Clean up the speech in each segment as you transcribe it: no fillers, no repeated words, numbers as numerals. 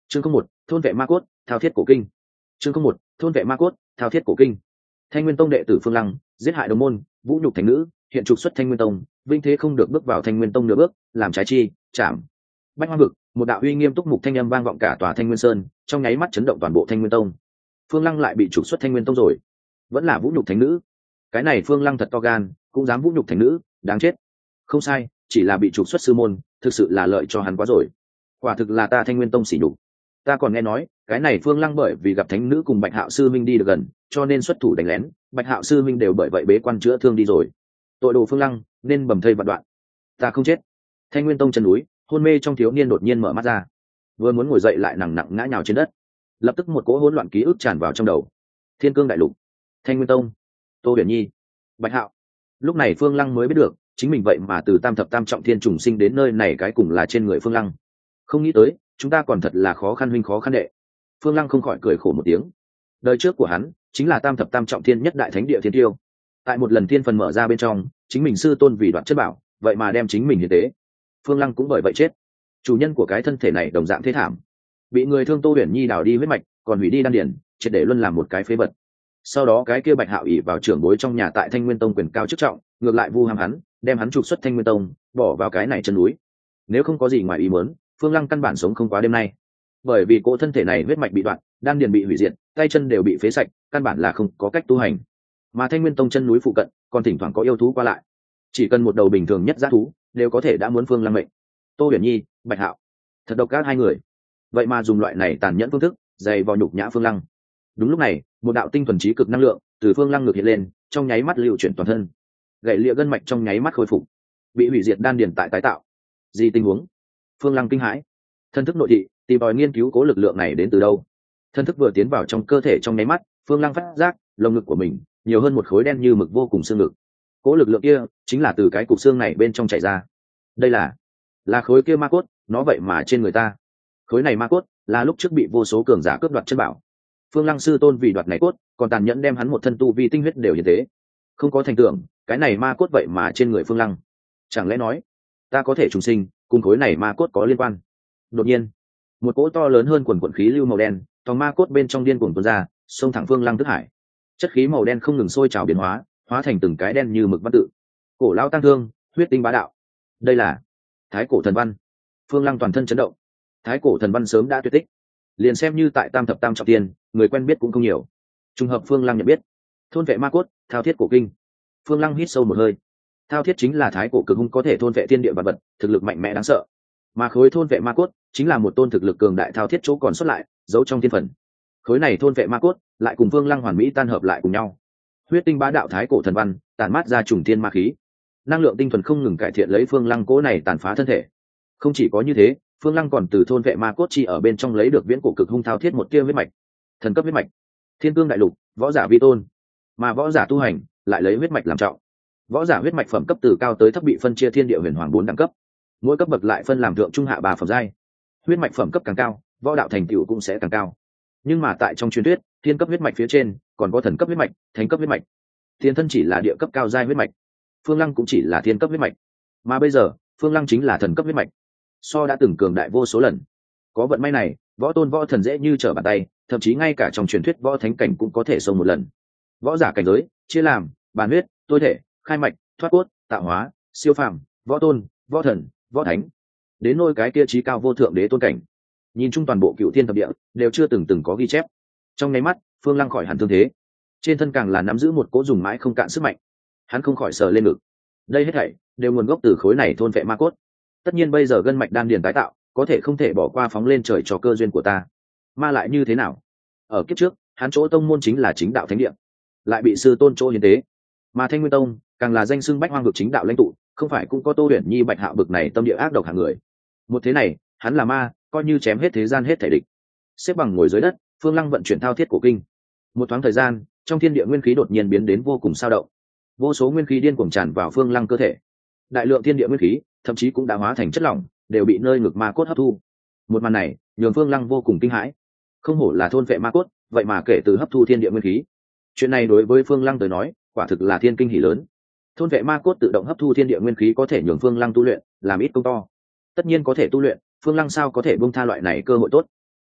Chương 01, thôn vệ ma cốt, thao thiết cổ kinh. Chương 01, thôn vệ ma cốt, thao thiết cổ kinh. Thanh Nguyên Tông đệ tử Phương Lăng, giết hại đồng môn, vũ nhục thành nữ, hiện trục xuất Thanh Nguyên Tông, vinh thế không được bước vào Thanh Nguyên Tông nửa bước, làm trái chi, chạm. Bách Hoang vực, một đạo uy nghiêm túc mục thanh âm vang vọng cả tòa Thanh Nguyên Sơn, trong nháy mắt chấn động toàn bộ Thanh Nguyên Tông. Phương Lăng lại bị trục xuất Thanh Nguyên Tông rồi, vẫn là vũ nhục thành nữ. Cái này Phương Lăng thật to gan, cũng dám vũ nhục thành nữ, đáng chết. Không sai, chỉ là bị trục xuất sư môn, thực sự là lợi cho hắn quá rồi. Quả thực là ta Thanh Nguyên Tông sỉ nhục. Ta còn nghe nói cái này Phương Lăng bởi vì gặp thánh nữ cùng Bạch Hạo sư minh đi được gần, cho nên xuất thủ đánh lén, Bạch Hạo sư minh đều bởi vậy bế quan chữa thương đi rồi. Tội đồ Phương Lăng nên bầm thây vạn đoạn. Ta không chết. Thanh Nguyên Tông chân núi, hôn mê trong thiếu niên đột nhiên mở mắt ra, vừa muốn ngồi dậy lại nặng nặng ngã nhào trên đất. Lập tức một cỗ hỗn loạn ký ức tràn vào trong đầu. Thiên Cương đại lục, Thanh Nguyên Tông, Tô Huyền Nhi, Bạch Hạo. Lúc này Phương Lăng mới biết được chính mình vậy mà từ tam thập tam trọng thiên trùng sinh đến nơi này, cái cùng là trên người Phương Lăng. Không nghĩ tới chúng ta còn thật là khó khăn huynh khó khăn đệ. Phương Lăng không khỏi cười khổ một tiếng. Đời trước của hắn chính là tam thập tam trọng thiên nhất đại thánh địa thiên tiêu. Tại một lần thiên phần mở ra bên trong, chính mình sư tôn vì đoạt chất bảo, vậy mà đem chính mình hiến tế. Phương Lăng cũng bởi vậy chết. Chủ nhân của cái thân thể này đồng dạng thế thảm, bị người thương Tô Huyền Nhi đào đi huyết mạch, còn hủy đi đan điển, triệt để luân làm một cái phế vật. Sau đó cái kia Bạch Hạo ỷ vào trưởng bối trong nhà tại Thanh Nguyên Tông quyền cao chức trọng, ngược lại vu ham hắn, đem hắn trục xuất Thanh Nguyên Tông, bỏ vào cái này chân núi. Nếu không có gì ngoài ý muốn, Phương Lăng căn bản sống không quá đêm nay. Bởi vì cô thân thể này huyết mạch bị đoạn, đan điền bị hủy diệt, tay chân đều bị phế sạch, căn bản là không có cách tu hành. Mà Thanh Nguyên Tông chân núi phụ cận, còn thỉnh thoảng có yêu thú qua lại. Chỉ cần một đầu bình thường nhất dã thú, đều có thể đã muốn Phương Lăng mệnh. Tô Huyền Nhi, Bạch Hạo, thật độc ác hai người. Vậy mà dùng loại này tàn nhẫn phương thức, dày vò nhục nhã Phương Lăng. Đúng lúc này, một đạo tinh thuần trí cực năng lượng từ Phương Lăng ngược hiện lên, trong nháy mắt lưu chuyển toàn thân. Gãy lịa gân mạch trong nháy mắt khôi phục, bị hủy diệt đan điền tại tái tạo. Gì tình huống? Phương Lăng kinh hãi. Thân thức nội thị, tìm tòi nghiên cứu cố lực lượng này đến từ đâu. Thân thức vừa tiến vào trong cơ thể trong nháy mắt, Phương Lăng phát giác lồng ngực của mình nhiều hơn một khối đen như mực vô cùng xương ngực. Cố lực lượng kia chính là từ cái cục xương này bên trong chảy ra. Đây là khối kia ma cốt, nó vậy mà trên người ta. Khối này ma cốt là lúc trước bị vô số cường giả cướp đoạt chân bảo. Phương Lăng sư tôn vì đoạt này cốt, còn tàn nhẫn đem hắn một thân tu vi tinh huyết đều như thế. Không có thành tưởng, cái này ma cốt vậy mà trên người Phương Lăng. Chẳng lẽ nói, ta có thể trùng sinh, cùng khối này ma cốt có liên quan? Đột nhiên, một cỗ to lớn hơn quần quần khí lưu màu đen, tòng ma cốt bên trong điên cuồng tuôn ra, xông thẳng Phương Lăng thức hải. Chất khí màu đen không ngừng sôi trào biến hóa, hóa thành từng cái đen như mực văn tự. Cổ lão tăng thương, huyết tinh bá đạo. Đây là Thái cổ thần văn. Phương Lăng toàn thân chấn động. Thái cổ thần văn sớm đã tuyệt tích, liền xem như tại tam thập tam trọng thiên, người quen biết cũng không nhiều. Trùng hợp Phương Lăng nhận biết thôn vệ ma cốt, thao thiết cổ kinh. Phương Lăng hít sâu một hơi. Thao thiết chính là thái cổ cực hung, có thể thôn vệ thiên địa vật vật, thực lực mạnh mẽ đáng sợ. Mà khối thôn vệ ma cốt chính là một tôn thực lực cường đại thao thiết chỗ còn xuất lại, giấu trong thiên phần. Khối này thôn vệ ma cốt lại cùng Phương Lăng hoàn mỹ tan hợp lại cùng nhau. Huyết tinh bá đạo thái cổ thần văn tản mát ra trùng thiên ma khí, năng lượng tinh thuần không ngừng cải thiện lấy Phương Lăng cố này tàn phá thân thể. Không chỉ có như thế, Phương Lăng còn từ thôn vệ ma cốt chi ở bên trong lấy được viễn cổ cực hung thao thiết một tia huyết mạch, thần cấp huyết mạch. Thiên Cương đại lục, võ giả vi tôn, mà võ giả tu hành lại lấy huyết mạch làm trọng. Võ giả huyết mạch phẩm cấp từ cao tới thấp bị phân chia thiên địa huyền hoàng 4 đẳng cấp, mỗi cấp bậc lại phân làm thượng trung hạ 3 phẩm giai. Huyết mạch phẩm cấp càng cao, võ đạo thành tựu cũng sẽ càng cao. Nhưng mà tại trong truyền thuyết, thiên cấp huyết mạch phía trên còn có thần cấp huyết mạch, thánh cấp huyết mạch. Thiên thân chỉ là địa cấp cao giai huyết mạch, Phương Lăng cũng chỉ là thiên cấp huyết mạch, mà bây giờ Phương Lăng chính là thần cấp huyết mạch, so đã từng cường đại vô số lần. Có vận may này, võ tôn võ thần dễ như trở bàn tay, thậm chí ngay cả trong truyền thuyết võ thánh cảnh cũng có thể xông một lần. Võ giả cảnh giới chia làm bản huyết, tối thể, khai mạch, thoát cốt, tạo hóa, siêu phàm, võ tôn, võ thần, võ thánh, đến nôi cái kia trí cao vô thượng đế tôn cảnh. Nhìn chung toàn bộ cựu thiên thập địa đều chưa từng có ghi chép. Trong nháy mắt, Phương Lăng khỏi hẳn thương thế, trên thân càng là nắm giữ một cỗ dùng mãi không cạn sức mạnh. Hắn không khỏi sờ lên ngực. Đây hết thảy đều nguồn gốc từ khối này thôn vệ ma cốt. Tất nhiên bây giờ gân mạch đan điền tái tạo, có thể không thể bỏ qua phóng lên trời cho cơ duyên của ta. Ma lại như thế nào? Ở kiếp trước, hắn chỗ tông môn chính là chính đạo thánh địa, lại bị sư tôn chỗ hiến tế. Mà Thanh Nguyên Tông càng là danh xưng bách hoang vực chính đạo lãnh tụ, không phải cũng có Tô Huyền Nhi, Bạch Hạo bực này tâm địa ác độc hạng người. Một thế này, hắn là ma, coi như chém hết thế gian hết thể địch. Xếp bằng ngồi dưới đất, Phương Lăng vận chuyển thao thiết cổ kinh. Một thoáng thời gian, trong thiên địa nguyên khí đột nhiên biến đến vô cùng sao động, vô số nguyên khí điên cuồng tràn vào Phương Lăng cơ thể. Đại lượng thiên địa nguyên khí thậm chí cũng đã hóa thành chất lỏng, đều bị nơi ngực ma cốt hấp thu. Một màn này nhường Phương Lăng vô cùng kinh hãi. Không hổ là thôn vệ ma cốt, vậy mà kể từ hấp thu thiên địa nguyên khí, chuyện này đối với Phương Lăng tới nói quả thực là thiên kinh hỉ lớn. Thôn vệ ma cốt tự động hấp thu thiên địa nguyên khí có thể nhường Phương Lăng tu luyện làm ít công to. Tất nhiên có thể tu luyện, Phương Lăng sao có thể buông tha loại này cơ hội tốt.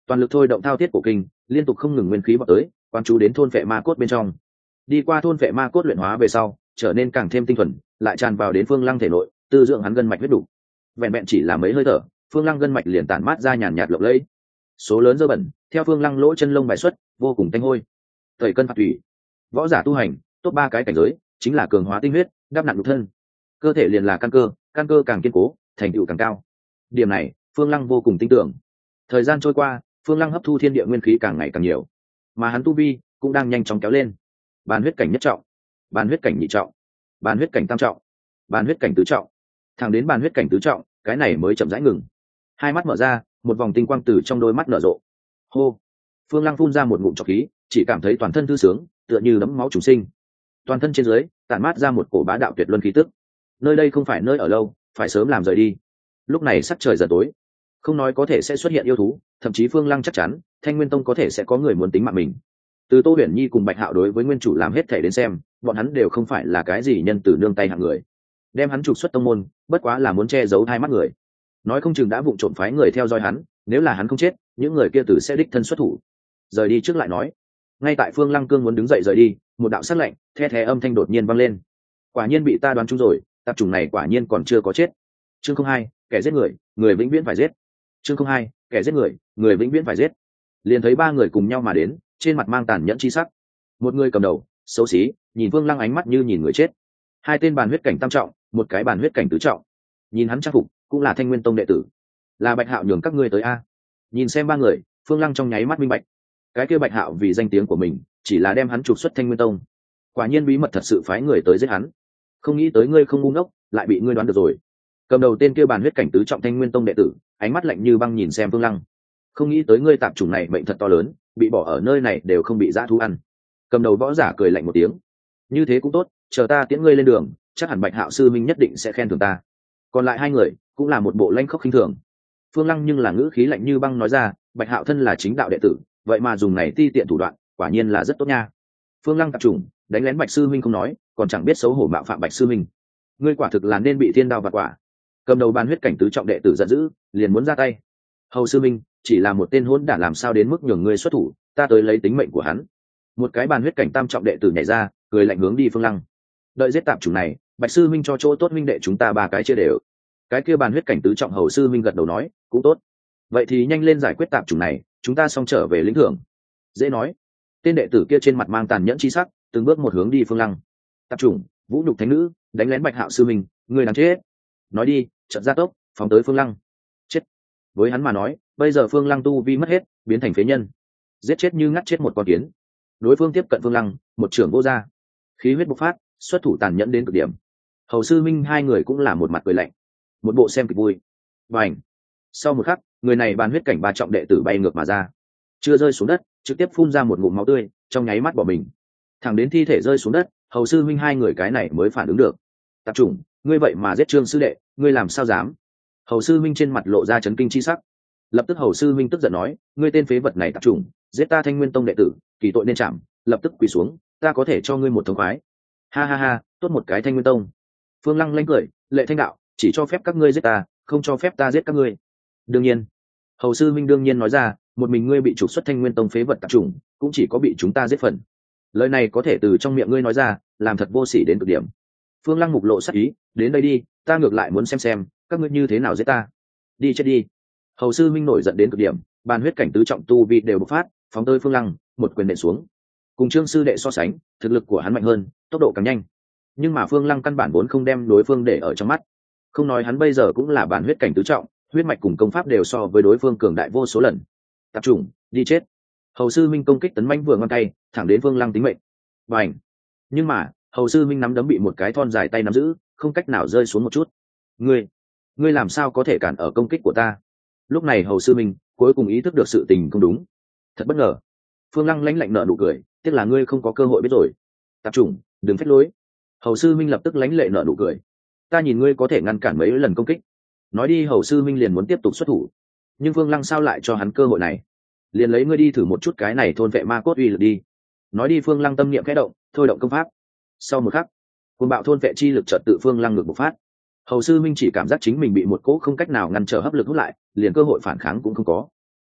toàn lực thôi động thao thiết cổ kinh, liên tục không ngừng nguyên khí vào tới, quan chú đến thôn vệ ma cốt bên trong. Đi qua thôn vệ ma cốt luyện hóa về sau, trở nên càng thêm tinh thuần, lại tràn vào đến Phương Lăng thể nội, tư dưỡng hắn gân mạch huyết đủ. Vẹn vẹn chỉ là mấy hơi thở, Phương Lăng gân mạch liền tản mát ra nhàn nhạt lộng lẫy. Số lớn dơ bẩn theo Phương Lăng lỗ chân lông bài xuất, vô cùng tanh hôi. Tẩy cân phạt thủy, võ giả tu hành, top 3 cái cảnh giới chính là cường hóa tinh huyết, đắp nặng nhục thân. Cơ thể liền là căn cơ càng kiên cố, thành tựu càng cao. Điểm này, Phương Lăng vô cùng tin tưởng. Thời gian trôi qua, Phương Lăng hấp thu thiên địa nguyên khí càng ngày càng nhiều, mà hắn tu vi cũng đang nhanh chóng kéo lên. Bàn huyết cảnh nhất trọng, bàn huyết cảnh nhị trọng, bàn huyết cảnh tam trọng, bàn huyết cảnh tứ trọng, thẳng đến bàn huyết cảnh tứ trọng, cái này mới chậm rãi ngừng. Hai mắt mở ra, một vòng tinh quang từ trong đôi mắt nở rộ. Hô! Phương Lăng phun ra một ngụm trọc khí, chỉ cảm thấy toàn thân thư sướng, tựa như đấm máu trùng sinh. Toàn thân trên dưới tản mát ra một cổ bá đạo tuyệt luân khí tức. Nơi đây không phải nơi ở lâu, phải sớm làm rời đi. Lúc này sắc trời dần tối, không nói có thể sẽ xuất hiện yêu thú, thậm chí Phương Lăng chắc chắn Thanh Nguyên Tông có thể sẽ có người muốn tính mạng mình. Từ Tô Huyền Nhi cùng Bạch Hạo đối với nguyên chủ làm hết thể đến xem, bọn hắn đều không phải là cái gì nhân từ nương tay hạng người. Đem hắn trục xuất tông môn, bất quá là muốn che giấu hai mắt người. Nói không chừng đã vụng trộm phái người theo dõi hắn, nếu là hắn không chết, những người kia tử sẽ đích thân xuất thủ. Rời đi trước lại nói. Ngay tại Phương Lăng Cương muốn đứng dậy rời đi, một đạo sắc lạnh, the thé âm thanh đột nhiên vang lên. Quả nhiên bị ta đoán trúng rồi, tạp chủng này quả nhiên còn chưa có chết. Chương 02, kẻ giết người, người vĩnh viễn phải giết. Chương 02, kẻ giết người, người vĩnh viễn phải giết. Liền thấy ba người cùng nhau mà đến, trên mặt mang tàn nhẫn chi sắc. Một người cầm đầu, xấu xí, nhìn Phương Lăng ánh mắt như nhìn người chết. Hai tên bàn huyết cảnh tam trọng, một cái bàn huyết cảnh tứ trọng. Nhìn hắn trang phục, cũng là Thanh Nguyên Tông đệ tử. Là Bạch Hạo nhường các ngươi tới a? Nhìn xem ba người, Phương Lăng trong nháy mắt minh bạch. Cái kia Bạch Hạo vì danh tiếng của mình, chỉ là đem hắn trục xuất Thanh Nguyên Tông. Quả nhiên bí mật thật sự phái người tới giết hắn. Không nghĩ tới ngươi không ngu ngốc, lại bị ngươi đoán được rồi. Cầm đầu tên kia bàn huyết cảnh tứ trọng Thanh Nguyên Tông đệ tử, ánh mắt lạnh như băng nhìn xem Phương Lăng. Không nghĩ tới ngươi tạp chủng này mệnh thật to lớn, bị bỏ ở nơi này đều không bị dã thú ăn. Cầm đầu võ giả cười lạnh một tiếng. Như thế cũng tốt, chờ ta tiễn ngươi lên đường, chắc hẳn Bạch Hạo sư minh nhất định sẽ khen thưởng ta. Còn lại hai người cũng là một bộ lanh khốc khinh thường. Phương Lăng nhưng là ngữ khí lạnh như băng nói ra, Bạch Hạo thân là chính đạo đệ tử, vậy mà dùng này ti tiện thủ đoạn, quả nhiên là rất tốt nha. Phương Lăng tạp chủng, đánh lén Bạch sư minh không nói, còn chẳng biết xấu hổ mạo phạm Bạch sư minh. Ngươi quả thực là nên bị thiên đao vặt quả. Cầm đầu bàn huyết cảnh tứ trọng đệ tử giận dữ, liền muốn ra tay. Hầu sư minh chỉ là một tên hỗn đản, làm sao đến mức nhường ngươi xuất thủ, ta tới lấy tính mệnh của hắn. Một cái bàn huyết cảnh tam trọng đệ tử nhảy ra, cười lạnh hướng đi Phương Lăng. Đợi giết tạp chủng này, Bạch sư minh cho chỗ tốt minh đệ chúng ta ba cái chia đều. Cái kia bàn huyết cảnh tứ trọng hầu sư minh gật đầu nói, cũng tốt. Vậy thì nhanh lên giải quyết tạp chủng này, chúng ta xong trở về lĩnh thưởng. Dễ nói. Tên đệ tử kia trên mặt mang tàn nhẫn chi sắc, từng bước một hướng đi Phương Lăng. Tạp chủng, vũ nhục thánh nữ, đánh lén Bạch Hạo sư minh, người đáng chết. Nói đi, chợt ra tốc, phóng tới Phương Lăng. Chết. Với hắn mà nói, bây giờ Phương Lăng tu vi mất hết, biến thành phế nhân. Giết chết như ngắt chết một con kiến. Đối phương tiếp cận Phương Lăng, một trưởng vô ra, khí huyết bộc phát, xuất thủ tàn nhẫn đến cực điểm. Hầu sư minh hai người cũng là một mặt cười lạnh, một bộ xem kịch vui. Bành. Sau một khắc, người này bàn huyết cảnh ba trọng đệ tử bay ngược mà ra, chưa rơi xuống đất, trực tiếp phun ra một ngụm máu tươi, trong nháy mắt bỏ mình. Thẳng đến thi thể rơi xuống đất, hầu sư minh hai người cái này mới phản ứng được. Tạp chủng, ngươi vậy mà giết Trương sư đệ, ngươi làm sao dám? Hầu sư minh trên mặt lộ ra chấn kinh chi sắc. Lập tức hầu sư minh tức giận nói, ngươi tên phế vật này tạp chủng, giết ta Thanh Nguyên Tông đệ tử, kỳ tội nên chạm. Lập tức quỳ xuống, ta có thể cho ngươi một thống khoái. Ha ha ha, tốt một cái Thanh Nguyên Tông. Phương Lăng lanh cười, lệ thanh đạo, chỉ cho phép các ngươi giết ta, không cho phép ta giết các ngươi. Đương nhiên. Hầu sư minh đương nhiên nói ra, một mình ngươi bị trục xuất Thanh Nguyên Tông phế vật tạp chủng, cũng chỉ có bị chúng ta giết phần. Lời này có thể từ trong miệng ngươi nói ra, làm thật vô sỉ đến cực điểm. Phương Lăng mục lộ sắc ý, đến đây đi, ta ngược lại muốn xem các ngươi như thế nào giết ta. Đi chết đi. Hầu sư minh nổi giận đến cực điểm, bàn huyết cảnh tứ trọng tu vi đều bộc phát, phóng tới Phương Lăng, một quyền nện xuống. Cùng Trương sư đệ so sánh, thực lực của hắn mạnh hơn, tốc độ càng nhanh. Nhưng mà Phương Lăng căn bản vốn không đem đối phương để ở trong mắt. Không nói hắn bây giờ cũng là bàn huyết cảnh tứ trọng, huyết mạch cùng công pháp đều so với đối phương cường đại vô số lần. Tạp chủng, đi chết. Hầu sư minh công kích tấn mãnh vừa ngang tay, thẳng đến Phương Lăng tính mệnh. Bành. Nhưng mà, hầu sư minh nắm đấm bị một cái thon dài tay nắm giữ, không cách nào rơi xuống một chút. Ngươi làm sao có thể cản ở công kích của ta? Lúc này hầu sư minh cuối cùng ý thức được sự tình không đúng. Thật bất ngờ. Phương Lăng lãnh lạnh nở nụ cười, tiếc là ngươi không có cơ hội biết rồi. Tạp chủng, đừng phách lối. Hầu sư minh lập tức lãnh lệ nở nụ cười. Ta nhìn ngươi có thể ngăn cản mấy lần công kích. Nói đi hầu sư minh liền muốn tiếp tục xuất thủ, nhưng Phương Lăng sao lại cho hắn cơ hội này? Liền lấy ngươi đi thử một chút cái này thôn vệ ma cốt uy lực đi. Nói đi Phương Lăng tâm niệm khẽ động, thôi động công pháp. Sau một khắc, cuồng bạo thôn vệ chi lực chợt tự Phương Lăng ngược bộc phát. Hầu sư minh chỉ cảm giác chính mình bị một cỗ không cách nào ngăn trở hấp lực hút lại, liền cơ hội phản kháng cũng không có.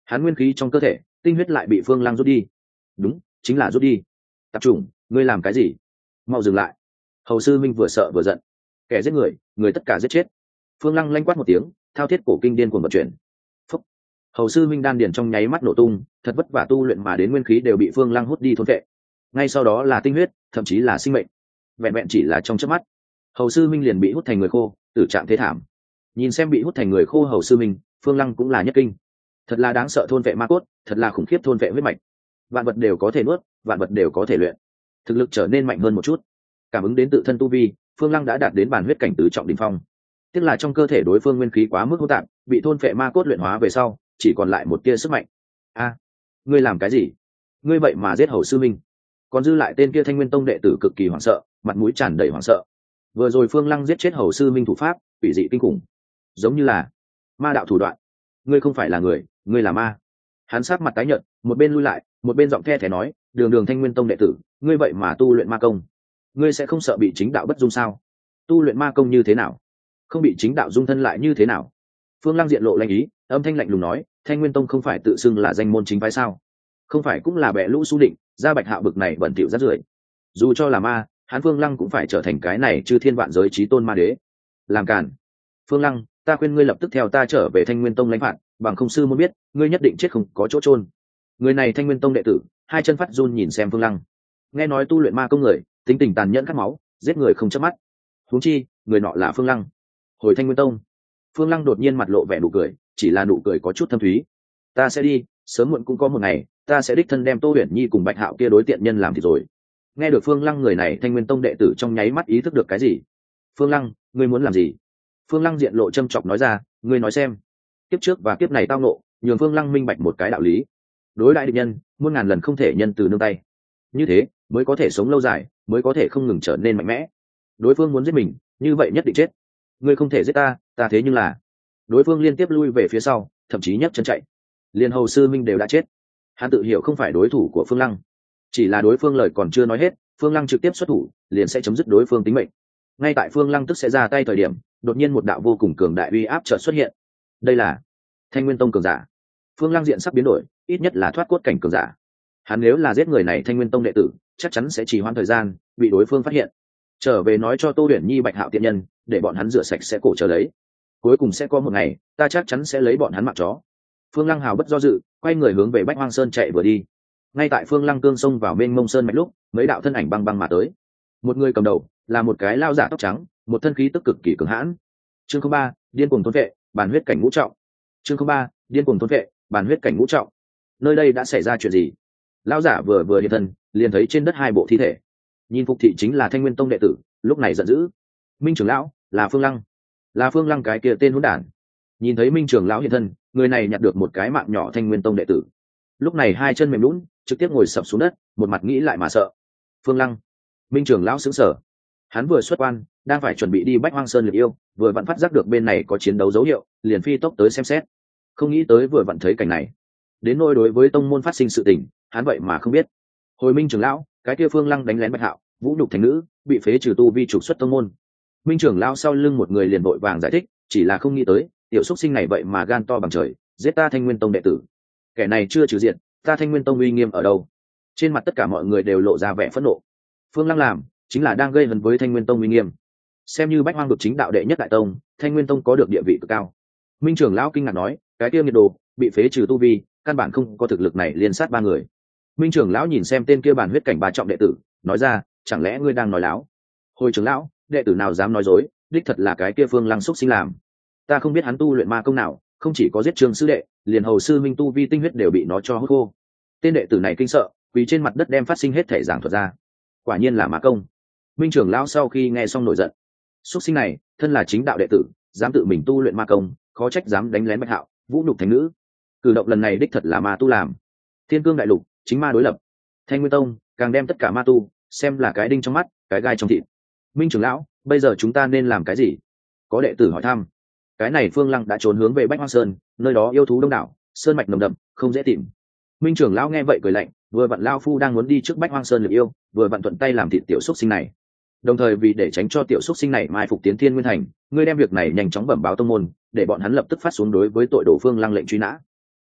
hắn nguyên khí trong cơ thể tinh huyết lại bị phương lăng rút đi. Đúng, chính là rút đi. Tạp chủng, ngươi làm cái gì? Mau dừng lại. Hầu sư minh vừa sợ vừa giận. Kẻ giết người, người tất cả giết chết. Phương lăng lanh quát một tiếng, thao thiết cổ kinh điên cuồng vận chuyển. Phúc. Hầu sư minh đan điền trong nháy mắt nổ tung, thật vất vả tu luyện mà đến nguyên khí đều bị phương lăng hút đi thôn vệ. Ngay sau đó là tinh huyết, thậm chí là sinh mệnh. Vẹn vẹn chỉ là trong chớp mắt, hầu sư minh liền bị hút thành người khô, tử trạng thế thảm. Nhìn xem bị hút thành người khô hầu sư minh, phương lăng cũng là nhất kinh. Thật là đáng sợ thôn vệ ma cốt, thật là khủng khiếp thôn vệ huyết mạch. Vạn vật đều có thể nuốt, vạn vật đều có thể luyện, thực lực trở nên mạnh hơn một chút. Cảm ứng đến tự thân tu vi, phương lăng đã đạt đến bản huyết cảnh tứ trọng đỉnh phong. Tiếc là trong cơ thể đối phương nguyên khí quá mức hỗn tạp, bị thôn vệ ma cốt luyện hóa về sau, chỉ còn lại một tia sức mạnh. A, ngươi làm cái gì? Ngươi vậy mà giết hầu sư minh? Còn dư lại tên kia Thanh Nguyên Tông đệ tử cực kỳ hoảng sợ, mặt mũi tràn đầy hoảng sợ. Vừa rồi phương lăng giết chết hầu sư minh thủ pháp, quỷ dị kinh khủng, giống như là ma đạo thủ đoạn. Ngươi không phải là người, ngươi là ma. Hắn sát mặt tái nhợt, một bên lui lại, một bên giọng the thé nói, đường đường Thanh Nguyên Tông đệ tử, ngươi vậy mà tu luyện ma công, ngươi sẽ không sợ bị chính đạo bất dung sao? Tu luyện ma công như thế nào, không bị chính đạo dung thân lại như thế nào? Phương lăng diện lộ lanh ý, âm thanh lạnh lùng nói, Thanh Nguyên Tông không phải tự xưng là danh môn chính phái sao? Không phải cũng là bệ lũ su định, ra Bạch Hạo bực này bẩn thỉu rất rưởi. Dù cho là ma, hắn Phương lăng cũng phải trở thành cái này chư thiên vạn giới chí tôn ma đế. Làm cản. Phương lăng, ta khuyên ngươi lập tức theo ta trở về Thanh Nguyên Tông lãnh phạt, bằng không sư muốn biết, ngươi nhất định chết không có chỗ chôn. Người này Thanh Nguyên Tông đệ tử, hai chân phát run nhìn xem Phương lăng. Nghe nói tu luyện ma công người, tính tình tàn nhẫn khát máu, giết người không chớp mắt. Huống chi, người nọ là Phương lăng. Hồi Thanh Nguyên Tông. Phương lăng đột nhiên mặt lộ vẻ nụ cười, chỉ là nụ cười có chút thâm thúy. Ta sẽ đi, sớm muộn cũng có một ngày, ta sẽ đích thân đem Tô Huyền Nhi cùng Bạch Hạo kia đối tiện nhân làm thì rồi. Nghe được Phương lăng người này Thanh Nguyên Tông đệ tử trong nháy mắt ý thức được cái gì. Phương lăng, ngươi muốn làm gì? Phương lăng diện lộ châm chọc nói ra, ngươi nói xem. Kiếp trước và kiếp này tao nộ, nhường Phương lăng minh bạch một cái đạo lý. Đối đại địch nhân, muôn ngàn lần không thể nhân từ nương tay. Như thế mới có thể sống lâu dài, mới có thể không ngừng trở nên mạnh mẽ. Đối phương muốn giết mình, như vậy nhất định chết. Ngươi không thể giết ta, ta thế nhưng là. Đối phương liên tiếp lui về phía sau, thậm chí nhấc chân chạy. Liên hầu sư minh đều đã chết. Hắn tự hiểu không phải đối thủ của Phương lăng, chỉ là đối phương lời còn chưa nói hết, Phương lăng trực tiếp xuất thủ, liền sẽ chấm dứt đối phương tính mệnh. Ngay tại Phương lăng tức sẽ ra tay thời điểm, đột nhiên một đạo vô cùng cường đại uy áp chợt xuất hiện. Đây là Thanh Nguyên Tông cường giả. Phương lăng diện sắc biến đổi, ít nhất là thoát cốt cảnh cường giả. Hắn nếu là giết người này Thanh Nguyên Tông đệ tử, chắc chắn sẽ trì hoãn thời gian, bị đối phương phát hiện. Trở về nói cho Tô Huyền Nhi Bạch Hạo tiện nhân, để bọn hắn rửa sạch sẽ cổ chờ lấy. Cuối cùng sẽ có một ngày, ta chắc chắn sẽ lấy bọn hắn mạng chó. Phương lăng hào bất do dự, quay người hướng về Bách Hoang Sơn chạy vừa đi. Ngay tại Phương lăng cương xông vào mênh mông sơn mạch lúc, mấy đạo thân ảnh băng băng mà tới. Một người cầm đầu là một cái lao giả tóc trắng, một thân khí tức cực kỳ cường hãn. Chương 03, điên cuồng thôn vệ, bản huyết cảnh ngũ trọng. Chương 03, điên cuồng thôn vệ, bản huyết cảnh ngũ trọng. Nơi đây đã xảy ra chuyện gì? Lão giả vừa hiện thân, liền thấy trên đất hai bộ thi thể. Nhìn phục thị chính là Thanh Nguyên Tông đệ tử, lúc này giận dữ. Minh trưởng lão, là Phương lăng. Là Phương lăng cái kia tên hỗn đản. Nhìn thấy Minh trưởng lão hiện thân, người này nhặt được một cái mạng nhỏ Thanh Nguyên Tông đệ tử. Lúc này hai chân mềm lún, trực tiếp ngồi sập xuống đất, một mặt nghĩ lại mà sợ. Phương lăng. Minh trưởng lão sững sờ. Hắn vừa xuất quan, đang phải chuẩn bị đi Bách Hoang Sơn liệt yêu, vừa vặn phát giác được bên này có chiến đấu dấu hiệu, liền phi tốc tới xem xét. Không nghĩ tới vừa vặn thấy cảnh này. Đến nỗi đối với tông môn phát sinh sự tình, hắn vậy mà không biết. Hồi Minh trưởng lão, cái kia Phương lăng đánh lén Bạch Hạo, vũ nhục thành nữ, bị phế trừ tu vi trục xuất tông môn. Minh trưởng lão sau lưng một người liền vội vàng giải thích, chỉ là không nghĩ tới, tiểu xuất sinh này vậy mà gan to bằng trời, giết ta Thanh Nguyên Tông đệ tử. Kẻ này chưa trừ diện, ta Thanh Nguyên Tông uy nghiêm ở đâu? Trên mặt tất cả mọi người đều lộ ra vẻ phẫn nộ. Phương lăng làm, chính là đang gây hấn với Thanh Nguyên Tông uy nghiêm. Xem như Bách Hoang vực chính đạo đệ nhất đại tông, Thanh Nguyên Tông có được địa vị cực cao. Minh trưởng lão kinh ngạc nói, cái kia nghiệt đồ, bị phế trừ tu vi, căn bản không có thực lực này liên sát ba người. Minh trưởng lão nhìn xem tên kia bản huyết cảnh ba trọng đệ tử, nói ra, chẳng lẽ ngươi đang nói láo? Hồi trưởng lão, đệ tử nào dám nói dối, đích thật là cái kia Phương lăng xúc sinh làm. Ta không biết hắn tu luyện ma công nào, không chỉ có giết trường sư đệ, liền hầu sư minh tu vi tinh huyết đều bị nó cho hút khô. Tên đệ tử này kinh sợ, quỳ trên mặt đất đem phát sinh hết thể giảng thuật ra. Quả nhiên là ma công. Minh trưởng lão sau khi nghe xong nổi giận. Xúc sinh này, thân là chính đạo đệ tử, dám tự mình tu luyện ma công, khó trách dám đánh lén Bạch Hạo, vũ nhục thành nữ. Cử động lần này đích thật là ma tu làm. Thiên Cương đại lục, chính ma đối lập. Thanh Nguyên Tông càng đem tất cả ma tu xem là cái đinh trong mắt, cái gai trong thịt. Minh trưởng lão, bây giờ chúng ta nên làm cái gì? Có đệ tử hỏi thăm. Cái này Phương lăng đã trốn hướng về Bách Hoang Sơn, nơi đó yêu thú đông đảo, sơn mạch nồng đậm, không dễ tìm. Minh trưởng lão nghe vậy cười lạnh, vừa vặn lão phu đang muốn đi trước Bách Hoang Sơn liệp yêu, vừa vặn thuận tay làm thịt tiểu xúc sinh này. Đồng thời vì để tránh cho tiểu xúc sinh này mai phục tiến Thiên Nguyên Thành, ngươi đem việc này nhanh chóng bẩm báo tông môn, để bọn hắn lập tức phát xuống đối với tội đồ Phương lăng lệnh truy nã.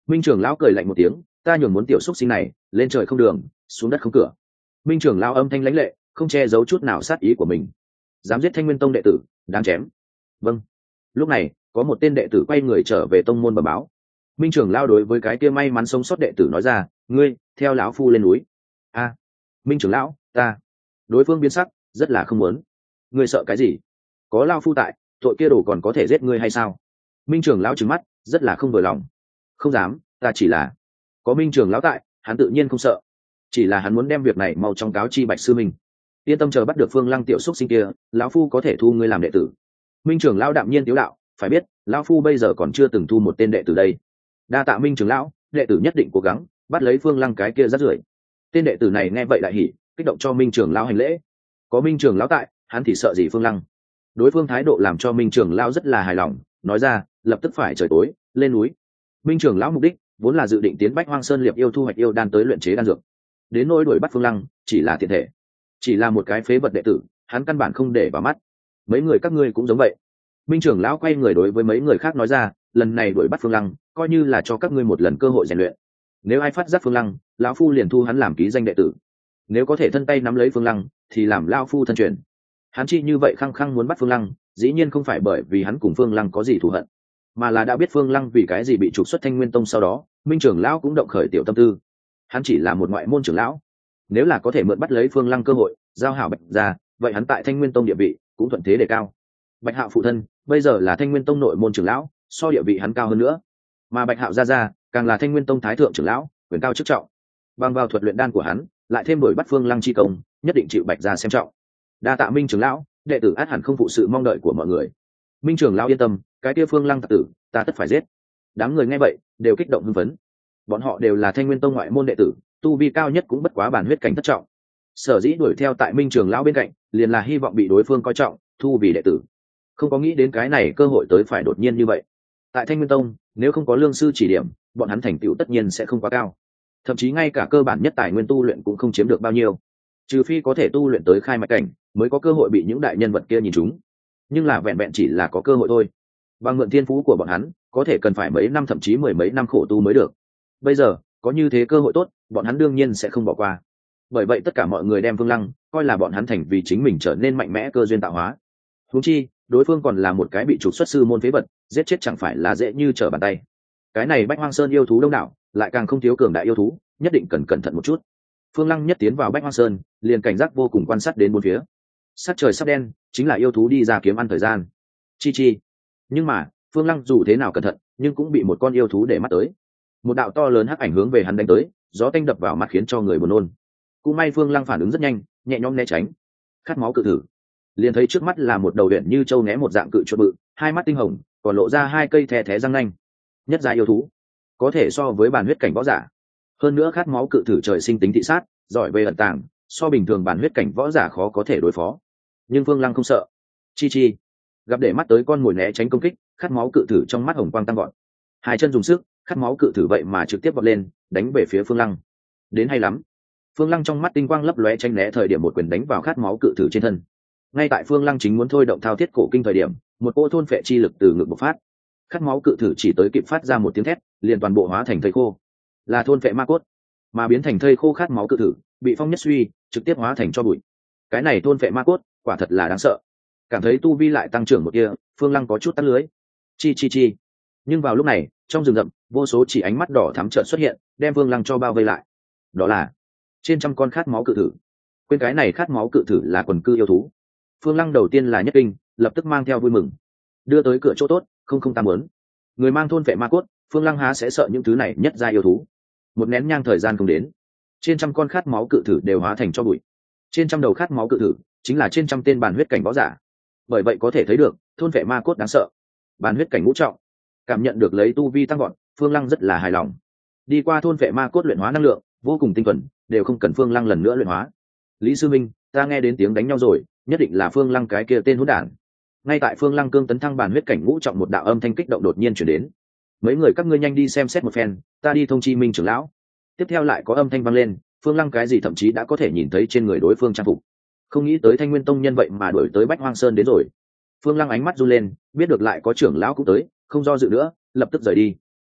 Minh trưởng lão cười lạnh một tiếng, ta nhường muốn tiểu xúc sinh này lên trời không đường, xuống đất không cửa. Minh trưởng lão âm thanh lãnh lệ, không che giấu chút nào sát ý của mình. Dám giết Thanh Nguyên Tông đệ tử, đáng chém. Vâng. Lúc này có một tên đệ tử quay người trở về tông môn bẩm báo. Minh trưởng lão đối với cái kia may mắn sống sót đệ tử nói ra, ngươi theo lão phu lên núi. A, Minh trưởng lão, ta. Đối phương biến sắc, rất là không muốn. Ngươi sợ cái gì? Có lão phu tại, tội kia đồ còn có thể giết ngươi hay sao? Minh trưởng lão trừng mắt, rất là không vừa lòng. Không dám, ta chỉ là có Minh trưởng lão tại, hắn tự nhiên không sợ. Chỉ là hắn muốn đem việc này mau chóng cáo chi Bạch sư minh. Yên tâm, chờ bắt được Phương Lăng tiểu xúc sinh kia, lão phu có thể thu ngươi làm đệ tử. Minh trưởng lão đạm nhiên tiếu đạo, phải biết lão phu bây giờ còn chưa từng thu một tên đệ tử đây. Đa tạ Minh trưởng lão, đệ tử nhất định cố gắng bắt lấy Phương Lăng cái kia rát rưởi. Tên đệ tử này nghe vậy đại hỉ, kích động cho Minh trưởng lão hành lễ. Có Minh trưởng lão tại, hắn thì sợ gì Phương Lăng. Đối phương thái độ làm cho Minh trưởng lão rất là hài lòng, nói ra lập tức phải trời tối lên núi. Minh trưởng lão mục đích vốn là dự định tiến Bách Hoang Sơn liệp yêu thu hoạch yêu đan tới luyện chế đan dược, đến nỗi đuổi bắt Phương Lăng chỉ là thiện thể, chỉ là một cái phế vật đệ tử, hắn căn bản không để vào mắt. Mấy người các ngươi cũng giống vậy. Minh trưởng lão quay người đối với mấy người khác nói ra, lần này đuổi bắt Phương Lăng coi như là cho các ngươi một lần cơ hội rèn luyện. Nếu ai phát giác Phương Lăng, lão phu liền thu hắn làm ký danh đệ tử. Nếu có thể thân tay nắm lấy Phương Lăng thì làm lão phu thân truyền. Hắn chi như vậy khăng khăng muốn bắt Phương Lăng, dĩ nhiên không phải bởi vì hắn cùng Phương Lăng có gì thù hận, mà là đã biết Phương Lăng vì cái gì bị trục xuất Thanh Nguyên Tông. Sau đó Minh trưởng lão cũng động khởi tiểu tâm tư. Hắn chỉ là một ngoại môn trưởng lão, nếu là có thể mượn bắt lấy Phương Lăng cơ hội giao hảo Bạch ra, vậy hắn tại Thanh Nguyên Tông địa vị cũng thuận thế đề cao. Bạch Hạo phụ thân bây giờ là Thanh Nguyên Tông nội môn trưởng lão, so địa vị hắn cao hơn nữa, mà Bạch Hạo gia càng là Thanh Nguyên Tông thái thượng trưởng lão, quyền cao chức trọng. Bằng vào thuật luyện đan của hắn, lại thêm đổi bắt Phương Lăng chi công, nhất định chịu Bạch gia xem trọng. Đa tạ Minh trưởng lão, đệ tử át hẳn không phụ sự mong đợi của mọi người. Minh trưởng lão yên tâm, cái kia Phương Lăng tặc tử ta tất phải giết. Đám người nghe vậy đều kích động hưng phấn. Bọn họ đều là Thanh Nguyên Tông ngoại môn đệ tử, tu vi cao nhất cũng bất quá bản huyết cảnh thất trọng. Sở dĩ đuổi theo tại Minh trưởng lão bên cạnh, liền là hy vọng bị đối phương coi trọng, thu vì đệ tử. Không có nghĩ đến cái này cơ hội tới phải đột nhiên như vậy. Tại Thanh Nguyên Tông, nếu không có lương sư chỉ điểm, bọn hắn thành tựu tất nhiên sẽ không quá cao. Thậm chí ngay cả cơ bản nhất tài nguyên tu luyện cũng không chiếm được bao nhiêu. Trừ phi có thể tu luyện tới khai mạch cảnh, mới có cơ hội bị những đại nhân vật kia nhìn trúng. Nhưng là vẹn vẹn chỉ là có cơ hội thôi. Bằng mượn thiên phú của bọn hắn, có thể cần phải mấy năm thậm chí mười mấy năm khổ tu mới được. Bây giờ có như thế cơ hội tốt, bọn hắn đương nhiên sẽ không bỏ qua. Bởi vậy tất cả mọi người đem Phương Lăng coi là bọn hắn thành vì chính mình trở nên mạnh mẽ cơ duyên tạo hóa. Huống chi đối phương còn là một cái bị trục xuất sư môn phế vật, giết chết chẳng phải là dễ như trở bàn tay. Cái này Bách Hoang Sơn yêu thú đông đảo, lại càng không thiếu cường đại yêu thú, nhất định cần cẩn thận một chút. Phương Lăng nhất tiến vào Bách Hoang Sơn, liền cảnh giác vô cùng quan sát đến bốn phía. Sắc trời sắp đen, chính là yêu thú đi ra kiếm ăn thời gian. Chi chi. Nhưng mà Phương Lăng dù thế nào cẩn thận, nhưng cũng bị một con yêu thú để mắt tới. Một đạo to lớn hắc ảnh hướng về hắn đánh tới, gió tanh đập vào mặt khiến cho người buồn nôn. Cũng may Phương Lăng phản ứng rất nhanh, nhẹ nhõm né tránh. Khát máu cự thử, liền thấy trước mắt là một đầu huyện như trâu né một dạng cự chuột bự, hai mắt tinh hồng, còn lộ ra hai cây thè thé răng nanh. Nhất gia yêu thú, có thể so với bản huyết cảnh võ giả. Hơn nữa khát máu cự thử trời sinh tính thị sát, giỏi về ẩn tàng, so bình thường bản huyết cảnh võ giả khó có thể đối phó. Nhưng Phương Lăng không sợ. Chi chi. Gặp để mắt tới con mồi né tránh công kích, khát máu cự thử trong mắt hồng quang tăng gọn. Hai chân dùng sức, khát máu cự thử vậy mà trực tiếp vọt lên, đánh về phía Phương Lăng. Đến hay lắm. Phương Lăng trong mắt tinh quang lấp lóe tranh né thời điểm một quyền đánh vào khát máu cự thử trên thân. Ngay tại Phương Lăng chính muốn thôi động thao thiết cổ kinh thời điểm, một cỗ thôn phệ chi lực từ ngực bộc phát. Khát máu cự thử chỉ tới kịp phát ra một tiếng thét, liền toàn bộ hóa thành thây khô. Là thôn phệ ma cốt, mà biến thành thây khô khát máu cự thử, bị phong nhất suy, trực tiếp hóa thành tro bụi. Cái này thôn phệ ma cốt, quả thật là đáng sợ. Cảm thấy tu vi lại tăng trưởng một kia, Phương Lăng có chút tắt lưới. Chi chi chi. Nhưng vào lúc này, trong rừng rậm, vô số chỉ ánh mắt đỏ thắm chợt xuất hiện, đem Phương Lăng cho bao vây lại. Đó là trên trăm con khát máu cự thử. Quên cái này khát máu cự thử là quần cư yêu thú. Phương Lăng đầu tiên là nhất kinh, lập tức mang theo vui mừng, đưa tới cửa chỗ tốt, không tam muốn. Người mang thôn vệ ma cốt, Phương Lăng há sẽ sợ những thứ này nhất gia yêu thú. Một nén nhang thời gian không đến, trên trăm con khát máu cự thử đều hóa thành cho bụi. Trên trăm đầu khát máu cự thử, chính là trên trăm tên bản huyết cảnh võ giả. Bởi vậy có thể thấy được, thôn vệ ma cốt đáng sợ. Bản huyết cảnh ngũ trọng, cảm nhận được lấy tu vi tăng gọn, Phương Lăng rất là hài lòng. Đi qua thôn vệ ma cốt luyện hóa năng lượng, vô cùng tinh thuần, đều không cần Phương Lăng lần nữa luyện hóa. Lý sư minh, ta nghe đến tiếng đánh nhau rồi, nhất định là Phương Lăng cái kia tên hỗn đản. Ngay tại Phương Lăng cương tấn thăng bản huyết cảnh ngũ trọng, một đạo âm thanh kích động đột nhiên chuyển đến. Mấy người các ngươi nhanh đi xem xét một phen, ta đi thông chi Minh trưởng lão. Tiếp theo lại có âm thanh vang lên, Phương Lăng cái gì thậm chí đã có thể nhìn thấy trên người đối phương trang phục. Không nghĩ tới Thanh Nguyên Tông nhân vậy mà đuổi tới Bách Hoang Sơn đến rồi. Phương Lăng ánh mắt run lên, biết được lại có trưởng lão cũng tới, không do dự nữa, lập tức rời đi.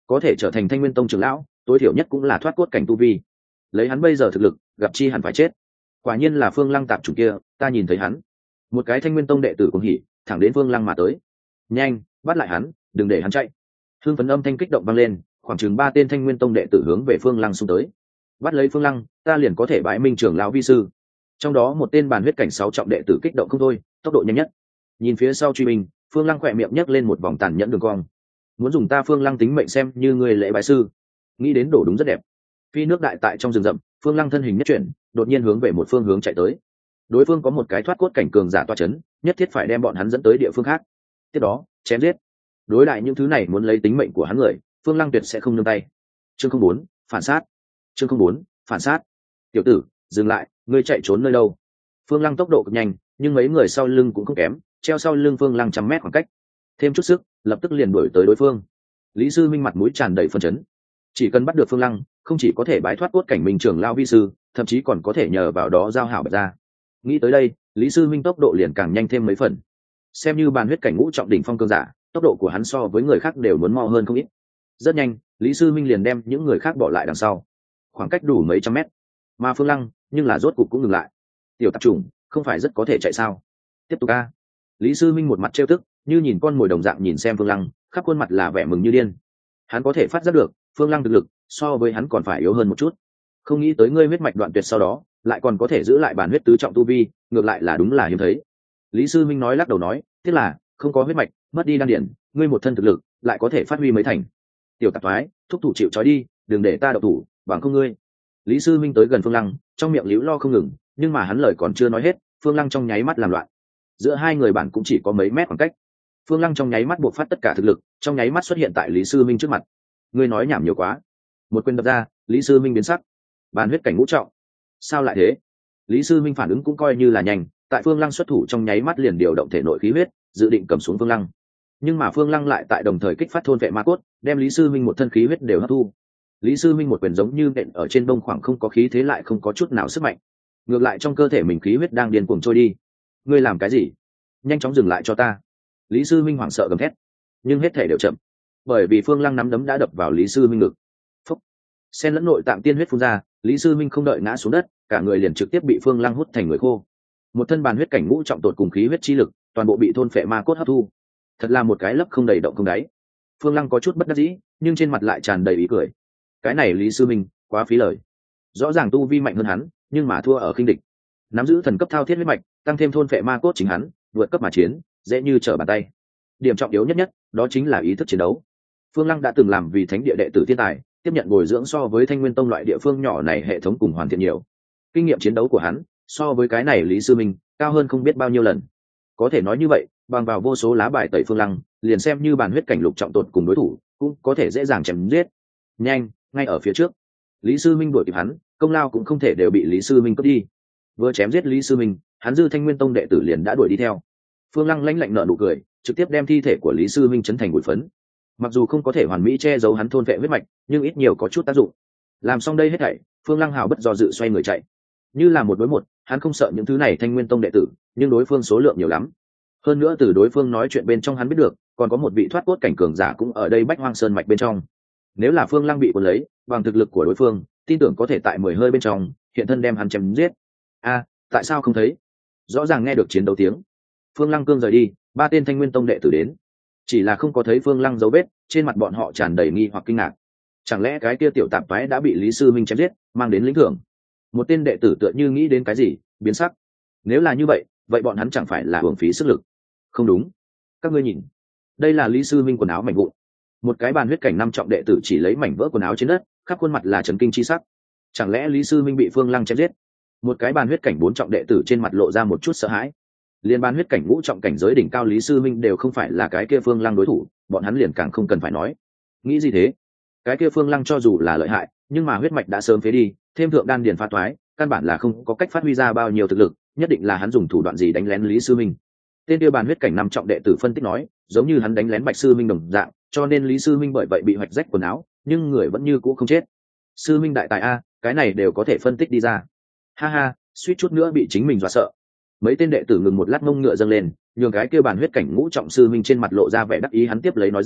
có thể trở thành Thanh Nguyên Tông trưởng lão tối thiểu nhất cũng là thoát cốt cảnh tu vi. Lấy hắn bây giờ thực lực gặp chi hẳn phải chết. Quả nhiên là Phương Lăng tạp chủ kia, ta nhìn thấy hắn. Một cái Thanh Nguyên Tông đệ tử cũng hỉ thẳng đến Phương Lăng mà tới. Nhanh bắt lại hắn, đừng để hắn chạy. Hương phấn âm thanh kích động vang lên, khoảng chừng 3 tên Thanh Nguyên Tông đệ tử hướng về Phương Lăng xung tới. Bắt lấy Phương Lăng, ta liền có thể bãi minh trưởng lão vi sư. Trong đó một tên bàn huyết cảnh 6 trọng đệ tử kích động không thôi, tốc độ nhanh nhất. Nhìn phía sau truy binh, Phương Lăng khỏe miệng nhấc lên một vòng tàn nhẫn đường cong. Muốn dùng ta Phương Lăng tính mệnh xem như người lễ bái sư. Nghĩ đến đổ đúng rất đẹp. Phi nước đại tại trong rừng rậm, Phương Lăng thân hình nhất chuyển, đột nhiên hướng về một phương hướng chạy tới. Đối phương có một cái thoát cốt cảnh cường giả toa chấn, nhất thiết phải đem bọn hắn dẫn tới địa phương khác. Tiếp đó, chém giết. Đối lại những thứ này muốn lấy tính mệnh của hắn người, Phương Lăng tuyệt sẽ không nương tay. Chương 04, phản sát. Chương 04, phản sát. Tiểu tử, dừng lại, ngươi chạy trốn nơi đâu? Phương Lăng tốc độ cực nhanh, nhưng mấy người sau lưng cũng không kém, treo sau lưng Phương Lăng 100 mét khoảng cách. Thêm chút sức, lập tức liền đuổi tới đối phương. Lý Sư Minh mặt mũi tràn đầy phấn chấn. Chỉ cần bắt được Phương Lăng, không chỉ có thể bái thoát cốt cảnh minh trưởng lao vi sư, thậm chí còn có thể nhờ vào đó giao hảo bạch ra. Nghĩ tới đây, Lý Sư Minh tốc độ liền càng nhanh thêm mấy phần. Xem như bàn huyết cảnh ngũ trọng đỉnh phong cường giả, tốc độ của hắn so với người khác đều muốn mau hơn không ít. Rất nhanh, Lý Sư Minh liền đem những người khác bỏ lại đằng sau. Khoảng cách đủ mấy trăm mét, mà Phương Lăng nhưng là rốt cục cũng ngừng lại. Tiểu tạp chủng, không phải rất có thể chạy sao? Tiếp tục a. Lý Sư Minh một mặt trêu tức, như nhìn con mồi đồng dạng nhìn xem Phương Lăng, khắp khuôn mặt là vẻ mừng như điên. Hắn có thể phát giác được, Phương Lăng thực lực so với hắn còn phải yếu hơn một chút. Không nghĩ tới ngươi huyết mạch đoạn tuyệt sau đó, lại còn có thể giữ lại bản huyết tứ trọng tu vi, ngược lại là đúng là hiếm thấy. Lý Sư Minh nói lắc đầu nói, thế là không có huyết mạch, mất đi đan điển, ngươi một thân thực lực lại có thể phát huy mấy thành. Tiểu tạp thoái, thúc thủ chịu trói đi, đừng để ta độc thủ, bằng không ngươi. Lý Sư Minh tới gần Phương Lăng, trong miệng líu lo không ngừng, nhưng mà hắn lời còn chưa nói hết, Phương Lăng trong nháy mắt làm loạn. Giữa hai người bản cũng chỉ có mấy mét khoảng cách. Phương Lăng trong nháy mắt buộc phát tất cả thực lực, trong nháy mắt xuất hiện tại Lý Sư Minh trước mặt. Ngươi nói nhảm nhiều quá. Một quyền đập ra, Lý Sư Minh biến sắc. Bàn huyết cảnh ngũ trọng. Sao lại thế? Lý Sư Minh phản ứng cũng coi như là nhanh, tại Phương Lăng xuất thủ trong nháy mắt liền điều động thể nội khí huyết, dự định cầm xuống Phương Lăng. Nhưng mà Phương Lăng lại tại đồng thời kích phát thôn vệ ma cốt, đem Lý Sư Minh một thân khí huyết đều hấp thu. Lý Sư Minh một quyền giống như nện ở trên đông khoảng không có khí thế lại không có chút nào sức mạnh. Ngược lại trong cơ thể mình khí huyết đang điên cuồng trôi đi. Ngươi làm cái gì? Nhanh chóng dừng lại cho ta. Lý Sư Minh hoảng sợ gầm thét, nhưng hết thể đều chậm, bởi vì Phương Lăng nắm đấm đã đập vào Lý Sư Minh ngực. Phúc. Xen lẫn nội tạng tiên huyết phun ra, Lý Sư Minh không đợi ngã xuống đất, cả người liền trực tiếp bị Phương Lăng hút thành người khô. Một thân bàn huyết cảnh ngũ trọng tột cùng khí huyết chi lực, toàn bộ bị thôn phệ ma cốt hấp thu. Thật là một cái lấp không đầy động không đáy. Phương Lăng có chút bất đắc dĩ, nhưng trên mặt lại tràn đầy ý cười. Cái này Lý Sư Minh quá phí lời. Rõ ràng tu vi mạnh hơn hắn, nhưng mà thua ở khinh địch. Nắm giữ thần cấp thao thiết huyết mạch, tăng thêm thôn phệ ma cốt chính hắn, vượt cấp mà chiến, dễ như trở bàn tay. Điểm trọng yếu nhất đó chính là ý thức chiến đấu. Phương Lăng đã từng làm vì thánh địa đệ tử thiên tài, tiếp nhận bồi dưỡng so với Thanh Nguyên Tông loại địa phương nhỏ này hệ thống cùng hoàn thiện nhiều. Kinh nghiệm chiến đấu của hắn so với cái này Lý Sư Minh cao hơn không biết bao nhiêu lần. Có thể nói như vậy, bằng vào vô số lá bài tẩy Phương Lăng, liền xem như bàn huyết cảnh lục trọng tột cùng đối thủ, cũng có thể dễ dàng chém giết. Nhanh, ngay ở phía trước. Lý Sư Minh đuổi kịp hắn, công lao cũng không thể đều bị Lý Sư Minh cướp đi. Vừa chém giết Lý Sư Minh, hắn dư Thanh Nguyên Tông đệ tử liền đã đuổi đi theo. Phương Lăng lãnh lạnh nở nụ cười, trực tiếp đem thi thể của Lý Sư Minh chấn thành bụi phấn. Mặc dù không có thể hoàn mỹ che giấu hắn thôn vệ huyết mạch, nhưng ít nhiều có chút tác dụng. Làm xong đây hết thảy, Phương Lăng hào bất do dự xoay người chạy. Như là một đối một, hắn không sợ những thứ này Thanh Nguyên Tông đệ tử, nhưng đối phương số lượng nhiều lắm. Hơn nữa từ đối phương nói chuyện bên trong hắn biết được, còn có một vị thoát cốt cảnh cường giả cũng ở đây Bách Hoang Sơn mạch bên trong. Nếu là Phương Lăng bị cuốn lấy, bằng thực lực của đối phương, tin tưởng có thể tại 10 hơi bên trong, hiện thân đem hắn chém giết. A, tại sao không thấy? Rõ ràng nghe được chiến đấu tiếng. Phương Lăng cương rời đi, 3 tên Thanh Nguyên Tông đệ tử đến, chỉ là không có thấy Phương Lăng dấu vết, trên mặt bọn họ tràn đầy nghi hoặc kinh ngạc. Chẳng lẽ cái kia tiểu tạp toái đã bị Lý Sư Minh chém giết, mang đến lĩnh thưởng? Một tên đệ tử tựa như nghĩ đến cái gì, biến sắc. Nếu là như vậy, vậy bọn hắn chẳng phải là uổng phí sức lực? Không đúng, các ngươi nhìn, đây là Lý Sư Minh quần áo mảnh vụn. Một cái bàn huyết cảnh 5 trọng đệ tử chỉ lấy mảnh vỡ quần áo trên đất, khắp khuôn mặt là trấn kinh chi sắc. Chẳng lẽ Lý Sư Minh bị Phương Lăng chém giết? Một cái bàn huyết cảnh 4 trọng đệ tử trên mặt lộ ra một chút sợ hãi. Liên ban huyết cảnh ngũ trọng cảnh giới đỉnh cao Lý Sư Minh đều không phải là cái kia Phương Lăng đối thủ, bọn hắn liền càng không cần phải nói. Nghĩ gì thế? Cái kia Phương Lăng cho dù là lợi hại, nhưng mà huyết mạch đã sớm phế đi, thêm thượng đan điền phá toái, căn bản là không có cách phát huy ra bao nhiêu thực lực, nhất định là hắn dùng thủ đoạn gì đánh lén Lý Sư Minh. Tên kia bàn huyết cảnh 5 trọng đệ tử phân tích nói, giống như hắn đánh lén Bạch Sư Minh đồng dạng, cho nên Lý Sư Minh bởi vậy bị hoạch rách quần áo, nhưng người vẫn như cũ không chết. Sư Minh đại tài a, cái này đều có thể phân tích đi ra. Ha ha, suýt chút nữa bị chính mình dọa sợ. Mấy tên đệ tử ngừng một lát mông ngựa dâng lên, nhường cái kia bàn huyết cảnh ngũ trọng sư minh trên mặt lộ ra vẻ đắc ý, hắn tiếp lấy nói ra,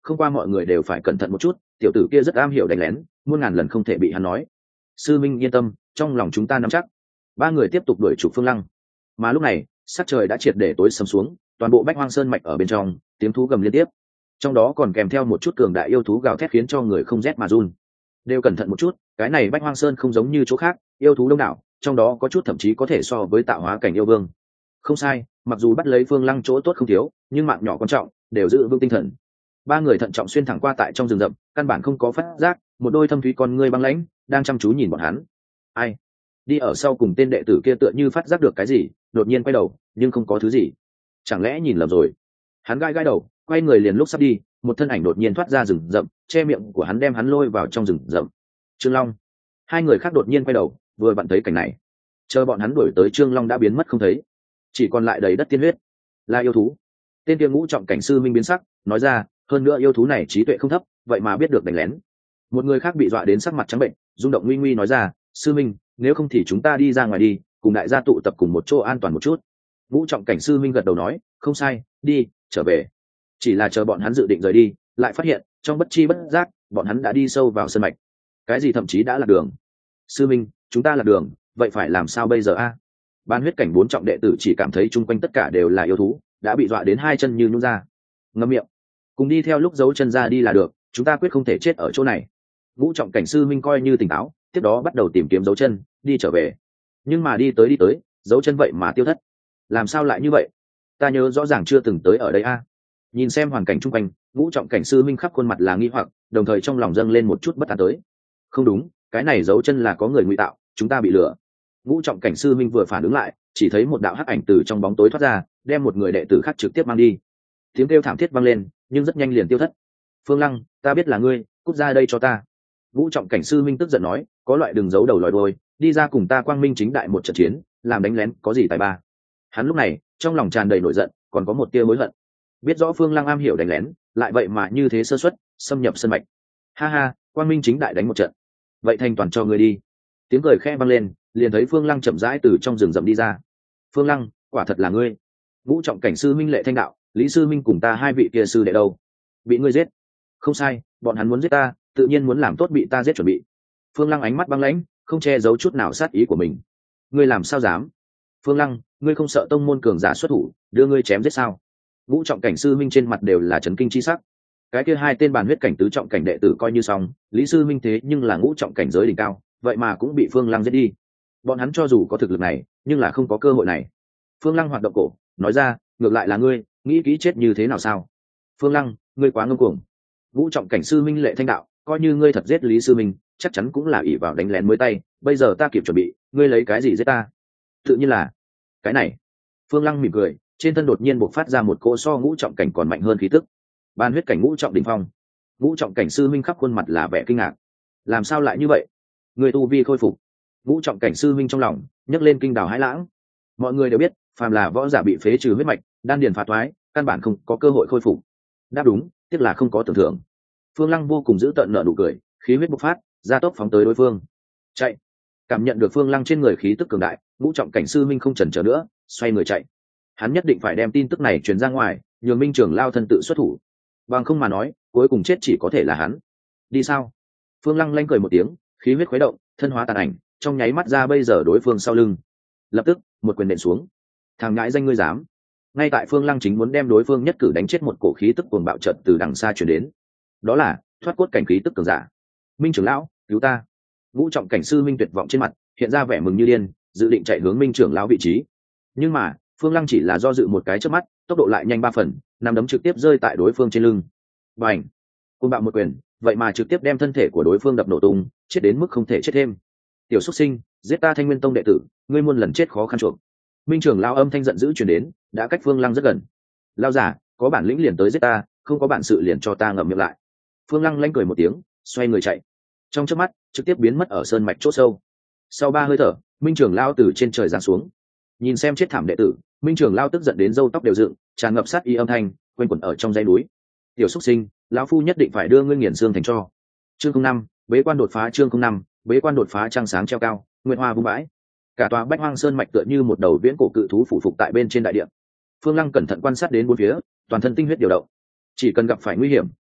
không qua mọi người đều phải cẩn thận một chút, tiểu tử kia rất am hiểu đánh lén, muôn ngàn lần không thể bị hắn nói. Sư minh yên tâm, trong lòng chúng ta nắm chắc. Ba người tiếp tục đuổi trục Phương Lăng. Mà lúc này sắc trời đã triệt để tối sầm xuống, toàn bộ Bách Hoang Sơn mạch ở bên trong tiếng thú gầm liên tiếp, trong đó còn kèm theo một chút cường đại yêu thú gào thét khiến cho người không rét mà run. Đều cẩn thận một chút, cái này Bách Hoang Sơn không giống như chỗ khác, yêu thú đông đảo, trong đó có chút thậm chí có thể so với tạo hóa cảnh yêu vương. Không sai, mặc dù bắt lấy Phương Lăng chỗ tốt không thiếu, nhưng mạng nhỏ quan trọng, đều giữ vững tinh thần. Ba người thận trọng xuyên thẳng qua tại trong rừng rậm, căn bản không có phát giác, một đôi thâm thúy con ngươi băng lãnh đang chăm chú nhìn bọn hắn. Ai? Đi ở sau cùng tên đệ tử kia tựa như phát giác được cái gì, đột nhiên quay đầu, nhưng không có thứ gì. Chẳng lẽ nhìn lầm rồi? Hắn gai gai đầu, quay người liền lúc sắp đi, một thân ảnh đột nhiên thoát ra rừng rậm, che miệng của hắn đem hắn lôi vào trong rừng rậm. Trương Long. Hai người khác đột nhiên quay đầu, vừa vặn thấy cảnh này. Chờ bọn hắn đuổi tới, Trương Long đã biến mất không thấy, chỉ còn lại đầy đất tiên huyết. Là yêu thú. Tên kia ngũ trọng cảnh sư minh biến sắc, nói ra, hơn nữa yêu thú này trí tuệ không thấp, vậy mà biết được đánh lén. Một người khác bị dọa đến sắc mặt trắng bệnh, rung động nguy nguy nói ra, sư minh, nếu không thì chúng ta đi ra ngoài đi, cùng đại gia tụ tập cùng một chỗ an toàn một chút. Ngũ trọng cảnh sư minh gật đầu nói, không sai, đi, trở về. Chỉ là chờ bọn hắn dự định rời đi, lại phát hiện trong bất chi bất giác bọn hắn đã đi sâu vào sân mạch. Cái gì thậm chí đã lạc đường. Sư minh, chúng ta lạc đường, vậy phải làm sao bây giờ a? Ban huyết cảnh 4 trọng đệ tử chỉ cảm thấy chung quanh tất cả đều là yêu thú, đã bị dọa đến hai chân như nhún ra. Ngậm miệng, cùng đi theo lúc giấu chân ra đi là được, chúng ta quyết không thể chết ở chỗ này. Ngũ trọng cảnh sư minh coi như tỉnh táo, tiếp đó bắt đầu tìm kiếm dấu chân, đi trở về. Nhưng mà đi tới, dấu chân vậy mà tiêu thất. Làm sao lại như vậy? Ta nhớ rõ ràng chưa từng tới ở đây a. Nhìn xem hoàn cảnh chung quanh, ngũ trọng cảnh sư minh khắp khuôn mặt là nghi hoặc, đồng thời trong lòng dâng lên một chút bất an tới. Không đúng, cái này dấu chân là có người ngụy tạo, chúng ta bị lừa. Ngũ trọng cảnh sư minh vừa phản ứng lại, chỉ thấy một đạo hắc ảnh từ trong bóng tối thoát ra, đem một người đệ tử khác trực tiếp mang đi. Tiếng kêu thảm thiết vang lên, nhưng rất nhanh liền tiêu thất. Phương Lăng, ta biết là ngươi, cút ra đây cho ta. Ngũ trọng cảnh sư minh tức giận nói, có loại đừng giấu đầu lòi đuôi, đi ra cùng ta quang minh chính đại một trận chiến, làm đánh lén có gì tài ba. Hắn lúc này trong lòng tràn đầy nổi giận, còn có một tia hối hận. Biết rõ Phương Lăng am hiểu đánh lén, lại vậy mà như thế sơ suất, xâm nhập sân mạch. Ha ha, quang minh chính đại đánh một trận, vậy thành toàn cho ngươi đi. Tiếng cười khẽ vang lên, liền thấy Phương Lăng chậm rãi từ trong rừng rậm đi ra. Phương Lăng, quả thật là ngươi. Ngũ trọng cảnh sư minh lệ thanh đạo, Lý sư minh cùng ta hai vị kia sư đệ đâu? Bị ngươi giết. Không sai, bọn hắn muốn giết ta, tự nhiên muốn làm tốt bị ta giết chuẩn bị. Phương Lăng ánh mắt băng lãnh, không che giấu chút nào sát ý của mình. Ngươi làm sao dám? Phương Lăng, ngươi không sợ tông môn cường giả xuất thủ đưa ngươi chém giết sao? Ngũ trọng cảnh sư minh trên mặt đều là chấn kinh chi sắc. Cái kia hai tên bàn huyết cảnh tứ trọng cảnh đệ tử coi như xong, Lý sư minh thế nhưng là ngũ trọng cảnh giới đỉnh cao, vậy mà cũng bị Phương Lăng giết đi. Bọn hắn cho dù có thực lực này, nhưng là không có cơ hội này. Phương Lăng hoạt động cổ, nói ra, ngược lại là ngươi, nghĩ kỹ chết như thế nào sao? Phương Lăng, ngươi quá ngông cuồng. Ngũ trọng cảnh sư minh lệ thanh đạo, coi như ngươi thật giết Lý sư minh, chắc chắn cũng là ỷ vào đánh lén mới tay, bây giờ ta kịp chuẩn bị, ngươi lấy cái gì giết ta? Tự nhiên là cái này. Phương Lăng mỉm cười, trên thân đột nhiên bộc phát ra một cỗ so ngũ trọng cảnh còn mạnh hơn khí tức. Ban huyết cảnh ngũ trọng đỉnh phong. Ngũ trọng cảnh sư minh khắp khuôn mặt là vẻ kinh ngạc. Làm sao lại như vậy? Người tu vi khôi phục. Ngũ trọng cảnh sư minh trong lòng nhấc lên kinh đào hãi lãng. Mọi người đều biết, phàm là võ giả bị phế trừ huyết mạch, đan điền phá thoái, căn bản không có cơ hội khôi phục. Đáp đúng, tiếc là không có tưởng thưởng. Phương Lăng vô cùng giữ tợn nở nụ cười, khí huyết bộc phát, gia tốc phóng tới đối phương. Chạy. Cảm nhận được Phương Lăng trên người khí tức cường đại, ngũ trọng cảnh sư minh không chần chờ nữa, xoay người chạy. Hắn nhất định phải đem tin tức này truyền ra ngoài, nhường Minh Trường Lao thân tự xuất thủ. Bằng không mà nói, cuối cùng chết chỉ có thể là hắn. Đi sao? Phương Lăng lanh cười một tiếng, khí huyết khuấy động, thân hóa tàn ảnh, trong nháy mắt ra bây giờ đối phương sau lưng. Lập tức, một quyền nện xuống. Thằng ngãi danh ngươi dám! Ngay tại Phương Lăng chính muốn đem đối phương nhất cử đánh chết, một cổ khí tức cuồng bạo chợt từ đằng xa truyền đến. Đó là thoát cốt cảnh khí tức cường giả. Minh Trưởng lão, cứu ta! Ngũ trọng cảnh sư Minh tuyệt vọng trên mặt hiện ra vẻ mừng như điên, dự định chạy hướng Minh Trưởng lão vị trí. Nhưng mà Phương Lăng chỉ là do dự một cái chớp mắt, tốc độ lại nhanh 3 phần, nắm đấm trực tiếp rơi tại đối phương trên lưng. Bành! Côn bạo một quyền, vậy mà trực tiếp đem thân thể của đối phương đập nổ tung, chết đến mức không thể chết thêm. Tiểu xuất sinh, giết ta Thanh Nguyên Tông đệ tử, ngươi muôn lần chết khó khăn chuộc. Minh Trưởng lão âm thanh giận dữ truyền đến, đã cách Phương Lăng rất gần. Lão giả, có bản lĩnh liền tới giết ta, không có bản sự liền cho ta ngậm miệng lại. Phương Lăng lanh cười một tiếng, xoay người chạy. Trong chớp mắt, trực tiếp biến mất ở sơn mạch chỗ sâu. Sau 3 hơi thở, Minh Trưởng lão từ trên trời giáng xuống. Nhìn xem chết thảm đệ tử, Minh Trưởng lão tức giận đến râu tóc đều dựng, tràn ngập sát ý âm thanh quanh quẩn ở trong dãy núi. Tiểu xuất sinh, lão phu nhất định phải đưa ngươi nghiền xương thành tro. Chương 05, bế quan đột phá. Chương 05, bế quan đột phá. Trăng sáng treo cao, nguyệt hoa vung vãi. Cả tòa Bách Hoang Sơn mạch tựa như một đầu viễn cổ cự thú phủ phục tại bên trên đại địa. Phương Lăng cẩn thận quan sát đến bốn phía, toàn thân tinh huyết điều động. Chỉ cần gặp phải nguy hiểm,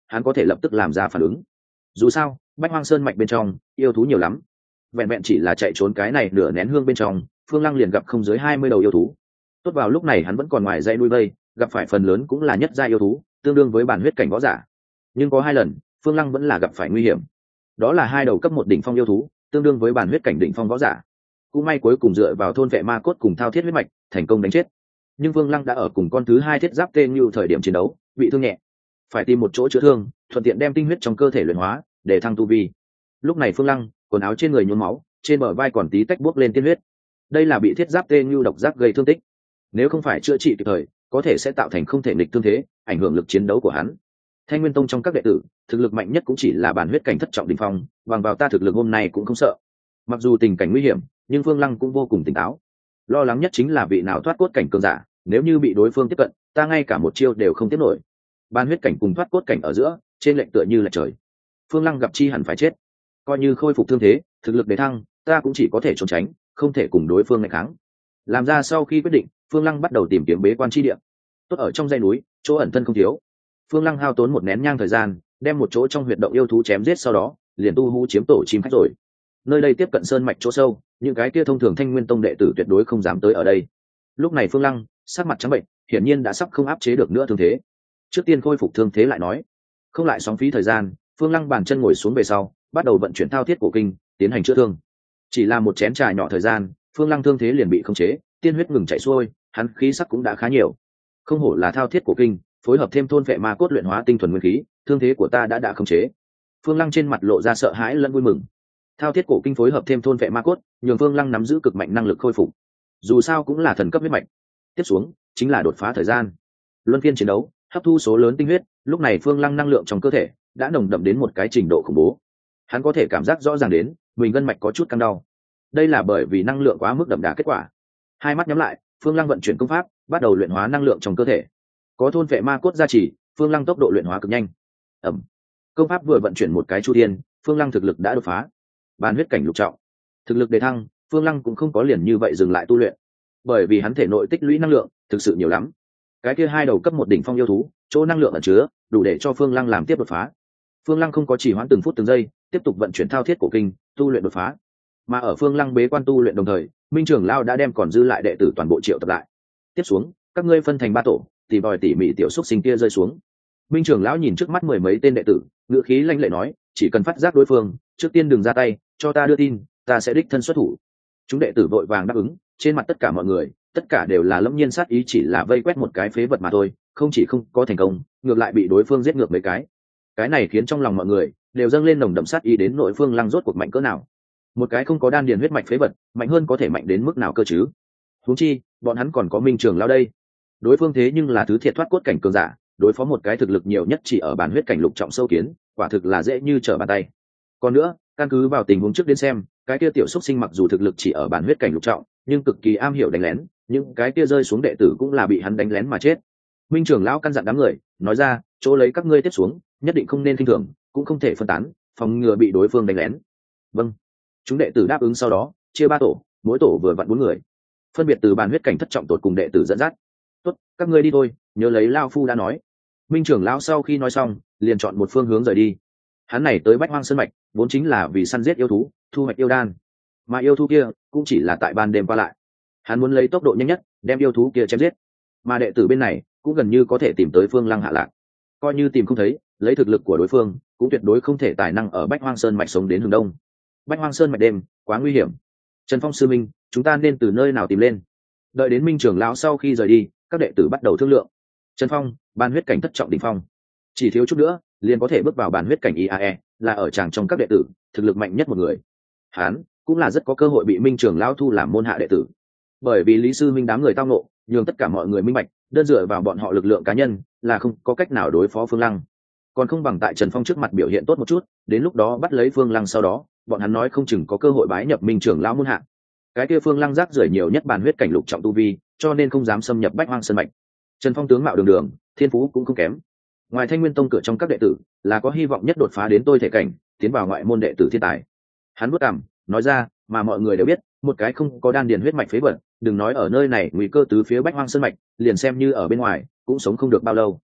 hắn có thể lập tức làm ra phản ứng. Dù sao bách hoang sơn mạch bên trong yêu thú nhiều lắm, vẹn vẹn chỉ là chạy trốn cái này nửa nén hương bên trong, Phương Lăng liền gặp không dưới 20 đầu yêu thú. Tốt vào lúc này hắn vẫn còn ngoài dãy núi vây, gặp phải phần lớn cũng là nhất gia yêu thú, tương đương với bản huyết cảnh võ giả. Nhưng có 2 lần Phương Lăng vẫn là gặp phải nguy hiểm. Đó là 2 đầu cấp 1 đỉnh phong yêu thú, tương đương với bản huyết cảnh đỉnh phong võ giả. Cũng may cuối cùng dựa vào thôn vệ ma cốt cùng thao thiết huyết mạch, thành công đánh chết. Nhưng Phương Lăng đã ở cùng con thứ 2 thiết giáp tên như thời điểm chiến đấu, bị thương nhẹ, phải tìm một chỗ chữa thương, thuận tiện đem tinh huyết trong cơ thể luyện hóa, để thăng tu vi. Lúc này Phương Lăng, quần áo trên người nhuốm máu, trên bờ vai còn tí tách buốc lên tiên huyết. Đây là bị thiết giáp tên như độc giác gây thương tích. Nếu không phải chữa trị kịp thời, có thể sẽ tạo thành không thể nghịch thương thế, ảnh hưởng lực chiến đấu của hắn. Thanh Nguyên Tông trong các đệ tử, thực lực mạnh nhất cũng chỉ là bản huyết cảnh thất trọng đỉnh phong, bằng vào ta thực lực hôm nay cũng không sợ. Mặc dù tình cảnh nguy hiểm, nhưng Phương Lăng cũng vô cùng tỉnh táo. Lo lắng nhất chính là vị nào thoát cốt cảnh cường giả, nếu như bị đối phương tiếp cận, ta ngay cả một chiêu đều không tiếp nổi. Bản huyết cảnh cùng thoát cốt cảnh ở giữa, trên lệnh tựa như là trời. Phương Lăng gặp chi hẳn phải chết. Coi như khôi phục thương thế, thực lực đề thăng, ta cũng chỉ có thể trốn tránh, không thể cùng đối phương ngày kháng. Làm ra sau khi quyết định, Phương Lăng bắt đầu tìm kiếm bế quan chi địa. Tốt ở trong dãy núi, chỗ ẩn thân không thiếu. Phương Lăng hao tốn 1 nén nhang thời gian, đem một chỗ trong huyệt động yêu thú chém giết, sau đó liền tu hú chiếm tổ chim khách rồi. Nơi đây tiếp cận sơn mạch chỗ sâu, những cái kia thông thường Thanh Nguyên Tông đệ tử tuyệt đối không dám tới ở đây. Lúc này Phương Lăng sắc mặt trắng bệnh, hiển nhiên đã sắp không áp chế được nữa thương thế. Trước tiên khôi phục thương thế lại nói, không lại sóng phí thời gian, Phương Lăng bàn chân ngồi xuống về sau, bắt đầu vận chuyển thao thiết cổ kinh, tiến hành chữa thương. Chỉ là một chén trà nhỏ thời gian, Phương Lăng thương thế liền bị khống chế, tiên huyết ngừng chảy xuôi, hắn khí sắc cũng đã khá nhiều. Không hổ là thao thiết cổ kinh, phối hợp thêm thôn vệ ma cốt luyện hóa tinh thuần nguyên khí, thương thế của ta đã khống chế. Phương Lăng trên mặt lộ ra sợ hãi lẫn vui mừng. Thao thiết cổ kinh phối hợp thêm thôn vệ ma cốt, nhường Phương Lăng nắm giữ cực mạnh năng lực khôi phục. Dù sao cũng là thần cấp huyết mạch. Tiếp xuống chính là đột phá thời gian. Luân phiên chiến đấu, hấp thu số lớn tinh huyết, lúc này Phương Lăng năng lượng trong cơ thể đã nồng đậm đến một cái trình độ khủng bố. Hắn có thể cảm giác rõ ràng đến, mình gân mạch có chút căng đau. Đây là bởi vì năng lượng quá mức đậm đà kết quả. Hai mắt nhắm lại, Phương Lăng vận chuyển công pháp, bắt đầu luyện hóa năng lượng trong cơ thể. Có thôn vệ ma cốt gia trì, Phương Lăng tốc độ luyện hóa cực nhanh. Ẩm. Công pháp vừa vận chuyển một cái chu thiên, Phương Lăng thực lực đã đột phá. Bản huyết cảnh lục trọng. Thực lực đề thăng, Phương Lăng cũng không có liền như vậy dừng lại tu luyện, bởi vì hắn thể nội tích lũy năng lượng thực sự nhiều lắm. Cái kia 2 đầu cấp 1 đỉnh phong yêu thú, chỗ năng lượng ẩn chứa, đủ để cho Phương Lăng làm tiếp đột phá. Phương Lăng không có chỉ hoãn từng phút từng giây, tiếp tục vận chuyển thao thiết cổ kinh, tu luyện đột phá. Mà ở Phương Lăng bế quan tu luyện đồng thời, Minh trưởng lão đã đem còn dư lại đệ tử toàn bộ triệu tập lại. Tiếp xuống, các ngươi phân thành 3 tổ, tỉ bòi tỉ mỉ tiểu xúc sinh kia rơi xuống. Minh trưởng lão nhìn trước mắt 10 mấy tên đệ tử, ngữ khí lanh lệ nói, chỉ cần phát giác đối phương, trước tiên đừng ra tay, cho ta đưa tin, ta sẽ đích thân xuất thủ. Chúng đệ tử vội vàng đáp ứng, trên mặt tất cả mọi người, tất cả đều là lâm nhiên sát ý, chỉ là vây quét một cái phế vật mà thôi, không chỉ không có thành công, ngược lại bị đối phương giết ngược mấy cái. Cái này khiến trong lòng mọi người đều dâng lên nồng đậm sát ý, đến nội Phương Lăng rốt cuộc mạnh cỡ nào. Một cái không có đan điền huyết mạch phế vật, mạnh hơn có thể mạnh đến mức nào cơ chứ? Huống chi, bọn hắn còn có Minh trưởng lão đây. Đối phương thế nhưng là thứ thiệt thoát cốt cảnh cường giả, đối phó một cái thực lực nhiều nhất chỉ ở bản huyết cảnh lục trọng sâu kiến, quả thực là dễ như trở bàn tay. Còn nữa, căn cứ vào tình huống trước đến xem, cái kia tiểu xúc sinh mặc dù thực lực chỉ ở bản huyết cảnh lục trọng, nhưng cực kỳ am hiểu đánh lén, những cái kia rơi xuống đệ tử cũng là bị hắn đánh lén mà chết. Minh trưởng lão căn dặn đám người, nói ra, chỗ lấy các ngươi tiếp xuống, nhất định không nên khinh thường, cũng không thể phân tán, phòng ngừa bị đối phương đánh lén. Vâng. Chúng đệ tử đáp ứng, sau đó chia 3 tổ, mỗi tổ vừa vặn 4 người, phân biệt từ bản huyết cảnh thất trọng tột cùng đệ tử dẫn dắt. Tốt, các ngươi đi thôi, nhớ lấy lao phu đã nói. Minh trưởng lão sau khi nói xong, liền chọn một phương hướng rời đi. Hắn này tới Bách Hoang Sơn mạch, vốn chính là vì săn giết yêu thú, thu hoạch yêu đan, mà yêu thú kia cũng chỉ là tại ban đêm qua lại. Hắn muốn lấy tốc độ nhanh nhất đem yêu thú kia chém giết, mà đệ tử bên này cũng gần như có thể tìm tới Phương Lăng hạ lạc. Coi như tìm không thấy, lấy thực lực của đối phương cũng tuyệt đối không thể tài năng ở Bách Hoang Sơn mạch sống đến hướng đông. Bách Hoang Sơn mạch đêm quá nguy hiểm. Trần Phong sư minh, chúng ta nên từ nơi nào tìm lên? Đợi đến Minh trưởng lão sau khi rời đi, các đệ tử bắt đầu thương lượng. Trần Phong, ban huyết cảnh thất trọng đỉnh phong, chỉ thiếu chút nữa liền có thể bước vào bản huyết cảnh IAE, là ở tràng trong các đệ tử thực lực mạnh nhất một người. Hắn cũng là rất có cơ hội bị Minh trưởng lão thu làm môn hạ đệ tử, bởi vì Lý sư minh đám người tao nộ, nhường tất cả mọi người minh bạch, đơn dựa vào bọn họ lực lượng cá nhân là không có cách nào đối phó Phương Lăng. Còn không bằng tại Trần Phong trước mặt biểu hiện tốt một chút, đến lúc đó bắt lấy Phương Lăng, sau đó bọn hắn nói không chừng có cơ hội bái nhập Minh trưởng lão môn hạ. Cái kia Phương Lăng rác rưởi nhiều nhất bản huyết cảnh lục trọng tu vi, cho nên không dám xâm nhập Bách Hoang Sơn mạch. Trần Phong tướng mạo đường đường, thiên phú cũng không kém. Ngoài Thanh Nguyên Tông cửa trong các đệ tử, là có hy vọng nhất đột phá đến tôi thể cảnh, tiến vào ngoại môn đệ tử thiên tài. Hắn bước cằm, nói ra, mà mọi người đều biết, một cái không có đan điền huyết mạch phế vật, đừng nói ở nơi này nguy cơ tứ phía Bách Hoang Sơn mạch, liền xem như ở bên ngoài, cũng sống không được bao lâu.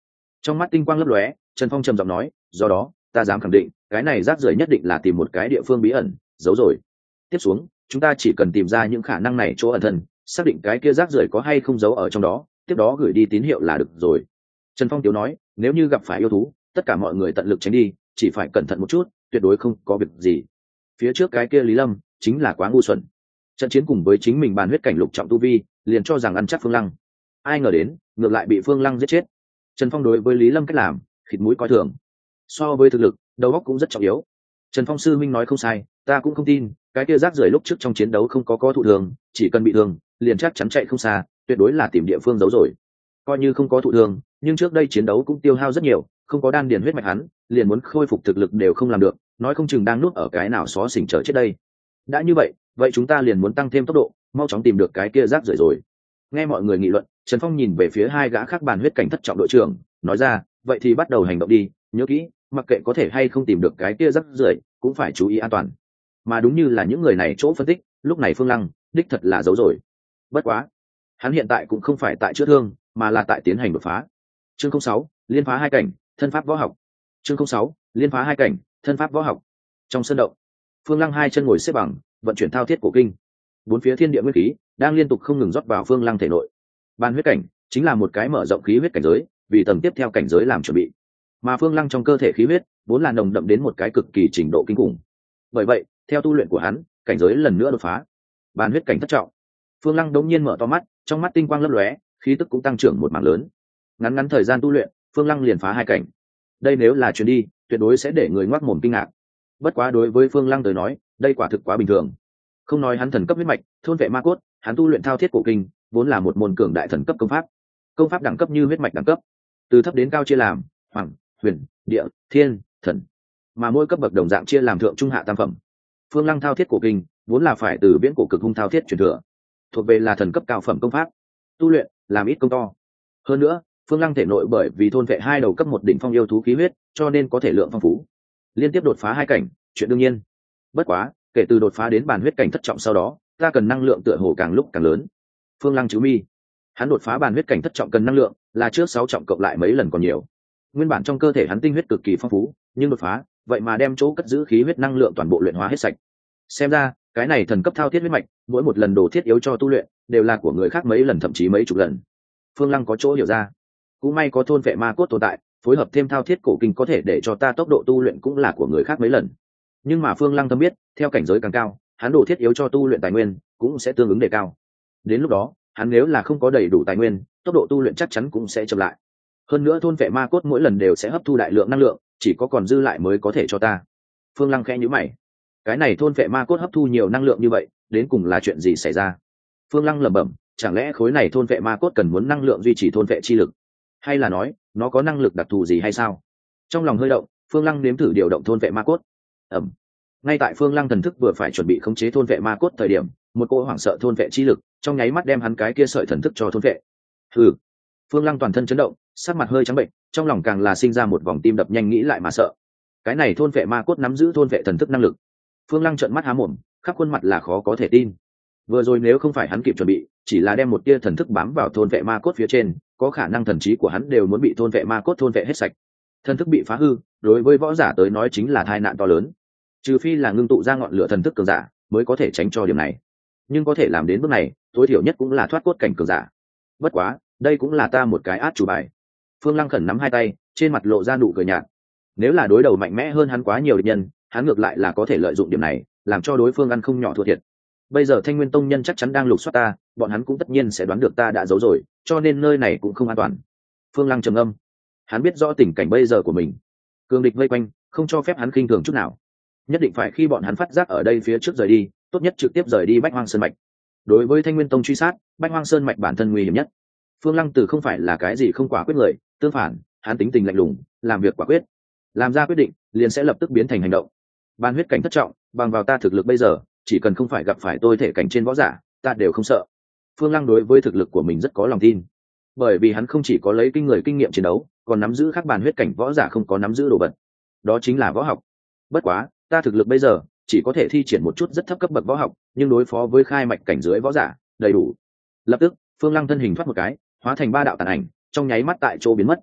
Trong mắt tinh quang lấp lóe, Trần Phong trầm giọng nói, do đó ta dám khẳng định cái này rác rưởi nhất định là tìm một cái địa phương bí ẩn giấu rồi. Tiếp xuống chúng ta chỉ cần tìm ra những khả năng này chỗ ẩn thân, xác định cái kia rác rưởi có hay không giấu ở trong đó, tiếp đó gửi đi tín hiệu là được rồi. Trần Phong tiếu nói, nếu như gặp phải yêu thú, tất cả mọi người tận lực tránh đi, chỉ phải cẩn thận một chút, tuyệt đối không có việc gì. Phía trước cái kia Lý Lâm chính là quá ngu xuẩn, trận chiến cùng với chính mình bàn huyết cảnh lục trọng tu vi, liền cho rằng ăn chắc Phương Lăng, ai ngờ đến ngược lại bị Phương Lăng giết chết. Trần Phong đối với Lý Lâm cách làm khịt mũi coi thường, so với thực lực đầu óc cũng rất trọng yếu. Trần Phong sư minh nói không sai, ta cũng không tin cái kia rác rưởi lúc trước trong chiến đấu không có thụ thường, chỉ cần bị thương liền chắc chắn chạy không xa, tuyệt đối là tìm địa phương giấu rồi. Coi như không có thụ thương, nhưng trước đây chiến đấu cũng tiêu hao rất nhiều, không có đan điền huyết mạch hắn liền muốn khôi phục thực lực đều không làm được, nói không chừng đang nuốt ở cái nào xó xỉnh chờ chết đây. Đã như vậy vậy chúng ta liền muốn tăng thêm tốc độ, mau chóng tìm được cái kia rác rưởi rồi. Nghe mọi người nghị luận, Trần Phong nhìn về phía hai gã khác bàn huyết cảnh thất trọng đội trưởng, nói ra, vậy thì bắt đầu hành động đi, nhớ kỹ, mặc kệ có thể hay không tìm được cái kia rác rưởi, cũng phải chú ý an toàn. Mà đúng như là những người này chỗ phân tích, lúc này Phương Lăng đích thật là giấu rồi. Bất quá, hắn hiện tại cũng không phải tại chữa thương, mà là tại tiến hành đột phá. Chương 06, liên phá hai cảnh, thân pháp võ học. Chương 06, liên phá hai cảnh, thân pháp võ học. Trong sân động, Phương Lăng hai chân ngồi xếp bằng, vận chuyển thao thiết cổ kinh. Bốn phía thiên địa nguyên khí đang liên tục không ngừng rót vào Phương Lăng thể nội. Ban huyết cảnh chính là một cái mở rộng khí huyết cảnh giới, vì tầng tiếp theo cảnh giới làm chuẩn bị. Mà Phương Lăng trong cơ thể khí huyết vốn là nồng đậm đến một cái cực kỳ trình độ kinh khủng. Bởi vậy, theo tu luyện của hắn, cảnh giới lần nữa đột phá. Ban huyết cảnh thất trọng. Phương Lăng đống nhiên mở to mắt, trong mắt tinh quang lấp lóe, khí tức cũng tăng trưởng một mảng lớn. Ngắn ngắn thời gian tu luyện, Phương Lăng liền phá hai cảnh. Đây nếu là truyền đi, tuyệt đối sẽ để người ngoác mồm kinh ngạc. Bất quá đối với Phương Lăng tới nói, đây quả thực quá bình thường. Không nói hắn thần cấp huyết mạch, thôn vệ ma cốt, hắn tu luyện thao thiết cổ kinh, vốn là một môn cường đại thần cấp công pháp. Công pháp đẳng cấp như huyết mạch đẳng cấp, từ thấp đến cao chia làm hoàng, huyền, địa, thiên, thần, mà mỗi cấp bậc đồng dạng chia làm thượng trung hạ tam phẩm. Phương Lăng thao thiết cổ kinh vốn là phải từ viễn cổ cực hung thao thiết truyền thừa, thuộc về là thần cấp cao phẩm công pháp, tu luyện làm ít công to. Hơn nữa, Phương Lăng thể nội bởi vì thôn vệ hai đầu cấp một đỉnh phong yêu thú khí huyết, cho nên có thể lượng phong phú, liên tiếp đột phá hai cảnh, chuyện đương nhiên. Bất quá, kể từ đột phá đến bàn huyết cảnh thất trọng sau đó, ta cần năng lượng tựa hồ càng lúc càng lớn. Phương Lăng chứ mi, hắn đột phá bàn huyết cảnh thất trọng cần năng lượng là trước 6 trọng cộng lại mấy lần còn nhiều. Nguyên bản trong cơ thể hắn tinh huyết cực kỳ phong phú, nhưng đột phá, vậy mà đem chỗ cất giữ khí huyết năng lượng toàn bộ luyện hóa hết sạch. Xem ra, cái này thần cấp thao thiết huyết mạch, mỗi một lần đồ thiết yếu cho tu luyện, đều là của người khác mấy lần thậm chí mấy chục lần. Phương Lăng có chỗ hiểu ra, cũng may có thôn vệ ma cốt tồn tại, phối hợp thêm thao thiết cổ kinh có thể để cho ta tốc độ tu luyện cũng là của người khác mấy lần. Nhưng mà Phương Lăng thâm biết, theo cảnh giới càng cao, hắn đồ thiết yếu cho tu luyện tài nguyên cũng sẽ tương ứng đề cao. Đến lúc đó, hắn nếu là không có đầy đủ tài nguyên, tốc độ tu luyện chắc chắn cũng sẽ chậm lại. Hơn nữa thôn vệ ma cốt mỗi lần đều sẽ hấp thu đại lượng năng lượng, chỉ có còn dư lại mới có thể cho ta. Phương Lăng khẽ nhíu mày, cái này thôn vệ ma cốt hấp thu nhiều năng lượng như vậy, đến cùng là chuyện gì xảy ra? Phương Lăng lẩm bẩm, chẳng lẽ khối này thôn vệ ma cốt cần muốn năng lượng duy trì thôn vệ chi lực, hay là nói nó có năng lực đặc thù gì hay sao? Trong lòng hơi động, Phương Lăng nếm thử điều động thôn vệ ma cốt. ẩm Ngay tại Phương Lăng thần thức vừa phải chuẩn bị khống chế thôn vệ ma cốt thời điểm, một cỗ hoảng sợ thôn vệ chi lực trong nháy mắt đem hắn cái kia sợi thần thức cho thôn vệ. Hừ. Phương Lăng toàn thân chấn động, sắc mặt hơi trắng bệnh, trong lòng càng là sinh ra một vòng tim đập nhanh, nghĩ lại mà sợ. Cái này thôn vệ ma cốt nắm giữ thôn vệ thần thức năng lực. Phương Lăng trợn mắt há mồm, khắp khuôn mặt là khó có thể tin. Vừa rồi nếu không phải hắn kịp chuẩn bị, chỉ là đem một tia thần thức bám vào thôn vệ ma cốt phía trên, có khả năng thần trí của hắn đều muốn bị thôn vệ ma cốt thôn vệ hết sạch. Thần thức bị phá hư, đối với võ giả tới nói chính là tai nạn to lớn. Trừ phi là ngưng tụ ra ngọn lửa thần thức cường giả, mới có thể tránh cho điểm này. Nhưng có thể làm đến bước này, tối thiểu nhất cũng là thoát cốt cảnh cường giả. Bất quá, đây cũng là ta một cái át chủ bài. Phương Lăng khẩn nắm hai tay, trên mặt lộ ra nụ cười nhạt. Nếu là đối đầu mạnh mẽ hơn hắn quá nhiều địch nhân, hắn ngược lại là có thể lợi dụng điểm này, làm cho đối phương ăn không nhỏ thua thiệt. Bây giờ Thanh Nguyên Tông nhân chắc chắn đang lục soát ta, bọn hắn cũng tất nhiên sẽ đoán được ta đã giấu rồi, cho nên nơi này cũng không an toàn. Phương Lăng trầm âm, hắn biết rõ tình cảnh bây giờ của mình, cường địch vây quanh, không cho phép hắn khinh thường chút nào. Nhất định phải khi bọn hắn phát giác ở đây phía trước rời đi, tốt nhất trực tiếp rời đi Bách Hoang Sơn mạch. Đối với Thanh Nguyên Tông truy sát, Bách Hoang Sơn mạch bản thân nguy hiểm nhất. Phương Lăng từ không phải là cái gì không quả quyết người, tương phản, hắn tính tình lạnh lùng, làm việc quả quyết, làm ra quyết định liền sẽ lập tức biến thành hành động. Ban huyết cảnh thất trọng, bằng vào ta thực lực bây giờ, chỉ cần không phải gặp phải tôi thể cảnh trên võ giả, ta đều không sợ. Phương Lăng đối với thực lực của mình rất có lòng tin, bởi vì hắn không chỉ có lấy kinh người kinh nghiệm chiến đấu, còn nắm giữ các bàn huyết cảnh võ giả không có nắm giữ đồ vật, đó chính là võ học. Bất quá, ta thực lực bây giờ chỉ có thể thi triển một chút rất thấp cấp bậc võ học, nhưng đối phó với khai mạch cảnh dưới võ giả đầy đủ. Lập tức, Phương Lăng thân hình thoát một cái, hóa thành 3 đạo tàn ảnh, trong nháy mắt tại chỗ biến mất.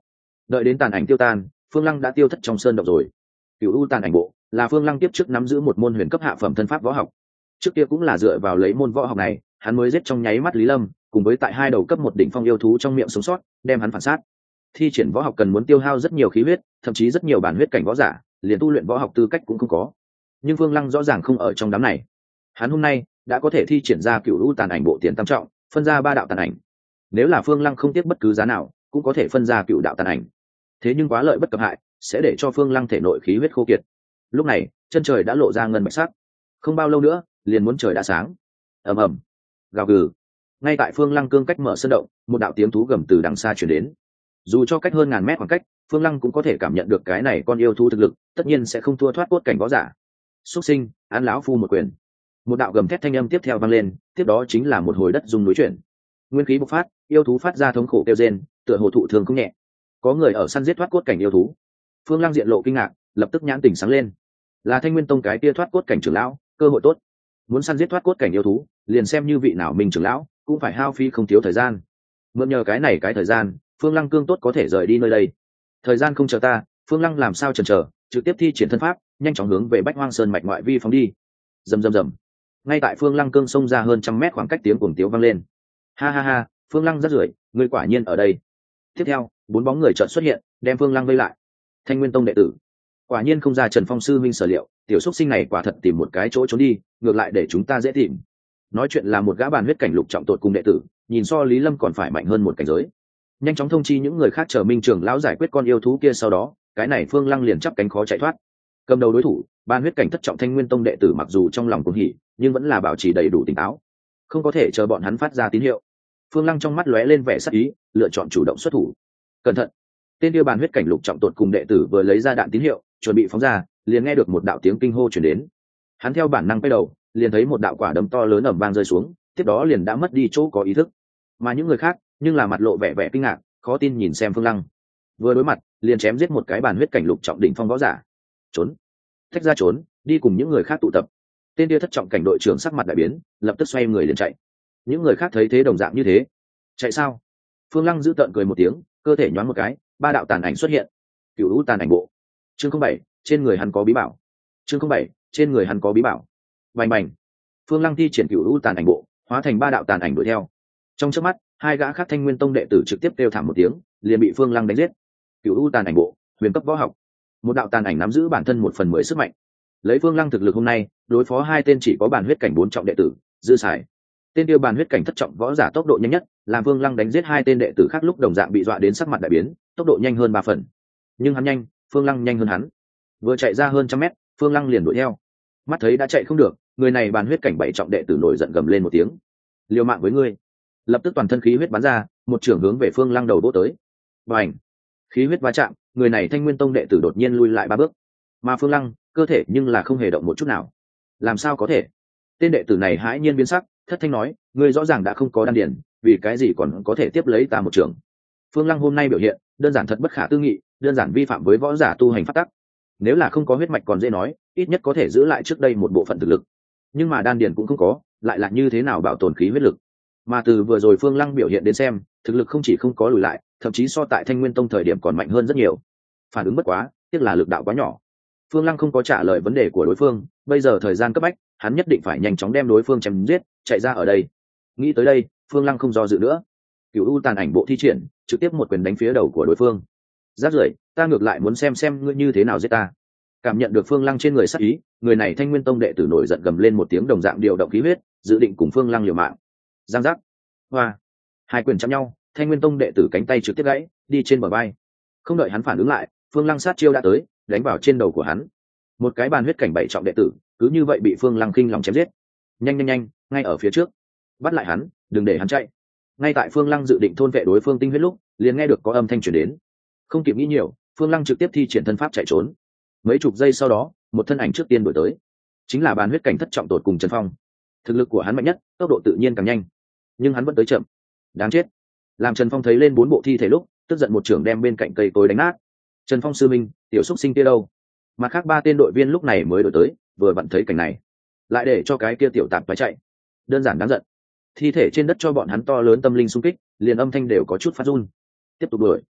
Đợi đến tàn ảnh tiêu tan, Phương Lăng đã tiêu thất trong sơn động rồi. Cửu U tàn ảnh bộ là Phương Lăng tiếp trước nắm giữ một môn huyền cấp hạ phẩm thân pháp võ học. Trước kia cũng là dựa vào lấy môn võ học này, hắn mới giết trong nháy mắt Lý Lâm, cùng với tại hai đầu cấp một đỉnh phong yêu thú trong miệng sống sót, đem hắn phản sát. Thi triển võ học cần muốn tiêu hao rất nhiều khí huyết, thậm chí rất nhiều bản huyết cảnh võ giả, liền tu luyện võ học tư cách cũng không có. Nhưng Phương Lăng rõ ràng không ở trong đám này. Hắn hôm nay đã có thể thi triển ra Cửu U tàn ảnh bộ tiền tam trọng, phân ra ba đạo tàn ảnh. Nếu là Phương Lăng không tiếc bất cứ giá nào, cũng có thể phân ra cựu đạo tàn ảnh. Thế nhưng quá lợi bất cập hại, sẽ để cho Phương Lăng thể nội khí huyết khô kiệt. Lúc này, chân trời đã lộ ra ngân bạch sắc. Không bao lâu nữa, liền muốn trời đã sáng. Ầm ầm, gào gừ. Ngay tại Phương Lăng cương cách mở sơn động, một đạo tiếng thú gầm từ đằng xa truyền đến. Dù cho cách hơn ngàn mét khoảng cách, Phương Lăng cũng có thể cảm nhận được cái này con yêu thú thực lực, tất nhiên sẽ không thua thoát cốt cảnh võ giả. Xuất sinh, án lão phu một quyền. Một đạo gầm thét thanh âm tiếp theo vang lên, tiếp đó chính là một hồi đất rung núi chuyển. Nguyên khí bộc phát, yêu thú phát ra thống khổ kêu rên, tựa hồ thụ thương không nhẹ. Có người ở săn giết thoát cốt cảnh yêu thú. Phương Lăng diện lộ kinh ngạc, lập tức nhãn tỉnh sáng lên. Là Thanh Nguyên Tông cái kia thoát cốt cảnh trưởng lão, cơ hội tốt. Muốn săn giết thoát cốt cảnh yêu thú, liền xem như vị nào mình trưởng lão, cũng phải hao phí không thiếu thời gian. Mượn nhờ cái này cái thời gian, Phương Lăng cương tốt có thể rời đi nơi đây. Thời gian không chờ ta, Phương Lăng làm sao chần chờ, trực tiếp thi triển thân pháp, nhanh chóng hướng về Bách Hoang Sơn mạch ngoại vi phóng đi. Rầm rầm rầm. Ngay tại Phương Lăng cương xông ra hơn trăm mét khoảng cách, tiếng cuồng tiếu vang lên. Ha ha ha, Phương Lăng rất rưởi, ngươi quả nhiên ở đây. Tiếp theo, bốn bóng người chợt xuất hiện, đem Phương Lăng vây lại. Thanh Nguyên Tông đệ tử, quả nhiên không ra Trần Phong sư minh sở liệu, tiểu xúc sinh này quả thật tìm một cái chỗ trốn đi, ngược lại để chúng ta dễ tìm. Nói chuyện là một gã bàn huyết cảnh lục trọng tột cùng đệ tử, nhìn so Lý Lâm còn phải mạnh hơn một cảnh giới. Nhanh chóng thông chi những người khác chờ Minh trưởng lão giải quyết con yêu thú kia, sau đó, cái này Phương Lăng liền chắp cánh khó chạy thoát. Cầm đầu đối thủ, bàn huyết cảnh thất trọng Thanh Nguyên Tông đệ tử mặc dù trong lòng cuồng hỉ, nhưng vẫn là bảo trì đầy đủ tỉnh táo, không có thể chờ bọn hắn phát ra tín hiệu. Phương Lăng trong mắt lóe lên vẻ sắc ý, lựa chọn chủ động xuất thủ. Cẩn thận! Tên kia bàn huyết cảnh lục trọng tột cùng đệ tử vừa lấy ra đạn tín hiệu, chuẩn bị phóng ra, liền nghe được một đạo tiếng kinh hô truyền đến. Hắn theo bản năng quay đầu, liền thấy một đạo quả đấm to lớn ầm vang rơi xuống, tiếp đó liền đã mất đi chỗ có ý thức. Mà những người khác, nhưng là mặt lộ vẻ vẻ kinh ngạc, khó tin nhìn xem Phương Lăng. Vừa đối mặt, liền chém giết một cái bàn huyết cảnh lục trọng đỉnh phong võ giả. Trốn! Thách ra trốn, đi cùng những người khác tụ tập. Tên kia thất trọng cảnh đội trưởng sắc mặt đại biến, lập tức xoay người liền chạy. Những người khác thấy thế đồng dạng như thế. Chạy sao? Phương Lăng giữ tợn cười một tiếng, cơ thể nhoáng một cái, ba đạo tàn ảnh xuất hiện. Cửu U tàn ảnh bộ. Chương 07, trên người hắn có bí bảo. Chương 07, trên người hắn có bí bảo. Bành bành. Phương Lăng thi triển Cửu U tàn ảnh bộ, hóa thành ba đạo tàn ảnh đuổi theo. Trong chớp mắt, hai gã khác Thanh Nguyên Tông đệ tử trực tiếp kêu thảm một tiếng, liền bị Phương Lăng đánh giết. Cửu U tàn ảnh bộ, huyền cấp võ học. Một đạo tàn ảnh nắm giữ bản thân 1/10 sức mạnh. Lấy Phương Lăng thực lực hôm nay, đối phó hai tên chỉ có bản huyết cảnh 4 trọng đệ tử, dư xài. Tên tiêu bàn huyết cảnh thất trọng võ giả tốc độ nhanh nhất, làm Phương Lăng đánh giết hai tên đệ tử khác lúc đồng dạng bị dọa đến sắc mặt đại biến, tốc độ nhanh hơn 3 phần. Nhưng hắn nhanh, Phương Lăng nhanh hơn hắn. Vừa chạy ra hơn trăm mét, Phương Lăng liền đuổi theo. Mắt thấy đã chạy không được, người này bàn huyết cảnh 7 trọng đệ tử nổi giận gầm lên một tiếng. Liều mạng với ngươi! Lập tức toàn thân khí huyết bắn ra, một chưởng hướng về Phương Lăng đầu đổ tới. Bành! Khí huyết va chạm, người này Thanh Nguyên Tông đệ tử đột nhiên lui lại 3 bước. Mà Phương Lăng, cơ thể nhưng là không hề động một chút nào. Làm sao có thể? Tên đệ tử này hãi nhiên biến sắc, thất thanh nói, ngươi rõ ràng đã không có đan điển, vì cái gì còn có thể tiếp lấy ta một trường? Phương Lăng hôm nay biểu hiện đơn giản thật bất khả tư nghị, đơn giản vi phạm với võ giả tu hành pháp tắc. Nếu là không có huyết mạch còn dễ nói, ít nhất có thể giữ lại trước đây một bộ phận thực lực, nhưng mà đan điển cũng không có, lại là như thế nào bảo tồn khí huyết lực? Mà từ vừa rồi Phương Lăng biểu hiện đến xem, thực lực không chỉ không có lùi lại, thậm chí so tại Thanh Nguyên Tông thời điểm còn mạnh hơn rất nhiều. Phản ứng bất quá, tiếc là lực đạo quá nhỏ. Phương Lăng không có trả lời vấn đề của đối phương, bây giờ thời gian cấp bách, hắn nhất định phải nhanh chóng đem đối phương chém giết, chạy ra ở đây. Nghĩ tới đây, Phương Lăng không do dự nữa. Cửu U tàn ảnh bộ thi triển, trực tiếp một quyền đánh phía đầu của đối phương. Rát rưởi, ta ngược lại muốn xem ngươi như thế nào giết ta. Cảm nhận được Phương Lăng trên người sát ý, người này Thanh Nguyên Tông đệ tử nổi giận gầm lên một tiếng, đồng dạng điều động khí huyết, dự định cùng Phương Lăng liều mạng. Giang giác. Hoa. Hai quyền chạm nhau, Thanh Nguyên Tông đệ tử cánh tay trực tiếp gãy, đi trên bờ vai. Không đợi hắn phản ứng lại, Phương Lăng sát chiêu đã tới, đánh vào trên đầu của hắn. Một cái bàn huyết cảnh 7 trọng đệ tử, cứ như vậy bị Phương Lăng khinh lòng chém giết. Nhanh nhanh nhanh, ngay ở phía trước. Bắt lại hắn, đừng để hắn chạy. Ngay tại Phương Lăng dự định thôn vệ đối phương tinh huyết lúc, liền nghe được có âm thanh truyền đến. Không kịp nghĩ nhiều, Phương Lăng trực tiếp thi triển thân pháp chạy trốn. Mấy chục giây sau đó, một thân ảnh trước tiên đuổi tới, chính là bàn huyết cảnh thất trọng tột cùng Trần Phong. Thực lực của hắn mạnh nhất, tốc độ tự nhiên càng nhanh, nhưng hắn vẫn tới chậm. Đáng chết! Làm Trần Phong thấy lên 4 bộ thi thể lúc, tức giận một trưởng đem bên cạnh cây cối đánh nát. Trần Phong sư minh, tiểu xúc sinh kia đâu? Mặt khác 3 tên đội viên lúc này mới đổi tới, vừa vặn thấy cảnh này, lại để cho cái kia tiểu tạp phải chạy, đơn giản đáng giận. Thi thể trên đất cho bọn hắn to lớn tâm linh xung kích, liền âm thanh đều có chút phát run. Tiếp tục đuổi.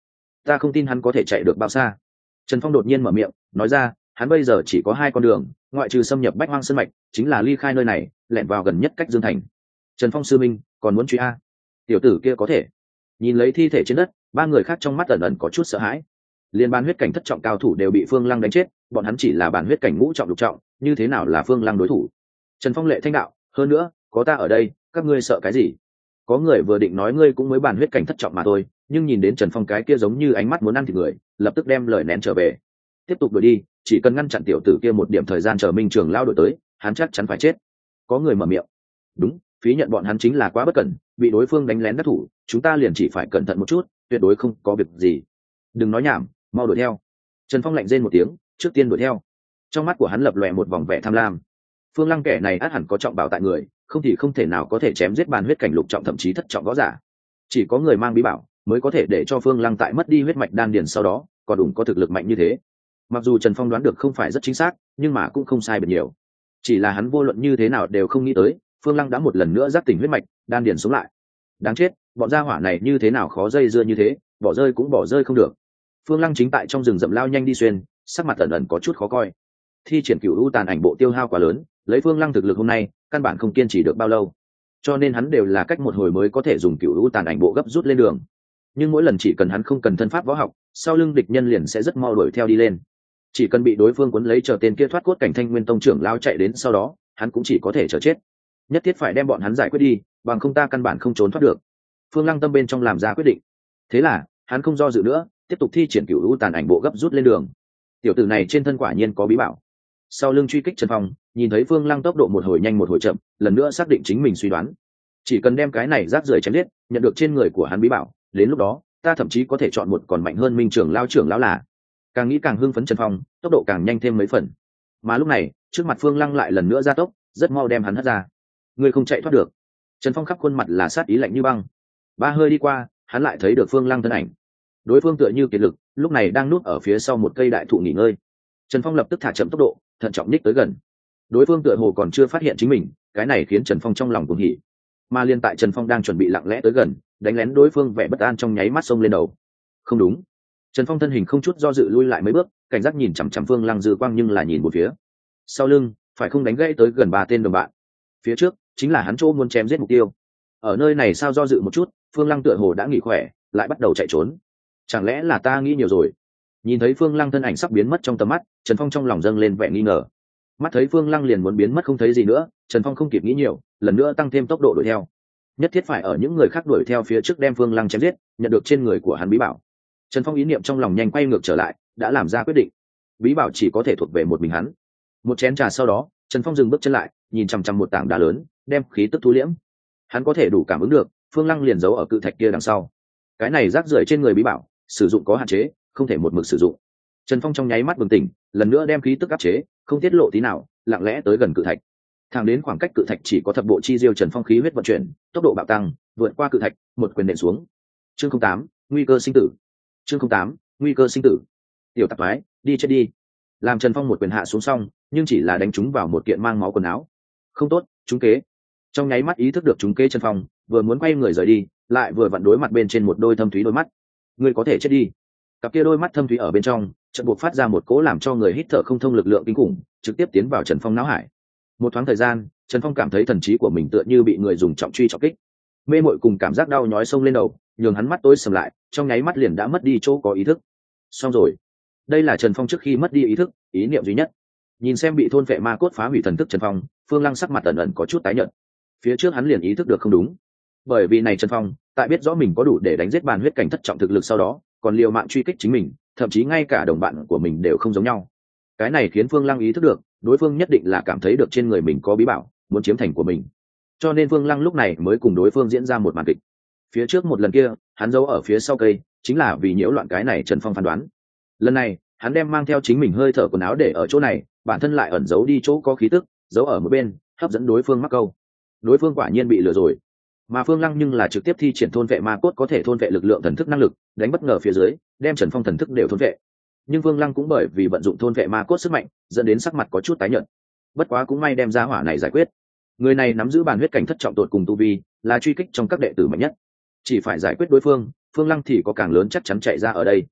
ta không tin hắn có thể chạy được bao xa. Trần Phong đột nhiên mở miệng nói ra, hắn bây giờ chỉ có hai con đường, ngoại trừ xâm nhập Bách Hoang Sơn mạch, chính là ly khai nơi này, lẻn vào gần nhất cách Dương Thành. Trần Phong sư minh còn muốn truy a? Tiểu tử kia có thể? Nhìn lấy thi thể trên đất, ba người khác trong mắt ẩn ẩn có chút sợ hãi. Liên ban huyết cảnh thất trọng cao thủ đều bị Phương Lăng đánh chết, bọn hắn chỉ là bản huyết cảnh ngũ trọng lục trọng, như thế nào là Phương Lăng đối thủ? Trần Phong lệ thanh đạo, hơn nữa, có ta ở đây, các ngươi sợ cái gì? Có người vừa định nói ngươi cũng mới bản huyết cảnh thất trọng mà thôi, nhưng nhìn đến Trần Phong cái kia giống như ánh mắt muốn ăn thịt người, lập tức đem lời nén trở về. Tiếp tục đuổi đi, chỉ cần ngăn chặn tiểu tử kia một điểm thời gian chờ Minh Trường lao đội tới, hắn chắc chắn phải chết. Có người mở miệng. Đúng, phí nhận bọn hắn chính là quá bất cẩn, bị đối phương đánh lén đắc thủ, chúng ta liền chỉ phải cẩn thận một chút, tuyệt đối không có việc gì. Đừng nói nhảm, mau đuổi theo. Trần Phong lạnh rên một tiếng, trước tiên đuổi theo. Trong mắt của hắn lập lòe một vòng vẻ tham lam. Phương Lăng kẻ này ắt hẳn có trọng bảo tại người, không thì không thể nào có thể chém giết bàn huyết cảnh lục trọng thậm chí thất trọng võ giả. Chỉ có người mang bí bảo mới có thể để cho Phương Lăng tại mất đi huyết mạch đan điền sau đó còn đủ có thực lực mạnh như thế. Mặc dù Trần Phong đoán được không phải rất chính xác, nhưng mà cũng không sai biệt nhiều. Chỉ là hắn vô luận như thế nào đều không nghĩ tới, Phương Lăng đã một lần nữa giác tỉnh huyết mạch, đan điền sống lại. Đáng chết, bọn gia hỏa này như thế nào khó dây dưa như thế, bỏ rơi cũng bỏ rơi không được. Phương Lăng chính tại trong rừng rậm lao nhanh đi xuyên, sắc mặt ẩn ẩn có chút khó coi. Thi triển Cửu U Tàn Ảnh Bộ tiêu hao quá lớn, lấy Phương Lăng thực lực hôm nay, căn bản không kiên trì được bao lâu. Cho nên hắn đều là cách một hồi mới có thể dùng Cửu U Tàn Ảnh Bộ gấp rút lên đường. Nhưng mỗi lần chỉ cần hắn không cần thân pháp võ học, sau lưng địch nhân liền sẽ rất mau đuổi theo đi lên. Chỉ cần bị đối phương cuốn lấy chờ tên kia thoát cốt cảnh Thanh Nguyên Tông trưởng lao chạy đến sau đó, hắn cũng chỉ có thể chờ chết. Nhất thiết phải đem bọn hắn giải quyết đi, bằng không ta căn bản không trốn thoát được. Phương Lăng tâm bên trong làm ra quyết định. Thế là, hắn không do dự nữa, tiếp tục thi triển Cửu U Tàn Ảnh Bộ gấp rút lên đường. Tiểu tử này trên thân quả nhiên có bí bảo. Sau lưng truy kích Trần Phong, nhìn thấy Phương Lăng tốc độ một hồi nhanh một hồi chậm, lần nữa xác định chính mình suy đoán. Chỉ cần đem cái này rác rưởi chém giết, nhận được trên người của hắn bí bảo, đến lúc đó, ta thậm chí có thể chọn một còn mạnh hơn Minh trưởng lão là. Càng nghĩ càng hưng phấn Trần Phong, tốc độ càng nhanh thêm mấy phần. Mà lúc này, trước mặt Phương Lăng lại lần nữa gia tốc, rất mau đem hắn hất ra. Ngươi không chạy thoát được. Trần Phong khắp khuôn mặt là sát ý lạnh như băng. Ba hơi đi qua, hắn lại thấy được Phương Lăng thân ảnh. Đối phương tựa như kiệt lực, lúc này đang núp ở phía sau một cây đại thụ nghỉ ngơi. Trần Phong lập tức thả chậm tốc độ, thận trọng nhích tới gần. Đối phương tựa hồ còn chưa phát hiện chính mình, cái này khiến Trần Phong trong lòng cuồng hỉ. Mà liên tại Trần Phong đang chuẩn bị lặng lẽ tới gần, đánh lén đối phương vẻ bất an trong nháy mắt xông lên đầu. Không đúng. Trần Phong thân hình không chút do dự lui lại mấy bước, cảnh giác nhìn chằm chằm Phương Lăng dư quang nhưng là nhìn một phía. Sau lưng, phải không đánh gãy tới gần 3 tên đồng bạn. Phía trước chính là hắn chỗ muốn chém giết mục tiêu. Ở nơi này sao do dự một chút, Phương Lăng tựa hồ đã nghỉ khỏe, lại bắt đầu chạy trốn. Chẳng lẽ là ta nghĩ nhiều rồi? Nhìn thấy Phương Lăng thân ảnh sắp biến mất trong tầm mắt, Trần Phong trong lòng dâng lên vẻ nghi ngờ. Mắt thấy Phương Lăng liền muốn biến mất không thấy gì nữa, Trần Phong không kịp nghĩ nhiều, lần nữa tăng thêm tốc độ đuổi theo. Nhất thiết phải ở những người khác đuổi theo phía trước đem Phương Lăng chém giết, nhận được trên người của hắn bí bảo. Trần Phong ý niệm trong lòng nhanh quay ngược trở lại, đã làm ra quyết định. Bí bảo chỉ có thể thuộc về một mình hắn. Một chén trà sau đó, Trần Phong dừng bước chân lại, nhìn chằm chằm một tảng đá lớn, đem khí tức thu liễm. Hắn có thể đủ cảm ứng được, Phương Lăng liền giấu ở cự thạch kia đằng sau. Cái này rác rưởi trên người bí bảo, sử dụng có hạn chế, không thể một mực sử dụng. Trần Phong trong nháy mắt bừng tỉnh, lần nữa đem khí tức áp chế, không tiết lộ tí nào, lặng lẽ tới gần cự thạch. Thẳng đến khoảng cách cự thạch chỉ có thập bộ chi diêu, Trần Phong khí huyết vận chuyển, tốc độ bạo tăng, vượt qua cự thạch, một quyền nện xuống. Chương 08, nguy cơ sinh tử. Chương 08, nguy cơ sinh tử. Tiểu tạp thoái, đi chết đi. Làm Trần Phong một quyền hạ xuống xong, nhưng chỉ là đánh trúng vào một kiện mang máu quần áo. Không tốt, trúng kế. Trong nháy mắt ý thức được trúng kế, Trần Phong vừa muốn quay người rời đi, lại vừa vặn đối mặt bên trên một đôi thâm thúy đôi mắt. Ngươi có thể chết đi. Cặp kia đôi mắt thâm thúy ở bên trong, chợt buộc phát ra một cỗ làm cho người hít thở không thông lực lượng kinh khủng, trực tiếp tiến vào Trần Phong não hải. Một thoáng thời gian, Trần Phong cảm thấy thần trí của mình tựa như bị người dùng trọng truy trọng kích. Mê mội cùng cảm giác đau nhói xông lên đầu, nhường hắn mắt tối sầm lại, trong nháy mắt liền đã mất đi chỗ có ý thức. Xong rồi. Đây là Trần Phong trước khi mất đi ý thức, ý niệm duy nhất. Nhìn xem bị thôn vệ ma cốt phá hủy thần thức Trần Phong, Phương Lăng sắc mặt ẩn ẩn có chút tái nhợt. Phía trước hắn liền ý thức được không đúng. Bởi vì này Trần Phong, tại biết rõ mình có đủ để đánh giết bàn huyết cảnh thất trọng thực lực sau đó, còn liều mạng truy kích chính mình, thậm chí ngay cả đồng bạn của mình đều không giống nhau. Cái này khiến Phương Lăng ý thức được, đối phương nhất định là cảm thấy được trên người mình có bí bảo, muốn chiếm thành của mình. Cho nên Phương Lăng lúc này mới cùng đối phương diễn ra một màn kịch. Phía trước một lần kia, hắn giấu ở phía sau cây, chính là vì nhiễu loạn cái này Trần Phong phán đoán. Lần này, hắn đem mang theo chính mình hơi thở quần áo để ở chỗ này, bản thân lại ẩn giấu đi chỗ có khí tức, giấu ở một bên, hấp dẫn đối phương mắc câu. Đối phương quả nhiên bị lừa rồi. Mà Phương Lăng nhưng là trực tiếp thi triển thôn vệ ma cốt, có thể thôn vệ lực lượng thần thức năng lực, đánh bất ngờ phía dưới, đem Trần Phong thần thức đều thôn vệ. Nhưng Phương Lăng cũng bởi vì vận dụng thôn vệ ma cốt sức mạnh, dẫn đến sắc mặt có chút tái nhợt. Bất quá cũng may đem ra hỏa này giải quyết. Người này nắm giữ bàn huyết cảnh thất trọng tột cùng tu vi, là truy kích trong các đệ tử mạnh nhất. Chỉ phải giải quyết đối phương, Phương Lăng thì có càng lớn chắc chắn chạy ra ở đây.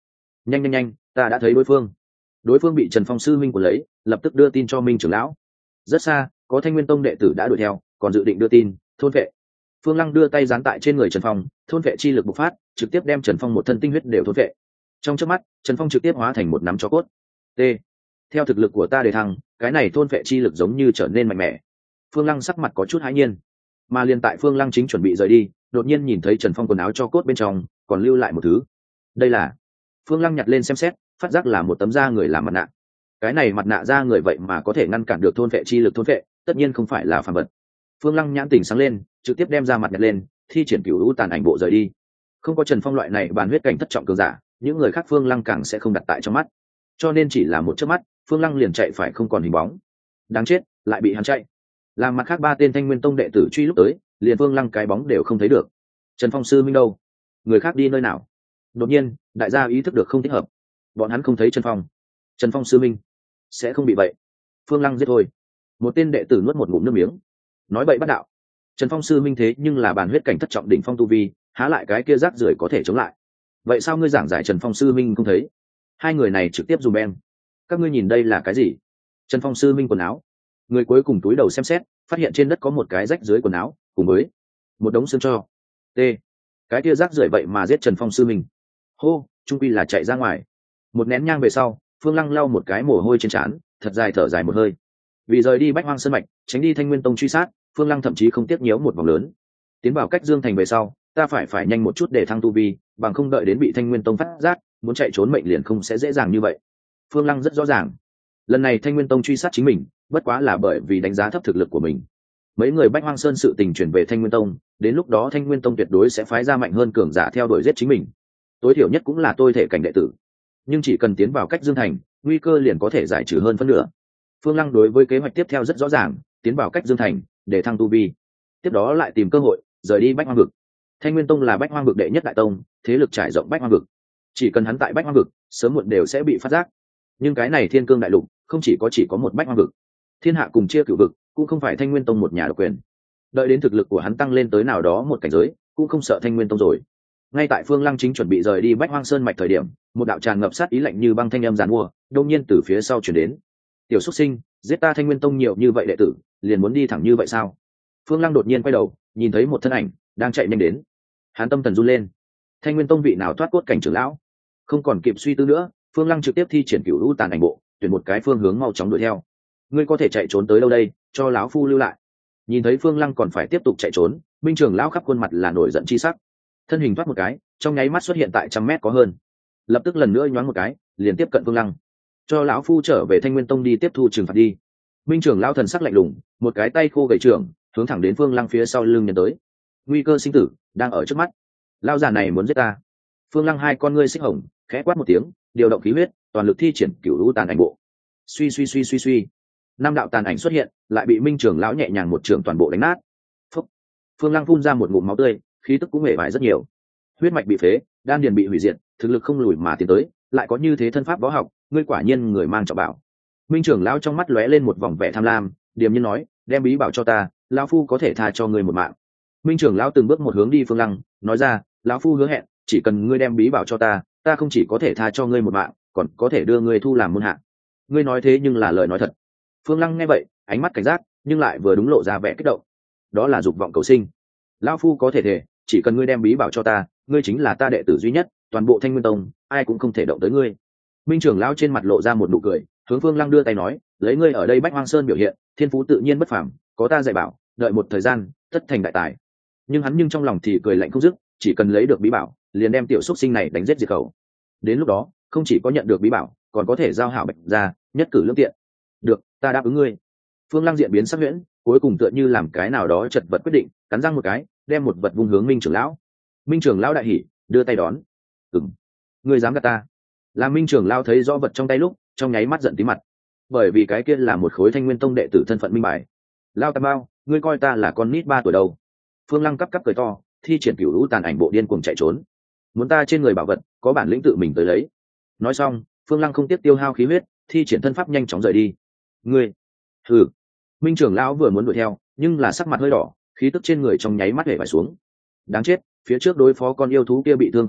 nhanh nhanh nhanh, ta đã thấy đối phương bị Trần Phong sư minh của lấy, lập tức đưa tin cho Minh trưởng lão. Rất xa có Thanh Nguyên Tông đệ tử đã đuổi theo, còn dự định đưa tin. Thôn vệ. Phương Lăng đưa tay dán tại trên người Trần Phong, thôn vệ chi lực bộc phát, trực tiếp đem Trần Phong một thân tinh huyết đều thôn vệ. Trong chớp mắt, Trần Phong trực tiếp hóa thành một nắm chó cốt. T. Theo thực lực của ta đề thăng, cái này thôn vệ chi lực giống như trở nên mạnh mẽ. Phương Lăng sắc mặt có chút hãi nhiên, mà liền tại Phương Lăng chính chuẩn bị rời đi, đột nhiên nhìn thấy Trần Phong quần áo cho cốt bên trong còn lưu lại một thứ. Đây là. Phương Lăng nhặt lên xem xét, phát giác là một tấm da người làm mặt nạ. Cái này mặt nạ da người vậy mà có thể ngăn cản được thôn vệ chi lực thôn vệ, tất nhiên không phải là phàm vật. Phương Lăng nhãn tỉnh sáng lên, trực tiếp đem ra mặt nhặt lên, thi triển cửu u tàn ảnh bộ rời đi. Không có Trần Phong loại này bàn huyết cảnh thất trọng cường giả, những người khác Phương Lăng càng sẽ không đặt tại trong mắt, cho nên chỉ là một chớp mắt, Phương Lăng liền chạy phải không còn hình bóng. Đáng chết, lại bị hắn chạy. Làm mặt khác ba tên Thanh Nguyên Tông đệ tử truy lúc tới, liền Phương Lăng cái bóng đều không thấy được. Trần Phong sư minh đâu? Người khác đi nơi nào? Đột nhiên, đại gia ý thức được không thích hợp. Bọn hắn không thấy Trần Phong. Trần Phong sư minh sẽ không bị vậy. Phương Lăng giết thôi. Một tên đệ tử nuốt một ngụm nước miếng, nói bậy bắt đạo. Trần Phong sư minh thế nhưng là bàn huyết cảnh thất trọng đỉnh phong tu vi, há lại cái kia rác rưởi có thể chống lại. Vậy sao ngươi giảng giải Trần Phong sư minh không thấy? Hai người này trực tiếp dùng beng. Các ngươi nhìn đây là cái gì? Trần Phong sư minh quần áo. Người cuối cùng túi đầu xem xét, phát hiện trên đất có một cái rách dưới quần áo, cùng với một đống xương tro. T. Cái kia rác rưởi vậy mà giết Trần Phong sư minh. Hô, trung quy là chạy ra ngoài. Một nén nhang về sau, Phương Lăng lau một cái mồ hôi trên trán, thật dài thở dài một hơi. Vì rời đi Bách Hoang Sơn mạch, tránh đi Thanh Nguyên Tông truy sát, Phương Lăng thậm chí không tiếc nhiễu một vòng lớn. Tiến vào cách Dương Thành về sau, ta phải nhanh một chút để thăng tu vi, bằng không đợi đến bị Thanh Nguyên Tông phát giác, muốn chạy trốn mệnh liền không sẽ dễ dàng như vậy. Phương Lăng rất rõ ràng, lần này Thanh Nguyên Tông truy sát chính mình, bất quá là bởi vì đánh giá thấp thực lực của mình. Mấy người Bách Hoang Sơn sự tình chuyển về Thanh Nguyên Tông, đến lúc đó Thanh Nguyên Tông tuyệt đối sẽ phái ra mạnh hơn cường giả theo đuổi giết chính mình. Tối thiểu nhất cũng là tôi thể cảnh đệ tử, nhưng chỉ cần tiến vào cách Dương Thành, nguy cơ liền có thể giải trừ hơn phân nửa. Phương Lăng đối với kế hoạch tiếp theo rất rõ ràng, tiến vào cách Dương Thành để thăng tu vi, tiếp đó lại tìm cơ hội rời đi Bách Hoang vực. Thanh Nguyên Tông là Bách Hoang vực đệ nhất đại tông, thế lực trải rộng Bách Hoang vực, chỉ cần hắn tại Bách Hoang vực, sớm muộn đều sẽ bị phát giác. Nhưng cái này Thiên Cương đại lục không chỉ có một Bách Hoang vực, thiên hạ cùng chia cửu vực, cũng không phải Thanh Nguyên Tông một nhà độc quyền. Đợi đến thực lực của hắn tăng lên tới nào đó một cảnh giới, cũng không sợ Thanh Nguyên Tông rồi. Ngay tại Phương Lăng chính chuẩn bị rời đi Bách Hoang Sơn mạch thời điểm, một đạo tràn ngập sát ý lạnh như băng thanh âm giàn mua đột nhiên từ phía sau truyền đến. Tiểu xuất sinh, giết ta Thanh Nguyên Tông nhiều như vậy đệ tử, liền muốn đi thẳng như vậy sao? Phương Lăng đột nhiên quay đầu, nhìn thấy một thân ảnh đang chạy nhanh đến. Hắn tâm thần run lên. Thanh Nguyên Tông vị nào thoát cốt cảnh trưởng lão? Không còn kịp suy tư nữa, Phương Lăng trực tiếp thi triển cửu u tàn ảnh bộ, tuyển một cái phương hướng mau chóng đuổi theo. Ngươi có thể chạy trốn tới đâu đây, cho lão phu lưu lại. Nhìn thấy Phương Lăng còn phải tiếp tục chạy trốn, Minh trưởng lão khắp khuôn mặt là nổi giận chi sắc, thân hình thoát một cái, trong nháy mắt xuất hiện tại 100 mét có hơn, lập tức lần nữa nhoáng một cái, liền tiếp cận Phương Lăng. Cho lão phu trở về Thanh Nguyên Tông đi tiếp thu trừng phạt đi. Minh trưởng lão thần sắc lạnh lùng, một cái tay khô gầy trưởng hướng thẳng đến Phương Lăng phía sau lưng nhấn tới. Nguy cơ sinh tử đang ở trước mắt, lão già này muốn giết ta. Phương Lăng hai con ngươi xích hồng, khẽ quát một tiếng, điều động khí huyết, toàn lực thi triển cửu u tàn ảnh bộ. Suy suy suy suy suy, năm đạo tàn ảnh xuất hiện, lại bị Minh trưởng lão nhẹ nhàng một trường toàn bộ đánh nát. Phúc. Phương Lăng phun ra một ngụm máu tươi, khí tức cũng hề bại rất nhiều. Huyết mạch bị phế, đan điền bị hủy diệt, thực lực không lùi mà tiến tới, lại có như thế thân pháp võ học, ngươi quả nhiên người mang trọng bảo. Minh trưởng lão trong mắt lóe lên một vòng vẻ tham lam, điềm nhiên nói, đem bí bảo cho ta, lão phu có thể tha cho ngươi một mạng. Minh trưởng lão từng bước một hướng đi Phương Lăng, nói ra, lão phu hứa hẹn, chỉ cần ngươi đem bí bảo cho ta, ta không chỉ có thể tha cho ngươi một mạng, còn có thể đưa ngươi thu làm môn hạ. Ngươi nói thế nhưng là lời nói thật. Phương Lăng nghe vậy, ánh mắt cảnh giác, nhưng lại vừa đúng lộ ra vẻ kích động. Đó là dục vọng cầu sinh. Lão phu có thể thề, chỉ cần ngươi đem bí bảo cho ta, ngươi chính là ta đệ tử duy nhất, toàn bộ Thanh Nguyên Tông, ai cũng không thể động tới ngươi. Minh trưởng lão trên mặt lộ ra một nụ cười, hướng Phương Lăng đưa tay nói, lấy ngươi ở đây Bách Hoang Sơn biểu hiện, thiên phú tự nhiên bất phàm, có ta dạy bảo, đợi một thời gian, tất thành đại tài. Nhưng trong lòng thì cười lạnh không dứt, chỉ cần lấy được bí bảo, liền đem tiểu xuất sinh này đánh giết diệt khẩu. Đến lúc đó, không chỉ có nhận được bí bảo, còn có thể giao hảo Bạch gia, nhất cử lưỡng tiện. Được, ta đáp ứng ngươi. Phương Lăng diện biến sắc nhuyễn, cuối cùng tựa như làm cái nào đó chật vật quyết định, cắn răng một cái, đem một vật vung hướng Minh trưởng lão. Minh trưởng lão đại hỉ, đưa tay đón. Ngươi dám gạt ta? Làm Minh trưởng lão thấy rõ vật trong tay lúc, trong nháy mắt giận tí mặt, bởi vì cái kia là một khối Thanh Nguyên Tông đệ tử thân phận minh bài. Lao Tam Bao, ngươi coi ta là con nít 3 tuổi đâu? Phương Lăng cắp cười to, thi triển cửu lũ tàn ảnh bộ điên cuồng chạy trốn. Muốn ta trên người bảo vật, có bản lĩnh tự mình tới lấy. Nói xong, Phương Lăng không tiếc tiêu hao khí huyết, thi triển thân pháp nhanh chóng rời đi. Ngươi, hừ. Minh trưởng lão vừa muốn đuổi theo, nhưng là sắc mặt hơi đỏ, khí tức trên người trong nháy mắt hể vải xuống. Đáng chết, phía trước đối phó con yêu thú kia bị thương không nhẹ,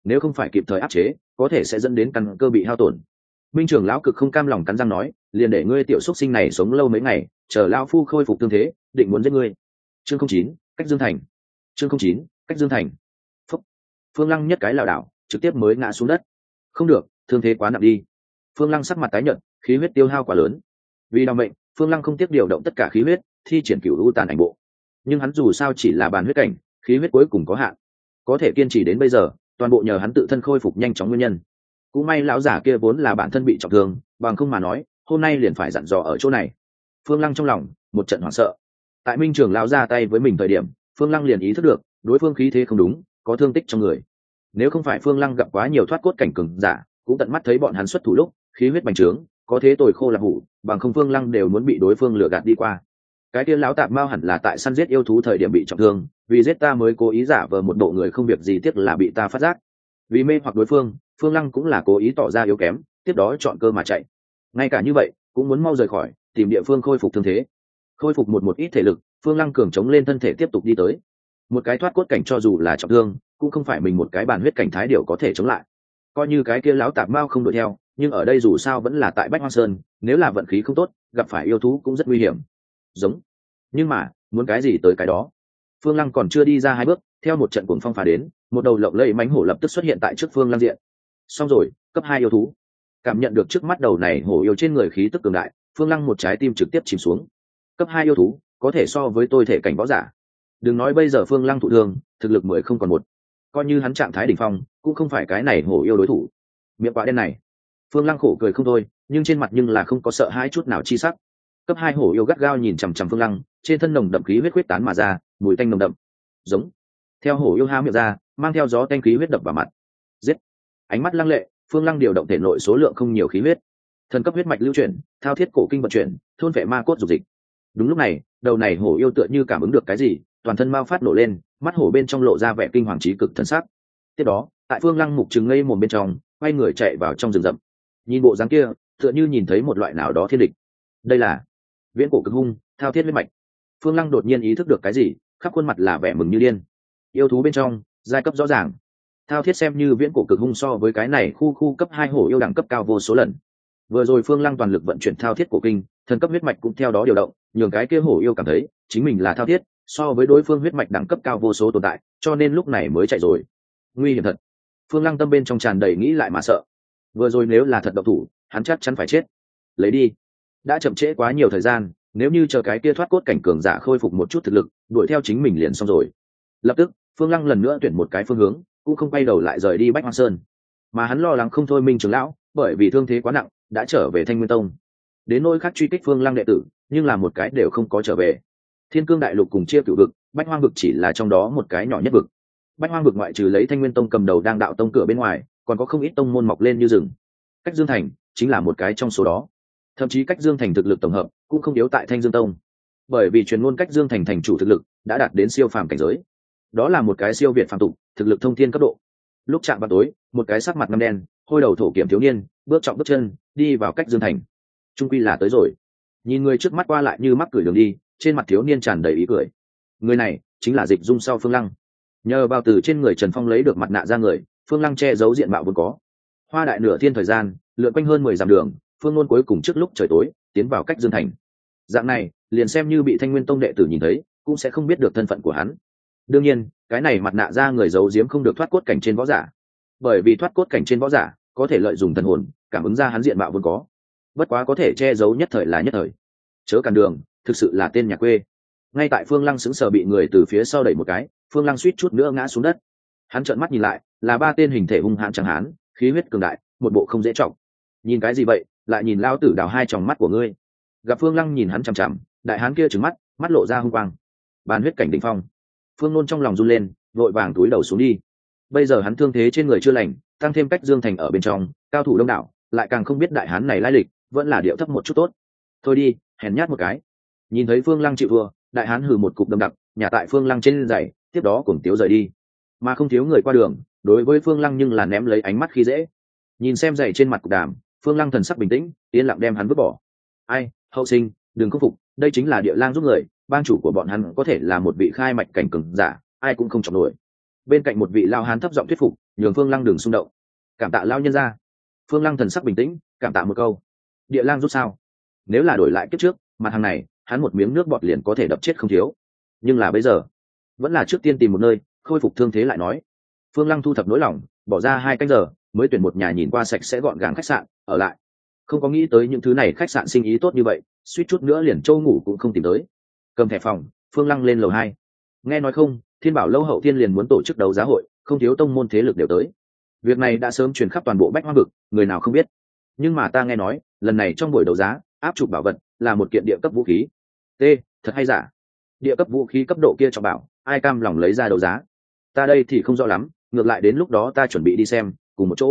nếu không phải kịp thời áp chế có thể sẽ dẫn đến căn cơ bị hao tổn. Minh trưởng lão cực không cam lòng cắn răng nói, liền để ngươi tiểu xúc sinh này sống lâu mấy ngày, chờ lão phu khôi phục tương thế định muốn giết ngươi. Chương 09, cách Dương Thành. Chương 09, cách Dương Thành. Phúc. Phương Lăng nhất cái lảo đảo trực tiếp mới ngã xuống đất. Không được, thương thế quá nặng đi. Phương Lăng sắc mặt tái nhợt, khí huyết tiêu hao quá lớn. Vì đau mệnh, Phương Lăng không tiếc điều động tất cả khí huyết thi triển cửu u tàn ảnh bộ. Nhưng hắn dù sao chỉ là bàn huyết cảnh, khí huyết cuối cùng có hạn, có thể kiên trì đến bây giờ toàn bộ nhờ hắn tự thân khôi phục nhanh chóng nguyên nhân. Cũng may lão giả kia vốn là bản thân bị trọng thương, bằng không mà nói hôm nay liền phải dặn dò ở chỗ này. Phương Lăng trong lòng một trận hoảng sợ. Tại Minh trưởng lão ra tay với mình thời điểm, Phương Lăng liền ý thức được đối phương khí thế không đúng, có thương tích trong người. Nếu không phải Phương Lăng gặp quá nhiều thoát cốt cảnh cường giả, cũng tận mắt thấy bọn hắn xuất thủ lúc khí huyết bành trướng, có thế tồi khô là hủ, bằng không Phương Lăng đều muốn bị đối phương lừa gạt đi qua. Cái kia lão tạp mao hẳn là tại săn giết yêu thú thời điểm bị trọng thương, vì giết ta mới cố ý giả vờ một bộ người không việc gì, tiếc là bị ta phát giác. Vì mê hoặc đối phương, Phương Lăng cũng là cố ý tỏ ra yếu kém, tiếp đó chọn cơ mà chạy. Ngay cả như vậy cũng muốn mau rời khỏi, tìm địa phương khôi phục thương thế. Khôi phục một ít thể lực, Phương Lăng cường chống lên thân thể tiếp tục đi tới. Một cái thoát cốt cảnh cho dù là trọng thương cũng không phải mình một cái bản huyết cảnh thái điều có thể chống lại. Coi như cái kia lão tạp mao không đuổi theo, nhưng ở đây dù sao vẫn là tại Bách Hoang Sơn, nếu là vận khí không tốt gặp phải yêu thú cũng rất nguy hiểm. Giống. Nhưng mà muốn cái gì tới cái đó. Phương Lăng còn chưa đi ra hai bước, theo một trận cuồng phong phá đến, một đầu lộng lẫy mãnh hổ lập tức xuất hiện tại trước Phương Lăng diện. Xong rồi, cấp 2 yêu thú. Cảm nhận được trước mắt đầu này hổ yêu trên người khí tức cường đại, Phương Lăng một trái tim trực tiếp chìm xuống. Cấp 2 yêu thú có thể so với tôi thể cảnh võ giả. Đừng nói bây giờ Phương Lăng thụ thương, thực lực 10 không còn một, coi như hắn trạng thái đỉnh phong cũng không phải cái này hổ yêu đối thủ. Miệng quả đen này. Phương Lăng khổ cười không thôi, nhưng trên mặt nhưng là không có sợ hãi chút nào chi sắc. Cấp 2 hổ yêu gắt gao nhìn chằm chằm Phương Lăng, trên thân nồng đậm khí huyết huyết tán mà ra, mùi tanh nồng đậm. Giống. Theo hổ yêu há miệng ra, mang theo gió tanh khí huyết đập vào mặt. Giết. Ánh mắt lăng lệ, Phương Lăng điều động thể nội số lượng không nhiều khí huyết, thần cấp huyết mạch lưu chuyển, thao thiết cổ kinh vận chuyển, thôn vệ ma cốt dục dịch. Đúng lúc này, đầu này hổ yêu tựa như cảm ứng được cái gì, toàn thân mao phát nổ lên, mắt hổ bên trong lộ ra vẻ kinh hoàng trí cực thần sắc. Tiếp đó, tại Phương Lăng mục trừng ngây mồm bên trong, quay người chạy vào trong rừng rậm. Nhìn bộ dáng kia, tựa như nhìn thấy một loại nào đó thiên địch. Đây là viễn cổ cực hung, thao thiết huyết mạch. Phương Lăng đột nhiên ý thức được cái gì, khắp khuôn mặt là vẻ mừng như điên. Yêu thú bên trong giai cấp rõ ràng, thao thiết xem như viễn cổ cực hung so với cái này khu cấp 2 hổ yêu đẳng cấp cao vô số lần. Vừa rồi Phương Lăng toàn lực vận chuyển thao thiết cổ kinh, thần cấp huyết mạch cũng theo đó điều động, nhường cái kia hổ yêu cảm thấy chính mình là thao thiết, so với đối phương huyết mạch đẳng cấp cao vô số tồn tại, cho nên lúc này mới chạy rồi. Nguy hiểm thật. Phương Lăng tâm bên trong tràn đầy nghĩ lại mà sợ. Vừa rồi nếu là thật độc thủ, hắn chắc chắn phải chết. Lấy đi. Đã chậm trễ quá nhiều thời gian, nếu như chờ cái kia thoát cốt cảnh cường giả khôi phục một chút thực lực, đuổi theo chính mình liền xong rồi. Lập tức, Phương Lăng lần nữa tuyển một cái phương hướng, cũng không quay đầu lại rời đi Bách Hoang Sơn. Mà hắn lo lắng không thôi Minh trưởng lão, bởi vì thương thế quá nặng, đã trở về Thanh Nguyên Tông. Đến nỗi khác truy kích Phương Lăng đệ tử, nhưng là một cái đều không có trở về. Thiên Cương Đại Lục cùng chia cửu vực, Bách Hoang vực chỉ là trong đó một cái nhỏ nhất vực. Bách Hoang vực ngoại trừ lấy Thanh Nguyên Tông cầm đầu đang đạo tông cửa bên ngoài, còn có không ít tông môn mọc lên như rừng. Cách Dương Thành chính là một cái trong số đó. Thậm chí Cách Dương Thành thực lực tổng hợp cũng không yếu tại Thanh Dương Tông, bởi vì truyền ngôn Cách Dương Thành thành chủ thực lực đã đạt đến siêu phàm cảnh giới. Đó là một cái siêu việt phàm tục, thực lực thông thiên cấp độ. Lúc chạm vào tối, một cái sắc mặt ngăm đen, hôi đầu thổ kiểm thiếu niên, bước trọng bước chân đi vào Cách Dương Thành. Trung quy là tới rồi. Nhìn người trước mắt qua lại như mắc cười đường đi, trên mặt thiếu niên tràn đầy ý cười. Người này chính là Dịch Dung sau Phương Lăng. Nhờ vào từ trên người Trần Phong lấy được mặt nạ ra người, Phương Lăng che giấu diện mạo vốn có. Hoa đại nửa thiên thời gian, lượn quanh hơn 10 dặm đường, Phương Nôn cuối cùng trước lúc trời tối tiến vào Cách Dương Thành. Dạng này, liền xem như bị Thanh Nguyên Tông đệ tử nhìn thấy, cũng sẽ không biết được thân phận của hắn. Đương nhiên, cái này mặt nạ ra người giấu giếm không được thoát cốt cảnh trên võ giả, bởi vì thoát cốt cảnh trên võ giả có thể lợi dụng thần hồn cảm ứng ra hắn diện mạo vốn có. Bất quá có thể che giấu nhất thời là nhất thời. Chớ cản đường, thực sự là tên nhà quê. Ngay tại Phương Lăng sững sờ bị người từ phía sau đẩy một cái, Phương Lăng suýt chút nữa ngã xuống đất. Hắn trợn mắt nhìn lại, là ba tên hình thể hung hãn chẳng hán, khí huyết cường đại, một bộ không dễ trọng. Nhìn cái gì vậy, lại nhìn lao tử đào hai tròng mắt của ngươi. Gặp Phương Lăng nhìn hắn chằm chằm, đại hán kia trừng mắt, mắt lộ ra hung quang. Bàn huyết cảnh đỉnh phong. Phương Nôn trong lòng run lên, vội vàng túi đầu xuống đi. Bây giờ hắn thương thế trên người chưa lành, tăng thêm Cách Dương Thành ở bên trong, cao thủ đông đảo, lại càng không biết đại hán này lai lịch, vẫn là điệu thấp một chút tốt. Thôi đi, hèn nhát một cái. Nhìn thấy Phương Lăng chịu thua, đại hán hừ một cục đâm đặc, nhả tại Phương Lăng trên giày, tiếp đó cùng tiếu rời đi. Mà không thiếu người qua đường, đối với Phương Lăng nhưng là ném lấy ánh mắt khi dễ. Nhìn xem giày trên mặt cục đàm, Phương Lăng thần sắc bình tĩnh, yên lặng đem hắn vứt bỏ. Ai, hậu sinh, đừng khâm phục, đây chính là địa lang giúp người, bang chủ của bọn hắn có thể là một vị khai mạch cảnh cường giả, ai cũng không chọc nổi. Bên cạnh một vị lao hán thấp giọng thuyết phục, nhường Phương Lăng đừng xung động. Cảm tạ lao nhân ra. Phương Lăng thần sắc bình tĩnh, cảm tạ một câu. Địa lang rút sao? Nếu là đổi lại kiếp trước, mặt hàng này hắn một miếng nước bọt liền có thể đập chết không thiếu, nhưng là bây giờ vẫn là trước tiên tìm một nơi khôi phục thương thế lại nói. Phương Lăng thu thập nỗi lòng, bỏ ra 2 canh giờ mới tuyển một nhà nhìn qua sạch sẽ gọn gàng khách sạn ở lại. Không có nghĩ tới những thứ này khách sạn sinh ý tốt như vậy, suýt chút nữa liền châu ngủ cũng không tìm tới. Cầm thẻ phòng, Phương Lăng lên lầu 2. Nghe nói không, Thiên Bảo lâu hậu thiên liền muốn tổ chức đấu giá hội, không thiếu tông môn thế lực đều tới. Việc này đã sớm truyền khắp toàn bộ Bách Hoa vực, người nào không biết. Nhưng mà ta nghe nói, lần này trong buổi đấu giá, áp chụp bảo vật là một kiện địa cấp vũ khí. T, thật hay giả? Địa cấp vũ khí cấp độ kia cho bảo, ai cam lòng lấy ra đấu giá? Ta đây thì không rõ lắm, ngược lại đến lúc đó ta chuẩn bị đi xem, cùng một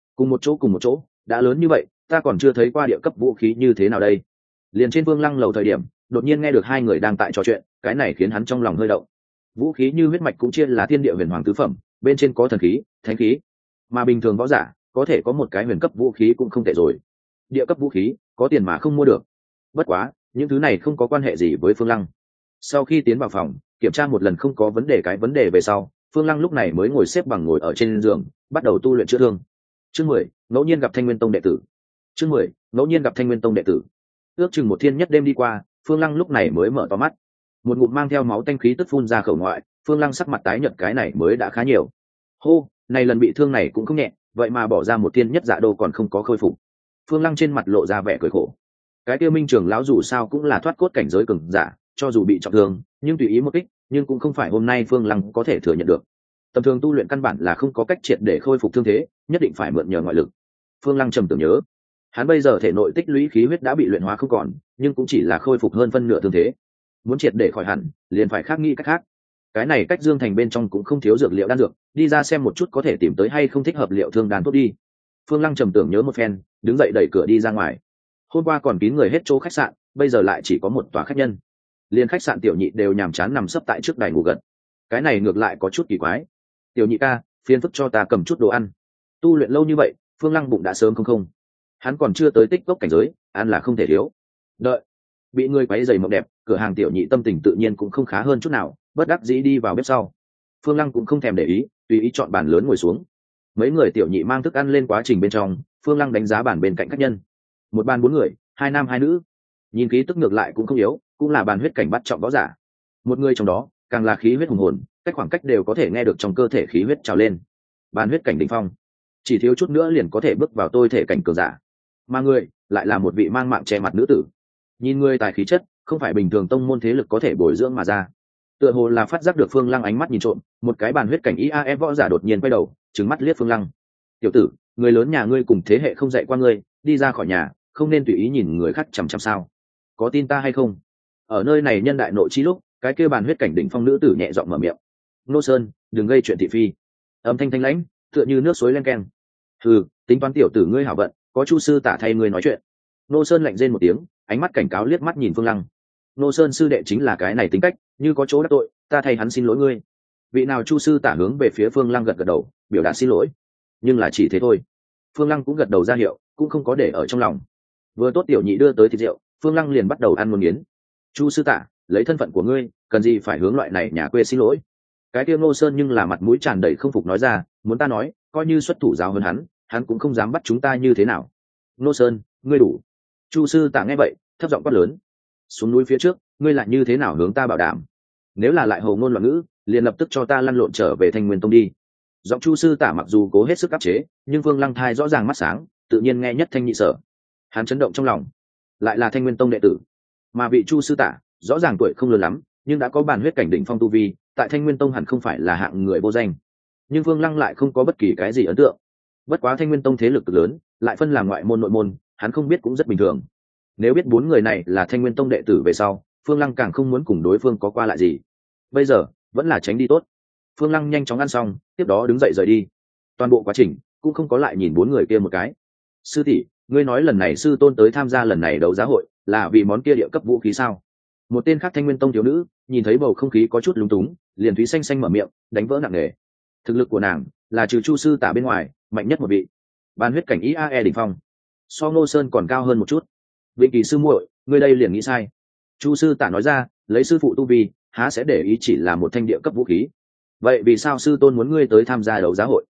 chỗ, đã lớn như vậy, ta còn chưa thấy qua địa cấp vũ khí như thế nào đây. Liền trên Vương Lăng lầu thời điểm, đột nhiên nghe được hai người đang tại trò chuyện, cái này khiến hắn trong lòng hơi động. Vũ khí như huyết mạch cũng chia là thiên địa huyền hoàng tứ phẩm, bên trên có thần khí, thánh khí, mà bình thường võ giả có thể có một cái huyền cấp vũ khí cũng không tệ rồi. Địa cấp vũ khí có tiền mà không mua được. Bất quá những thứ này không có quan hệ gì với Phương Lăng. Sau khi tiến vào phòng kiểm tra một lần không có vấn đề về sau, Phương Lăng lúc này mới ngồi xếp bằng ngồi ở trên giường, bắt đầu tu luyện chữa thương. Chương 10, ngẫu nhiên gặp Thanh Nguyên Tông đệ tử. Chương 10, ngẫu nhiên gặp Thanh Nguyên Tông đệ tử. Ước chừng một thiên nhất đêm đi qua, Phương Lăng lúc này mới mở to mắt. Một ngụm mang theo máu tanh khí tức phun ra khẩu ngoại, Phương Lăng sắc mặt tái nhợt, cái này mới đã khá nhiều. Hô, này lần bị thương này cũng không nhẹ, vậy mà bỏ ra một thiên nhất dạ đô còn không có khôi phục. Phương Lăng trên mặt lộ ra vẻ cười khổ. Cái tiêu Minh Trường lão dù sao cũng là thoát cốt cảnh giới cường giả, cho dù bị trọng thương, nhưng tùy ý một kích, nhưng cũng không phải hôm nay Phương Lăng có thể thừa nhận được. Tầm thường tu luyện căn bản là không có cách triệt để khôi phục thương thế, nhất định phải mượn nhờ ngoại lực. Phương Lăng trầm tưởng nhớ, hắn bây giờ thể nội tích lũy khí huyết đã bị luyện hóa không còn, nhưng cũng chỉ là khôi phục hơn phân nửa thương thế. Muốn triệt để khỏi hẳn, liền phải khác nghĩ cách khác. Cái này cách Dương Thành bên trong cũng không thiếu dược liệu đan dược, đi ra xem một chút có thể tìm tới hay không thích hợp liệu thương đan tốt đi. Phương Lăng trầm tưởng nhớ một phen, đứng dậy đẩy cửa đi ra ngoài. Hôm qua còn kín người hết chỗ khách sạn, bây giờ lại chỉ có một tòa khách nhân. Liên khách sạn tiểu nhị đều nhàm chán nằm sấp tại trước đài ngủ gật. Cái này ngược lại có chút kỳ quái. Tiểu nhị ca, phiền phức cho ta cầm chút đồ ăn. Tu luyện lâu như vậy, Phương Lăng bụng đã sớm không. Hắn còn chưa tới tích cốc cảnh giới, ăn là không thể thiếu. Đợi, bị người quấy giày mộng đẹp, cửa hàng tiểu nhị tâm tình tự nhiên cũng không khá hơn chút nào, bất đắc dĩ đi vào bếp sau. Phương Lăng cũng không thèm để ý, tùy ý chọn bàn lớn ngồi xuống. Mấy người tiểu nhị mang thức ăn lên, quá trình bên trong, Phương Lăng đánh giá bàn bên cạnh khách nhân. Một bàn 4 người, 2 nam 2 nữ. Nhìn khí tức ngược lại cũng không yếu, cũng là bàn huyết cảnh bắt trọng võ giả. Một người trong đó, càng là khí huyết hùng hồn, cách khoảng cách đều có thể nghe được trong cơ thể khí huyết trào lên. Bàn huyết cảnh đỉnh phong, chỉ thiếu chút nữa liền có thể bước vào tôi thể cảnh cường giả. Mà người lại là một vị mang mạng che mặt nữ tử. Nhìn người tài khí chất, không phải bình thường tông môn thế lực có thể bồi dưỡng mà ra. Tựa hồ là phát giác được Phương Lăng ánh mắt nhìn trộm, một cái bàn huyết cảnh IAE võ giả đột nhiên quay đầu, trừng mắt liếc Phương Lăng. Tiểu tử, người lớn nhà ngươi cùng thế hệ không dạy qua ngươi, đi ra khỏi nhà không nên tùy ý nhìn người khác chằm chằm sao? Có tin ta hay không? Ở nơi này nhân đại nội chi lúc, cái kia bàn huyết cảnh đỉnh phong nữ tử nhẹ giọng mở miệng. Nô Sơn, đừng gây chuyện thị phi. Âm thanh thanh lãnh, tựa như nước suối len keng. Hừ, tính toán tiểu tử ngươi hảo vận, có Chu sư tả thay ngươi nói chuyện. Nô Sơn lạnh rên một tiếng, ánh mắt cảnh cáo liếc mắt nhìn Phương Lăng. Nô Sơn sư đệ chính là cái này tính cách, như có chỗ đắc tội, ta thay hắn xin lỗi ngươi. Vị nào Chu sư tả hướng về phía Phương Lăng gật gật đầu, biểu đạt xin lỗi. Nhưng là chỉ thế thôi. Phương Lăng cũng gật đầu ra hiệu, cũng không có để ở trong lòng. Vừa tốt tiểu nhị đưa tới thịt rượu, Phương Lăng liền bắt đầu ăn một miếng. Chu sư tả, lấy thân phận của ngươi, cần gì phải hướng loại này nhà quê xin lỗi? Cái kia Ngô Sơn nhưng là mặt mũi tràn đầy không phục nói ra, muốn ta nói, coi như xuất thủ giáo hơn hắn cũng không dám bắt chúng ta như thế nào. Ngô Sơn, ngươi đủ. Chu sư tả nghe vậy, thấp giọng quát lớn. Xuống núi phía trước, ngươi lại như thế nào hướng ta bảo đảm? Nếu là lại hồ ngôn loạn ngữ, liền lập tức cho ta lăn lộn trở về Thanh Nguyên Tông đi. Giọng Chu sư tả mặc dù cố hết sức áp chế, nhưng Phương Lăng thai rõ ràng mắt sáng, tự nhiên nghe nhất thanh nhị sở. Hắn chấn động trong lòng, lại là Thanh Nguyên Tông đệ tử, mà vị Chu sư tả rõ ràng tuổi không lớn lắm, nhưng đã có bàn huyết cảnh đỉnh phong tu vi, tại Thanh Nguyên Tông hẳn không phải là hạng người vô danh. Nhưng Phương Lăng lại không có bất kỳ cái gì ấn tượng. Bất quá Thanh Nguyên Tông thế lực cực lớn, lại phân làm ngoại môn nội môn, hắn không biết cũng rất bình thường. Nếu biết 4 người này là Thanh Nguyên Tông đệ tử về sau, Phương Lăng càng không muốn cùng đối phương có qua lại gì. Bây giờ vẫn là tránh đi tốt. Phương Lăng nhanh chóng ăn xong, tiếp đó đứng dậy rời đi. Toàn bộ quá trình cũng không có lại nhìn 4 người kia một cái. Sư tỷ, ngươi nói lần này sư tôn tới tham gia lần này đấu giá hội là vì món kia địa cấp vũ khí sao? Một tên khác Thanh Nguyên Tông thiếu nữ nhìn thấy bầu không khí có chút lúng túng, liền thúy xanh xanh mở miệng, đánh vỡ nặng nề. Thực lực của nàng là trừ Chu sư tả bên ngoài mạnh nhất một vị, ban huyết cảnh IAE đỉnh phong, so Ngô Sơn còn cao hơn một chút. Vĩnh Kỳ sư muội, ngươi đây liền nghĩ sai. Chu sư tả nói ra, lấy sư phụ tu vi, há sẽ để ý chỉ là một thanh địa cấp vũ khí. Vậy vì sao sư tôn muốn ngươi tới tham gia đấu giá hội?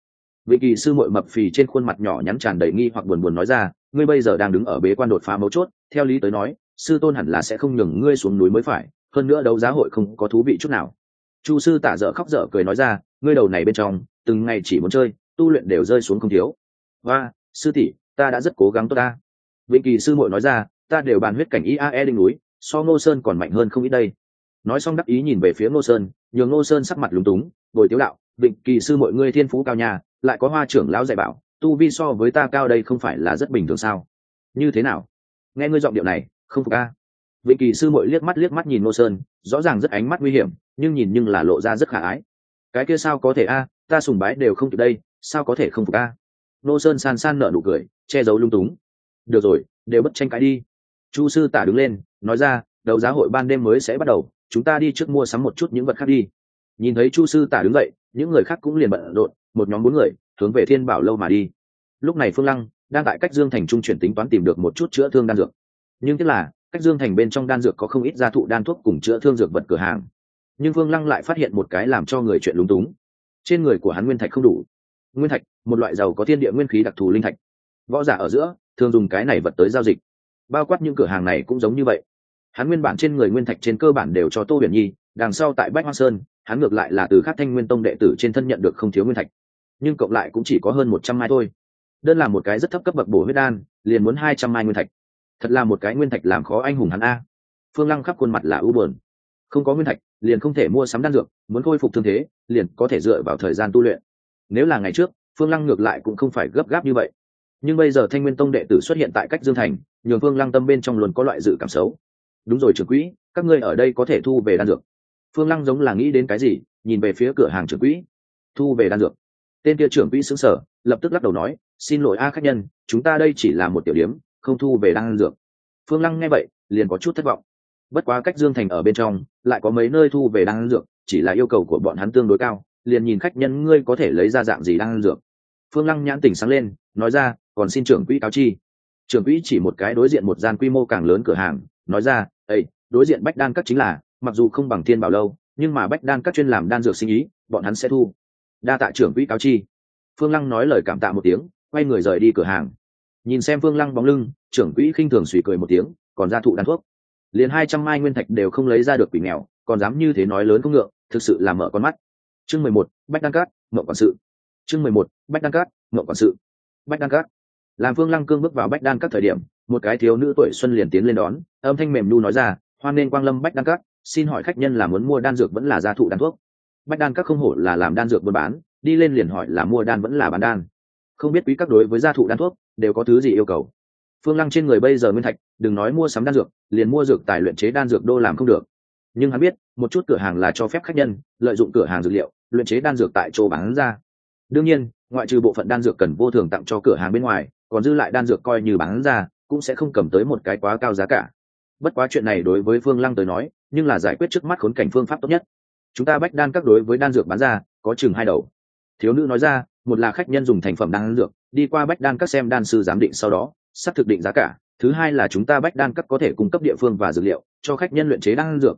Vị kỳ sư muội mập phì trên khuôn mặt nhỏ nhắn tràn đầy nghi hoặc buồn buồn nói ra, ngươi bây giờ đang đứng ở bế quan đột phá mấu chốt, theo lý tới nói sư tôn hẳn là sẽ không nhường ngươi xuống núi mới phải, hơn nữa đấu giá hội không có thú vị chút nào. Chu sư tả dở khóc dở cười nói ra, ngươi đầu này bên trong từng ngày chỉ muốn chơi, tu luyện đều rơi xuống không thiếu. Và sư tỷ, ta đã rất cố gắng tốt ta. Vĩnh kỳ sư muội nói ra, ta đều bàn huyết cảnh IAE đỉnh núi, so Ngô Sơn còn mạnh hơn không ít đây. Nói xong đắc ý nhìn về phía Ngô Sơn, nhường Ngô Sơn sắc mặt lúng túng, bồi tiếu đạo, Vịnh kỳ sư muội ngươi thiên phú cao nhà, lại có Hoa trưởng lão dạy bảo, tu vi so với ta cao đây không phải là rất bình thường sao? Như thế nào? Nghe ngươi giọng điệu này, không phục a? Vịnh kỳ sư muội liếc mắt nhìn Ngô Sơn, rõ ràng rất ánh mắt nguy hiểm, nhưng là lộ ra rất khả ái. Cái kia sao có thể a, ta sùng bái đều không kịp đây, sao có thể không phục a? Ngô Sơn san san nở nụ cười, che giấu lung túng. Được rồi, đều bất tranh cãi đi. Chu sư tả đứng lên, nói ra, đấu giá hội ban đêm mới sẽ bắt đầu, chúng ta đi trước mua sắm một chút những vật khác đi. Nhìn thấy Chu sư tả đứng dậy, những người khác cũng liền bận rộn, một nhóm 4 người hướng về Thiên Bảo lâu mà đi. Lúc này Phương Lăng đang tại cách Dương Thành trung chuyển tính toán tìm được một chút chữa thương đan dược, nhưng tiếc là cách Dương Thành bên trong đan dược có không ít gia thụ đan thuốc cùng chữa thương dược vật cửa hàng, nhưng Phương Lăng lại phát hiện một cái làm cho người chuyện lúng túng. Trên người của hắn nguyên thạch không đủ. Nguyên thạch, một loại giàu có thiên địa nguyên khí đặc thù linh thạch, võ giả ở giữa thường dùng cái này vật tới giao dịch, bao quát những cửa hàng này cũng giống như vậy. Hắn nguyên bản trên người nguyên thạch trên cơ bản đều cho Tô Huyền Nhi, đằng sau tại Bách Hoa Sơn hắn ngược lại là từ các Thanh Nguyên Tông đệ tử trên thân nhận được không thiếu nguyên thạch, nhưng cộng lại cũng chỉ có hơn 100 mai thôi. Đơn là một cái rất thấp cấp bậc bổ huyết đan liền muốn 200 mai nguyên thạch, thật là một cái nguyên thạch làm khó anh hùng hắn a. Phương Lăng khắp khuôn mặt là ưu buồn, không có nguyên thạch liền không thể mua sắm đan dược, muốn khôi phục thương thế liền có thể dựa vào thời gian tu luyện. Nếu là ngày trước Phương Lăng ngược lại cũng không phải gấp gáp như vậy, nhưng bây giờ Thanh Nguyên Tông đệ tử xuất hiện tại cách Dương Thành, nhường Phương Lăng tâm bên trong luôn có loại dự cảm xấu. Đúng rồi trưởng quỹ, các ngươi ở đây có thể thu về đan dược. Phương Lăng giống là nghĩ đến cái gì, nhìn về phía cửa hàng trưởng quỹ. Thu về đan dược? Tên kia trưởng quỹ sững sờ, lập tức lắc đầu nói, xin lỗi khách nhân, chúng ta đây chỉ là một tiểu điếm, không thu về đan dược. Phương Lăng nghe vậy liền có chút thất vọng. Bất quá cách Dương Thành ở bên trong lại có mấy nơi thu về đan dược, chỉ là yêu cầu của bọn hắn tương đối cao, liền nhìn khách nhân ngươi có thể lấy ra dạng gì đan dược. Phương Lăng nhãn tỉnh sáng lên, nói ra, còn xin trưởng quỹ cáo chi. Trưởng quỹ chỉ một cái đối diện một gian quy mô càng lớn cửa hàng, nói ra, ây, đối diện Bách Đan Các chính là, mặc dù không bằng Thiên Bảo lâu, nhưng mà Bách Đan Các chuyên làm đan dược sinh ý, bọn hắn sẽ thu. Đa tạ trưởng quỹ cáo chi. Phương Lăng nói lời cảm tạ một tiếng, quay người rời đi cửa hàng. Nhìn xem Phương Lăng bóng lưng, trưởng quỹ khinh thường suy cười một tiếng, còn ra thụ đan thuốc, liền 200 mai nguyên thạch đều không lấy ra được quỷ nghèo, còn dám như thế nói lớn không ngượng, thực sự là mở con mắt. Chương 11, Bách Đan Các, Mộng quản sự. Chương 11, Bách Đan Các, Mộng quản sự. Bách Đan Các. Làm Phương Lăng cương bước vào Bách Đan Các thời điểm, một cái thiếu nữ tuổi xuân liền tiến lên đón, âm thanh mềm nu nói ra, hoan nên quang lâm Bách Đan Các, xin hỏi khách nhân là muốn mua đan dược vẫn là gia thụ đan thuốc. Bách Đan Các không hổ là làm đan dược buôn bán, đi lên liền hỏi là mua đan vẫn là bán đan. Không biết quý các đối với gia thụ đan thuốc đều có thứ gì yêu cầu. Phương Lăng trên người bây giờ nguyên thạch, đừng nói mua sắm đan dược, liền mua dược tài luyện chế đan dược đô làm không được. Nhưng hắn biết, một chút cửa hàng là cho phép khách nhân lợi dụng cửa hàng dược liệu, luyện chế đan dược tại chỗ bán ra. Đương nhiên, ngoại trừ bộ phận đan dược cần vô thường tặng cho cửa hàng bên ngoài, còn dư lại đan dược coi như bán ra, cũng sẽ không cầm tới một cái quá cao giá cả. Bất quá chuyện này đối với Phương Lăng tới nói, nhưng là giải quyết trước mắt khốn cảnh phương pháp tốt nhất. Chúng ta Bách Đan Các đối với đan dược bán ra, có chừng 2 đầu. Thiếu nữ nói ra, một là khách nhân dùng thành phẩm đan dược, đi qua Bách Đan Các xem đan sư giám định sau đó, sắp thực định giá cả. Thứ hai là chúng ta Bách Đan Các có thể cung cấp địa phương và dược liệu, cho khách nhân luyện chế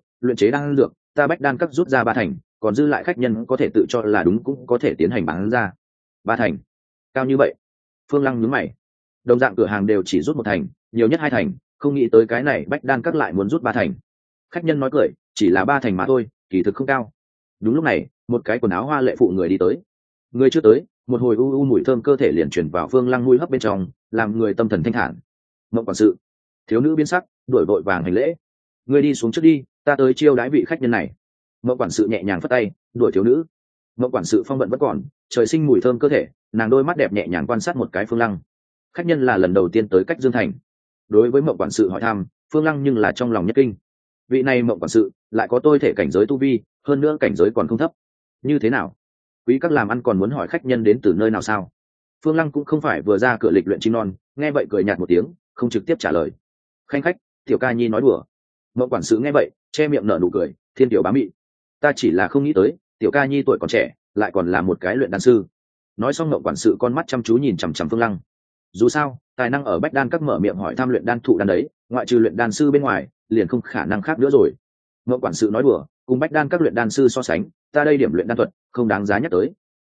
đan dược, ta Bách Đan Các rút ra 3 thành, còn dư lại khách nhân có thể tự cho là đúng cũng có thể tiến hành bán ra. 3 thành? Cao như vậy? Phương Lăng nhướng mày. Đồng dạng cửa hàng đều chỉ rút 1 thành, nhiều nhất 2 thành, không nghĩ tới cái này Bách Đan Các lại muốn rút 3 thành. Khách nhân nói cười, chỉ là 3 thành mà thôi, kỳ thực không cao. Đúng lúc này, một cái quần áo hoa lệ phụ người đi tới. Người chưa tới, một hồi u mùi thơm cơ thể liền chuyển vào Phương Lăng mũi hấp bên trong, làm người tâm thần thanh thản. Mộng quản sự. Thiếu nữ biến sắc, đuổi vội vàng hành lễ. Người đi xuống trước đi, ta tới chiêu đãi vị khách nhân này. Mộng quản sự nhẹ nhàng phất tay, đuổi thiếu nữ. Mộng quản sự phong vận vẫn còn, trời sinh mùi thơm cơ thể, nàng đôi mắt đẹp nhẹ nhàng quan sát một cái Phương Lăng. Khách nhân là lần đầu tiên tới cách Dương Thành. Đối với Mộng quản sự hỏi thăm, Phương Lăng nhưng là trong lòng nhất kinh. Vị này Mộng quản sự lại có tôi thể cảnh giới tu vi, hơn nữa cảnh giới còn không thấp. Như thế nào? Quý các làm ăn còn muốn hỏi khách nhân đến từ nơi nào sao? Phương Lăng cũng không phải vừa ra cửa lịch luyện chim non, nghe vậy cười nhạt một tiếng, không trực tiếp trả lời. Khanh khách, tiểu ca nhi nói đùa. Mộng quản sự nghe vậy, che miệng nở nụ cười, thiên tiểu bá mị. Ta chỉ là không nghĩ tới, tiểu ca nhi tuổi còn trẻ, lại còn là một cái luyện đan sư. Nói xong Mộng quản sự con mắt chăm chú nhìn chằm chằm Phương Lăng. Dù sao, tài năng ở Bách Đan Các mở miệng hỏi thăm luyện đan thụ đan đấy, ngoại trừ luyện đan sư bên ngoài, liền không khả năng khác nữa rồi. Mộng quản sự nói đùa, cùng Bách Đan Các luyện đan sư so sánh, ta đây điểm luyện đan thuật không đáng giá nhắc tới.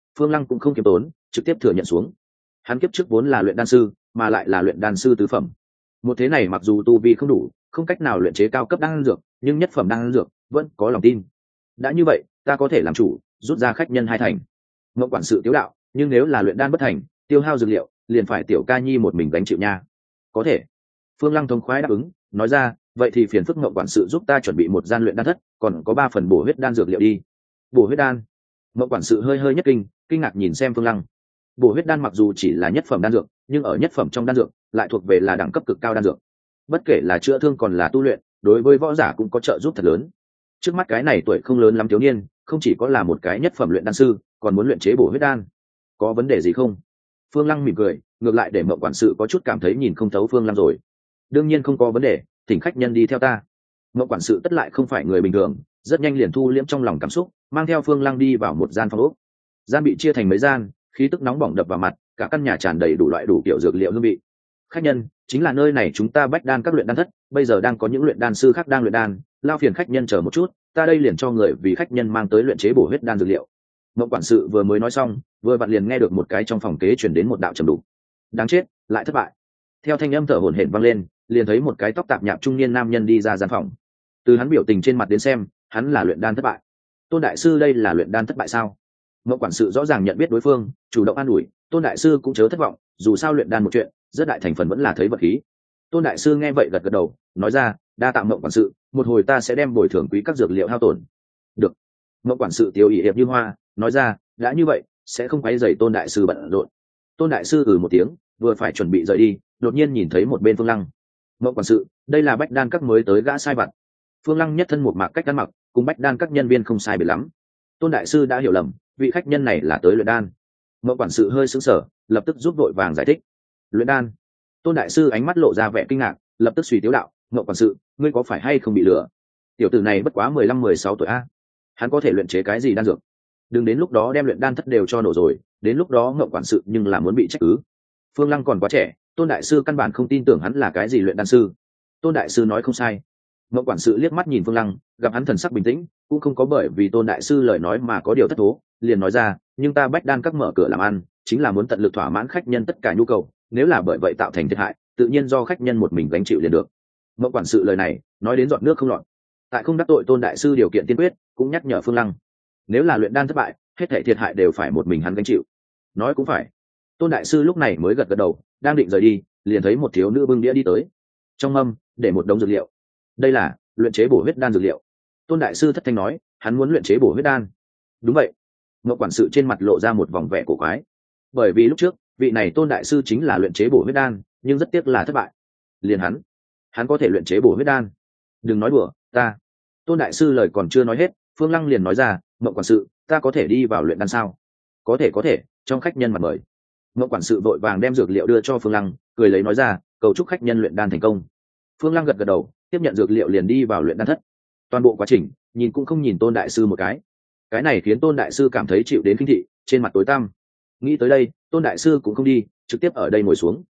Phương Lăng cũng không kiêm tốn, trực tiếp thừa nhận xuống. Hắn kiếp trước vốn là luyện đan sư, mà lại là luyện đan sư tứ phẩm. Một thế này mặc dù tu vi không đủ, không cách nào luyện chế cao cấp đan dược, nhưng nhất phẩm đan dược vẫn có lòng tin. Đã như vậy, ta có thể làm chủ, rút ra khách nhân hai thành. Ngộng quản sự tiếu đạo, nhưng nếu là luyện đan bất thành, tiêu hao dược liệu, liền phải tiểu ca nhi một mình gánh chịu nha. Có thể. Phương Lăng thống khoái đáp ứng, nói ra, vậy thì phiền phức Ngộng quản sự giúp ta chuẩn bị một gian luyện đan thất, còn có 3 phần bổ huyết đan dược liệu đi. Bổ huyết đan? Ngộng quản sự hơi hơi nhất kinh ngạc nhìn xem Phương Lăng. Bổ huyết đan mặc dù chỉ là nhất phẩm đan dược, nhưng ở nhất phẩm trong đan dược lại thuộc về là đẳng cấp cực cao đan dược. Bất kể là chữa thương còn là tu luyện, đối với võ giả cũng có trợ giúp thật lớn. Trước mắt cái này tuổi không lớn lắm thiếu niên, không chỉ có là một cái nhất phẩm luyện đan sư, còn muốn luyện chế bổ huyết đan. Có vấn đề gì không? Phương Lăng mỉm cười, ngược lại để Mộng quản sự có chút cảm thấy nhìn không thấu Phương Lăng rồi. Đương nhiên không có vấn đề, thỉnh khách nhân đi theo ta. Mộng quản sự tất lại không phải người bình thường, rất nhanh liền thu liễm trong lòng cảm xúc, mang theo Phương Lăng đi vào một gian phòng ốc. Gian bị chia thành mấy gian, khí tức nóng bỏng đập vào mặt, cả căn nhà tràn đầy đủ loại đủ kiểu dược liệu hương vị. Khách nhân, chính là nơi này chúng ta bách đan các luyện đan thất, bây giờ đang có những luyện đan sư khác đang luyện đan, lao phiền khách nhân chờ một chút, ta đây liền cho người vì khách nhân mang tới luyện chế bổ huyết đan dược liệu. Mộng quản sự vừa mới nói xong, vừa vặn liền nghe được một cái trong phòng kế truyền đến một đạo trầm đục. Đáng chết, lại thất bại. Theo thanh âm thở hổn hển vang lên, liền thấy một cái tóc tạp nhạp trung niên nam nhân đi ra gian phòng. Từ hắn biểu tình trên mặt đến xem, hắn là luyện đan thất bại. Tôn đại sư đây là luyện đan thất bại sao? Mộng quản sự rõ ràng nhận biết đối phương, chủ động an ủi, Tôn đại sư cũng chớ thất vọng, dù sao luyện đan một chuyện, rất đại thành phần vẫn là thấy vật khí. Tôn đại sư nghe vậy gật gật đầu, nói ra, đa tạ Mộng quản sự, một hồi ta sẽ đem bồi thường quý các dược liệu hao tổn. Được. Mộng quản sự tiêu ý hiệp như hoa, nói ra, đã như vậy, sẽ không quấy rầy Tôn đại sư bận rộn. Tôn đại sư một tiếng, vừa phải chuẩn bị rời đi, đột nhiên nhìn thấy một bên Phương Lăng. Mộng quản sự, đây là bách đan các mới tới gã sai vặt. Phương Lăng nhất thân một mạc cách ăn mặc, cùng bách đan các nhân viên không sai biệt lắm. Tôn đại sư đã hiểu lầm, vị khách nhân này là tới luyện đan. Mộng quản sự hơi sững sờ, lập tức giúp đội vàng giải thích. Luyện đan? Tôn đại sư ánh mắt lộ ra vẻ kinh ngạc, lập tức suy tiếu đạo, Mộng quản sự, ngươi có phải hay không bị lừa? Tiểu tử này bất quá 15-16 tuổi a, hắn có thể luyện chế cái gì đan dược? Đừng đến lúc đó đem luyện đan thất đều cho nổ rồi, đến lúc đó Mộng quản sự nhưng là muốn bị trách cứ. Phương Lăng còn quá trẻ, Tôn đại sư căn bản không tin tưởng hắn là cái gì luyện đan sư. Tôn đại sư nói không sai. Mộng quản sự liếc mắt nhìn Phương Lăng, gặp hắn thần sắc bình tĩnh, cũng không có bởi vì Tôn đại sư lời nói mà có điều thất thố, liền nói ra, nhưng ta bách đan các mở cửa làm ăn, chính là muốn tận lực thỏa mãn khách nhân tất cả nhu cầu, nếu là bởi vậy tạo thành thiệt hại, tự nhiên do khách nhân một mình gánh chịu liền được. Mộng quản sự lời này, nói đến giọt nước không lọt. Tại không đắc tội Tôn đại sư điều kiện tiên quyết, cũng nhắc nhở Phương Lăng, nếu là luyện đan thất bại, hết thảy thiệt hại đều phải một mình hắn gánh chịu. Nói cũng phải. Tôn đại sư lúc này mới gật gật đầu, đang định rời đi, liền thấy một thiếu nữ bưng đĩa đi tới. Trong mâm để một đống dược liệu. Đây là luyện chế bổ huyết đan dược liệu. Tôn đại sư thất thanh nói, hắn muốn luyện chế bổ huyết đan. Đúng vậy. Ngọc quản sự trên mặt lộ ra một vòng vẻ cổ quái. Bởi vì lúc trước, vị này Tôn đại sư chính là luyện chế bổ huyết đan, nhưng rất tiếc là thất bại. Liền hắn có thể luyện chế bổ huyết đan. Đừng nói đùa, ta. Tôn đại sư lời còn chưa nói hết, Phương Lăng liền nói ra, Ngọc quản sự, ta có thể đi vào luyện đan sao? Có thể, trong khách nhân mặt mời. Ngọc quản sự vội vàng đem dược liệu đưa cho Phương Lăng, cười lấy nói ra, cầu chúc khách nhân luyện đan thành công. Phương Lăng gật gật đầu, tiếp nhận dược liệu liền đi vào luyện đan thất. Toàn bộ quá trình, nhìn cũng không nhìn Tôn đại sư một cái này khiến Tôn đại sư cảm thấy chịu đến khinh thị, trên mặt tối tăm. Nghĩ tới đây, Tôn đại sư cũng không đi, trực tiếp ở đây ngồi xuống.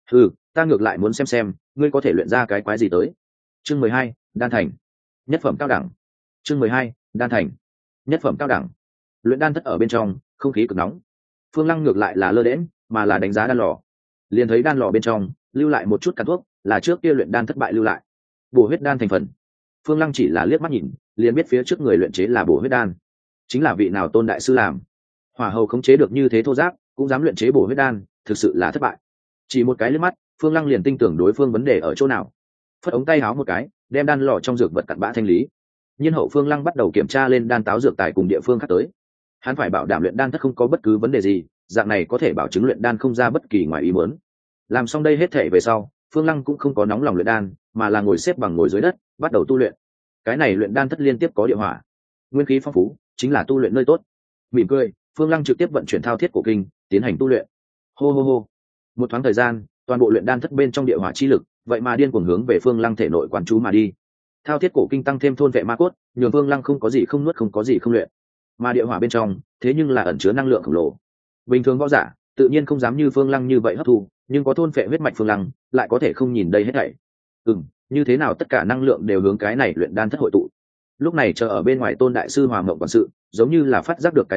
Ta ngược lại muốn xem ngươi có thể luyện ra cái quái gì tới. Chương 12, đan thành. Nhất phẩm cao đẳng. Chương 12, đan thành. Nhất phẩm cao đẳng. Luyện đan thất ở bên trong, không khí cực nóng. Phương Lăng ngược lại là lơ đễnh, mà là đánh giá đan lò. Liền thấy đan lò bên trong lưu lại một chút cặn thuốc, là trước kia luyện đan thất bại lưu lại. Bổ huyết đan thành phần. Phương Lăng chỉ là liếc mắt nhìn, liền biết phía trước người luyện chế là bổ huyết đan, chính là vị nào Tôn đại sư làm. Hỏa hầu khống chế được như thế thô giáp, cũng dám luyện chế bổ huyết đan, thực sự là thất bại. Chỉ một cái liếc mắt, Phương Lăng liền tin tưởng đối phương vấn đề ở chỗ nào. Phất ống tay háo một cái, đem đan lò trong dược vật cặn bã thanh lý. Nhiên hậu Phương Lăng bắt đầu kiểm tra lên đan táo dược tài cùng địa phương khác tới. Hắn phải bảo đảm luyện đan thất không có bất cứ vấn đề gì, dạng này có thể bảo chứng luyện đan không ra bất kỳ ngoài ý muốn. Làm xong đây hết thể về sau, Phương Lăng cũng không có nóng lòng luyện đan, mà là ngồi xếp bằng ngồi dưới đất, bắt đầu tu luyện. Cái này luyện đan thất liên tiếp có địa hỏa, nguyên khí phong phú, chính là tu luyện nơi tốt. Mỉm cười, Phương Lăng trực tiếp vận chuyển thao thiết cổ kinh, tiến hành tu luyện. Hô. Một thoáng thời gian, toàn bộ luyện đan thất bên trong địa hỏa chi lực, vậy mà điên cuồng hướng về Phương Lăng thể nội quán chú mà đi. Thao thiết cổ kinh tăng thêm thôn vệ ma cốt, nhường Phương Lăng không có gì không nuốt, không có gì không luyện. Mà địa hỏa bên trong, thế nhưng là ẩn chứa năng lượng khổng lồ. Bình thường võ giả, tự nhiên không dám như Phương Lăng như vậy hấp thu, nhưng có thôn phệ huyết mạch Phương Lăng, lại có thể không nhìn đây hết thảy. Như thế nào tất cả năng lượng đều hướng cái này luyện đan thất hội tụ. Lúc này chờ ở bên ngoài Tôn đại sư Hòa Mộng quản sự, giống như là phát giác được cái gì,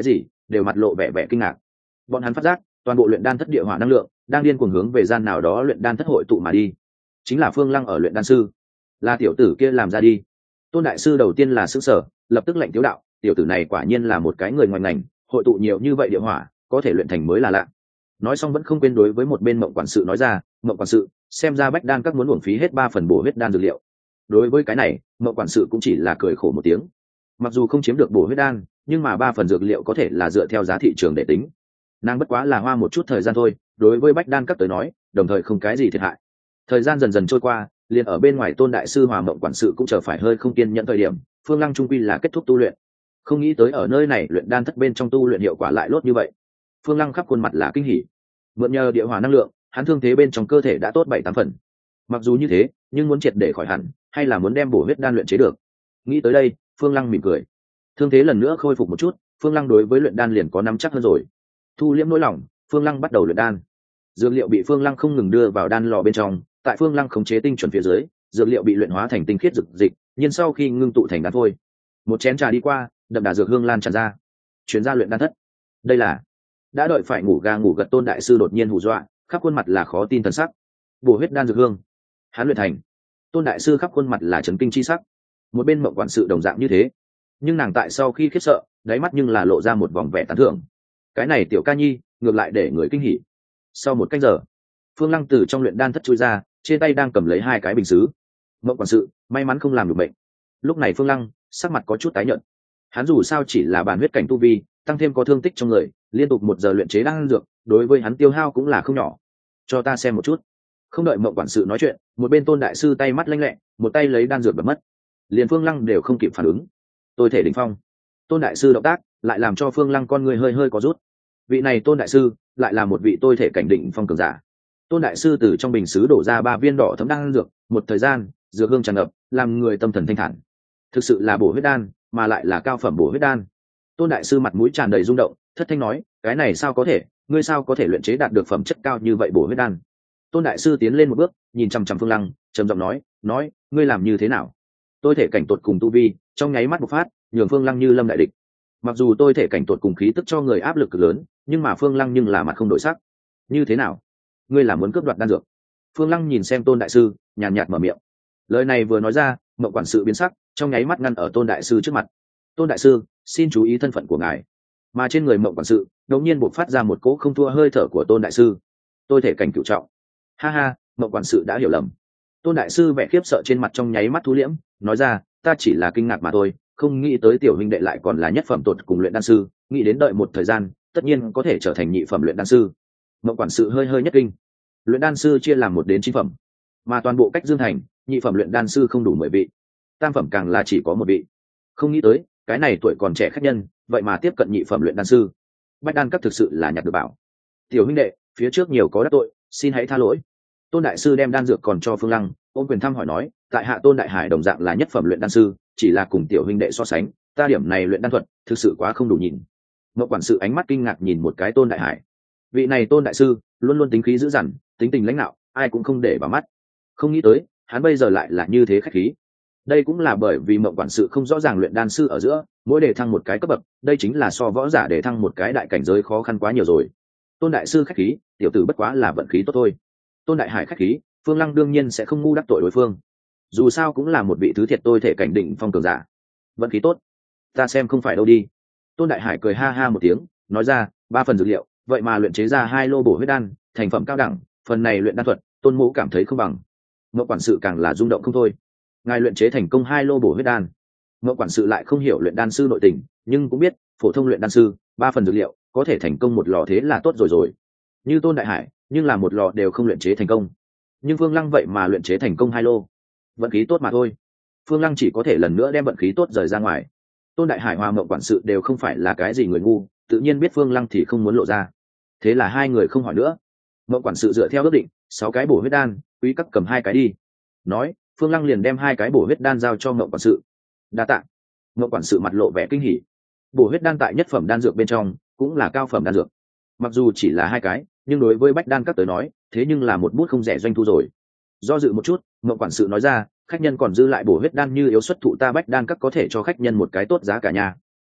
đều mặt lộ vẻ vẻ kinh ngạc. Bọn hắn phát giác toàn bộ luyện đan thất địa hỏa năng lượng đang điên cuồng hướng về gian nào đó luyện đan thất hội tụ mà đi. Chính là Phương Lăng ở luyện đan sư. Là tiểu tử kia làm ra đi. Tôn đại sư đầu tiên là sững sờ, lập tức lạnh tiếu đạo, tiểu tử này quả nhiên là một cái người ngoài ngành, hội tụ nhiều như vậy địa hỏa, có thể luyện thành mới là lạ. Nói xong vẫn không quên đối với một bên Mộng quản sự nói ra, Mộng quản sự, xem ra bách đan các muốn uổng phí hết 3 phần bổ huyết đan dược liệu. Đối với cái này, Mộng quản sự cũng chỉ là cười khổ một tiếng. Mặc dù không chiếm được bổ huyết đan, nhưng mà 3 phần dược liệu có thể là dựa theo giá thị trường để tính. Nàng bất quá là hoa một chút thời gian thôi, đối với bách đan các tới nói, đồng thời không cái gì thiệt hại. Thời gian dần dần trôi qua, liền ở bên ngoài Tôn đại sư hòa Mộng quản sự cũng chờ phải hơi không kiên nhẫn thời điểm, Phương Lăng trung quy là kết thúc tu luyện. Không nghĩ tới ở nơi này luyện đan thất bên trong tu luyện hiệu quả lại lốt như vậy. Phương Lăng khắp khuôn mặt là kinh hỉ. Mượn nhờ địa hỏa năng lượng, hắn thương thế bên trong cơ thể đã tốt 7-8 phần. Mặc dù như thế, nhưng muốn triệt để khỏi hẳn, hay là muốn đem bổ huyết đan luyện chế được. Nghĩ tới đây, Phương Lăng mỉm cười. Thương thế lần nữa khôi phục một chút, Phương Lăng đối với luyện đan liền có nắm chắc hơn rồi. Thu liễm nỗi lòng, Phương Lăng bắt đầu luyện đan. Dược liệu bị Phương Lăng không ngừng đưa vào đan lò bên trong, tại Phương Lăng khống chế tinh chuẩn phía dưới, dược liệu bị luyện hóa thành tinh khiết dược dịch, nhưng sau khi ngưng tụ thành đan thôi. Một chén trà đi qua, đậm đà dược hương lan tràn ra. Chuyến ra luyện đan thất. Đây là đã đợi phải ngủ ga ngủ gật Tôn đại sư đột nhiên hù dọa, khắp khuôn mặt là khó tin thần sắc. Bổ huyết đan dược hương, hắn luyện thành. Tôn đại sư khắp khuôn mặt là chấn kinh chi sắc. Một bên Mộng quản sự đồng dạng như thế, nhưng nàng tại sau khi khiếp sợ, đáy mắt nhưng là lộ ra một vòng vẻ tán thưởng. Cái này tiểu ca nhi ngược lại để người kinh hỉ. Sau một canh giờ, Phương Lăng từ trong luyện đan thất chui ra, trên tay đang cầm lấy 2 cái bình sứ. Mộng quản sự may mắn không làm được bệnh. Lúc này Phương Lăng sắc mặt có chút tái nhợt. Hắn dù sao chỉ là bản huyết cảnh tu vi, tăng thêm có thương tích trong người, liên tục 1 giờ luyện chế đan dược, đối với hắn tiêu hao cũng là không nhỏ. Cho ta xem một chút. Không đợi Mộng quản sự nói chuyện, một bên Tôn đại sư tay mắt lanh lẹ, một tay lấy đan dược bật mất. Liền Phương Lăng đều không kịp phản ứng. Tôi thể đỉnh phong. Tôn đại sư động tác lại làm cho Phương Lăng con người hơi hơi có rút. Vị này Tôn đại sư lại là một vị tôi thể cảnh đỉnh phong cường giả. Tôn đại sư từ trong bình sứ đổ ra 3 viên đỏ thẫm đan dược, một thời gian, dược hương tràn ngập, làm người tâm thần thanh thản. Thực sự là bổ huyết đan, mà lại là cao phẩm bổ huyết đan. Tôn đại sư mặt mũi tràn đầy rung động, thất thanh nói, cái này sao có thể, ngươi sao có thể luyện chế đạt được phẩm chất cao như vậy bổ huyết đan? Tôn đại sư tiến lên một bước, nhìn chằm chằm Phương Lăng, trầm giọng nói, ngươi làm như thế nào? Tôi thể cảnh tuột cùng tu vi, trong nháy mắt bộc phát, nhường Phương Lăng như lâm đại địch. Mặc dù tôi thể cảnh tuột cùng khí tức cho người áp lực cực lớn, nhưng mà Phương Lăng nhưng là mặt không đổi sắc. Như thế nào? Ngươi là muốn cướp đoạt đan dược? Phương Lăng nhìn xem Tôn đại sư, nhàn nhạt mở miệng. Lời này vừa nói ra, Mộng quản sự biến sắc, trong nháy mắt ngăn ở Tôn đại sư trước mặt. Tôn đại sư, xin chú ý thân phận của ngài. Mà trên người Mộng quản sự đột nhiên bộc phát ra một cỗ không thua hơi thở của Tôn đại sư. Tôi thể cảnh cửu trọng. Ha ha, Mộng quản sự đã hiểu lầm. Tôn đại sư vẻ khiếp sợ trên mặt trong nháy mắt thu liễm, nói ra, ta chỉ là kinh ngạc mà thôi, không nghĩ tới tiểu huynh đệ lại còn là nhất phẩm tột cùng luyện đan sư, nghĩ đến đợi một thời gian, tất nhiên có thể trở thành nhị phẩm luyện đan sư. Mộng quản sự hơi hơi nhất kinh. Luyện đan sư chia làm 1 đến 9 phẩm, mà toàn bộ Cách Dương thành, nhị phẩm luyện đan sư không đủ 10 vị, tam phẩm càng là chỉ có 1 vị. Không nghĩ tới, cái này tuổi còn trẻ khách nhân, vậy mà tiếp cận nhị phẩm luyện đan sư. Bách đan các thực sự là nhặt được bảo. Tiểu huynh đệ, phía trước nhiều có đắc tội, xin hãy tha lỗi. Tôn đại sư đem đan dược còn cho Phương Lăng, ôm quyền thăm hỏi nói, tại hạ Tôn đại hải đồng dạng là nhất phẩm luyện đan sư, chỉ là cùng tiểu huynh đệ so sánh, ta điểm này luyện đan thuật thực sự quá không đủ nhìn. Mộng quản sự ánh mắt kinh ngạc nhìn một cái Tôn đại hải. Vị này Tôn đại sư luôn luôn tính khí dữ dằn, tính tình lãnh đạo, ai cũng không để vào mắt. Không nghĩ tới, hắn bây giờ lại là như thế khách khí. Đây cũng là bởi vì Mộng quản sự không rõ ràng luyện đan sư ở giữa, mỗi đề thăng một cái cấp bậc, đây chính là so võ giả đề thăng một cái đại cảnh giới khó khăn quá nhiều rồi. Tôn đại sư khách khí, tiểu tử bất quá là vận khí tốt thôi. Tôn đại hải khách khí, Phương Lăng đương nhiên sẽ không ngu đắc tội đối phương. Dù sao cũng là một vị thứ thiệt tôi thể cảnh đỉnh phong cường giả. Vận khí tốt, ta xem không phải đâu đi. Tôn đại hải cười ha ha một tiếng, nói ra, 3 phần dược liệu, vậy mà luyện chế ra 2 lô bổ huyết đan, thành phẩm cao đẳng, phần này luyện đan thuật, Tôn mỗ cảm thấy không bằng. Mộng quản sự càng là rung động không thôi. Ngài luyện chế thành công 2 lô bổ huyết đan. Mộng quản sự lại không hiểu luyện đan sư nội tình, nhưng cũng biết phổ thông luyện đan sư 3 phần dược liệu có thể thành công 1 lò thế là tốt rồi. Như Tôn đại hải, nhưng là 1 lò đều không luyện chế thành công. Nhưng Phương Lăng vậy mà luyện chế thành công 2 lô. Vận khí tốt mà thôi. Phương Lăng chỉ có thể lần nữa đem vận khí tốt rời ra ngoài. Tôn đại hải hòa Mộng quản sự đều không phải là cái gì người ngu, tự nhiên biết Phương Lăng thì không muốn lộ ra. Thế là 2 người không hỏi nữa. Mộng quản sự dựa theo ước định, 6 cái bổ huyết đan, quý cấp cầm 2 cái đi. Nói, Phương Lăng liền đem 2 cái bổ huyết đan giao cho Mộng quản sự. Đa tạ. Mộng quản sự mặt lộ vẻ kinh hỉ. Bổ huyết đan tại nhất phẩm đan dược bên trong, cũng là cao phẩm đan dược. Mặc dù chỉ là 2 cái, nhưng đối với Bách đan các tới nói, thế nhưng là một bút không rẻ doanh thu rồi. Do dự một chút, Mộng quản sự nói ra, khách nhân còn dư lại bổ huyết đan như yếu xuất thụ ta Bách đan các có thể cho khách nhân một cái tốt giá cả nhà.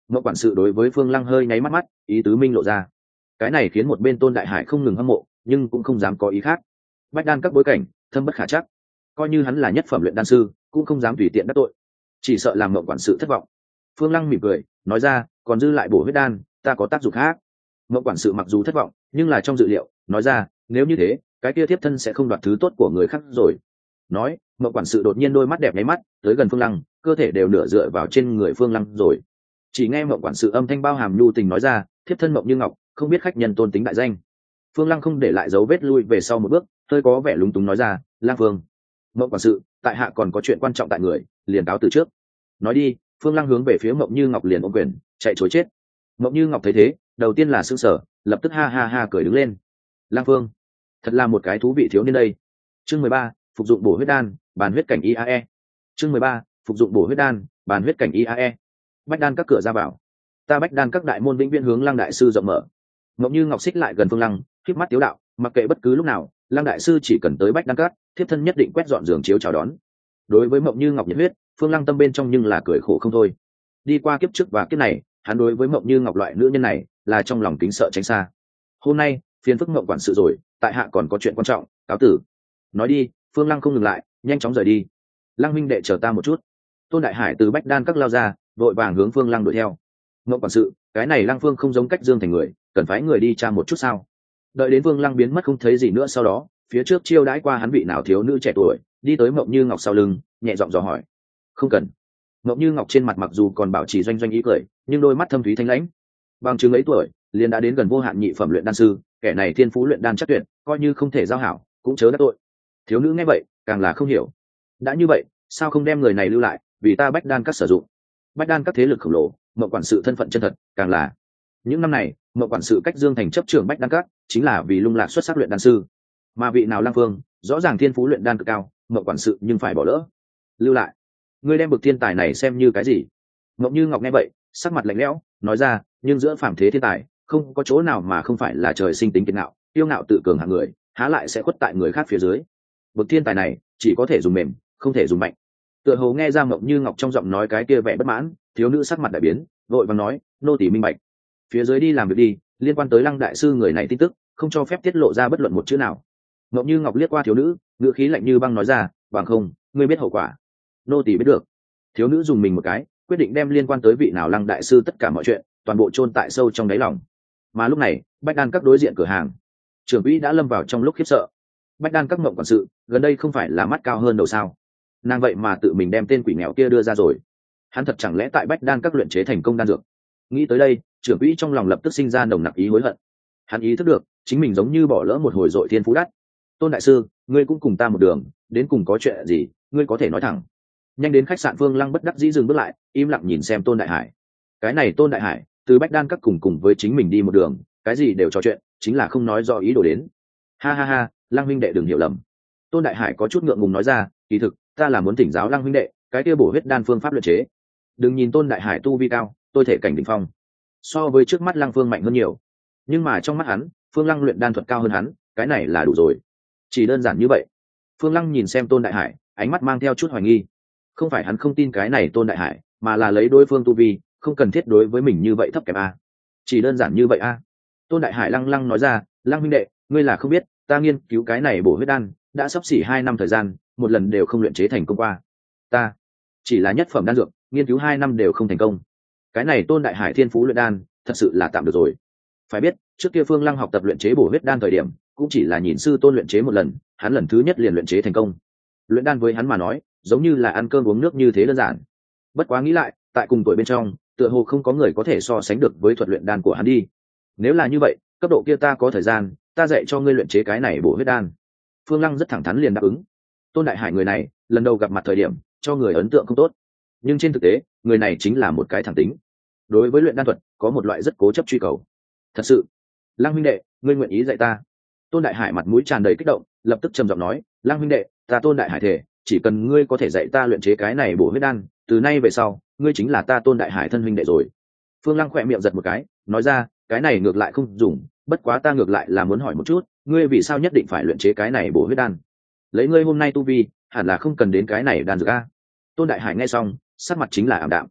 Ngọc quản sự đối với Phương Lăng hơi nháy mắt mắt, ý tứ minh lộ ra. Cái này khiến một bên Tôn Đại Hải không ngừng hâm mộ, nhưng cũng không dám có ý khác. Bách đan các bối cảnh thâm bất khả chắc, coi như hắn là nhất phẩm luyện đan sư cũng không dám tùy tiện đắc tội, chỉ sợ làm Ngọc quản sự thất vọng. Phương Lăng mỉm cười nói ra, còn dư lại bổ huyết đan ta có tác dụng khác. Ngọc quản sự mặc dù thất vọng nhưng là trong dự liệu, nói ra, nếu như thế cái kia thiếp thân sẽ không đoạt thứ tốt của người khác rồi. Nói, Ngọc quản sự đột nhiên đôi mắt đẹp nháy mắt tới gần Phương Lăng, cơ thể đều nửa dựa vào trên người Phương Lăng rồi. Chỉ nghe Ngọc quản sự âm thanh bao hàm nhu tình nói ra, thiếp thân Ngọc Như Ngọc, không biết khách nhân tôn tính đại danh. Phương Lăng không để lại dấu vết lui về sau một bước, hơi có vẻ lúng túng nói ra, Lang Phương. Ngọc quản sự, tại hạ còn có chuyện quan trọng tại người, liền cáo từ trước. Nói đi, Phương Lăng hướng về phía Ngọc Như Ngọc liền ôm quyền chạy chối chết. Ngọc Như Ngọc thấy thế, đầu tiên là sững sờ, lập tức ha ha ha cười đứng lên. Lang Phương, thật là một cái thú vị thiếu niên đây. Chương 13, phục dụng bổ huyết đan, bàn huyết cảnh IAE. Chương 13, phục dụng bổ huyết đan, bàn huyết cảnh IAE. Bách đan các cửa ra vào. Ta Bách đan các đại môn vĩnh viễn hướng Lăng đại sư rộng mở. Ngọc Như Ngọc xích lại gần Phương Lăng, khép mắt tiếu đạo, mặc kệ bất cứ lúc nào, Lăng đại sư chỉ cần tới Bách đan các, thiếp thân nhất định quét dọn giường chiếu chào đón. Đối với Ngọc Như Ngọc nhiệt huyết, Phương Lăng tâm bên trong nhưng là cười khổ không thôi. Đi qua kiếp trước và kiếp này, hắn đối với Ngọc Như Ngọc loại nữ nhân này là trong lòng kính sợ tránh xa. Hôm nay phiền phức Ngọc quản sự rồi, tại hạ còn có chuyện quan trọng, cáo tử. Nói đi, Phương Lăng không ngừng lại, nhanh chóng rời đi. Lăng huynh đệ chờ ta một chút. Tôn Đại Hải từ Bách đan các lao ra, vội vàng hướng Phương Lăng đuổi theo. Ngọc quản sự, cái này Lăng Phương không giống cách Dương thành người, cần phải người đi tra một chút sao? Đợi đến Phương Lăng biến mất không thấy gì nữa, sau đó phía trước chiêu đãi qua hắn vị nào thiếu nữ trẻ tuổi đi tới Ngọc Như Ngọc sau lưng, nhẹ giọng dò hỏi. Không cần. Ngọc Như Ngọc trên mặt mặc dù còn bảo trì doanh doanh ý cười, nhưng đôi mắt thâm thúy thanh lãnh. Bằng chứng ấy tuổi liền đã đến gần vô hạn nhị phẩm luyện đan sư, kẻ này thiên phú luyện đan chắc tuyệt, coi như không thể giao hảo cũng chớ đắc tội. Thiếu nữ nghe vậy càng là không hiểu. Đã như vậy sao không đem người này lưu lại, vì ta Bách đan các sử dụng. Bách đan các thế lực khổng lồ, Mộng quản sự thân phận chân thật càng là. Những năm này Mộng quản sự cách Dương thành chấp trưởng Bách đan các chính là vì lung lạc xuất sắc luyện đan sư, mà vị nào Lang Phương rõ ràng thiên phú luyện đan cực cao, Mộng quản sự nhưng phải bỏ lỡ. Lưu lại? Ngươi đem bực thiên tài này xem như cái gì? Ngọc Như Ngọc nghe vậy sắc mặt lạnh lẽo nói ra, nhưng giữa phàm thế thiên tài không có chỗ nào mà không phải là trời sinh tính kiệt ngạo, yêu ngạo tự cường hạng người, há lại sẽ khuất tại người khác phía dưới. Bực thiên tài này chỉ có thể dùng mềm, không thể dùng mạnh. Tựa hồ nghe ra Ngọc Như Ngọc trong giọng nói cái kia vẻ bất mãn, thiếu nữ sắc mặt đại biến, vội vàng nói, nô tỳ minh bạch. Phía dưới đi làm việc đi, liên quan tới Lăng đại sư người này tin tức không cho phép tiết lộ ra bất luận một chữ nào. Ngọc Như Ngọc liếc qua thiếu nữ, ngữ khí lạnh như băng nói ra, bằng không ngươi biết hậu quả. Nô tỳ biết được. Thiếu nữ dùng mình một cái, quyết định đem liên quan tới vị nào Lăng đại sư tất cả mọi chuyện toàn bộ chôn tại sâu trong đáy lòng. Mà lúc này Bách đan các đối diện cửa hàng, trưởng quỹ đã lâm vào trong lúc khiếp sợ. Bách đan các Mộng quản sự gần đây không phải là mắt cao hơn đầu sao? Nàng vậy mà tự mình đem tên quỷ nghèo kia đưa ra rồi. Hắn thật chẳng lẽ tại Bách đan các luyện chế thành công đan dược? Nghĩ tới đây, trưởng quỹ trong lòng lập tức sinh ra nồng nặc ý hối hận. Hắn ý thức được chính mình giống như bỏ lỡ một hồi dội thiên phú đắt. Tôn đại sư, ngươi cũng cùng ta một đường, đến cùng có chuyện gì ngươi có thể nói thẳng. Nhanh đến khách sạn, Phương Lăng bất đắc dĩ dừng bước lại, im lặng nhìn xem Tôn Đại Hải. Cái này Tôn Đại Hải từ Bách đan các cùng với chính mình đi một đường, cái gì đều trò chuyện, chính là không nói rõ ý đồ đến. Ha ha ha, Lăng huynh đệ đừng hiểu lầm. Tôn Đại Hải có chút ngượng ngùng nói ra, kỳ thực ta là muốn thỉnh giáo Lăng huynh đệ cái kia bổ huyết đan phương pháp luyện chế. Đừng nhìn Tôn Đại Hải tu vi cao, tôi thể cảnh đỉnh phong, so với trước mắt Lăng Phương mạnh hơn nhiều, nhưng mà trong mắt hắn, Phương Lăng luyện đan thuật cao hơn hắn, cái này là đủ rồi. Chỉ đơn giản như vậy. Phương Lăng nhìn xem Tôn Đại Hải, ánh mắt mang theo chút hoài nghi. Không phải hắn không tin cái này Tôn Đại Hải, mà là lấy đối phương tu vi không cần thiết đối với mình như vậy thấp kém a. Chỉ đơn giản như vậy a. Tôn Đại Hải lăng lăng nói ra, Lăng huynh đệ, ngươi là không biết, ta nghiên cứu cái này bổ huyết đan đã sắp xỉ 2 năm thời gian, một lần đều không luyện chế thành công qua. Ta chỉ là nhất phẩm đan dược, nghiên cứu 2 năm đều không thành công. Cái này Tôn Đại Hải thiên phú luyện đan thật sự là tạm được rồi. Phải biết trước kia Phương Lăng học tập luyện chế bổ huyết đan thời điểm cũng chỉ là nhìn sư tôn luyện chế một lần, hắn lần thứ nhất liền luyện chế thành công. Luyện đan với hắn mà nói giống như là ăn cơm uống nước như thế đơn giản. Bất quá nghĩ lại, tại cùng tuổi bên trong tựa hồ không có người có thể so sánh được với thuật luyện đan của hắn đi. Nếu là như vậy, cấp độ kia ta có thời gian, ta dạy cho ngươi luyện chế cái này bổ huyết đan. Phương Lăng rất thẳng thắn liền đáp ứng. Tôn Đại Hải người này lần đầu gặp mặt thời điểm cho người ấn tượng không tốt, nhưng trên thực tế người này chính là một cái thẳng tính, đối với luyện đan thuật có một loại rất cố chấp truy cầu. Thật sự? Lăng huynh đệ, ngươi nguyện ý dạy ta? Tôn Đại Hải mặt mũi tràn đầy kích động, lập tức trầm giọng nói, Lăng huynh đệ, ta Tôn Đại Hải thề, chỉ cần ngươi có thể dạy ta luyện chế cái này bổ huyết đan, từ nay về sau ngươi chính là ta Tôn Đại Hải thân huynh đệ rồi. Phương Lăng khỏe miệng giật một cái, nói ra, cái này ngược lại không dùng, bất quá ta ngược lại là muốn hỏi một chút, ngươi vì sao nhất định phải luyện chế cái này bổ huyết đan? Lấy ngươi hôm nay tu vi hẳn là không cần đến cái này đan dược a. Tôn Đại Hải nghe xong sắc mặt chính là ảm đạm.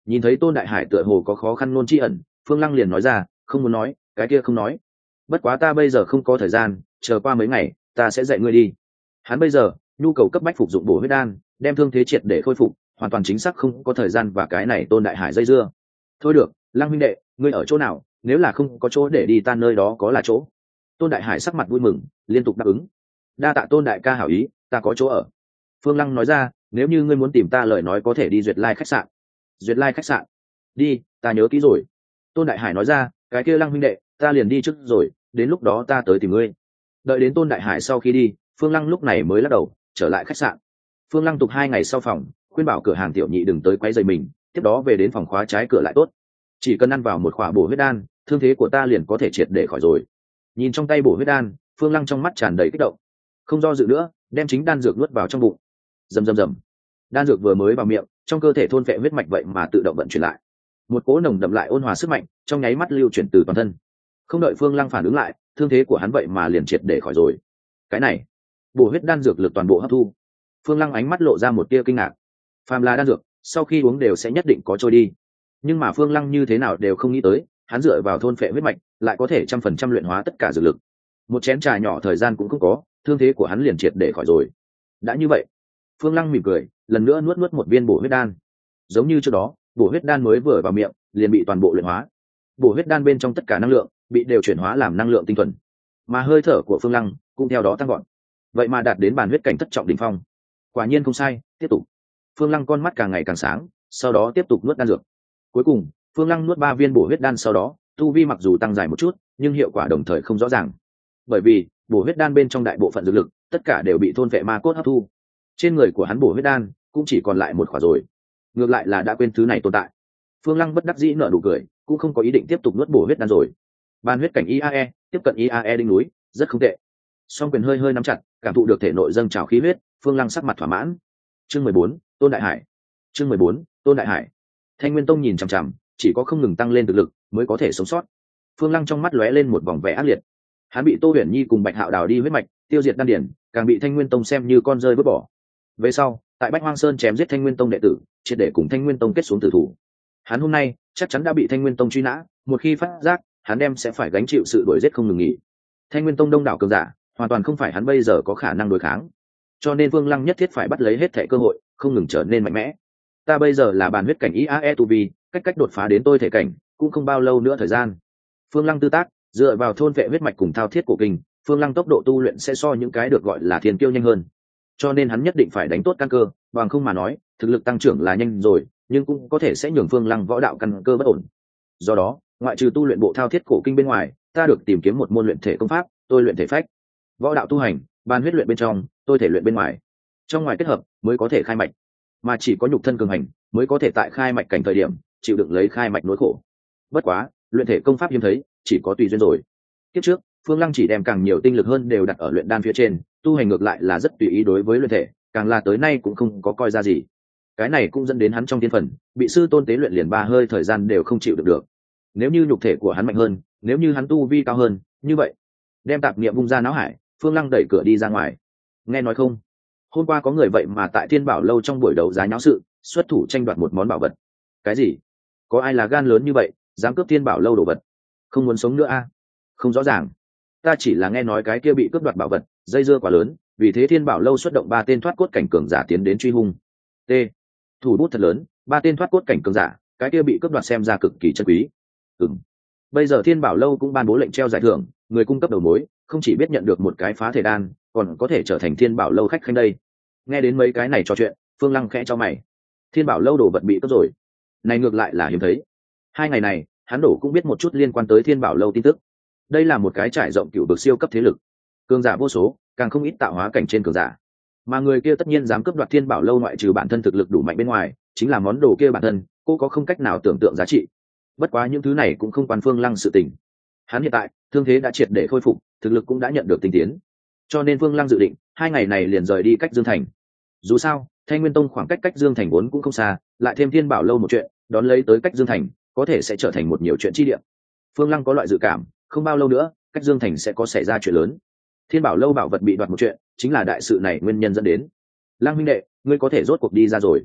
Nhìn thấy Tôn Đại Hải tựa hồ có khó khăn ngôn tri ẩn, Phương Lăng liền nói ra, không muốn nói, cái kia không nói. Bất quá ta bây giờ không có thời gian, chờ qua mấy ngày ta sẽ dạy ngươi đi. Hắn bây giờ nhu cầu cấp bách phục dụng bổ huyết đan, đem thương thế triệt để khôi phục, hoàn toàn chính xác không có thời gian và cái này Tôn Đại Hải dây dưa. Thôi được, Lăng huynh đệ, ngươi ở chỗ nào? Nếu là không có chỗ để đi ta nơi đó có là chỗ. Tôn Đại Hải sắc mặt vui mừng, liên tục đáp ứng. Đa tạ Tôn đại ca hảo ý, ta có chỗ ở. Phương Lăng nói ra, nếu như ngươi muốn tìm ta lời nói có thể đi Duyệt Lai khách sạn. Duyệt Lai khách sạn? Đi, ta nhớ kỹ rồi. Tôn Đại Hải nói ra, cái kia Lăng huynh đệ, ta liền đi trước rồi, đến lúc đó ta tới tìm ngươi. Đợi đến Tôn Đại Hải sau khi đi, Phương Lăng lúc này mới lắc đầu trở lại khách sạn. Phương Lăng tục 2 ngày sau phòng, khuyên bảo cửa hàng tiểu nhị đừng tới quấy rầy mình, tiếp đó về đến phòng khóa trái cửa lại tốt. Chỉ cần ăn vào một khỏa bổ huyết đan, thương thế của ta liền có thể triệt để khỏi rồi. Nhìn trong tay bổ huyết đan, Phương Lăng trong mắt tràn đầy kích động, không do dự nữa, đem chính đan dược nuốt vào trong bụng. Rầm rầm rầm, đan dược vừa mới vào miệng, trong cơ thể thôn phệ huyết mạch vậy mà tự động vận chuyển lại, một cỗ nồng đậm lại ôn hòa sức mạnh trong nháy mắt lưu chuyển từ toàn thân. Không đợi Phương Lăng phản ứng lại, thương thế của hắn vậy mà liền triệt để khỏi rồi. Cái này, bổ huyết đan dược lực toàn bộ hấp thu. Phương Lăng ánh mắt lộ ra một tia kinh ngạc. Phàm là đan dược, sau khi uống đều sẽ nhất định có trôi đi, nhưng mà Phương Lăng như thế nào đều không nghĩ tới, hắn dựa vào thôn phệ huyết mạch lại có thể 100% luyện hóa tất cả dược lực. Một chén trà nhỏ thời gian cũng không có, thương thế của hắn liền triệt để khỏi rồi. Đã như vậy, Phương Lăng mỉm cười, lần nữa nuốt một viên bổ huyết đan. Giống như trước đó, bổ huyết đan mới vừa vào miệng, liền bị toàn bộ luyện hóa. Bổ huyết đan bên trong tất cả năng lượng bị đều chuyển hóa làm năng lượng tinh thuần, mà hơi thở của Phương Lăng cũng theo đó tăng gọn. Vậy mà đạt đến bàn huyết cảnh thất trọng đỉnh phong. Quả nhiên không sai, tiếp tục. Phương Lăng con mắt càng ngày càng sáng, sau đó tiếp tục nuốt đan dược. Cuối cùng, Phương Lăng nuốt 3 viên bổ huyết đan sau đó, tu vi mặc dù tăng dài một chút, nhưng hiệu quả đồng thời không rõ ràng. Bởi vì, bổ huyết đan bên trong đại bộ phận dược lực, tất cả đều bị thôn vệ ma cốt hấp thu. Trên người của hắn bổ huyết đan cũng chỉ còn lại một khỏa rồi. Ngược lại là đã quên thứ này tồn tại. Phương Lăng bất đắc dĩ nở nụ cười, cũng không có ý định tiếp tục nuốt bổ huyết đan rồi. Ban huyết cảnh IAE, tiếp cận IAE đỉnh núi, rất không tệ. Song quyền hơi hơi nắm chặt, cảm thụ được thể nội dâng trào khí huyết, Phương Lăng sắc mặt thỏa mãn. Chương 14, Tôn Đại Hải. Chương 14, Tôn Đại Hải. Thanh Nguyên Tông nhìn chằm chằm, chỉ có không ngừng tăng lên thực lực mới có thể sống sót. Phương Lăng trong mắt lóe lên một vòng vẻ ác liệt. Hắn bị Tô Huyền Nhi cùng Bạch Hạo đào đi huyết mạch, tiêu diệt đan điển, càng bị Thanh Nguyên Tông xem như con rơi vứt bỏ. Về sau, tại Bách Hoang Sơn chém giết Thanh Nguyên Tông đệ tử, triệt để cùng Thanh Nguyên Tông kết xuống tử thủ. Hắn hôm nay chắc chắn đã bị Thanh Nguyên Tông truy nã, một khi phát giác, hắn đem sẽ phải gánh chịu sự đuổi giết không ngừng nghỉ. Thanh Nguyên Tông đông đảo cường giả, hoàn toàn không phải hắn bây giờ có khả năng đối kháng. Cho nên Phương Lăng nhất thiết phải bắt lấy hết thảy cơ hội, không ngừng trở nên mạnh mẽ. Ta bây giờ là bàn huyết cảnh IAE tu vi, cách đột phá đến tôi thể cảnh cũng không bao lâu nữa thời gian. Phương Lăng tư tác, dựa vào thôn vệ huyết mạch cùng thao thiết cổ kinh, Phương Lăng tốc độ tu luyện sẽ so những cái được gọi là thiên kiêu nhanh hơn. Cho nên hắn nhất định phải đánh tốt căn cơ, bằng không mà nói, thực lực tăng trưởng là nhanh rồi, nhưng cũng có thể sẽ nhường Phương Lăng võ đạo căn cơ bất ổn. Do đó, ngoại trừ tu luyện bộ thao thiết cổ kinh bên ngoài, ta được tìm kiếm một môn luyện thể công pháp, tôi luyện thể phách. Võ đạo tu hành, ban huyết luyện bên trong, tôi thể luyện bên ngoài. Trong ngoài kết hợp mới có thể khai mạch, mà chỉ có nhục thân cường hành mới có thể tại khai mạch cảnh thời điểm chịu đựng lấy khai mạch nỗi khổ. Bất quá, luyện thể công pháp hiếm thấy, chỉ có tùy duyên rồi. Kiếp trước, Phương Lăng chỉ đem càng nhiều tinh lực hơn đều đặt ở luyện đan phía trên, tu hành ngược lại là rất tùy ý đối với luyện thể, càng là tới nay cũng không có coi ra gì. Cái này cũng dẫn đến hắn trong thiên phần, bị sư tôn tế luyện liền 3 hơi thời gian đều không chịu được. Nếu như nhục thể của hắn mạnh hơn, nếu như hắn tu vi cao hơn, như vậy, đem tạp niệm vung ra não hải, Phương Lăng đẩy cửa đi ra ngoài. Nghe nói không? Hôm qua có người vậy mà tại Thiên Bảo lâu trong buổi đấu giá nháo sự, xuất thủ tranh đoạt một món bảo vật. Cái gì? Có ai là gan lớn như vậy, dám cướp Thiên Bảo lâu đồ vật? Không muốn sống nữa a? Không rõ ràng. Ta chỉ là nghe nói cái kia bị cướp đoạt bảo vật, dây dưa quá lớn, vì thế Thiên Bảo lâu xuất động 3 tên thoát cốt cảnh cường giả tiến đến truy hung. T. Thủ bút thật lớn, 3 tên thoát cốt cảnh cường giả, cái kia bị cướp đoạt xem ra cực kỳ chân quý. Bây giờ Thiên Bảo lâu cũng ban bố lệnh treo giải thưởng, người cung cấp đầu mối không chỉ biết nhận được một cái phá thể đan, còn có thể trở thành Thiên Bảo lâu khách khanh đây. Nghe đến mấy cái này trò chuyện, Phương Lăng khẽ cho mày. Thiên Bảo lâu đồ vật bị cướp rồi, này ngược lại là hiếm thấy. 2 ngày này, hắn đổ cũng biết một chút liên quan tới Thiên Bảo lâu tin tức. Đây là một cái trải rộng cựu vực siêu cấp thế lực, cường giả vô số, càng không ít tạo hóa cảnh trên cường giả. Mà người kia tất nhiên dám cướp đoạt Thiên Bảo lâu, ngoại trừ bản thân thực lực đủ mạnh bên ngoài, chính là món đồ kia bản thân, cô có không cách nào tưởng tượng giá trị. Bất quá những thứ này cũng không quan Phương Lăng sự tình. Hắn hiện tại thương thế đã triệt để khôi phục, thực lực cũng đã nhận được tinh tiến, cho nên Phương Lăng dự định 2 ngày này liền rời đi cách Dương Thành. Dù sao, Thanh Nguyên Tông khoảng cách Dương Thành vốn cũng không xa, lại thêm Thiên Bảo lâu một chuyện, đón lấy tới cách Dương Thành, có thể sẽ trở thành một nhiều chuyện chi điểm. Phương Lăng có loại dự cảm, không bao lâu nữa, cách Dương Thành sẽ có xảy ra chuyện lớn. Thiên Bảo lâu bảo vật bị đoạt một chuyện, chính là đại sự này nguyên nhân dẫn đến. Lăng huynh đệ, ngươi có thể rốt cuộc đi ra rồi.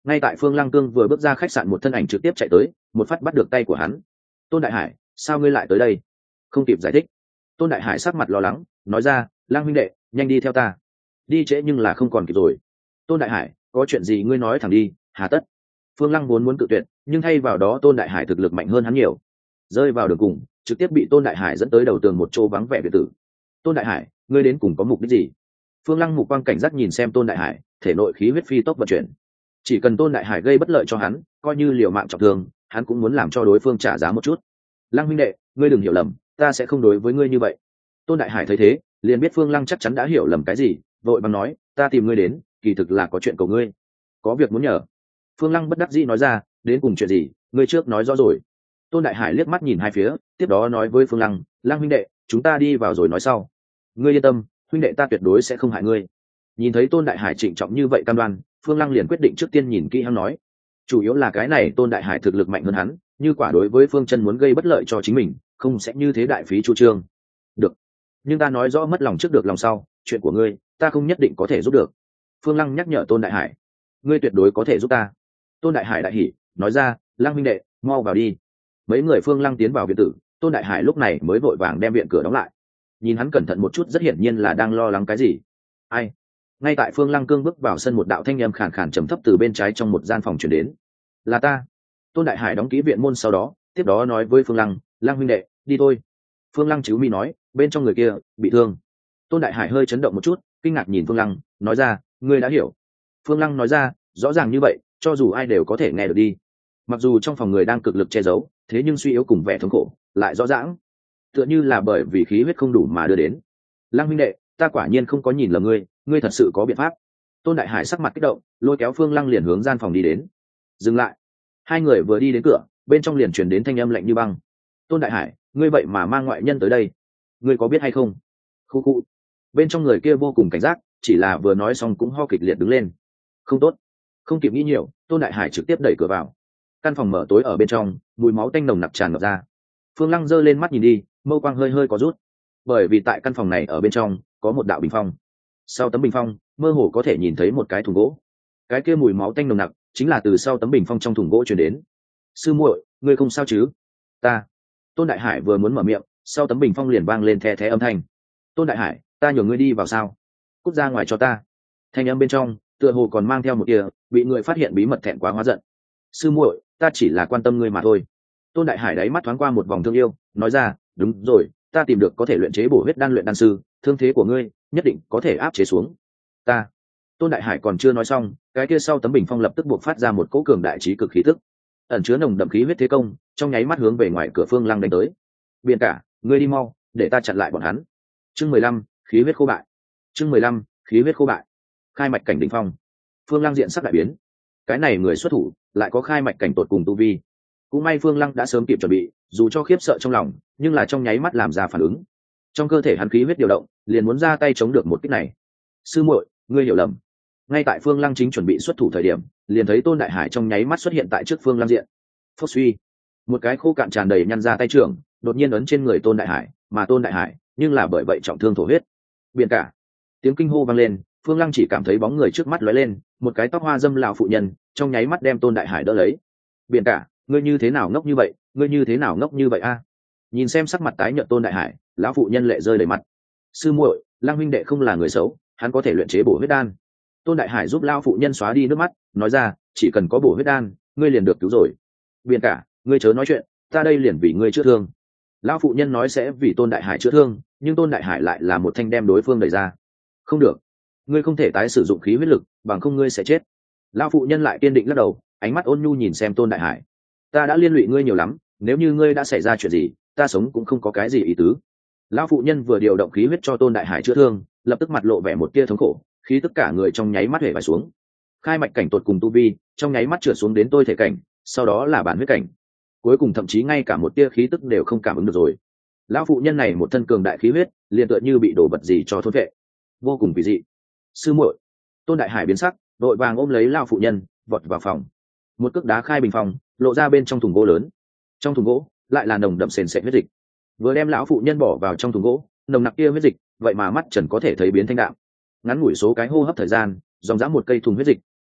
Ngay tại Phương Lăng Cương vừa bước ra khách sạn, một thân ảnh trực tiếp chạy tới, một phát bắt được tay của hắn. Tôn Đại Hải, sao ngươi lại tới đây? Không kịp giải thích, Tôn Đại Hải sắc mặt lo lắng nói ra, Lang huynh đệ, nhanh đi theo ta. Đi trễ nhưng là không còn kịp rồi. Tôn Đại Hải, có chuyện gì ngươi nói thẳng đi, hà tất? Phương Lăng vốn muốn cự tuyệt, nhưng thay vào đó Tôn Đại Hải thực lực mạnh hơn hắn nhiều, rơi vào đường cùng trực tiếp bị Tôn Đại Hải dẫn tới đầu tường một chỗ vắng vẻ biệt tử. Tôn Đại Hải, ngươi đến cùng có mục đích gì? Phương Lăng mục quang cảnh giác nhìn xem Tôn Đại Hải, thể nội khí huyết phi tốc vận chuyển. Chỉ cần Tôn Đại Hải gây bất lợi cho hắn, coi như liều mạng trọng thương, hắn cũng muốn làm cho đối phương trả giá một chút. Lăng huynh đệ, ngươi đừng hiểu lầm, ta sẽ không đối với ngươi như vậy. Tôn Đại Hải thấy thế, liền biết Phương Lăng chắc chắn đã hiểu lầm cái gì, vội vàng nói, ta tìm ngươi đến, kỳ thực là có chuyện cầu ngươi, có việc muốn nhờ. Phương Lăng bất đắc dĩ nói ra, đến cùng chuyện gì, ngươi trước nói rõ rồi. Tôn Đại Hải liếc mắt nhìn hai phía, tiếp đó nói với Phương Lăng, Lăng huynh đệ, chúng ta đi vào rồi nói sau. Ngươi yên tâm, huynh đệ ta tuyệt đối sẽ không hại ngươi. Nhìn thấy Tôn Đại Hải trịnh trọng như vậy cam đoan, Phương Lăng liền quyết định trước tiên nhìn kỹ hắn nói, chủ yếu là cái này Tôn Đại Hải thực lực mạnh hơn hắn, như quả đối với Phương Chân muốn gây bất lợi cho chính mình, không sẽ như thế đại phí chu trương. Được, nhưng ta nói rõ mất lòng trước được lòng sau, chuyện của ngươi ta không nhất định có thể giúp được. Phương Lăng nhắc nhở Tôn Đại Hải, ngươi tuyệt đối có thể giúp ta. Tôn Đại Hải đại hỉ nói ra, Lăng huynh đệ, mau vào đi. Mấy người Phương Lăng tiến vào viện tử, Tôn Đại Hải lúc này mới vội vàng đem viện cửa đóng lại. Nhìn hắn cẩn thận một chút, rất hiển nhiên là đang lo lắng cái gì. Ai? Ngay tại Phương Lăng Cương bước vào sân, một đạo thanh âm khàn khàn trầm thấp từ bên trái trong một gian phòng truyền đến. Là ta. Tôn Đại Hải đóng kỹ viện môn, sau đó tiếp đó nói với Phương Lăng, Lăng huynh đệ, đi thôi. Phương Lăng chíu mi nói, bên trong người kia bị thương. Tôn Đại Hải hơi chấn động một chút, kinh ngạc nhìn Phương Lăng, nói ra, ngươi đã hiểu. Phương Lăng nói ra, rõ ràng như vậy, cho dù ai đều có thể nghe được đi. Mặc dù trong phòng người đang cực lực che giấu, thế nhưng suy yếu cùng vẻ thống khổ lại rõ ràng, tựa như là bởi vì khí huyết không đủ mà đưa đến. Lăng huynh đệ, ta quả nhiên không có nhìn lầm ngươi, ngươi thật sự có biện pháp. Tôn Đại Hải sắc mặt kích động, lôi kéo Phương Lăng liền hướng gian phòng đi đến. Dừng lại. Hai người vừa đi đến cửa, bên trong liền truyền đến thanh âm lạnh như băng. Tôn Đại Hải, ngươi vậy mà mang ngoại nhân tới đây, ngươi có biết hay không? Khu khu. Bên trong người kia vô cùng cảnh giác, chỉ là vừa nói xong cũng ho kịch liệt đứng lên. Không tốt. Không kịp nghĩ nhiều, Tôn Đại Hải trực tiếp đẩy cửa vào. Căn phòng mở tối, ở bên trong mùi máu tanh nồng nặc tràn ngập ra. Phương Lăng giơ lên mắt nhìn đi, mâu quang hơi hơi có rút, bởi vì tại căn phòng này ở bên trong có một đạo bình phong. Sau tấm bình phong mơ hồ có thể nhìn thấy một cái thùng gỗ, cái kia mùi máu tanh nồng nặc chính là từ sau tấm bình phong trong thùng gỗ truyền đến. Sư muội, ngươi không sao chứ? Ta. Tôn Đại Hải vừa muốn mở miệng, sau tấm bình phong liền vang lên the thé âm thanh. Tôn Đại Hải, ta nhờ ngươi đi vào sao? Cút ra ngoài cho ta. Thanh âm bên trong tựa hồ còn mang theo một tia bị người phát hiện bí mật thẹn quá hóa giận. Sư muội, ta chỉ là quan tâm ngươi mà thôi. Tôn Đại Hải đáy mắt thoáng qua một vòng thương yêu, nói ra, đúng rồi, ta tìm được có thể luyện chế bổ huyết đan luyện đan sư, thương thế của ngươi nhất định có thể áp chế xuống. Ta. Tôn Đại Hải còn chưa nói xong, cái kia sau tấm bình phong lập tức buộc phát ra một cỗ cường đại trí cực khí tức, ẩn chứa nồng đậm khí huyết thế công, trong nháy mắt hướng về ngoài cửa Phương Lăng đánh tới. Biên cả, ngươi đi mau, để ta chặn lại bọn hắn. Chương 15, khí huyết khô bại. Chương 15, khí huyết khô bại. Khai mạch cảnh đỉnh phong. Phương Lăng diện sắc đại biến. Cái này người xuất thủ lại có khai mạch cảnh tột cùng tu vi. Cũng may Phương Lăng đã sớm kịp chuẩn bị, dù cho khiếp sợ trong lòng, nhưng là trong nháy mắt làm ra phản ứng. Trong cơ thể hắn khí huyết điều động, liền muốn ra tay chống được một kích này. Sư muội, ngươi hiểu lầm. Ngay tại Phương Lăng chính chuẩn bị xuất thủ thời điểm, liền thấy Tôn Đại Hải trong nháy mắt xuất hiện tại trước Phương Lăng diện. Phốc suy, một cái khô cạn tràn đầy nhăn ra tay trưởng, đột nhiên ấn trên người Tôn Đại Hải, mà Tôn Đại Hải nhưng là bởi vậy trọng thương thổ huyết. Biển cả. Tiếng kinh hô vang lên, Phương Lăng chỉ cảm thấy bóng người trước mắt lóe lên, một cái tóc hoa dâm lão phụ nhân, trong nháy mắt đem Tôn Đại Hải đỡ lấy. Biển cả, ngươi như thế nào ngốc như vậy, ngươi như thế nào ngốc như vậy a? Nhìn xem sắc mặt tái nhợt Tôn Đại Hải, lão phụ nhân lệ rơi đầy mặt. Sư muội, Lăng huynh đệ không là người xấu, hắn có thể luyện chế bổ huyết đan. Tôn Đại Hải giúp lão phụ nhân xóa đi nước mắt, nói ra, chỉ cần có bổ huyết đan, ngươi liền được cứu rồi. Biển cả, ngươi chớ nói chuyện, ta đây liền vì ngươi chữa thương. Lão phụ nhân nói sẽ vì Tôn Đại Hải chữa thương, nhưng Tôn Đại Hải lại là một thanh đem đối phương đẩy ra. Không được, ngươi không thể tái sử dụng khí huyết lực, bằng không ngươi sẽ chết. Lão phụ nhân lại kiên định lắc đầu, ánh mắt ôn nhu nhìn xem Tôn Đại Hải. Ta đã liên lụy ngươi nhiều lắm, nếu như ngươi đã xảy ra chuyện gì, ta sống cũng không có cái gì ý tứ. Lão phụ nhân vừa điều động khí huyết cho Tôn Đại Hải chữa thương, lập tức mặt lộ vẻ một tia thống khổ, khí tất cả người trong nháy mắt hể vải xuống. Khai mạch cảnh tột cùng tu vi, trong nháy mắt trượt xuống đến tôi thể cảnh, sau đó là bản huyết cảnh, cuối cùng thậm chí ngay cả một tia khí tức đều không cảm ứng được rồi. Lão phụ nhân này một thân cường đại khí huyết, liền tựa như bị đổ vật gì cho thôn vệ, vô cùng kỳ dị. Sư muội. Tôn Đại Hải biến sắc, vội vàng ôm lấy lão phụ nhân, vọt vào phòng. Một cước đá khai bình phòng, lộ ra bên trong thùng gỗ lớn. Trong thùng gỗ lại là nồng đậm sền sệt huyết dịch. Vừa đem lão phụ nhân bỏ vào trong thùng gỗ, nồng nặc kia huyết dịch, vậy mà mắt trần có thể thấy biến thanh đạm. Ngắn ngủi số cái hô hấp thời gian, dòng dã một cây thùng huyết dịch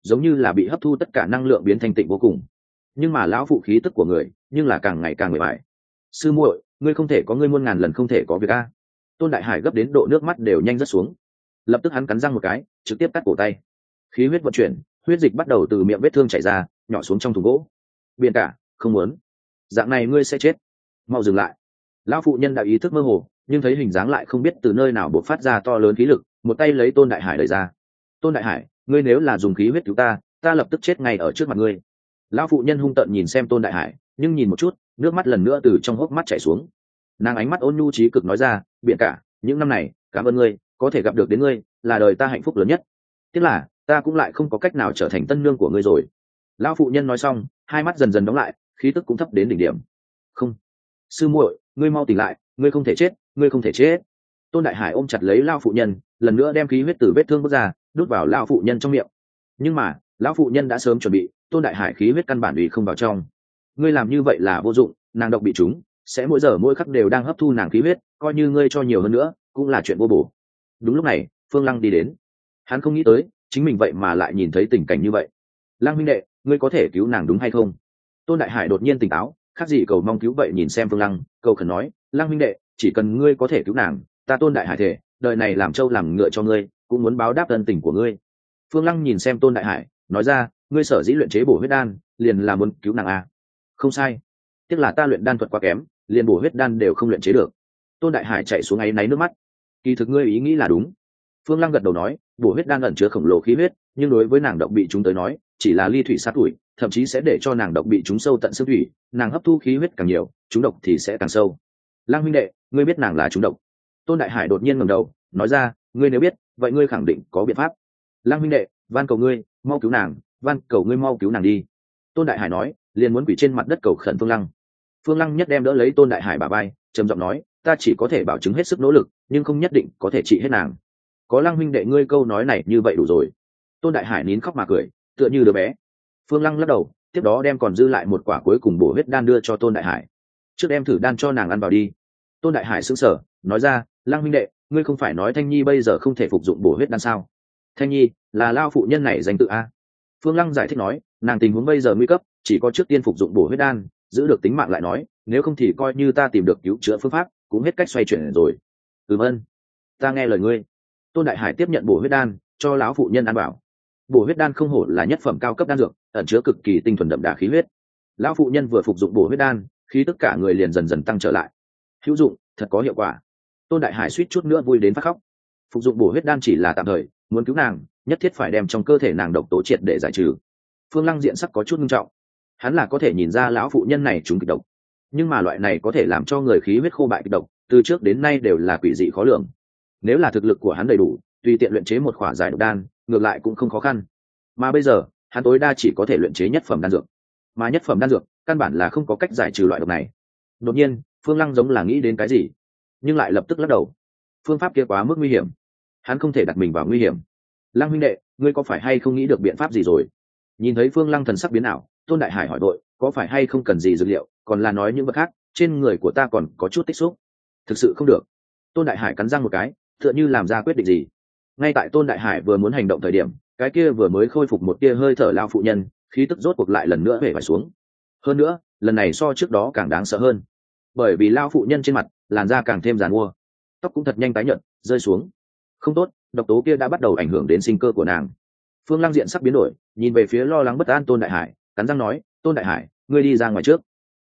giống như là bị hấp thu tất cả năng lượng biến thành tịnh vô cùng. Nhưng mà lão phụ khí tức của người nhưng là càng ngày càng mệt mỏi. Sư muội, ngươi không thể có, ngươi muôn ngàn lần không thể có việc a. Tôn Đại Hải gấp đến độ nước mắt đều nhanh rớt xuống. Lập tức hắn cắn răng một cái, trực tiếp cắt cổ tay. Khí huyết vận chuyển, huyết dịch bắt đầu từ miệng vết thương chảy ra, nhỏ xuống trong thùng gỗ. Biển cả, không muốn, dạng này ngươi sẽ chết, mau dừng lại. Lão phụ nhân đã ý thức mơ hồ, nhưng thấy hình dáng lại không biết từ nơi nào bộc phát ra to lớn khí lực, một tay lấy Tôn Đại Hải đẩy ra. Tôn Đại Hải, ngươi nếu là dùng khí huyết cứu ta, ta lập tức chết ngay ở trước mặt ngươi. Lão phụ nhân hung tợn nhìn xem Tôn Đại Hải, nhưng nhìn một chút, nước mắt lần nữa từ trong hốc mắt chảy xuống. Nàng ánh mắt ôn nhu trí cực nói ra, biển cả, những năm này cảm ơn ngươi, có thể gặp được đến ngươi là đời ta hạnh phúc lớn nhất. Tiếc là ta cũng lại không có cách nào trở thành tân nương của ngươi rồi. Lão phụ nhân nói xong, hai mắt dần dần đóng lại, khí tức cũng thấp đến đỉnh điểm. Không, sư muội, ngươi mau tỉnh lại, ngươi không thể chết, ngươi không thể chết. Tôn Đại Hải ôm chặt lấy lão phụ nhân, lần nữa đem khí huyết từ vết thương bước ra, đút vào lão phụ nhân trong miệng. Nhưng mà lão phụ nhân đã sớm chuẩn bị, Tôn Đại Hải khí huyết căn bản ủy không vào trong. Ngươi làm như vậy là vô dụng, nàng độc bị trúng, sẽ mỗi giờ mỗi khắc đều đang hấp thu nàng khí huyết, coi như ngươi cho nhiều hơn nữa cũng là chuyện vô bổ. Đúng lúc này Phương Lăng đi đến. Hắn không nghĩ tới chính mình vậy mà lại nhìn thấy tình cảnh như vậy. Lăng huynh đệ, ngươi có thể cứu nàng đúng hay không? Tôn Đại Hải đột nhiên tỉnh táo, khác gì cầu mong cứu vậy, nhìn xem Phương Lăng, cầu khẩn nói, Lăng huynh đệ, chỉ cần ngươi có thể cứu nàng, ta Tôn Đại Hải thể đời này làm trâu làm ngựa cho ngươi, cũng muốn báo đáp ân tình của ngươi. Phương Lăng nhìn xem Tôn Đại Hải, nói ra, ngươi sở dĩ luyện chế bổ huyết đan liền là muốn cứu nàng à? Không sai, tiếc là ta luyện đan thuật quá kém, liền bổ huyết đan đều không luyện chế được. Tôn Đại Hải chạy xuống áy náy nước mắt. Kỳ thực ngươi ý nghĩ là đúng. Phương Lăng gật đầu nói, bổ huyết đan ẩn chứa khổng lồ khí huyết, nhưng đối với nàng độc bị chúng tới nói chỉ là ly thủy sát tuổi, thậm chí sẽ để cho nàng độc bị chúng sâu tận xương thủy, nàng hấp thu khí huyết càng nhiều, chúng độc thì sẽ càng sâu. Lăng huynh đệ, ngươi biết nàng là chúng độc? Tôn Đại Hải đột nhiên ngẩng đầu, nói ra, ngươi nếu biết, vậy ngươi khẳng định có biện pháp. Lăng huynh đệ, van cầu ngươi, mau cứu nàng, van cầu ngươi mau cứu nàng đi. Tôn Đại Hải nói, liền muốn quỳ trên mặt đất cầu khẩn Phương Lăng. Phương Lăng nhất đem đỡ lấy Tôn Đại Hải bả vai, trầm giọng nói, ta chỉ có thể bảo chứng hết sức nỗ lực, nhưng không nhất định có thể trị hết nàng. Có Lăng huynh đệ ngươi câu nói này như vậy đủ rồi. Tôn Đại Hải nín khóc mà cười, tựa như đứa bé. Phương Lăng lắc đầu, tiếp đó đem còn dư lại một quả cuối cùng bổ huyết đan đưa cho Tôn Đại Hải. Trước đem thử đan cho nàng ăn vào đi. Tôn Đại Hải sững sờ, nói ra, Lăng huynh đệ, ngươi không phải nói Thanh Nhi bây giờ không thể phục dụng bổ huyết đan sao? Thanh Nhi là lao phụ nhân này danh tự a. Phương Lăng giải thích nói, nàng tình huống bây giờ nguy cấp, chỉ có trước tiên phục dụng bổ huyết đan, giữ được tính mạng lại nói, nếu không thì coi như ta tìm được cứu chữa phương pháp, cũng hết cách xoay chuyển rồi. Ơn, ta nghe lời ngươi. Tôn Đại Hải tiếp nhận bổ huyết đan, cho lão phụ nhân ăn bảo. Bổ huyết đan không hổ là nhất phẩm cao cấp đan dược, ẩn chứa cực kỳ tinh thuần đậm đà khí huyết. Lão phụ nhân vừa phục dụng bổ huyết đan, khí tất cả người liền dần dần tăng trở lại. Hữu dụng, thật có hiệu quả. Tôn Đại Hải suýt chút nữa vui đến phát khóc. Phục dụng bổ huyết đan chỉ là tạm thời, muốn cứu nàng, nhất thiết phải đem trong cơ thể nàng độc tố triệt để giải trừ. Phương Lăng diện sắc có chút nghiêm trọng. Hắn là có thể nhìn ra lão phụ nhân này trúng kịch độc, nhưng mà loại này có thể làm cho người khí huyết khô bại kịch độc, từ trước đến nay đều là quỷ dị khó lường. Nếu là thực lực của hắn đầy đủ, tùy tiện luyện chế một khỏa giải độc đan, ngược lại cũng không khó khăn. Mà bây giờ, hắn tối đa chỉ có thể luyện chế nhất phẩm đan dược, mà nhất phẩm đan dược căn bản là không có cách giải trừ loại độc này. Đột nhiên, Phương Lăng giống là nghĩ đến cái gì, nhưng lại lập tức lắc đầu. Phương pháp kia quá mức nguy hiểm, hắn không thể đặt mình vào nguy hiểm. Lăng huynh đệ, ngươi có phải hay không nghĩ được biện pháp gì rồi? Nhìn thấy Phương Lăng thần sắc biến ảo, Tôn Đại Hải hỏi đội, có phải hay không cần gì dược liệu, còn là nói những vật khác, trên người của ta còn có chút tích xúc. Thực sự không được. Tôn Đại Hải cắn răng một cái, tựa như làm ra quyết định gì. Ngay tại Tôn Đại Hải vừa muốn hành động thời điểm, cái kia vừa mới khôi phục một tia hơi thở lao phụ nhân, khí tức rốt cuộc lại lần nữa về phải xuống. Hơn nữa, lần này so trước đó càng đáng sợ hơn, bởi vì lao phụ nhân trên mặt làn da càng thêm giàn mua, tóc cũng thật nhanh tái nhợt, rơi xuống. Không tốt, độc tố kia đã bắt đầu ảnh hưởng đến sinh cơ của nàng. Phương Lăng diện sắc biến đổi, nhìn về phía lo lắng bất an Tôn Đại Hải, cắn răng nói, Tôn Đại Hải, ngươi đi ra ngoài trước.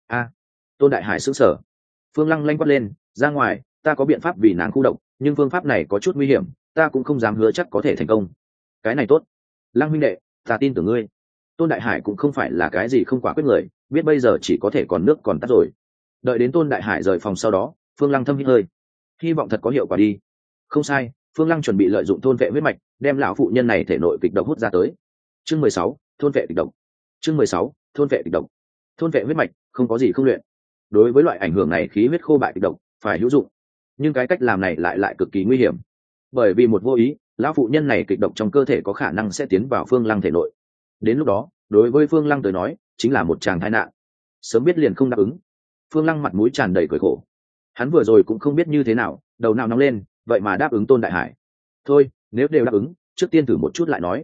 Tôn Đại Hải sững sờ. Phương Lăng lanh quát lên, ra ngoài, ta có biện pháp vì nàng khu độc, nhưng phương pháp này có chút nguy hiểm, ta cũng không dám hứa chắc có thể thành công. Cái này tốt, Lăng huynh đệ, ta tin tưởng ngươi. Tôn Đại Hải cũng không phải là cái gì không quả quyết người, biết bây giờ chỉ có thể còn nước còn tắt rồi. Đợi đến Tôn Đại Hải rời phòng sau đó, Phương Lăng thâm hít hơi, hy vọng thật có hiệu quả đi. Không sai, Phương Lăng chuẩn bị lợi dụng thôn vệ huyết mạch, đem lão phụ nhân này thể nội kịch độc hút ra tới. Chương 16, thôn vệ kịch độc. Chương 16, thôn vệ kịch độc. Thôn vệ huyết mạch, không có gì không luyện. Đối với loại ảnh hưởng này khí huyết khô bại kịch độc, phải hữu dụng. Nhưng cái cách làm này lại cực kỳ nguy hiểm. Bởi vì một vô ý, lão phụ nhân này kịch độc trong cơ thể có khả năng sẽ tiến vào Phương Lăng thể nội. Đến lúc đó, đối với Phương Lăng tới nói, chính là một tràng tai nạn. Sớm biết liền không đáp ứng. Phương Lăng mặt mũi tràn đầy cười khổ. Hắn vừa rồi cũng không biết như thế nào, đầu não nóng lên, vậy mà đáp ứng Tôn Đại Hải. Thôi, nếu đều đáp ứng, trước tiên thử một chút lại nói.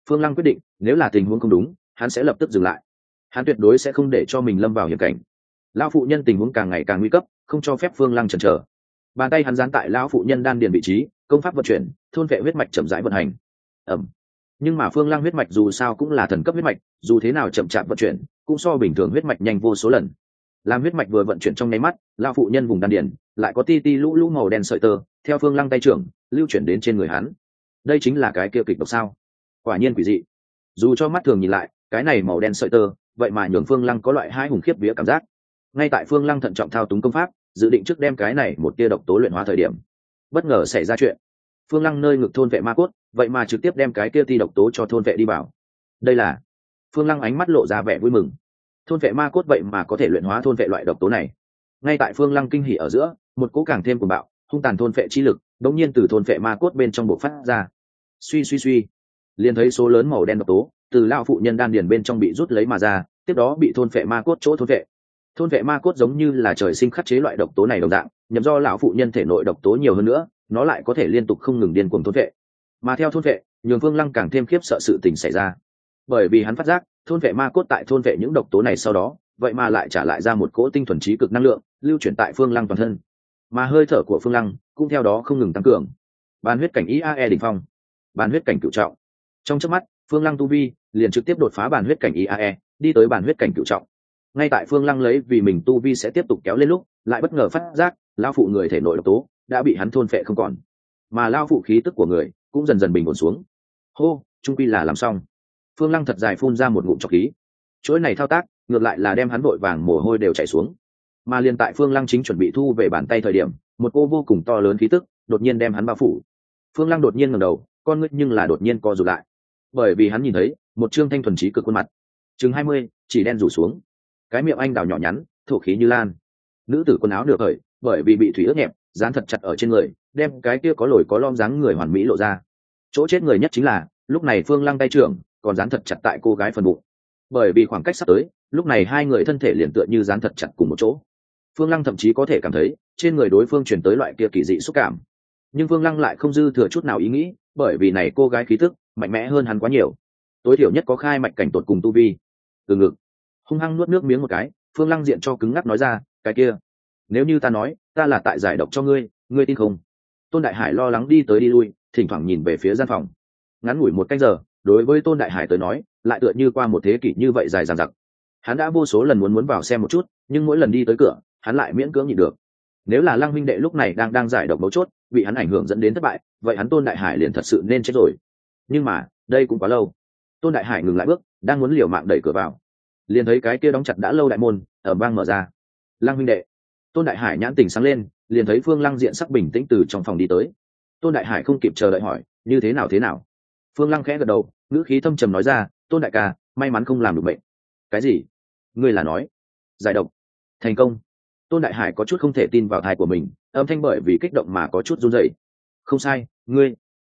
Phương Lăng quyết định, nếu là tình huống không đúng, hắn sẽ lập tức dừng lại. Hắn tuyệt đối sẽ không để cho mình lâm vào hiểm cảnh. Lão phụ nhân tình huống càng ngày càng nguy cấp, không cho phép Phương Lăng chần chờ. Bàn tay hắn dán tại lão phụ nhân đan điền vị trí, công pháp vận chuyển, thôn vệ huyết mạch chậm rãi vận hành. Ẩm. Nhưng mà Phương Lăng huyết mạch dù sao cũng là thần cấp huyết mạch, dù thế nào chậm chạp vận chuyển, cũng so bình thường huyết mạch nhanh vô số lần. Làm huyết mạch vừa vận chuyển trong nháy mắt, lão phụ nhân vùng đan điền lại có ti ti lũ lũ màu đen sợi tơ, theo Phương Lăng tay trưởng lưu chuyển đến trên người hắn. Đây chính là cái kia kịch độc sao? Quả nhiên quỷ dị. Dù cho mắt thường nhìn lại, cái này màu đen sợi tơ, vậy mà nhường Phương Lăng có loại hai hùng khiếp vía cảm giác. Ngay tại Phương Lăng thận trọng thao túng công pháp, dự định trước đem cái này một tia độc tố luyện hóa thời điểm, bất ngờ xảy ra chuyện. Phương Lăng nơi ngực thôn vệ ma cốt, vậy mà trực tiếp đem cái kia ti độc tố cho thôn vệ đi vào. Đây là Phương Lăng ánh mắt lộ ra vẻ vui mừng. Thôn vệ ma cốt vậy mà có thể luyện hóa thôn vệ loại độc tố này. Ngay tại Phương Lăng kinh hỉ ở giữa, một cỗ càng thêm cuồng bạo, hung tàn thôn vệ chi lực, đột nhiên từ thôn vệ ma cốt bên trong bộc phát ra. Suy suy suy, liền thấy số lớn màu đen độc tố từ lão phụ nhân đan điền bên trong bị rút lấy mà ra, tiếp đó bị thôn vệ ma cốt chỗ thôn vệ. Thôn vệ ma cốt giống như là trời sinh khắc chế loại độc tố này đồng dạng, nhằm do lão phụ nhân thể nội độc tố nhiều hơn nữa, nó lại có thể liên tục không ngừng điên cuồng thôn vệ. Mà theo thôn vệ, nhường Phương Lăng càng thêm khiếp sợ sự tình xảy ra. Bởi vì hắn phát giác, thôn vệ ma cốt tại thôn vệ những độc tố này sau đó, vậy mà lại trả lại ra một cỗ tinh thuần trí cực năng lượng, lưu chuyển tại Phương Lăng toàn thân. Mà hơi thở của Phương Lăng cũng theo đó không ngừng tăng cường. Bàn huyết cảnh IAE đỉnh phong, bàn huyết cảnh cửu trọng. Trong chớp mắt, Phương Lăng tu vi liền trực tiếp đột phá bàn huyết cảnh IAE, đi tới bàn huyết cảnh cửu trọng. Ngay tại Phương Lăng lấy vì mình tu vi sẽ tiếp tục kéo lên lúc, lại bất ngờ phát giác, lão phụ người thể nội độc tố đã bị hắn thôn phệ không còn, mà lão phụ khí tức của người cũng dần dần bình ổn xuống. Hô, trung quy là làm xong. Phương Lăng thật dài phun ra một ngụm trọc khí. Chuỗi này thao tác, ngược lại là đem hắn vội vàng mồ hôi đều chảy xuống. Mà liền tại Phương Lăng chính chuẩn bị thu về bàn tay thời điểm, một cô vô cùng to lớn khí tức đột nhiên đem hắn bao phủ. Phương Lăng đột nhiên ngẩng đầu, con ngươi nhưng là đột nhiên co rụt lại, bởi vì hắn nhìn thấy một trương thanh thuần trí cực khuôn mặt, chừng 20, chỉ đen rủ xuống, cái miệng anh đào nhỏ nhắn, thổ khí như lan. Nữ tử quần áo được cởi, bởi vì bị thủy ướt nhẹp, dán thật chặt ở trên người, đem cái kia có lồi có lõm dáng người hoàn mỹ lộ ra. Chỗ chết người nhất chính là, lúc này Phương Lăng tay trưởng còn dán thật chặt tại cô gái phần bụng. Bởi vì khoảng cách sắp tới, lúc này hai người thân thể liền tựa như dán thật chặt cùng một chỗ. Phương Lăng thậm chí có thể cảm thấy trên người đối phương truyền tới loại kia kỳ dị xúc cảm. Nhưng Phương Lăng lại không dư thừa chút nào ý nghĩ, bởi vì này cô gái khí tức mạnh mẽ hơn hắn quá nhiều, tối thiểu nhất có khai mạch cảnh tột cùng tu vi. Từ ngực hung hăng nuốt nước miếng một cái, Phương Lăng diện cho cứng ngắc nói ra, cái kia, nếu như ta nói ta là tại giải độc cho ngươi, ngươi tin không? Tôn Đại Hải lo lắng đi tới đi lui, thỉnh thoảng nhìn về phía gian phòng. Ngắn ngủi một canh giờ, đối với Tôn Đại Hải tới nói lại tựa như qua một thế kỷ như vậy dài dằng dặc. Hắn đã vô số lần muốn vào xem một chút, nhưng mỗi lần đi tới cửa hắn lại miễn cưỡng nhịn được. Nếu là Lăng huynh đệ lúc này đang giải độc mấu chốt, bị hắn ảnh hưởng dẫn đến thất bại, vậy hắn Tôn Đại Hải liền thật sự nên chết rồi. Nhưng mà đây cũng quá lâu. Tôn Đại Hải ngừng lại bước, đang muốn liều mạng đẩy cửa vào, liền thấy cái kia đóng chặt đã lâu đại môn ở bang mở ra. Lăng huynh đệ. Tôn Đại Hải nhãn tình sáng lên, liền thấy Phương Lăng diện sắc bình tĩnh từ trong phòng đi tới. Tôn Đại Hải không kịp chờ đợi hỏi, như thế nào thế nào? Phương Lăng khẽ gật đầu, ngữ khí thâm trầm nói ra, Tôn đại ca, may mắn không làm được bệnh. Cái gì? Ngươi là nói giải độc thành công? Tôn Đại Hải có chút không thể tin vào tai của mình, âm thanh bởi vì kích động mà có chút run rẩy. Không sai, ngươi.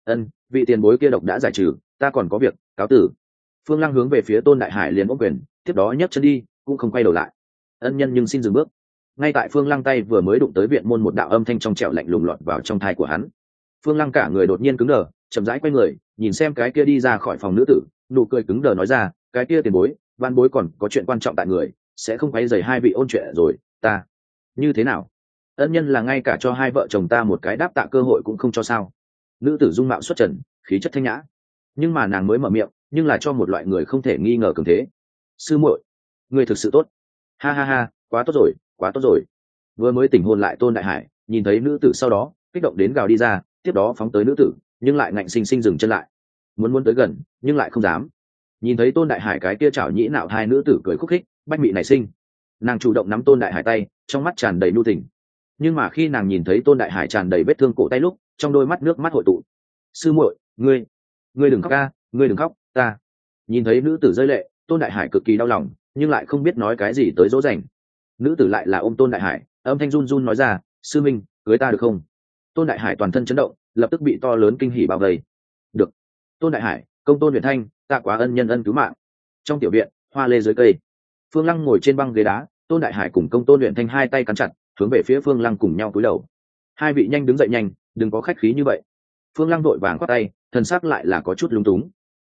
Vị tiền bối kia độc đã giải trừ, ta còn có việc, cáo tử. Phương Lăng hướng về phía Tôn Đại Hải liền ôm quyền, tiếp đó nhấc chân đi, cũng không quay đầu lại. Ân nhân nhưng xin dừng bước. Ngay tại Phương Lăng tay vừa mới đụng tới viện môn, một đạo âm thanh trong trẻo lạnh lùng lọt vào trong tai của hắn. Phương Lăng cả người đột nhiên cứng đờ, chậm rãi quay người, nhìn xem cái kia đi ra khỏi phòng nữ tử, nụ cười cứng đờ nói ra, cái kia tiền bối, van bối còn có chuyện quan trọng tại người, sẽ không quấy rầy hai vị ôn chuyện rồi. Ta như thế nào? Ân nhân là ngay cả cho hai vợ chồng ta một cái đáp tạ cơ hội cũng không cho sao? Nữ tử dung mạo xuất trần, khí chất thanh nhã, nhưng mà nàng mới mở miệng, nhưng là cho một loại người không thể nghi ngờ cường thế. Sư muội, ngươi thực sự tốt. Ha ha ha, quá tốt rồi, quá tốt rồi. Vừa mới tỉnh hồn lại Tôn Đại Hải nhìn thấy nữ tử sau đó kích động đến gào đi ra, tiếp đó phóng tới nữ tử, nhưng lại ngạnh sinh sinh dừng chân lại, muốn tới gần nhưng lại không dám. Nhìn thấy Tôn Đại Hải cái kia chảo nhĩ nạo hai nữ tử cười khúc khích, bách mị nảy sinh, nàng chủ động nắm Tôn Đại Hải tay, trong mắt tràn đầy nhu tình. Nhưng mà khi nàng nhìn thấy Tôn Đại Hải tràn đầy vết thương cổ tay lúc, trong đôi mắt nước mắt hội tụ. Sư muội, ngươi đừng khóc ca, ngươi đừng khóc, ta. Nhìn thấy nữ tử rơi lệ, Tôn Đại Hải cực kỳ đau lòng, nhưng lại không biết nói cái gì tới dỗ dành. Nữ tử lại là ôm Tôn Đại Hải, âm thanh run run nói ra, sư minh, cưới ta được không? Tôn Đại Hải toàn thân chấn động, lập tức bị to lớn kinh hỉ bao vây. Được. Tôn Đại Hải, công Tôn Huyền Thanh, ta quá ân nhân ân cứu mạng. Trong tiểu viện, hoa lê dưới cây, Phương Lăng ngồi trên băng ghế đá, Tôn Đại Hải cùng công Tôn Huyền Thanh hai tay cắn chặt, hướng về phía Phương Lăng cùng nhau cúi đầu. Hai vị nhanh đứng dậy nhanh, đừng có khách khí như vậy. Phương Lăng vội vàng quát tay, thần sắc lại là có chút lúng túng.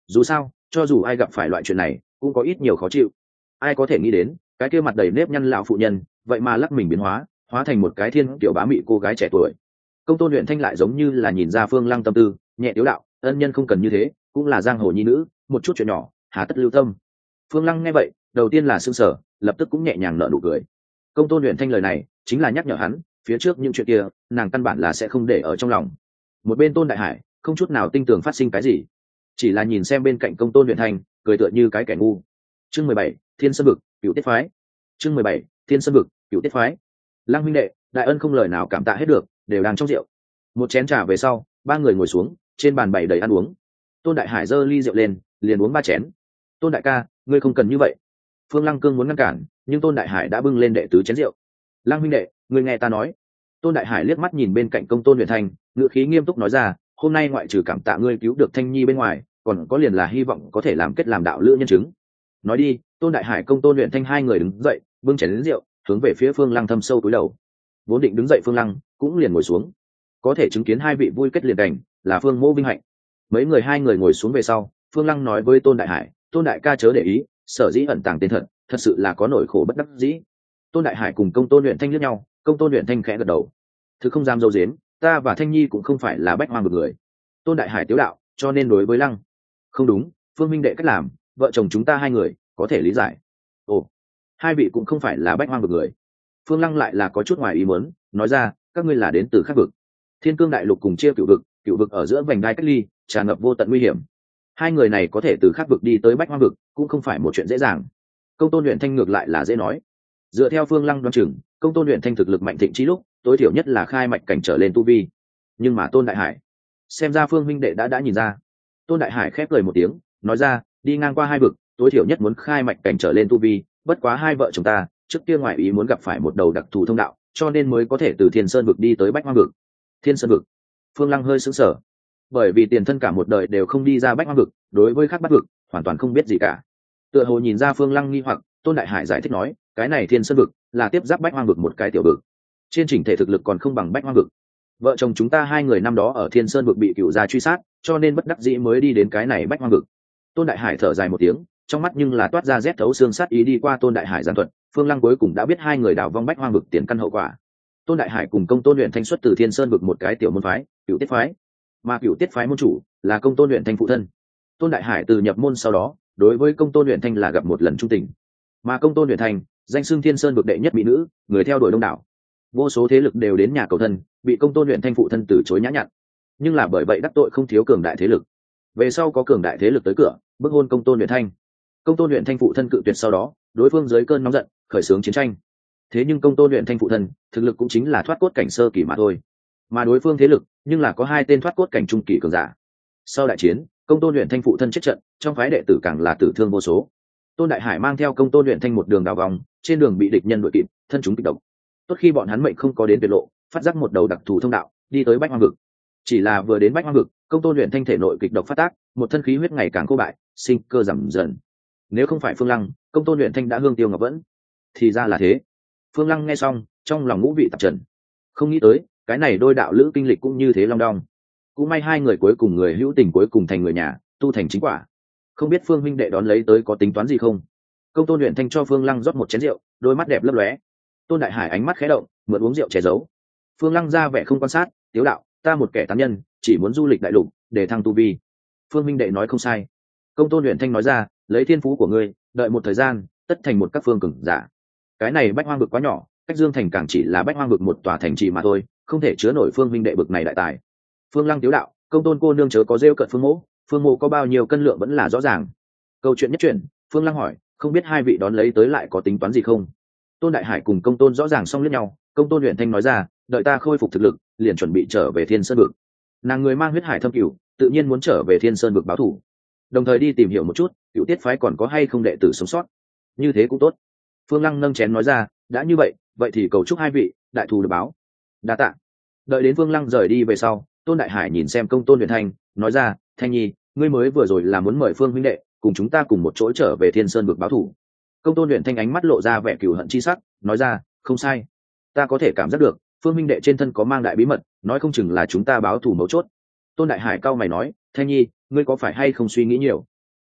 Dù sao cho dù ai gặp phải loại chuyện này cũng có ít nhiều khó chịu. Ai có thể nghĩ đến cái kia mặt đầy nếp nhăn lão phụ nhân vậy mà lắc mình biến hóa thành một cái thiên kiểu bá mị cô gái trẻ tuổi. Công tôn luyện thanh lại giống như là nhìn ra Phương Lăng tâm tư, nhẹ tiếu đạo, ân nhân không cần như thế, cũng là giang hồ nhi nữ, một chút chuyện nhỏ hà tất lưu tâm. Phương Lăng nghe vậy đầu tiên là sững sờ, lập tức cũng nhẹ nhàng nở nụ cười. Công tôn luyện thanh lời này chính là nhắc nhở hắn phía trước những chuyện kia nàng căn bản là sẽ không để ở trong lòng. Một bên Tôn Đại Hải không chút nào tinh tường phát sinh cái gì, chỉ là nhìn xem bên cạnh công tôn luyện thanh cười tựa như cái kẻ ngu. Chương 17, Thiên Sơn Vực, Cựu Tiết Phái. Chương 17, Thiên Sơn Vực, Cựu Tiết Phái. Lăng huynh đệ, đại ân không lời nào cảm tạ hết được, đều đang trong rượu. Một chén trà về sau, ba người ngồi xuống, trên bàn bày đầy ăn uống. Tôn Đại Hải giơ ly rượu lên, liền uống ba chén. Tôn đại ca, ngươi không cần như vậy. Phương Lăng Cương muốn ngăn cản, nhưng Tôn Đại Hải đã bưng lên đệ tứ chén rượu. Lăng huynh đệ, ngươi nghe ta nói. Tôn Đại Hải liếc mắt nhìn bên cạnh công tôn luyện thanh, ngữ khí nghiêm túc nói ra, hôm nay ngoại trừ cảm tạ ngươi cứu được Thanh Nhi bên ngoài, còn có liền là hy vọng có thể làm kết làm đạo lữ nhân chứng. Nói đi. Tôn Đại Hải công tôn luyện thanh hai người đứng dậy, bưng chén đến rượu, hướng về phía Phương Lăng thâm sâu cúi đầu. Vốn định đứng dậy Phương Lăng cũng liền ngồi xuống. Có thể chứng kiến hai vị vui kết liền cảnh, là Phương Mỗ vinh hạnh. Hai người ngồi xuống về sau, Phương Lăng nói với Tôn Đại Hải, Tôn đại ca chớ để ý, sở dĩ ẩn tàng tên thật sự là có nỗi khổ bất đắc dĩ. Tôn Đại Hải cùng công tôn luyện thanh liếc nhau, công tôn luyện thanh khẽ gật đầu. Thứ không dám dâu dếm, ta và Thanh Nhi cũng không phải là bách hoang vực người. Tôn Đại Hải tiếu đạo, cho nên đối với Lăng không đúng, Phương minh đệ cách làm, vợ chồng chúng ta hai người có thể lý giải. Ồ, hai vị cũng không phải là bách hoang vực người. Phương Lăng lại là có chút ngoài ý muốn, nói ra, các ngươi là đến từ khác vực. Thiên Cương đại lục cùng chia cựu vực ở giữa vành đai cách ly, tràn ngập vô tận nguy hiểm. Hai người này có thể từ khác vực đi tới bách hoang vực, cũng không phải một chuyện dễ dàng. Công tôn luyện thanh ngược lại là dễ nói. Dựa theo Phương Lăng đoán chừng, công tôn luyện thanh thực lực mạnh thịnh trí lúc, tối thiểu nhất là khai mạch cảnh trở lên tu vi. Nhưng mà Tôn Đại Hải, xem ra Phương huynh đệ đã nhìn ra. Tôn Đại Hải khép cười một tiếng, nói ra, đi ngang qua hai vực, tối thiểu nhất muốn khai mạch cảnh trở lên tu vi, bất quá hai vợ chồng ta trước kia ngoại ý muốn gặp phải một đầu đặc thù thông đạo, cho nên mới có thể từ Thiên Sơn vực đi tới bách hoang vực. Thiên Sơn vực. Phương Lăng hơi sững sờ, bởi vì tiền thân cả một đời đều không đi ra bách hoang vực, đối với khác bát vực hoàn toàn không biết gì cả. Tựa hồ nhìn ra Phương Lăng nghi hoặc, Tôn Đại Hải giải thích nói, cái này Thiên Sơn vực là tiếp giáp bách hoang vực một cái tiểu vực, trên chỉnh thể thực lực còn không bằng bách hoang vực. Vợ chồng chúng ta hai người năm đó ở Thiên Sơn vực bị cựu gia truy sát, cho nên bất đắc dĩ mới đi đến cái này bách hoang vực. Tôn Đại Hải thở dài một tiếng, trong mắt nhưng là toát ra rét thấu xương sát ý. Đi qua Tôn Đại Hải giảng thuật, Phương Lăng cuối cùng đã biết hai người đào vong bách hoang vực tiền căn hậu quả. Tôn Đại Hải cùng công tôn luyện thanh xuất từ Thiên Sơn vực một cái tiểu môn phái, Cựu Tiết Phái, mà Cựu Tiết Phái môn chủ là công tôn luyện thanh phụ thân. Tôn Đại Hải từ nhập môn sau đó, đối với công tôn luyện thanh là gặp một lần trung tình, mà công tôn luyện thanh danh xưng Thiên Sơn vực đệ nhất mỹ nữ, người theo đuổi đông đảo, vô số thế lực đều đến nhà cầu thân, bị công tôn luyện thanh phụ thân từ chối nhã nhặn, nhưng là bởi vậy đắc tội không thiếu cường đại thế lực. Về sau có cường đại thế lực tới cửa bức hôn công tôn luyện thanh, công tôn luyện thanh phụ thân cự tuyệt, sau đó đối phương dưới cơn nóng giận khởi xướng chiến tranh. Thế nhưng công tôn luyện thanh phụ thân thực lực cũng chính là thoát cốt cảnh sơ kỳ mà thôi, mà đối phương thế lực nhưng là có hai tên thoát cốt cảnh trung kỳ cường giả. Sau đại chiến, công tôn luyện thanh phụ thân chết trận, trong phái đệ tử càng là tử thương vô số. Tôn Đại Hải mang theo công tôn luyện thanh một đường đào vòng, trên đường bị địch nhân đuổi kịp, thân chúng kịch độc. Tốt khi bọn hắn mệnh không có đến tuyệt lộ, phát giác một đầu đặc thù thông đạo đi tới bách hoang vực. Chỉ là vừa đến bách hoang vực, công tôn luyện thanh thể nội kịch độc phát tác, một thân khí huyết ngày càng khô bại, sinh cơ giảm dần. Nếu không phải Phương Lăng, công tôn luyện thanh đã hương tiêu ngọc vẫn. Thì ra là thế. Phương Lăng nghe xong, trong lòng ngũ vị tạp trần. Không nghĩ tới cái này đôi đạo lữ kinh lịch cũng như thế long đong. Cũng may hai người cuối cùng người hữu tình cuối cùng thành người nhà, tu thành chính quả. Không biết Phương huynh đệ đón lấy tới có tính toán gì không? Công tôn luyện thanh cho Phương Lăng rót một chén rượu, đôi mắt đẹp lấp lóe. Tôn Đại Hải ánh mắt khẽ động, mượn uống rượu che giấu. Phương Lăng ra vẻ không quan sát, tiếu đạo, ta một kẻ tán nhân, chỉ muốn du lịch đại lục để thăng tu vi. Phương huynh đệ nói không sai. Công tôn luyện thanh nói ra, lấy thiên phú của ngươi, đợi một thời gian tất thành một các phương cường giả. Cái này bách hoang vực quá nhỏ, cách Dương thành càng chỉ là bách hoang vực một tòa thành trì mà thôi, không thể chứa nổi Phương huynh đệ bực này đại tài. Phương Lăng tiếu đạo, công tôn cô nương chớ có rêu cợt Phương mỗ, Phương mộ có bao nhiêu cân lượng vẫn là rõ ràng. Câu chuyện nhất chuyển, Phương Lăng hỏi, không biết hai vị đón lấy tới lại có tính toán gì không? Tôn Đại Hải cùng công tôn rõ ràng xong lẫn nhau, công tôn luyện thanh nói ra, đợi ta khôi phục thực lực liền chuẩn bị trở về Thiên Sơn vực. Nàng người mang huyết hải thâm cửu, tự nhiên muốn trở về Thiên Sơn vực báo thù, đồng thời đi tìm hiểu một chút Cựu Tiết Phái còn có hay không đệ tử sống sót. Như thế cũng tốt. Phương Lăng nâng chén nói ra, đã như vậy thì cầu chúc hai vị đại thù được báo. Đa tạ. Đợi đến Phương Lăng rời đi về sau, Tôn Đại Hải nhìn xem công tôn luyện thanh, nói ra, Thanh Nhi, ngươi mới vừa rồi là muốn mời Phương huynh đệ cùng chúng ta cùng một chỗ trở về Thiên Sơn vực báo thù. Công tôn luyện thanh ánh mắt lộ ra vẻ cừu hận chi sắc, nói ra, không sai, ta có thể cảm giác được Phương huynh đệ trên thân có mang đại bí mật, nói không chừng là chúng ta báo thù mấu chốt. Tôn Đại Hải cau mày nói, Thanh Nhi, ngươi có phải hay không suy nghĩ nhiều,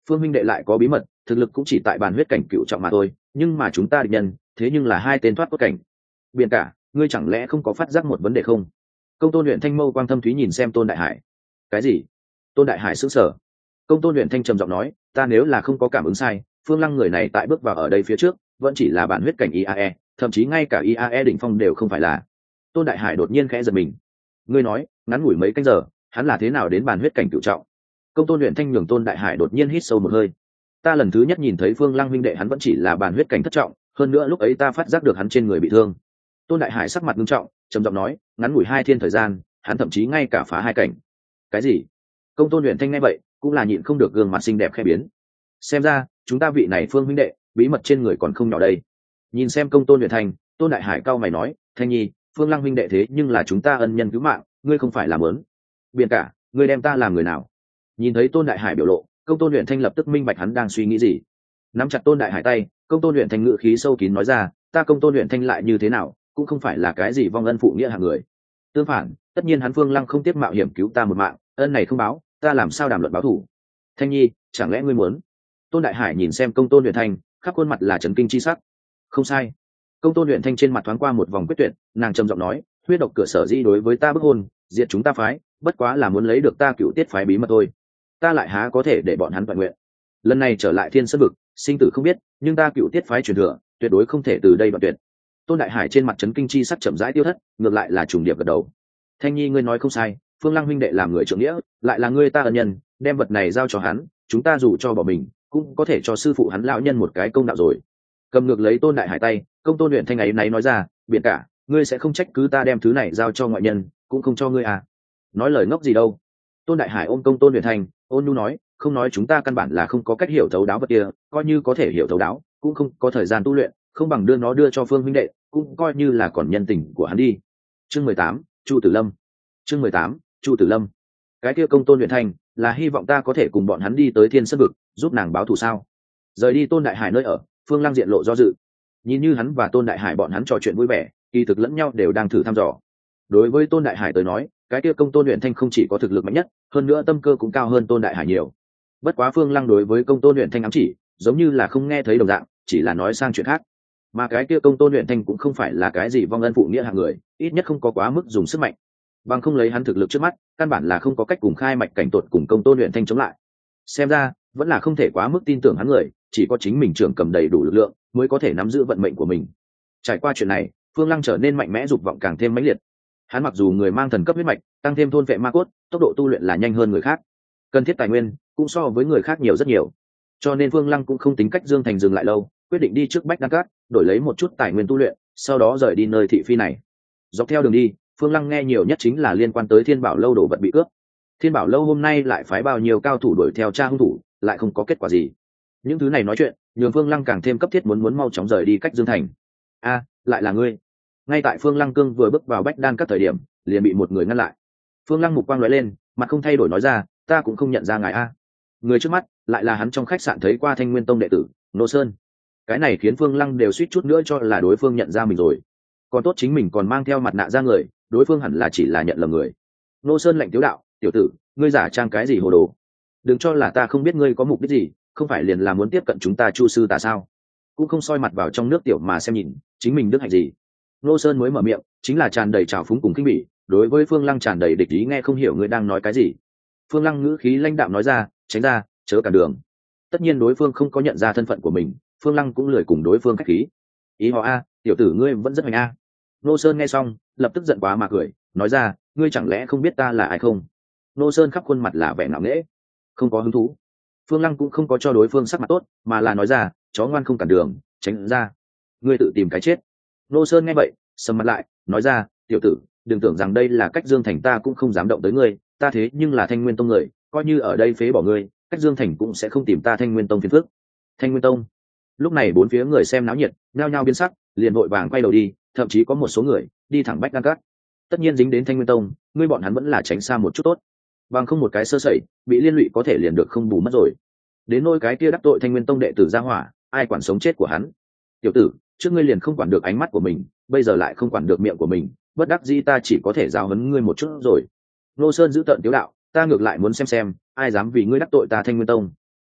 Phương huynh đệ lại có bí mật, thực lực cũng chỉ tại bàn huyết cảnh cựu trọng mà thôi, nhưng mà chúng ta địch nhân thế nhưng là hai tên thoát cốt cảnh. Biển cả, ngươi chẳng lẽ không có phát giác một vấn đề không? Công tôn luyện thanh mâu quang thâm thúy nhìn xem Tôn Đại Hải. Cái gì? Tôn Đại Hải sững sờ. Công tôn luyện thanh trầm giọng nói, ta nếu là không có cảm ứng sai, Phương Lăng người này tại bước vào ở đây phía trước vẫn chỉ là bản huyết cảnh IAE, thậm chí ngay cả IAE đỉnh phong đều không phải là. Tôn Đại Hải đột nhiên khẽ giật mình. Ngươi nói, ngắn ngủi mấy canh giờ, hắn là thế nào đến bản huyết cảnh cửu trọng? Công tôn luyện thanh nhường Tôn Đại Hải đột nhiên hít sâu một hơi. Ta lần thứ nhất nhìn thấy Phương Lăng huynh đệ hắn vẫn chỉ là bản huyết cảnh thất trọng, hơn nữa lúc ấy ta phát giác được hắn trên người bị thương. Tôn Đại Hải sắc mặt nghiêm trọng, trầm giọng nói, ngắn ngủi 2 thiên thời gian, hắn thậm chí ngay cả phá 2 cảnh. Cái gì? Công tôn luyện thanh nghe vậy, cũng là nhịn không được gương mặt xinh đẹp khẽ biến. Xem ra, chúng ta vị này Phương huynh đệ, bí mật trên người còn không nhỏ đây. Nhìn xem công tôn luyện thanh, Tôn Đại Hải cau mày nói, Thanh Nhi, Phương Lăng huynh đệ thế nhưng là chúng ta ân nhân cứu mạng, ngươi không phải làm ớn. Biển cả, ngươi đem ta làm người nào? Nhìn thấy Tôn Đại Hải biểu lộ, công tôn luyện thanh lập tức minh bạch hắn đang suy nghĩ gì. Nắm chặt Tôn Đại Hải tay, công tôn luyện thanh ngữ khí sâu kín nói ra, ta công tôn luyện thanh lại như thế nào, cũng không phải là cái gì vong ân phụ nghĩa hạng người. Tương phản, tất nhiên hắn Phương Lăng không tiếp mạo hiểm cứu ta một mạng, ân này không báo, ta làm sao đàm luận báo thù? Thanh Nhi, chẳng lẽ ngươi muốn? Tôn Đại Hải nhìn xem công tôn luyện thanh, khắp khuôn mặt là chấn kinh chi sắc. Không sai. Công tôn luyện thanh trên mặt thoáng qua một vòng quyết tuyệt, nàng trầm giọng nói, huyết độc cửa sở di đối với ta bức hôn, diệt chúng ta phái, bất quá là muốn lấy được ta cựu tiết phái bí mật thôi. Ta lại há có thể để bọn hắn toàn nguyện. Lần này trở lại Thiên Sơn vực, sinh tử không biết, nhưng ta cựu tiết phái truyền thừa, tuyệt đối không thể từ đây đoạn tuyệt. Tôn Đại Hải trên mặt chấn kinh chi sắc chậm rãi tiêu thất, ngược lại là trùng điệp gật đầu. Thanh Nhi ngươi nói không sai, Phương Lăng huynh đệ làm người trưởng nghĩa, lại là ngươi ta ân nhân, đem vật này giao cho hắn, chúng ta dù cho bỏ mình, cũng có thể cho sư phụ hắn lão nhân một cái công đạo rồi. Cầm ngược lấy Tôn Đại Hải tay, công tôn luyện thanh ấy náy nói ra, Biển cả, ngươi sẽ không trách cứ ta đem thứ này giao cho ngoại nhân, cũng không cho ngươi à? Nói lời ngốc gì đâu. Tôn Đại Hải ôm công tôn luyện thanh, ôn nhu nói, không nói chúng ta căn bản là không có cách hiểu thấu đáo vật kia, coi như có thể hiểu thấu đáo, cũng không có thời gian tu luyện, không bằng đưa cho Phương huynh đệ, cũng coi như là còn nhân tình của hắn đi. Chương 18, Chu Tử Lâm. Chương 18, Chu Tử Lâm. Cái kia công tôn luyện thanh là hy vọng ta có thể cùng bọn hắn đi tới Thiên Sơn vực, giúp nàng báo thù sao? Rời đi Tôn Đại Hải nơi ở, Phương Lăng diện lộ do dự. Nhìn như hắn và Tôn Đại Hải bọn hắn trò chuyện vui vẻ, kỳ thực lẫn nhau đều đang thử thăm dò. Đối với Tôn Đại Hải tới nói, cái kia công tôn luyện thanh không chỉ có thực lực mạnh nhất, hơn nữa tâm cơ cũng cao hơn Tôn Đại Hải nhiều. Bất quá Phương Lăng đối với công tôn luyện thanh ám chỉ, giống như là không nghe thấy đồng dạng, chỉ là nói sang chuyện khác. Mà cái kia công tôn luyện thanh cũng không phải là cái gì vong ân phụ nghĩa hạng người, ít nhất không có quá mức dùng sức mạnh. Bằng không lấy hắn thực lực trước mắt, căn bản là không có cách cùng khai mạch cảnh tuột cùng công tôn luyện thanh chống lại. Xem ra, vẫn là không thể quá mức tin tưởng hắn người, chỉ có chính mình trưởng cầm đầy đủ lực lượng, mới có thể nắm giữ vận mệnh của mình. Trải qua chuyện này, Phương Lăng trở nên mạnh mẽ, dục vọng càng thêm mãnh liệt. Hắn mặc dù người mang thần cấp huyết mạch, tăng thêm thôn vệ ma cốt, tốc độ tu luyện là nhanh hơn người khác, cần thiết tài nguyên cũng so với người khác nhiều rất nhiều. Cho nên Phương Lăng cũng không tính cách Dương Thành dừng lại lâu, quyết định đi trước Bách Đan Cát, đổi lấy một chút tài nguyên tu luyện, sau đó rời đi nơi thị phi này. Dọc theo đường đi, Phương Lăng nghe nhiều nhất chính là liên quan tới Thiên Bảo lâu đồ vật bị cướp. Thiên Bảo lâu hôm nay lại phái bao nhiêu cao thủ đuổi theo tra hung thủ, lại không có kết quả gì. Những thứ này nói chuyện, nhường Phương Lăng càng thêm cấp thiết muốn mau chóng rời đi cách Dương Thành. A, lại là ngươi. Ngay tại Phương Lăng cương vừa bước vào Bách Đan Các thời điểm, liền bị một người ngăn lại. Phương Lăng mục quang lóe lên, mặt không thay đổi nói ra, ta cũng không nhận ra ngài a. Người trước mắt lại là hắn trong khách sạn thấy qua Thanh Nguyên Tông đệ tử Nô Sơn. Cái này khiến Phương Lăng đều suýt chút nữa cho là đối phương nhận ra mình rồi. Còn tốt chính mình còn mang theo mặt nạ ra người, đối phương hẳn là chỉ là nhận lầm người. Nô Sơn lạnh tiếu đạo, tiểu tử, ngươi giả trang cái gì hồ đồ? Đừng cho là ta không biết ngươi có mục đích gì, không phải liền là muốn tiếp cận chúng ta Chu sư ta sao? Cũng không soi mặt vào trong nước tiểu mà xem nhìn, chính mình đức hạnh gì? Nô Sơn mới mở miệng, chính là tràn đầy trào phúng cùng khinh bỉ, đối với Phương Lăng tràn đầy địch ý, nghe không hiểu ngươi đang nói cái gì. Phương Lăng ngữ khí lãnh đạm nói ra, tránh ra, chớ cản đường. Tất nhiên đối phương không có nhận ra thân phận của mình, Phương Lăng cũng lười cùng đối phương khách khí. Ý họ a, tiểu tử ngươi vẫn rất hoành a. Nô Sơn nghe xong, lập tức giận quá mà cười, nói ra, ngươi chẳng lẽ không biết ta là ai không? Nô Sơn khắp khuôn mặt là vẻ ngạo nghễ, không có hứng thú. Phương Lăng cũng không có cho đối phương sắc mặt tốt, mà là nói ra, chó ngoan không cản đường, tránh ra. Ngươi tự tìm cái chết. Nô Sơn nghe vậy, sầm mặt lại, nói ra, tiểu tử, đừng tưởng rằng đây là cách Dương Thành ta cũng không dám động tới ngươi, ta thế nhưng là Thanh Nguyên Tông người, coi như ở đây phế bỏ ngươi, cách Dương Thành cũng sẽ không tìm ta Thanh Nguyên Tông phiền phức. Thanh Nguyên Tông. Lúc này bốn phía người xem náo nhiệt, nhao nhao biến sắc, liền vội vàng quay đầu đi, thậm chí có một số người đi thẳng Bách Đan Cát. Tất nhiên dính đến Thanh Nguyên Tông, ngươi bọn hắn vẫn là tránh xa một chút tốt. Bằng không một cái sơ sẩy, bị liên lụy có thể liền được không bù mất rồi. Đến nôi cái kia đắc tội Thanh Nguyên Tông đệ tử ra hỏa, ai quản sống chết của hắn. Tiểu tử, trước ngươi liền không quản được ánh mắt của mình, bây giờ lại không quản được miệng của mình, bất đắc dĩ ta chỉ có thể giáo huấn ngươi một chút rồi. Nô Sơn giữ tợn tiếu đạo, ta ngược lại muốn xem ai dám vì ngươi đắc tội ta Thanh Nguyên Tông.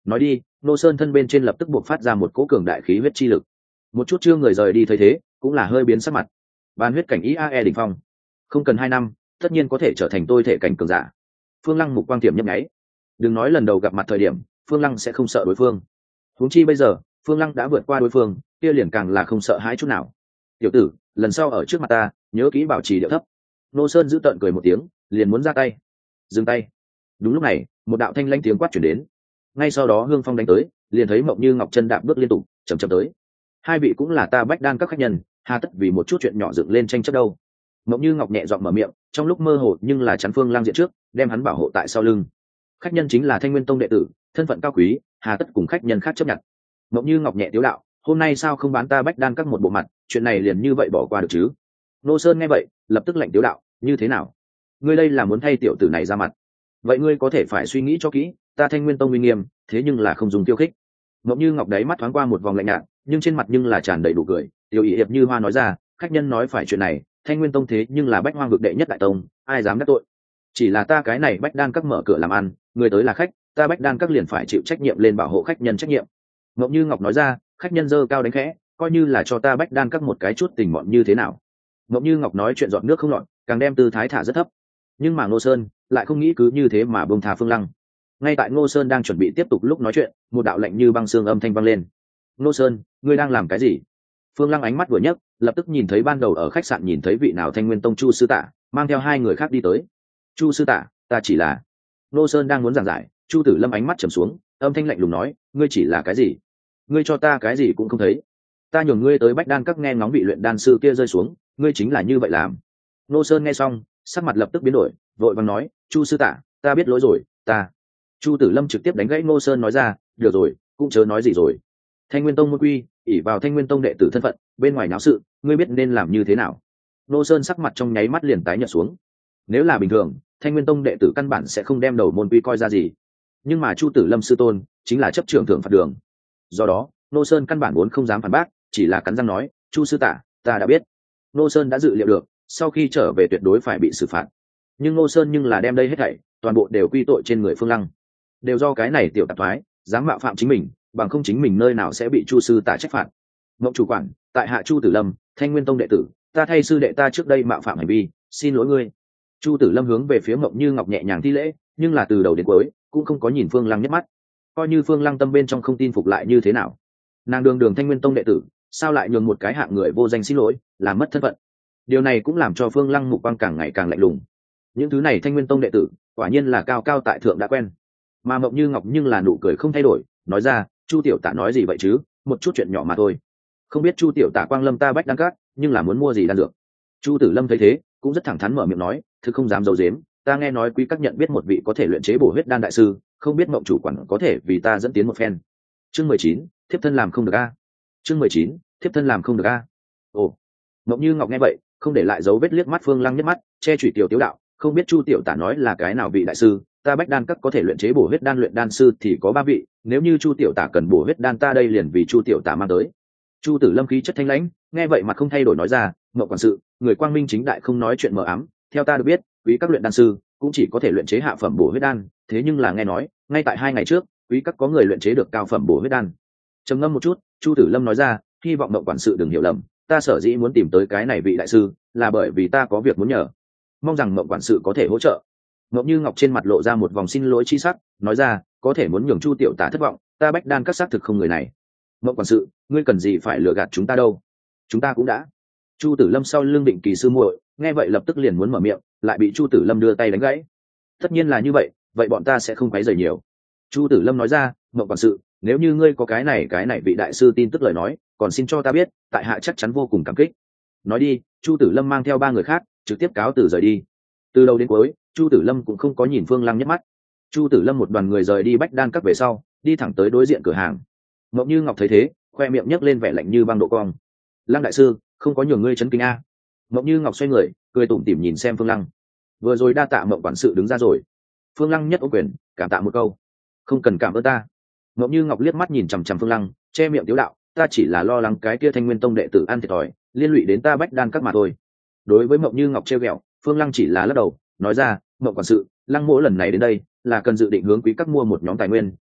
nói đi. Nô Sơn thân bên trên lập tức buộc phát ra một cỗ cường đại khí huyết chi lực. Một chút chưa người rời đi thấy thế cũng là hơi biến sắc mặt. Ban huyết cảnh IAE đỉnh phong, không cần 2 năm tất nhiên có thể trở thành tôi thể cảnh cường giả. Phương Lăng mục quang tiềm nhấp nháy. Đừng nói lần đầu gặp mặt thời điểm Phương Lăng sẽ không sợ đối phương, huống chi bây giờ Phương Lăng đã vượt qua đối phương, kia liền càng là không sợ hãi chút nào. Tiểu tử, lần sau ở trước mặt ta nhớ kỹ bảo trì điệu thấp. Nô Sơn giữ tợn cười một tiếng, liền muốn ra tay. Dừng tay. Đúng lúc này một đạo thanh lãnh tiếng quát chuyển đến, ngay sau đó Hương Phong đánh tới, liền thấy Mộng Như Ngọc chân đạp bước liên tục chậm chậm tới. Hai vị cũng là ta Bách Đan các khách nhân, hà tất vì một chút chuyện nhỏ dựng lên tranh chấp đâu. Mộng Như Ngọc nhẹ giọng mở miệng, trong lúc mơ hồ nhưng là chắn Phương Lăng diện trước, đem hắn bảo hộ tại sau lưng. Khách nhân chính là Thanh Nguyên Tông đệ tử, thân phận cao quý, hà tất cùng khách nhân khác chấp nhận. Mộng Như Ngọc nhẹ tiếu đạo, hôm nay sao không bán ta Bách Đan các một bộ mặt, chuyện này liền như vậy bỏ qua được chứ? Nô Sơn nghe vậy lập tức lạnh tiếu đạo, như thế nào, ngươi đây là muốn thay tiểu tử này ra mặt? Vậy ngươi có thể phải suy nghĩ cho kỹ, ta Thanh Nguyên Tông uy nghiêm, thế nhưng là không dùng tiêu khích. Mộng Như Ngọc đáy mắt thoáng qua một vòng lạnh nhạt, nhưng trên mặt nhưng là tràn đầy đủ cười. Tiểu ý hiệp như hoa nói ra, khách nhân nói phải chuyện này, Thanh Nguyên Tông thế nhưng là Bách Hoang vực đệ nhất đại tông, ai dám đắc tội? Chỉ là ta cái này Bách Đan các mở cửa làm ăn, người tới là khách, ta Bách Đan các liền phải chịu trách nhiệm lên bảo hộ khách nhân trách nhiệm. Mộng Như Ngọc nói ra, khách nhân dơ cao đánh khẽ, coi như là cho ta Bách Đan các một cái chút tình mọn như thế nào. Mộng Như Ngọc nói chuyện giọt nước không lọt, càng đem tư thái thả rất thấp. Nhưng mà Ngô Sơn lại không nghĩ cứ như thế mà buông tha Phương Lăng. Ngay tại Ngô Sơn đang chuẩn bị tiếp tục lúc nói chuyện, một đạo lạnh như băng xương âm thanh vang lên. Ngô Sơn, ngươi đang làm cái gì? Phương Lăng ánh mắt vừa nhấc, lập tức nhìn thấy ban đầu ở khách sạn nhìn thấy vị nào Thanh Nguyên Tông Chu sư tạ mang theo 2 người khác đi tới. Chu sư tạ, ta chỉ là... Ngô Sơn đang muốn giảng giải, Chu Tử Lâm ánh mắt trầm xuống, âm thanh lạnh lùng nói, ngươi chỉ là cái gì? Ngươi cho ta cái gì cũng không thấy. Ta nhường ngươi tới Bách Đan các nghe ngóng vị luyện đan sư kia rơi xuống, ngươi chính là như vậy làm. Ngô Sơn nghe xong, sắc mặt lập tức biến đổi, vội vàng nói, Chu sư tạ, ta biết lỗi rồi, ta... Chu Tử Lâm trực tiếp đánh gãy Ngô Sơn nói ra, được rồi, cũng chớ nói gì rồi. Thanh Nguyên Tông môn quy, ỷ vào Thanh Nguyên Tông đệ tử thân phận, bên ngoài náo sự, ngươi biết nên làm như thế nào. Ngô Sơn sắc mặt trong nháy mắt liền tái nhợt xuống. Nếu là bình thường, Thanh Nguyên Tông đệ tử căn bản sẽ không đem đầu môn quy coi ra gì. Nhưng mà Chu Tử Lâm sư tôn chính là chấp trưởng thượng phạt đường. Do đó, Ngô Sơn căn bản vốn không dám phản bác, chỉ là cắn răng nói, Chu sư tạ, ta đã biết. Ngô Sơn đã dự liệu được, sau khi trở về tuyệt đối phải bị xử phạt. Nhưng Ngô Sơn nhưng là đem đây hết thảy toàn bộ đều quy tội trên người Phương Lăng. Đều do cái này tiểu tạp thoái dám mạo phạm chính mình, bằng không chính mình nơi nào sẽ bị Chu sư tạ trách phạt. Ngộng chủ quản, tại hạ Chu Tử Lâm, Thanh Nguyên Tông đệ tử, ta thay sư đệ ta trước đây mạo phạm hành vi, xin lỗi ngươi. Chu Tử Lâm hướng về phía Ngộng Như Ngọc nhẹ nhàng thi lễ, nhưng là từ đầu đến cuối cũng không có nhìn Phương Lăng nhất mắt. Coi như Phương Lăng tâm bên trong không tin phục lại như thế nào, nàng đường đường Thanh Nguyên Tông đệ tử, sao lại nhường một cái hạng người vô danh xin lỗi, làm mất thân phận. Điều này cũng làm cho Phương Lăng mục quang càng ngày càng lạnh lùng. Những thứ này Thanh Nguyên Tông đệ tử quả nhiên là cao cao tại thượng đã quen. Mà Mộng Như Ngọc nhưng là nụ cười không thay đổi, nói ra, Chu tiểu tả nói gì vậy chứ, một chút chuyện nhỏ mà thôi. Không biết Chu tiểu tả quang lâm ta Bách Đan các, nhưng là muốn mua gì đan dược. Chu Tử Lâm thấy thế cũng rất thẳng thắn mở miệng nói, thực không dám giấu giếm, ta nghe nói quý các nhận biết một vị có thể luyện chế bổ huyết đan đại sư, không biết Mộng chủ quản có thể vì ta dẫn tiến một phen. Chương 19, thiếp thân làm không được a. Chương 19, thiếp thân làm không được a. Ồ. Mộng Như Ngọc nghe vậy không để lại dấu vết liếc mắt Phương Lăng nhất mắt, che chủy tiểu tiếu đạo, không biết Chu tiểu tả nói là cái nào vị đại sư, ta Bách Đan các có thể luyện chế bổ huyết đan luyện đan sư thì có 3 vị, nếu như Chu tiểu tả cần bổ huyết đan ta đây liền vì Chu tiểu tả mang tới. Chu Tử Lâm khí chất thanh lãnh, nghe vậy mặt không thay đổi nói ra, Mộng quản sự, người quang minh chính đại không nói chuyện mờ ám, theo ta được biết, quý các luyện đan sư cũng chỉ có thể luyện chế hạ phẩm bổ huyết đan, thế nhưng là nghe nói, ngay tại 2 ngày trước, quý các có người luyện chế được cao phẩm bổ huyết đan. Trầm ngâm một chút, Chu Tử Lâm nói ra, hy vọng Mộng quản sự đừng hiểu lầm, ta sở dĩ muốn tìm tới cái này vị đại sư, là bởi vì ta có việc muốn nhờ, mong rằng Mộng quản sự có thể hỗ trợ. Mộng Như Ngọc trên mặt lộ ra một vòng xin lỗi chi sắc, nói ra, có thể muốn nhường Chu tiểu tả thất vọng, ta Bách Đan các xác thực không người này. Mộng quản sự, ngươi cần gì phải lừa gạt chúng ta đâu, chúng ta cũng đã. Chu Tử Lâm sau lưng Định Kỳ sư muội nghe vậy lập tức liền muốn mở miệng, lại bị Chu Tử Lâm đưa tay đánh gãy. Tất nhiên là như vậy, vậy bọn ta sẽ không quấy rầy nhiều. Chu Tử Lâm nói ra, Mộng quản sự, nếu như ngươi có cái này vị đại sư tin tức lời nói, còn xin cho ta biết, tại hạ chắc chắn vô cùng cảm kích. Nói đi, Chu Tử Lâm mang theo 3 người khác trực tiếp cáo từ rời đi. Từ đầu đến cuối, Chu Tử Lâm cũng không có nhìn Phương Lăng nhất mắt. Chu Tử Lâm một đoàn người rời đi Bách Đan các về sau, đi thẳng tới đối diện cửa hàng. Mộng Như Ngọc thấy thế, khoe miệng nhếch lên vẻ lạnh như băng độ cong. Lăng đại sư, không có nhường ngươi chấn kinh a. Mộng Như Ngọc xoay người, cười tủm tỉm nhìn xem Phương Lăng. Vừa rồi đa tạ Mộng quản sự đứng ra rồi. Phương Lăng nhất ôm quyền, cảm tạ một câu. Không cần cảm ơn ta. Mộng Như Ngọc liếc mắt nhìn chằm chằm Phương Lăng, che miệng tiếu đạo, ta chỉ là lo lắng cái kia Thanh Nguyên Tông đệ tử ăn thiệt thòi, liên lụy đến ta Bách Đan các mà thôi. Đối với Mộng Như Ngọc trêu ghẹo, Phương Lăng chỉ là lắc đầu, nói ra, Mộng quản sự, Lăng mỗ lần này đến đây là cần dự định hướng quý các mua một nhóm tài nguyên,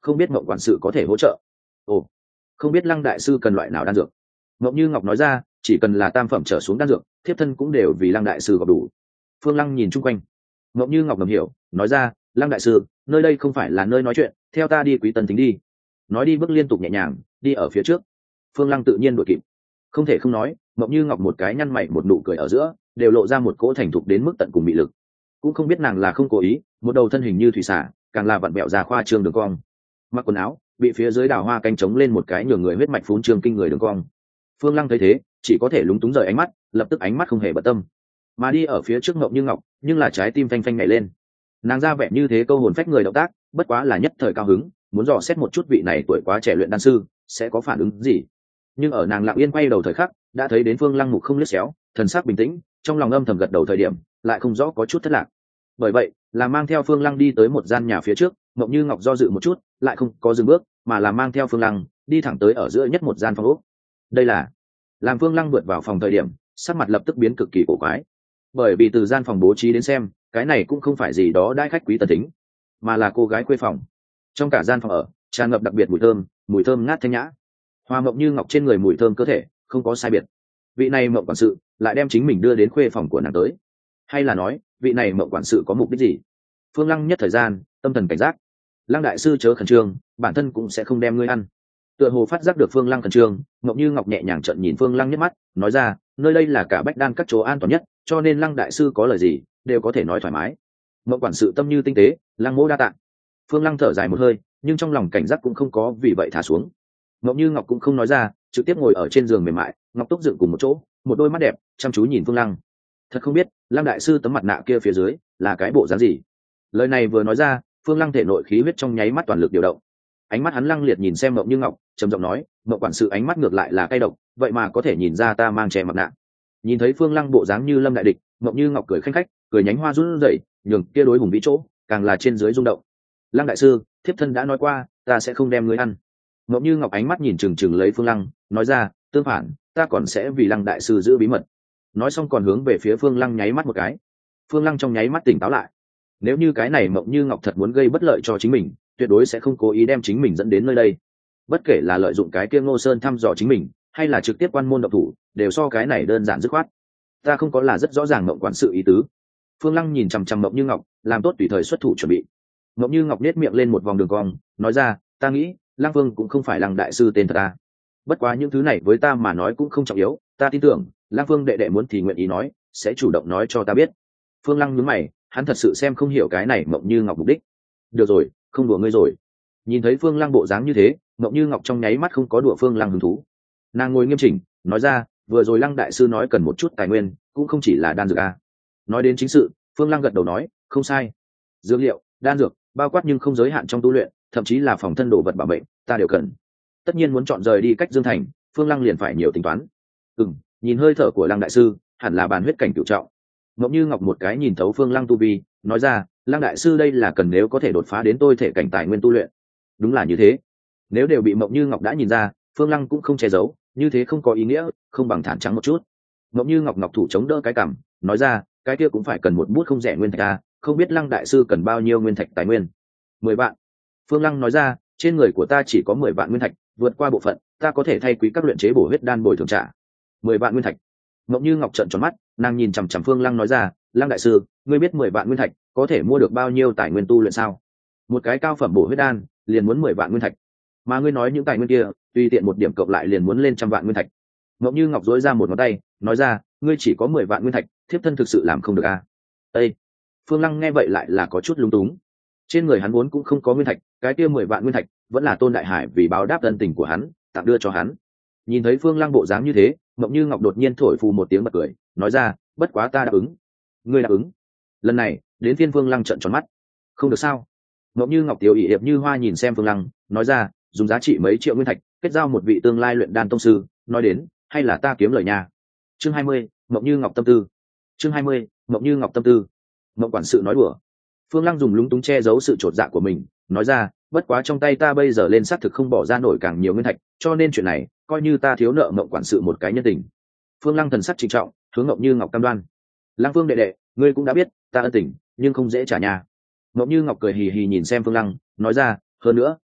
không biết Mộng quản sự có thể hỗ trợ. Ồ, không biết Lăng đại sư cần loại nào đan dược. Mộng Như Ngọc nói ra, chỉ cần là tam phẩm trở xuống đan dược, thiếp thân cũng đều vì Lăng đại sư gặp đủ. Phương Lăng nhìn chung quanh. Mộng Như Ngọc ngầm hiểu, nói ra, Lăng đại sư, nơi đây không phải là nơi nói chuyện, theo ta đi Quý Tân Thính đi. Nói đi bước liên tục nhẹ nhàng, đi ở phía trước. Phương Lăng tự nhiên đuổi kịp. Không thể không nói, Mộng Như Ngọc một cái nhăn mày một nụ cười ở giữa, đều lộ ra một cỗ thành thục đến mức tận cùng mị lực. Cũng không biết nàng là không cố ý, một đầu thân hình như thủy xả, càng là vặn bẹo ra khoa trương đường cong. Mặc quần áo, bị phía dưới đào hoa canh trống lên một cái nhường người huyết mạch phún trương kinh người đường cong. Phương Lăng thấy thế, chỉ có thể lúng túng rời ánh mắt, lập tức ánh mắt không hề bận tâm, mà đi ở phía trước Mộng Như Ngọc, nhưng là trái tim phanh phanh nhảy lên. Nàng ra vẻ như thế câu hồn phách người động tác, bất quá là nhất thời cao hứng, muốn dò xét một chút vị này tuổi quá trẻ luyện đan sư sẽ có phản ứng gì. Nhưng ở nàng lặng yên quay đầu thời khắc, đã thấy đến Phương Lăng mục không liếc xéo, thần sắc bình tĩnh, trong lòng âm thầm gật đầu thời điểm, lại không rõ có chút thất lạc. Bởi vậy, là mang theo Phương Lăng đi tới một gian nhà phía trước, Mộng Như Ngọc do dự một chút, lại không có dừng bước, mà là mang theo Phương Lăng đi thẳng tới ở giữa nhất một gian phòng ốc. Đây là làm Phương Lăng vượt vào phòng thời điểm, sắc mặt lập tức biến cực kỳ cổ quái, bởi vì từ gian phòng bố trí đến xem, cái này cũng không phải gì đó đãi khách quý tần tính, mà là cô gái quê phòng. Trong cả gian phòng ở tràn ngập đặc biệt mùi thơm ngát thanh nhã, hoa Mộng Như Ngọc trên người mùi thơm cơ thể không có sai biệt. Vị này Mộng quản sự lại đem chính mình đưa đến khuê phòng của nàng tới, hay là nói vị này Mộng quản sự có mục đích gì? Phương Lăng nhất thời gian tâm thần cảnh giác. Lăng đại sư chớ khẩn trương, bản thân cũng sẽ không đem ngươi ăn. Tựa hồ phát giác được Phương Lăng khẩn trương, Mộng Như Ngọc nhẹ nhàng trợn nhìn Phương Lăng nhất mắt, nói ra, nơi đây là cả Bách Đan các chỗ an toàn nhất, cho nên Lăng đại sư có lời gì đều có thể nói thoải mái. Mộng quản sự tâm như tinh tế, Lăng mỗ đa tạ. Phương Lăng thở dài một hơi, nhưng trong lòng cảnh giác cũng không có vì vậy thả xuống. Mộng Như Ngọc cũng không nói ra, trực tiếp ngồi ở trên giường mềm mại, ngọc túc dựng cùng một chỗ, một đôi mắt đẹp chăm chú nhìn Phương Lăng. Thật không biết Lăng đại sư tấm mặt nạ kia phía dưới là cái bộ dáng gì. Lời này vừa nói ra, Phương Lăng thể nội khí huyết trong nháy mắt toàn lực điều động. Ánh mắt hắn lăng liệt nhìn xem Mộng Như Ngọc, trầm giọng nói, Mộng quản sự ánh mắt ngược lại là cay độc, vậy mà có thể nhìn ra ta mang che mặt nạ. Nhìn thấy Phương Lăng bộ dáng như lâm đại địch, Mộng Như Ngọc cười khanh khách, cười nhánh hoa run rẩy, nhường kia đối hùng vĩ chỗ càng là trên dưới rung động. Lăng đại sư, thiếp thân đã nói qua, ta sẽ không đem ngươi ăn. Mộng Như Ngọc ánh mắt nhìn chừng chừng lấy Phương Lăng, nói ra, tương phản, ta còn sẽ vì Lăng đại sư giữ bí mật. Nói xong còn hướng về phía Phương Lăng nháy mắt một cái. Phương Lăng trong nháy mắt tỉnh táo lại. Nếu như cái này Mộng Như Ngọc thật muốn gây bất lợi cho chính mình, tuyệt đối sẽ không cố ý đem chính mình dẫn đến nơi đây. Bất kể là lợi dụng cái kia Ngô Sơn thăm dò chính mình, hay là trực tiếp quan môn động thủ, đều so cái này đơn giản dứt khoát. Ta không có là rất rõ ràng Mộng quản sự ý tứ. Phương Lăng nhìn chằm chằm Mộng Như Ngọc, làm tốt tùy thời xuất thủ chuẩn bị. Mộng Như Ngọc nét miệng lên một vòng đường cong, nói ra, ta nghĩ Lăng Vương cũng không phải Lăng đại sư tên thật ta. Bất quá những thứ này với ta mà nói cũng không trọng yếu, ta tin tưởng Lăng Vương đệ đệ muốn thì nguyện ý nói, sẽ chủ động nói cho ta biết. Phương Lăng nhướng mày, hắn thật sự xem không hiểu cái này Mộng Như Ngọc mục đích. Được rồi, không đùa ngươi rồi. Nhìn thấy Phương Lăng bộ dáng như thế, Mộng Như Ngọc trong nháy mắt không có đùa Phương Lăng hứng thú. Nàng ngồi nghiêm chỉnh, nói ra, vừa rồi Lăng đại sư nói cần một chút tài nguyên, cũng không chỉ là đan dược a. Nói đến chính sự, Phương Lăng gật đầu nói, không sai. Dược liệu, đan dược, bao quát nhưng không giới hạn trong tu luyện, thậm chí là phòng thân đồ vật bảo mệnh, ta đều cần. Tất nhiên muốn chọn rời đi cách Dương Thành, Phương Lăng liền phải nhiều tính toán. Nhìn hơi thở của Lăng đại sư, hẳn là bàn huyết cảnh cửu trọng. Mộng Như Ngọc một cái nhìn thấu Phương Lăng tu vi, nói ra, Lăng đại sư đây là cần nếu có thể đột phá đến tôi thể cảnh tài nguyên tu luyện. Đúng là như thế. Nếu đều bị Mộng Như Ngọc đã nhìn ra, Phương Lăng cũng không che giấu, như thế không có ý nghĩa, không bằng thản trắng một chút. Mộng Như Ngọc thủ chống đỡ cái cằm, nói ra, cái kia cũng phải cần một bút không rẻ nguyên thạch a, không biết Lăng đại sư cần bao nhiêu nguyên thạch tài nguyên. 10 vạn. Phương Lăng nói ra, trên người của ta chỉ có 10 vạn nguyên thạch, vượt qua bộ phận, ta có thể thay quý các luyện chế bổ huyết đan bồi thường trả. 10 vạn nguyên thạch. Mộng Như Ngọc trợn tròn mắt, nàng nhìn chằm chằm Phương Lăng nói ra, Lăng đại sư, ngươi biết 10 vạn nguyên thạch có thể mua được bao nhiêu tài nguyên tu luyện sao? Một cái cao phẩm bổ huyết đan liền muốn 10 vạn nguyên thạch, mà ngươi nói những tài nguyên kia tùy tiện một điểm cộng lại liền muốn lên trăm vạn nguyên thạch. Mộng Như Ngọc dối ra một ngón tay, nói ra, ngươi chỉ có 10 vạn nguyên thạch, thiếp thân thực sự làm không được a. Ê! Phương Lăng nghe vậy lại là có chút lúng túng. Trên người hắn vốn cũng không có nguyên thạch, cái kia 10 vạn nguyên thạch vẫn là Tôn Đại Hải vì báo đáp ân tình của hắn tặng đưa cho hắn. Nhìn thấy Phương Lăng bộ dáng như thế, Mộng Như Ngọc đột nhiên thổi phù một tiếng bật cười, nói ra, bất quá ta đáp ứng. Ngươi đáp ứng? Lần này đến phiên Phương Lăng trợn tròn mắt. Không được sao? Mộng Như Ngọc tiểu ỷ hiệp như hoa nhìn xem Phương Lăng, nói ra, dùng giá trị mấy triệu nguyên thạch kết giao một vị tương lai luyện đan tông sư, nói đến hay là ta kiếm lời nha. Chương 20, Mộng Như Ngọc tâm tư. Chương 20, Mộng Như Ngọc tâm tư. Mộng quản sự nói đùa. Phương Lăng dùng lúng túng che giấu sự chột dạ của mình, nói ra, bất quá trong tay ta bây giờ lên xác thực không bỏ ra nổi càng nhiều nguyên thạch, cho nên chuyện này coi như ta thiếu nợ Mộng quản sự một cái nhân tình. Phương Lăng thần sắc trịnh trọng, hướng Mộng Như Ngọc cam đoan. Lăng Phương đệ đệ, ngươi cũng đã biết ta ân tình, nhưng không dễ trả nhà. Mộng Như Ngọc cười hì hì nhìn xem Phương Lăng, nói ra, hơn nữa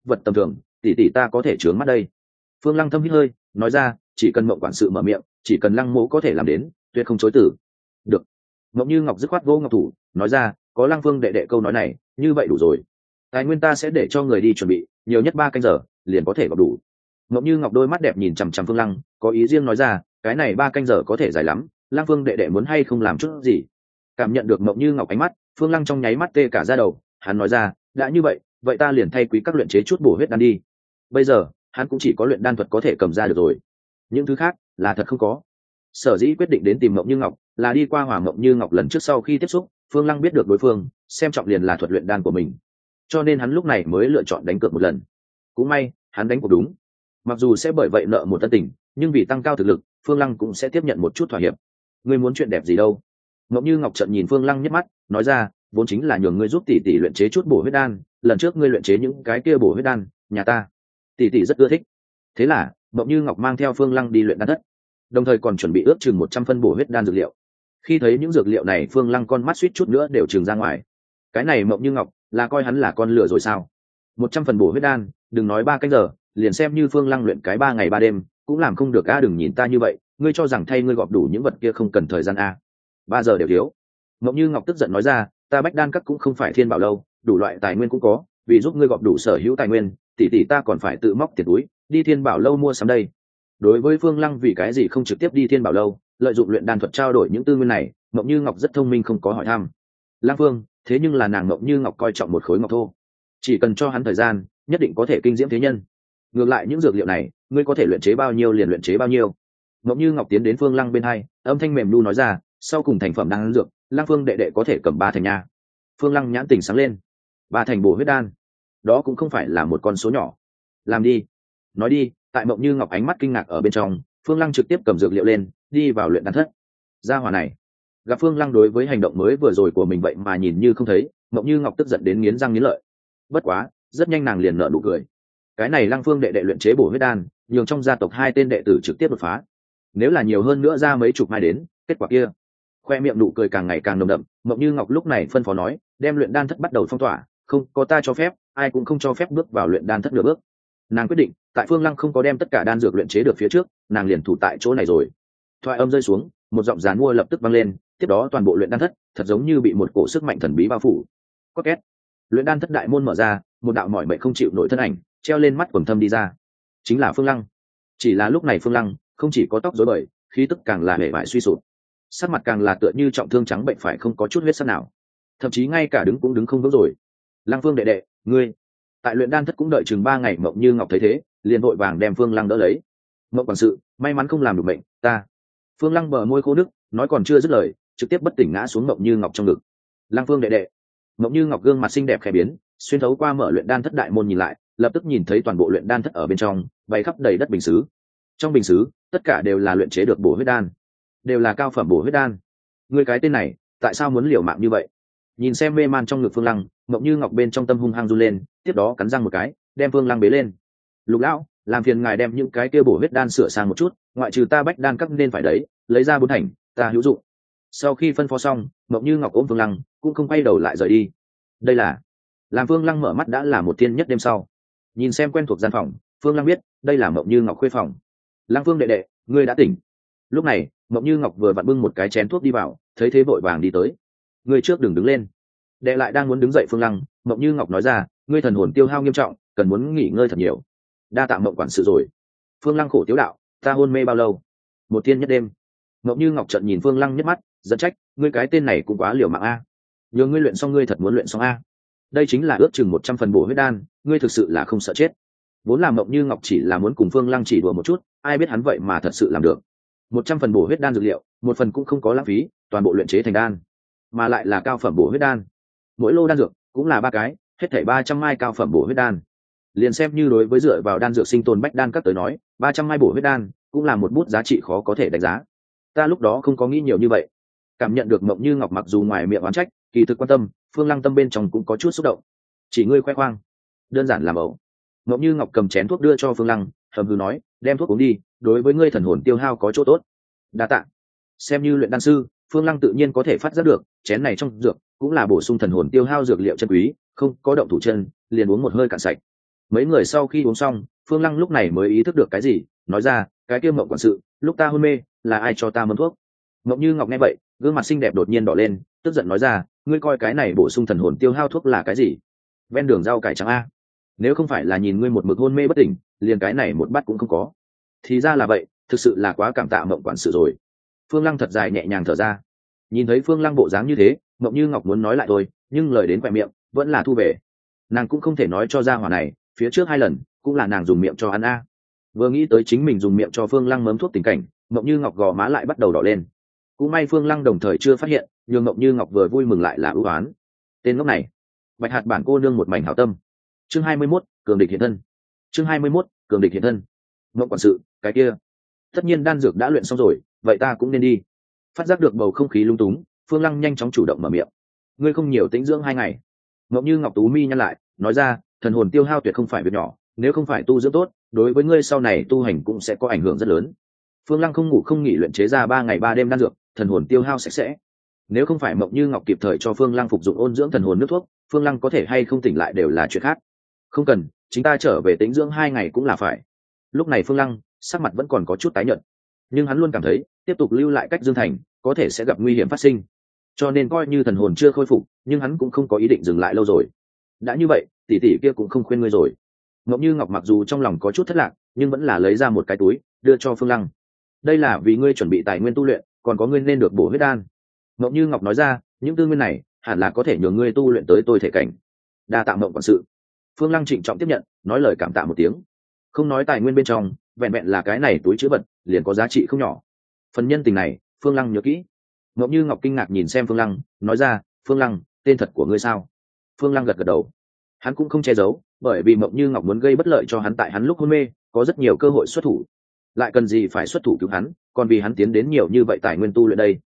vật tầm thường, tỷ tỷ ta có thể trướng mắt đây. Phương Lăng thâm hít hơi, nói ra, chỉ cần Mộng quản sự mở miệng, chỉ cần Lăng mỗ có thể làm đến, tuyệt không chối từ. Được. Mộng Như Ngọc dứt khoát vô ngọc thủ, nói ra, có Lăng Phương đệ đệ câu nói này, như vậy đủ rồi. Tài nguyên ta sẽ để cho người đi chuẩn bị, nhiều nhất 3 canh giờ, liền có thể gặp đủ. Mộng Như Ngọc đôi mắt đẹp nhìn chằm chằm Phương Lăng, có ý riêng nói ra, cái này 3 canh giờ có thể dài lắm, Lăng Phương đệ đệ muốn hay không làm chút gì. Cảm nhận được Mộng Như Ngọc ánh mắt, Phương Lăng trong nháy mắt tê cả da đầu, hắn nói ra, đã như vậy, vậy ta liền thay quý các luyện chế chút bổ huyết đan đi. Bây giờ, hắn cũng chỉ có luyện đan thuật có thể cầm ra được rồi, những thứ khác là thật không có. Sở dĩ quyết định đến tìm Mộng Như Ngọc, là đi qua Hỏa Mộng Như Ngọc lần trước sau khi tiếp xúc, Phương Lăng biết được đối phương xem trọng liền là thuật luyện đan của mình, cho nên hắn lúc này mới lựa chọn đánh cược một lần. Cũng may, hắn đánh cuộc đúng. Mặc dù sẽ bởi vậy nợ một ân tình, nhưng vì tăng cao thực lực, Phương Lăng cũng sẽ tiếp nhận một chút thỏa hiệp. Ngươi muốn chuyện đẹp gì đâu? Mộng Như Ngọc trợn nhìn Phương Lăng nhếch mắt, nói ra, vốn chính là nhường ngươi giúp tỷ tỷ luyện chế chút bổ huyết đan, lần trước ngươi luyện chế những cái kia bổ huyết đan, nhà ta tỷ tỷ rất ưa thích. Thế là, Mộng Như Ngọc mang theo Phương Lăng đi luyện đan thất, đồng thời còn chuẩn bị ước chừng 100 phân bổ huyết đan dược liệu. Khi thấy những dược liệu này, Phương Lăng con mắt suýt chút nữa đều trừng ra ngoài. Cái này Mộng Như Ngọc là coi hắn là con lừa rồi sao? 100 phần bổ huyết đan, đừng nói 3 canh giờ, liền xem như Phương Lăng luyện cái 3 ngày 3 đêm, cũng làm không được a. Đừng nhìn ta như vậy, ngươi cho rằng thay ngươi gọp đủ những vật kia không cần thời gian a? 3 giờ đều thiếu. Mộng Như Ngọc tức giận nói ra, ta Bách Đan các cũng không phải thiên bảo lâu, đủ loại tài nguyên cũng có, vì giúp ngươi gọp đủ sở hữu tài nguyên, tỷ tỷ ta còn phải tự móc tiền túi đi thiên bảo lâu mua sắm đây. Đối với Phương Lăng vì cái gì không trực tiếp đi thiên bảo lâu, lợi dụng luyện đan thuật trao đổi những tư nguyên này, Mộng Như Ngọc rất thông minh không có hỏi thăm. Lang Phương, thế nhưng là nàng Mộng Như Ngọc coi trọng một khối ngọc thô, chỉ cần cho hắn thời gian, nhất định có thể kinh diễm thế nhân. Ngược lại những dược liệu này, ngươi có thể luyện chế bao nhiêu liền luyện chế bao nhiêu. Mộng Như Ngọc tiến đến Phương Lăng bên hai, âm thanh mềm nu nói ra, sau cùng thành phẩm đan dược, Lang Phương đệ đệ có thể cầm 3 thành nha. Phương Lăng nhãn tình sáng lên, 3 thành bổ huyết đan, đó cũng không phải là một con số nhỏ. Làm đi, nói đi. Tại Mộng Như Ngọc ánh mắt kinh ngạc ở bên trong, Phương Lăng trực tiếp cầm dược liệu lên, đi vào luyện đan thất. Gia hỏa này, gặp Phương Lăng đối với hành động mới vừa rồi của mình vậy mà nhìn như không thấy, Mộng Như Ngọc tức giận đến nghiến răng nghiến lợi. Bất quá, rất nhanh nàng liền nở nụ cười. Cái này Lăng Phương đệ đệ luyện chế bổ huyết đan, nhường trong gia tộc 2 tên đệ tử trực tiếp đột phá. Nếu là nhiều hơn nữa ra mấy chục mai đến, kết quả kia. Khoe miệng nụ cười càng ngày càng nồng đậm, Mộng Như Ngọc lúc này phân phó nói, đem luyện đan thất bắt đầu phong tỏa, không có ta cho phép, ai cũng không cho phép bước vào luyện đan thất nửa bước. Nàng quyết định, tại Phương Lăng không có đem tất cả đan dược luyện chế được phía trước, nàng liền thủ tại chỗ này rồi. Thoại âm rơi xuống, một giọng giàn mua lập tức vang lên, tiếp đó toàn bộ luyện đan thất thật giống như bị một cổ sức mạnh thần bí bao phủ. Có két, luyện đan thất đại môn mở ra, một đạo mỏi mệt không chịu nổi thân ảnh treo lên mắt quầng thâm đi ra, chính là Phương Lăng. Chỉ là lúc này Phương Lăng không chỉ có tóc rối bời, khí tức càng là hề bại suy sụp, sắc mặt càng là tựa như trọng thương trắng bệnh phải không có chút huyết sắc nào, thậm chí ngay cả đứng cũng đứng không vững rồi. Lăng Phương đệ đệ, ngươi tại luyện đan thất cũng đợi chừng 3 ngày. Mộng Như Ngọc thấy thế, liền vội vàng đem Phương Lăng đỡ lấy. Mộng quản sự, may mắn không làm được bệnh ta. Phương Lăng bờ môi khô nước, nói còn chưa dứt lời, trực tiếp bất tỉnh ngã xuống Mộng Như Ngọc trong ngực. Lăng Phương đệ đệ. Mộng Như Ngọc gương mặt xinh đẹp khẽ biến, xuyên thấu qua mở luyện đan thất đại môn nhìn lại, lập tức nhìn thấy toàn bộ luyện đan thất ở bên trong bày khắp đầy đất bình sứ. Trong bình sứ, tất cả đều là luyện chế được bổ huyết đan, đều là cao phẩm bổ huyết đan. Ngươi cái tên này, tại sao muốn liều mạng như vậy? Nhìn xem mê man trong ngực Phương Lăng, Mộng Như Ngọc bên trong tâm hung hăng run lên, tiếp đó cắn răng một cái, đem Phương Lăng bế lên. Lục lão, làm phiền ngài đem những cái kia bổ huyết đan sửa sang một chút, ngoại trừ ta Bách Đan các nên phải đấy, lấy ra 4 thành, ta hữu dụng. Sau khi phân phó xong, Mộng Như Ngọc ôm Phương Lăng, cũng không quay đầu lại rời đi. Đây là, làm Phương Lăng mở mắt đã là một thiên nhất đêm sau. Nhìn xem quen thuộc gian phòng, Phương Lăng biết đây là Mộng Như Ngọc khuê phòng. Lăng Phương đệ đệ, ngươi đã tỉnh. Lúc này, Mộng Như Ngọc vừa vặn bưng một cái chén thuốc đi vào, thấy thế vội vàng đi tới. Ngươi trước đừng đứng lên. Đệ lại đang muốn đứng dậy Phương Lăng, Mộng Như Ngọc nói ra, ngươi thần hồn tiêu hao nghiêm trọng, cần muốn nghỉ ngơi thật nhiều. Đa tạ Mộng quản sự rồi. Phương Lăng khổ tiếu đạo, ta hôn mê bao lâu? Một thiên nhất đêm. Mộng Như Ngọc trợn nhìn Phương Lăng nhất mắt, giận trách, ngươi cái tên này cũng quá liều mạng a. Nhờ ngươi luyện xong ngươi thật muốn luyện xong a. Đây chính là ước chừng 100 phần bổ huyết đan, ngươi thực sự là không sợ chết. Vốn là Mộng Như Ngọc chỉ là muốn cùng Phương Lăng chỉ đùa một chút, ai biết hắn vậy mà thật sự làm được. 100 phần bổ huyết đan dược liệu, một phần cũng không có lãng phí, toàn bộ luyện chế thành đan, mà lại là cao phẩm bổ huyết đan. Mỗi lô đan dược cũng là 3 cái, hết thảy 300 mai cao phẩm bổ huyết đan. Liền xem như đối với dựa vào đan dược sinh tồn Bách Đan các tới nói, 300 mai bổ huyết đan cũng là một bút giá trị khó có thể đánh giá. Ta lúc đó không có nghĩ nhiều như vậy. Cảm nhận được Mộng Như Ngọc mặc dù ngoài miệng oán trách, kỳ thực quan tâm, Phương Lăng tâm bên trong cũng có chút xúc động. Chỉ ngươi khoe khoang, đơn giản làm ẩu. Mộng Như Ngọc cầm chén thuốc đưa cho Phương Lăng, hầm hừ nói, đem thuốc uống đi, đối với ngươi thần hồn tiêu hao có chỗ tốt. Đa tạ. Xem như luyện đan sư, Phương Lăng tự nhiên có thể phát giác được, chén này trong dược cũng là bổ sung thần hồn tiêu hao dược liệu chân quý, không có động thủ chân, liền uống một hơi cạn sạch. Mấy người sau khi uống xong, Phương Lăng lúc này mới ý thức được cái gì, nói ra, cái kia Mộng quản sự, lúc ta hôn mê là ai cho ta mâm thuốc? Mộng Như Ngọc nghe vậy, gương mặt xinh đẹp đột nhiên đỏ lên, tức giận nói ra, ngươi coi cái này bổ sung thần hồn tiêu hao thuốc là cái gì? Ven đường rau cải trắng a, nếu không phải là nhìn ngươi một mực hôn mê bất tỉnh, liền cái này một bát cũng không có. Thì ra là vậy, thực sự là quá cảm tạ Mộng quản sự rồi. Phương Lăng thật dài nhẹ nhàng thở ra. Nhìn thấy Phương Lăng bộ dáng như thế, Mộng Như Ngọc muốn nói lại thôi, nhưng lời đến quẹt miệng vẫn là thu về. Nàng cũng không thể nói cho ra hỏa này, phía trước 2 lần cũng là nàng dùng miệng cho ăn a. Vừa nghĩ tới chính mình dùng miệng cho Phương Lăng mớm thuốc tình cảnh, Mộng Như Ngọc gò má lại bắt đầu đỏ lên. Cũng may Phương Lăng đồng thời chưa phát hiện, nhưng Mộng Như Ngọc vừa vui mừng lại là ưu ái. Tên ngốc này, Bạch Hạt bản cô nương một mảnh hảo tâm. Chương 21, cường địch hiện thân. Chương 21, cường địch hiện thân. Mộng quản sự, cái kia, tất nhiên đan dược đã luyện xong rồi, vậy ta cũng nên đi. Phát giác được bầu không khí lung túng, Phương Lăng nhanh chóng chủ động mở miệng. Ngươi không nhiều tĩnh dưỡng 2 ngày. Mộng Như Ngọc tú mi nhăn lại, nói ra, thần hồn tiêu hao tuyệt không phải việc nhỏ, nếu không phải tu dưỡng tốt, đối với ngươi sau này tu hành cũng sẽ có ảnh hưởng rất lớn. Phương Lăng không ngủ không nghỉ luyện chế ra 3 ngày 3 đêm đan dược, thần hồn tiêu hao sạch sẽ. Nếu không phải Mộng Như Ngọc kịp thời cho Phương Lăng phục dụng ôn dưỡng thần hồn nước thuốc, Phương Lăng có thể hay không tỉnh lại đều là chuyện khác. Không cần, chính ta trở về tĩnh dưỡng 2 ngày cũng là phải. Lúc này Phương Lăng sắc mặt vẫn còn có chút tái nhợt, nhưng hắn luôn cảm thấy tiếp tục lưu lại cách Dương Thành có thể sẽ gặp nguy hiểm phát sinh, cho nên coi như thần hồn chưa khôi phục, nhưng hắn cũng không có ý định dừng lại lâu rồi. Đã như vậy, tỷ tỷ kia cũng không khuyên ngươi rồi. Mộng Như Ngọc mặc dù trong lòng có chút thất lạc, nhưng vẫn là lấy ra một cái túi đưa cho Phương Lăng. Đây là vì ngươi chuẩn bị tài nguyên tu luyện, còn có ngươi nên được bổ huyết đan. Mộng Như Ngọc nói ra, những tư nguyên này hẳn là có thể nhường ngươi tu luyện tới tôi thể cảnh. Đa tạ Mộng quản sự. Phương Lăng trịnh trọng tiếp nhận, nói lời cảm tạ một tiếng. Không nói tài nguyên bên trong, vẹn vẹn là cái này túi chứa vật liền có giá trị không nhỏ. Phần nhân tình này Phương Lăng nhớ kỹ. Mộng Như Ngọc kinh ngạc nhìn xem Phương Lăng, nói ra, Phương Lăng, tên thật của ngươi sao? Phương Lăng gật gật đầu. Hắn cũng không che giấu, bởi vì Mộng Như Ngọc muốn gây bất lợi cho hắn tại hắn lúc hôn mê, có rất nhiều cơ hội xuất thủ. Lại cần gì phải xuất thủ cứu hắn, còn vì hắn tiến đến nhiều như vậy tài nguyên tu luyện đây.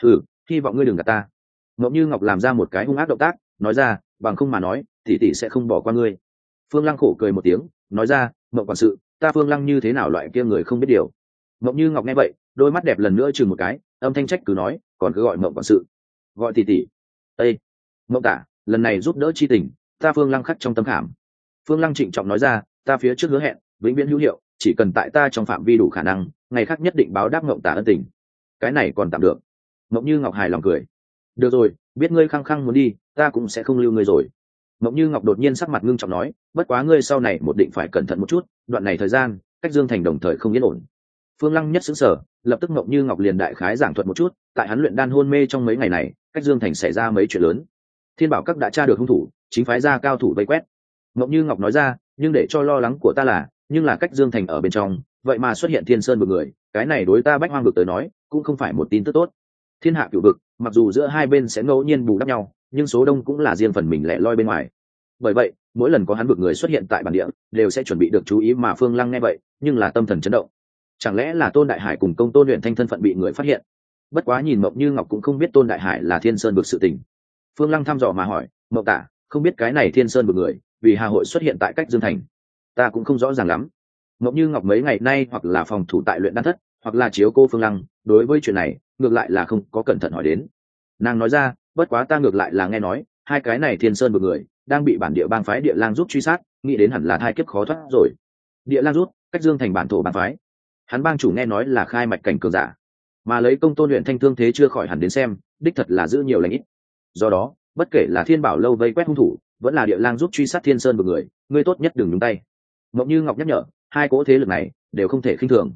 Hy vọng ngươi đừng gạt ta. Mộng Như Ngọc làm ra một cái hung ác động tác, nói ra, bằng không mà nói, tỷ tỷ sẽ không bỏ qua ngươi. Phương Lăng khổ cười một tiếng, nói ra, Mộng quản sự, ta Phương Lăng như thế nào loại kia người không biết điều. Mộng Như Ngọc nghe vậy, đôi mắt đẹp lần nữa chừng một cái, âm thanh trách cứ nói, còn cứ gọi Mộng quản sự, gọi tỷ tỷ. Ê, Mộng tả, lần này giúp đỡ chi tình, ta Phương Lăng khắc trong tâm khảm. Phương Lăng trịnh trọng nói ra, ta phía trước hứa hẹn vĩnh viễn hữu hiệu, chỉ cần tại ta trong phạm vi đủ khả năng, ngày khác nhất định báo đáp Mộng tả ân tình. Cái này còn tạm được. Mộng Như Ngọc hài lòng cười. Được rồi, biết ngươi khăng khăng muốn đi, ta cũng sẽ không lưu ngươi rồi. Mộng Như Ngọc đột nhiên sắc mặt ngưng trọng nói, bất quá ngươi sau này một định phải cẩn thận một chút, đoạn này thời gian cách Dương Thành đồng thời không yên ổn. Phương Lăng nhất xứng sở, lập tức Mộng Như Ngọc liền đại khái giảng thuật một chút, tại hắn luyện đan hôn mê trong mấy ngày này, cách Dương Thành xảy ra mấy chuyện lớn. Thiên Bảo Các đã tra được hung thủ, chính phái ra cao thủ vây quét. Mộng Như Ngọc nói ra, nhưng để cho lo lắng của ta là, nhưng là cách Dương Thành ở bên trong, vậy mà xuất hiện Thiên Sơn vực người, cái này đối ta Bách Hoang vực tới nói, cũng không phải một tin tức tốt. Thiên hạ cửu vực, mặc dù giữa hai bên sẽ ngẫu nhiên bù đắp nhau, nhưng số đông cũng là riêng phần mình lẻ loi bên ngoài. Bởi vậy, mỗi lần có hắn vực người xuất hiện tại bản địa, đều sẽ chuẩn bị được chú ý mà Phương Lăng nghe vậy, nhưng là tâm thần chấn động. Chẳng lẽ là Tôn Đại Hải cùng Công Tôn Luyện Thanh thân phận bị người phát hiện? Bất quá nhìn Mộng Như Ngọc cũng không biết Tôn Đại Hải là Thiên Sơn vực sự tình. Phương Lăng thăm dò mà hỏi, Mộng tả, không biết cái này Thiên Sơn vực người, vì hà hội xuất hiện tại cách Dương Thành, ta cũng không rõ ràng lắm. Mộng Như Ngọc mấy ngày nay hoặc là phòng thủ tại luyện đan thất, hoặc là chiếu cô Phương Lăng, đối với chuyện này ngược lại là không có cẩn thận hỏi đến. Nàng nói ra, bất quá ta ngược lại là nghe nói, hai cái này Thiên Sơn vực người đang bị bản địa bang phái Địa Lang giúp truy sát, nghĩ đến hẳn là thai kiếp khó thoát rồi. Địa Lang rút, cách Dương Thành bản thổ bang phái, hắn bang chủ nghe nói là khai mạch cảnh cường giả, mà lấy Công Tôn Luyện Thanh thương thế chưa khỏi hẳn đến xem, đích thật là giữ nhiều lành ít. Do đó, bất kể là Thiên Bảo lâu vây quét hung thủ, vẫn là Địa Lang giúp truy sát Thiên Sơn vực người, ngươi tốt nhất đừng nhúng tay. Mộng Như Ngọc nhắc nhở, hai cỗ thế lực này đều không thể khinh thường.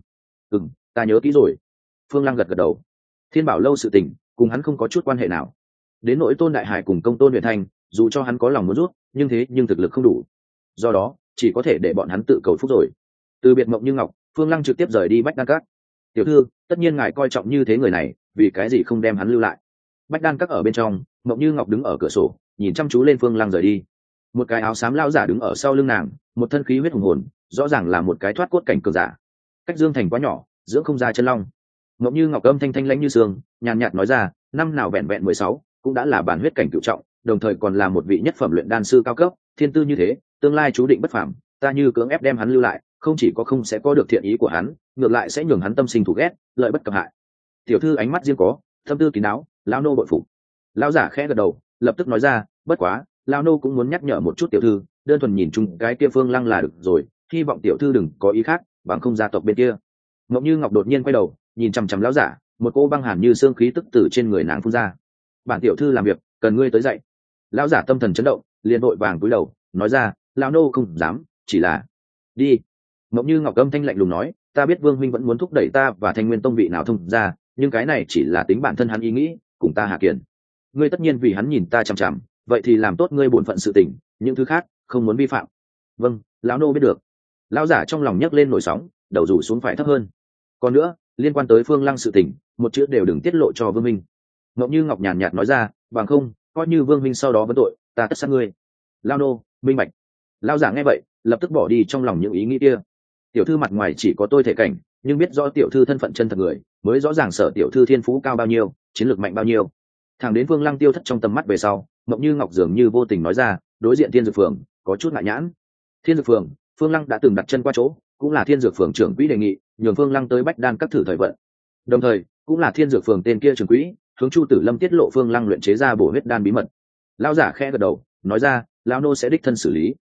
Ta nhớ kỹ rồi. Phương Lăng gật gật đầu. Thiên Bảo lâu sự tình cùng hắn không có chút quan hệ nào. Đến nỗi Tôn Đại Hải cùng Công Tôn Luyện Thanh, dù cho hắn có lòng muốn rút, nhưng thực lực không đủ, do đó chỉ có thể để bọn hắn tự cầu phúc rồi. Từ biệt Mộng Như Ngọc, Phương Lăng trực tiếp rời đi Bách Đan Các. Tiểu thư, tất nhiên ngài coi trọng như thế người này, vì cái gì không đem hắn lưu lại? Bách Đan Các ở bên trong, Mộng Như Ngọc đứng ở cửa sổ, nhìn chăm chú lên Phương Lăng rời đi. Một cái áo xám lão giả đứng ở sau lưng nàng, một thân khí huyết hùng hồn, rõ ràng là một cái thoát cốt cảnh cường giả. Cách Dương Thành quá nhỏ, dưỡng không ra chân long. Mộng Như Ngọc âm thanh thanh lãnh như sương, nhàn nhạt nói ra, năm nào vẹn vẹn 16, cũng đã là bản huyết cảnh cửu trọng, đồng thời còn là một vị nhất phẩm luyện đan sư cao cấp, thiên tư như thế, tương lai chú định bất phàm. Ta như cưỡng ép đem hắn lưu lại, không chỉ có không sẽ có được thiện ý của hắn, ngược lại sẽ nhường hắn tâm sinh thù ghét, lợi bất cập hại. Tiểu thư ánh mắt riêng có, tâm tư kín đáo, lão nô bội phục. Lão giả khẽ gật đầu, lập tức nói ra, bất quá, lao nô cũng muốn nhắc nhở một chút tiểu thư, đơn thuần nhìn chung cái kia Phương Lăng là được rồi, hy vọng tiểu thư đừng có ý khác, bằng không gia tộc bên kia. Ngọc Như Ngọc đột nhiên quay đầu nhìn chằm chằm lão giả, một cô băng hàn như xương khí tức từ trên người nàng phun ra. Bản tiểu thư làm việc cần ngươi tới dạy. Lão giả tâm thần chấn động, liền vội vàng cúi đầu nói ra, lão nô không dám, chỉ là đi. Ngọc Như Ngọc âm thanh lạnh lùng nói, ta biết Vương huynh vẫn muốn thúc đẩy ta và Thanh Nguyên tông vị nào thông ra, nhưng cái này chỉ là tính bản thân hắn ý nghĩ, cùng ta hạ kiền. Ngươi tất nhiên vì hắn nhìn ta chằm chằm, vậy thì làm tốt ngươi bổn phận sự tình, những thứ khác không muốn vi phạm. Vâng, lão nô biết được. Lão giả trong lòng nhấc lên nổi sóng, đầu rủ xuống phải thấp hơn. Còn nữa, liên quan tới Phương Lăng sự tình, một chữ đều đừng tiết lộ cho Vương minh. Ngọc Như Ngọc nhàn nhạt nói ra, bằng không coi như Vương minh sau đó vấn tội, ta tất sát ngươi. Lão nô minh bạch. Lão giả nghe vậy lập tức bỏ đi trong lòng những ý nghĩ kia. Tiểu thư mặt ngoài chỉ có tôi thể cảnh, nhưng biết rõ tiểu thư thân phận chân thật người, mới rõ ràng sở tiểu thư thiên phú cao bao nhiêu, chiến lược mạnh bao nhiêu. Thẳng đến Vương Lăng tiêu thất trong tầm mắt về sau, Ngọc Như Ngọc dường như vô tình nói ra, đối diện Thiên Dược Phường có chút ngại nhãn. Thiên Dược Phường, Phương Lăng đã từng đặt chân qua chỗ, cũng là Thiên Dược Phường trưởng quỹ đề nghị nhường Phương Lăng tới Bách Đan các thử thời vận, đồng thời cũng là Thiên Dược Phường tên kia trưởng quỹ hướng Chu Tử Lâm tiết lộ Phương Lăng luyện chế ra bổ huyết đan bí mật. Lão giả khẽ gật đầu nói ra, lão nô sẽ đích thân xử lý.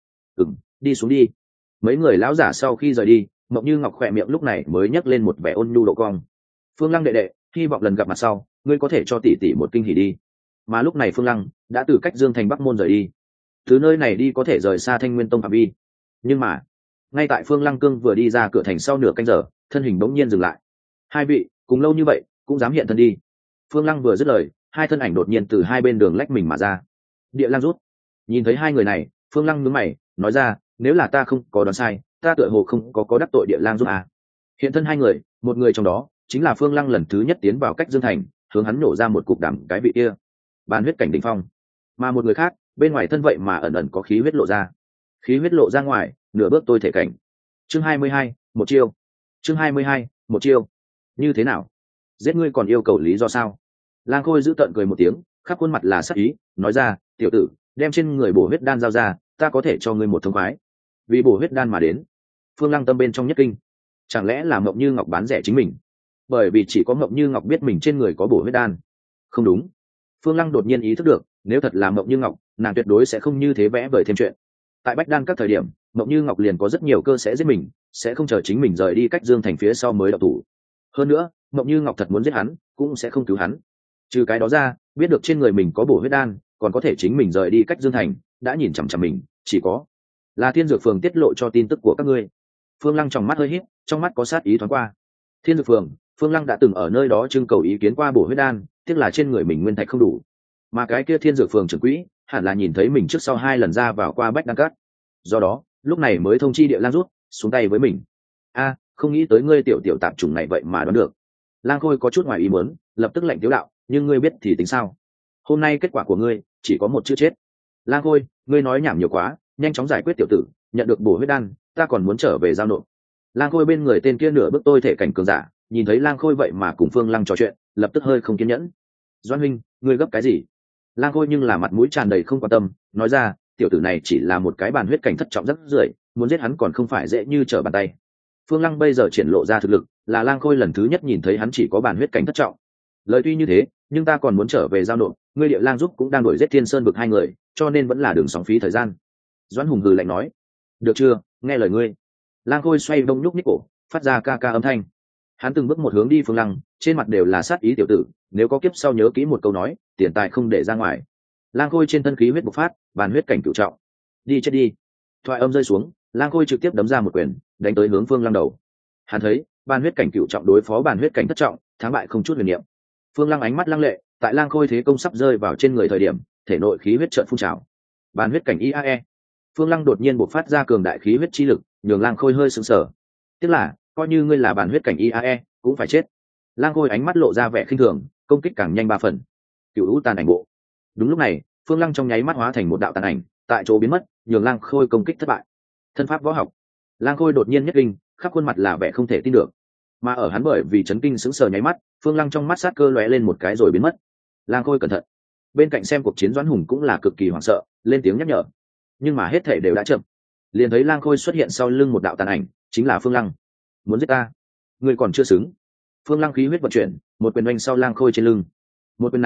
Đi xuống đi. Mấy người lão giả sau khi rời đi, Ngọc Như Ngọc khỏe miệng lúc này mới nhấc lên một vẻ ôn nhu độ cong. Phương Lăng đệ đệ, hy vọng lần gặp mặt sau ngươi có thể cho tỷ tỷ một kinh hỉ đi. Mà lúc này Phương Lăng đã từ cách Dương thành Bắc môn rời đi, từ nơi này đi có thể rời xa Thanh Nguyên tông phạm vi. Nhưng mà ngay tại Phương Lăng cương vừa đi ra cửa thành sau nửa canh giờ, thân hình bỗng nhiên dừng lại. Hai vị cùng lâu như vậy cũng dám hiện thân đi. Phương Lăng vừa dứt lời, hai thân ảnh đột nhiên từ hai bên đường lách mình mà ra. Địa Lang rút. Nhìn thấy hai người này, Phương Lăng nhướng mày nói ra, nếu là ta không có đoán sai, ta tựa hồ không có đắc tội Địa Lang rút à. Hiện thân hai người, một người trong đó chính là Phương Lăng lần thứ nhất tiến vào cách Dương thành, hướng hắn nổ ra một cục đảm cái vị kia bàn huyết cảnh đỉnh phong, mà một người khác bên ngoài thân vậy mà ẩn ẩn có khí huyết lộ ra. Khí huyết lộ ra ngoài, nửa bước tôi thể cảnh. Chương 22, một chiêu. Chương 22, một chiêu. Như thế nào? Giết ngươi còn yêu cầu lý do sao? Lang Khôi giữ tợn cười một tiếng, khắp khuôn mặt là sắc ý, nói ra, tiểu tử, đem trên người bổ huyết đan giao ra, ta có thể cho ngươi một thông khoái. Vì bổ huyết đan mà đến. Phương Lăng tâm bên trong nhất kinh. Chẳng lẽ là Mộng Như Ngọc bán rẻ chính mình? Bởi vì chỉ có Mộng Như Ngọc biết mình trên người có bổ huyết đan. Không đúng. Phương Lăng đột nhiên ý thức được, nếu thật là Mộng Như Ngọc, nàng tuyệt đối sẽ không như thế vẽ vời thêm chuyện. Tại Bách Đan các thời điểm, Mộng Như Ngọc liền có rất nhiều cơ sẽ giết mình, sẽ không chờ chính mình rời đi cách Dương thành phía sau mới động thủ. Hơn nữa, Mộng Như Ngọc thật muốn giết hắn, cũng sẽ không cứu hắn. Trừ cái đó ra, biết được trên người mình có bổ huyết đan, còn có thể chính mình rời đi cách Dương thành, đã nhìn chằm chằm mình, chỉ có là Thiên Dược Phường tiết lộ cho tin tức của các ngươi. Phương Lăng trong mắt hơi híp, trong mắt có sát ý thoáng qua. Thiên Dược Phường, Phương Lăng đã từng ở nơi đó trưng cầu ý kiến qua bổ huyết đan, tiếc là trên người mình nguyên thạch không đủ. Mà cái kia Thiên Dược Phường trưởng quỹ hẳn là nhìn thấy mình trước sau hai lần ra vào qua Bách Đan Các, do đó lúc này mới thông chi Địa Lang rút xuống tay với mình. A, không nghĩ tới ngươi tiểu tạp chủng này vậy mà đoán được. Lang Khôi có chút ngoài ý muốn, lập tức lạnh tiếu đạo, nhưng ngươi biết thì tính sao? Hôm nay kết quả của ngươi chỉ có một chữ chết. Lang Khôi, ngươi nói nhảm nhiều quá, nhanh chóng giải quyết tiểu tử, nhận được bổ huyết đan, ta còn muốn trở về giao nộp. Lang Khôi bên người tên kia nửa bước tôi thể cảnh cường giả, nhìn thấy Lang Khôi vậy mà cùng Phương Lăng trò chuyện, lập tức hơi không kiên nhẫn. Doan huynh, ngươi gấp cái gì? Lang Khôi nhưng là mặt mũi tràn đầy không quan tâm, nói ra, tiểu tử này chỉ là một cái bàn huyết cảnh thất trọng rất rưởi, muốn giết hắn còn không phải dễ như trở bàn tay. Phương Lăng bây giờ triển lộ ra thực lực, là Lang Khôi lần thứ nhất nhìn thấy hắn chỉ có bàn huyết cảnh thất trọng. Lời tuy như thế, nhưng ta còn muốn trở về giao nộp, ngươi Địa Lang giúp cũng đang đuổi giết Thiên Sơn vực hai người, cho nên vẫn là đường sóng phí thời gian. Doãn Hùng hừ lạnh nói, được chưa, nghe lời ngươi. Lang Khôi xoay đông nhúc nhích cổ, phát ra ca ca âm thanh. Hắn từng bước một hướng đi Phương Lăng, trên mặt đều là sát ý tiểu tử, nếu có kiếp sau nhớ kỹ một câu nói, tiền tài không để ra ngoài. Lang Khôi trên thân khí huyết bộc phát, bàn huyết cảnh cửu trọng. Đi chết đi. Thoại âm rơi xuống, Lang Khôi trực tiếp đấm ra một quyền, đánh tới hướng Phương Lăng đầu. Hắn thấy, bàn huyết cảnh cửu trọng đối phó bàn huyết cảnh thất trọng, thắng bại không chút huyền niệm. Phương Lăng ánh mắt lăng lệ, tại Lang Khôi thế công sắp rơi vào trên người thời điểm, thể nội khí huyết chợt phun trào. Bàn huyết cảnh IAE. Phương Lăng đột nhiên bộc phát ra cường đại khí huyết chi lực, nhường Lang Khôi hơi sững sờ. Tức là, coi như ngươi là bàn huyết cảnh IAE, cũng phải chết. Lang Khôi ánh mắt lộ ra vẻ khinh thường, công kích càng nhanh ba phần. Cửu U tàn ảnh bộ. Đúng lúc này, Phương Lăng trong nháy mắt hóa thành một đạo tàn ảnh, tại chỗ biến mất, nhường Lang Khôi công kích thất bại. Thân pháp võ học. Lang Khôi đột nhiên nhất kinh, khắp khuôn mặt là vẻ không thể tin được. Mà ở hắn bởi vì chấn kinh sững sờ nháy mắt, Phương Lăng trong mắt sát cơ lóe lên một cái rồi biến mất. Lang Khôi cẩn thận. Bên cạnh xem cuộc chiến Doãn Hùng cũng là cực kỳ hoảng sợ, lên tiếng nhắc nhở. Nhưng mà hết thảy đều đã chậm. Liền thấy Lang Khôi xuất hiện sau lưng một đạo tàn ảnh, chính là Phương Lăng. Muốn giết ta, ngươi còn chưa xứng. Phương Lăng khí huyết vận chuyển, một quyền oanh sau Lang Khôi trên lưng. Một quyền này,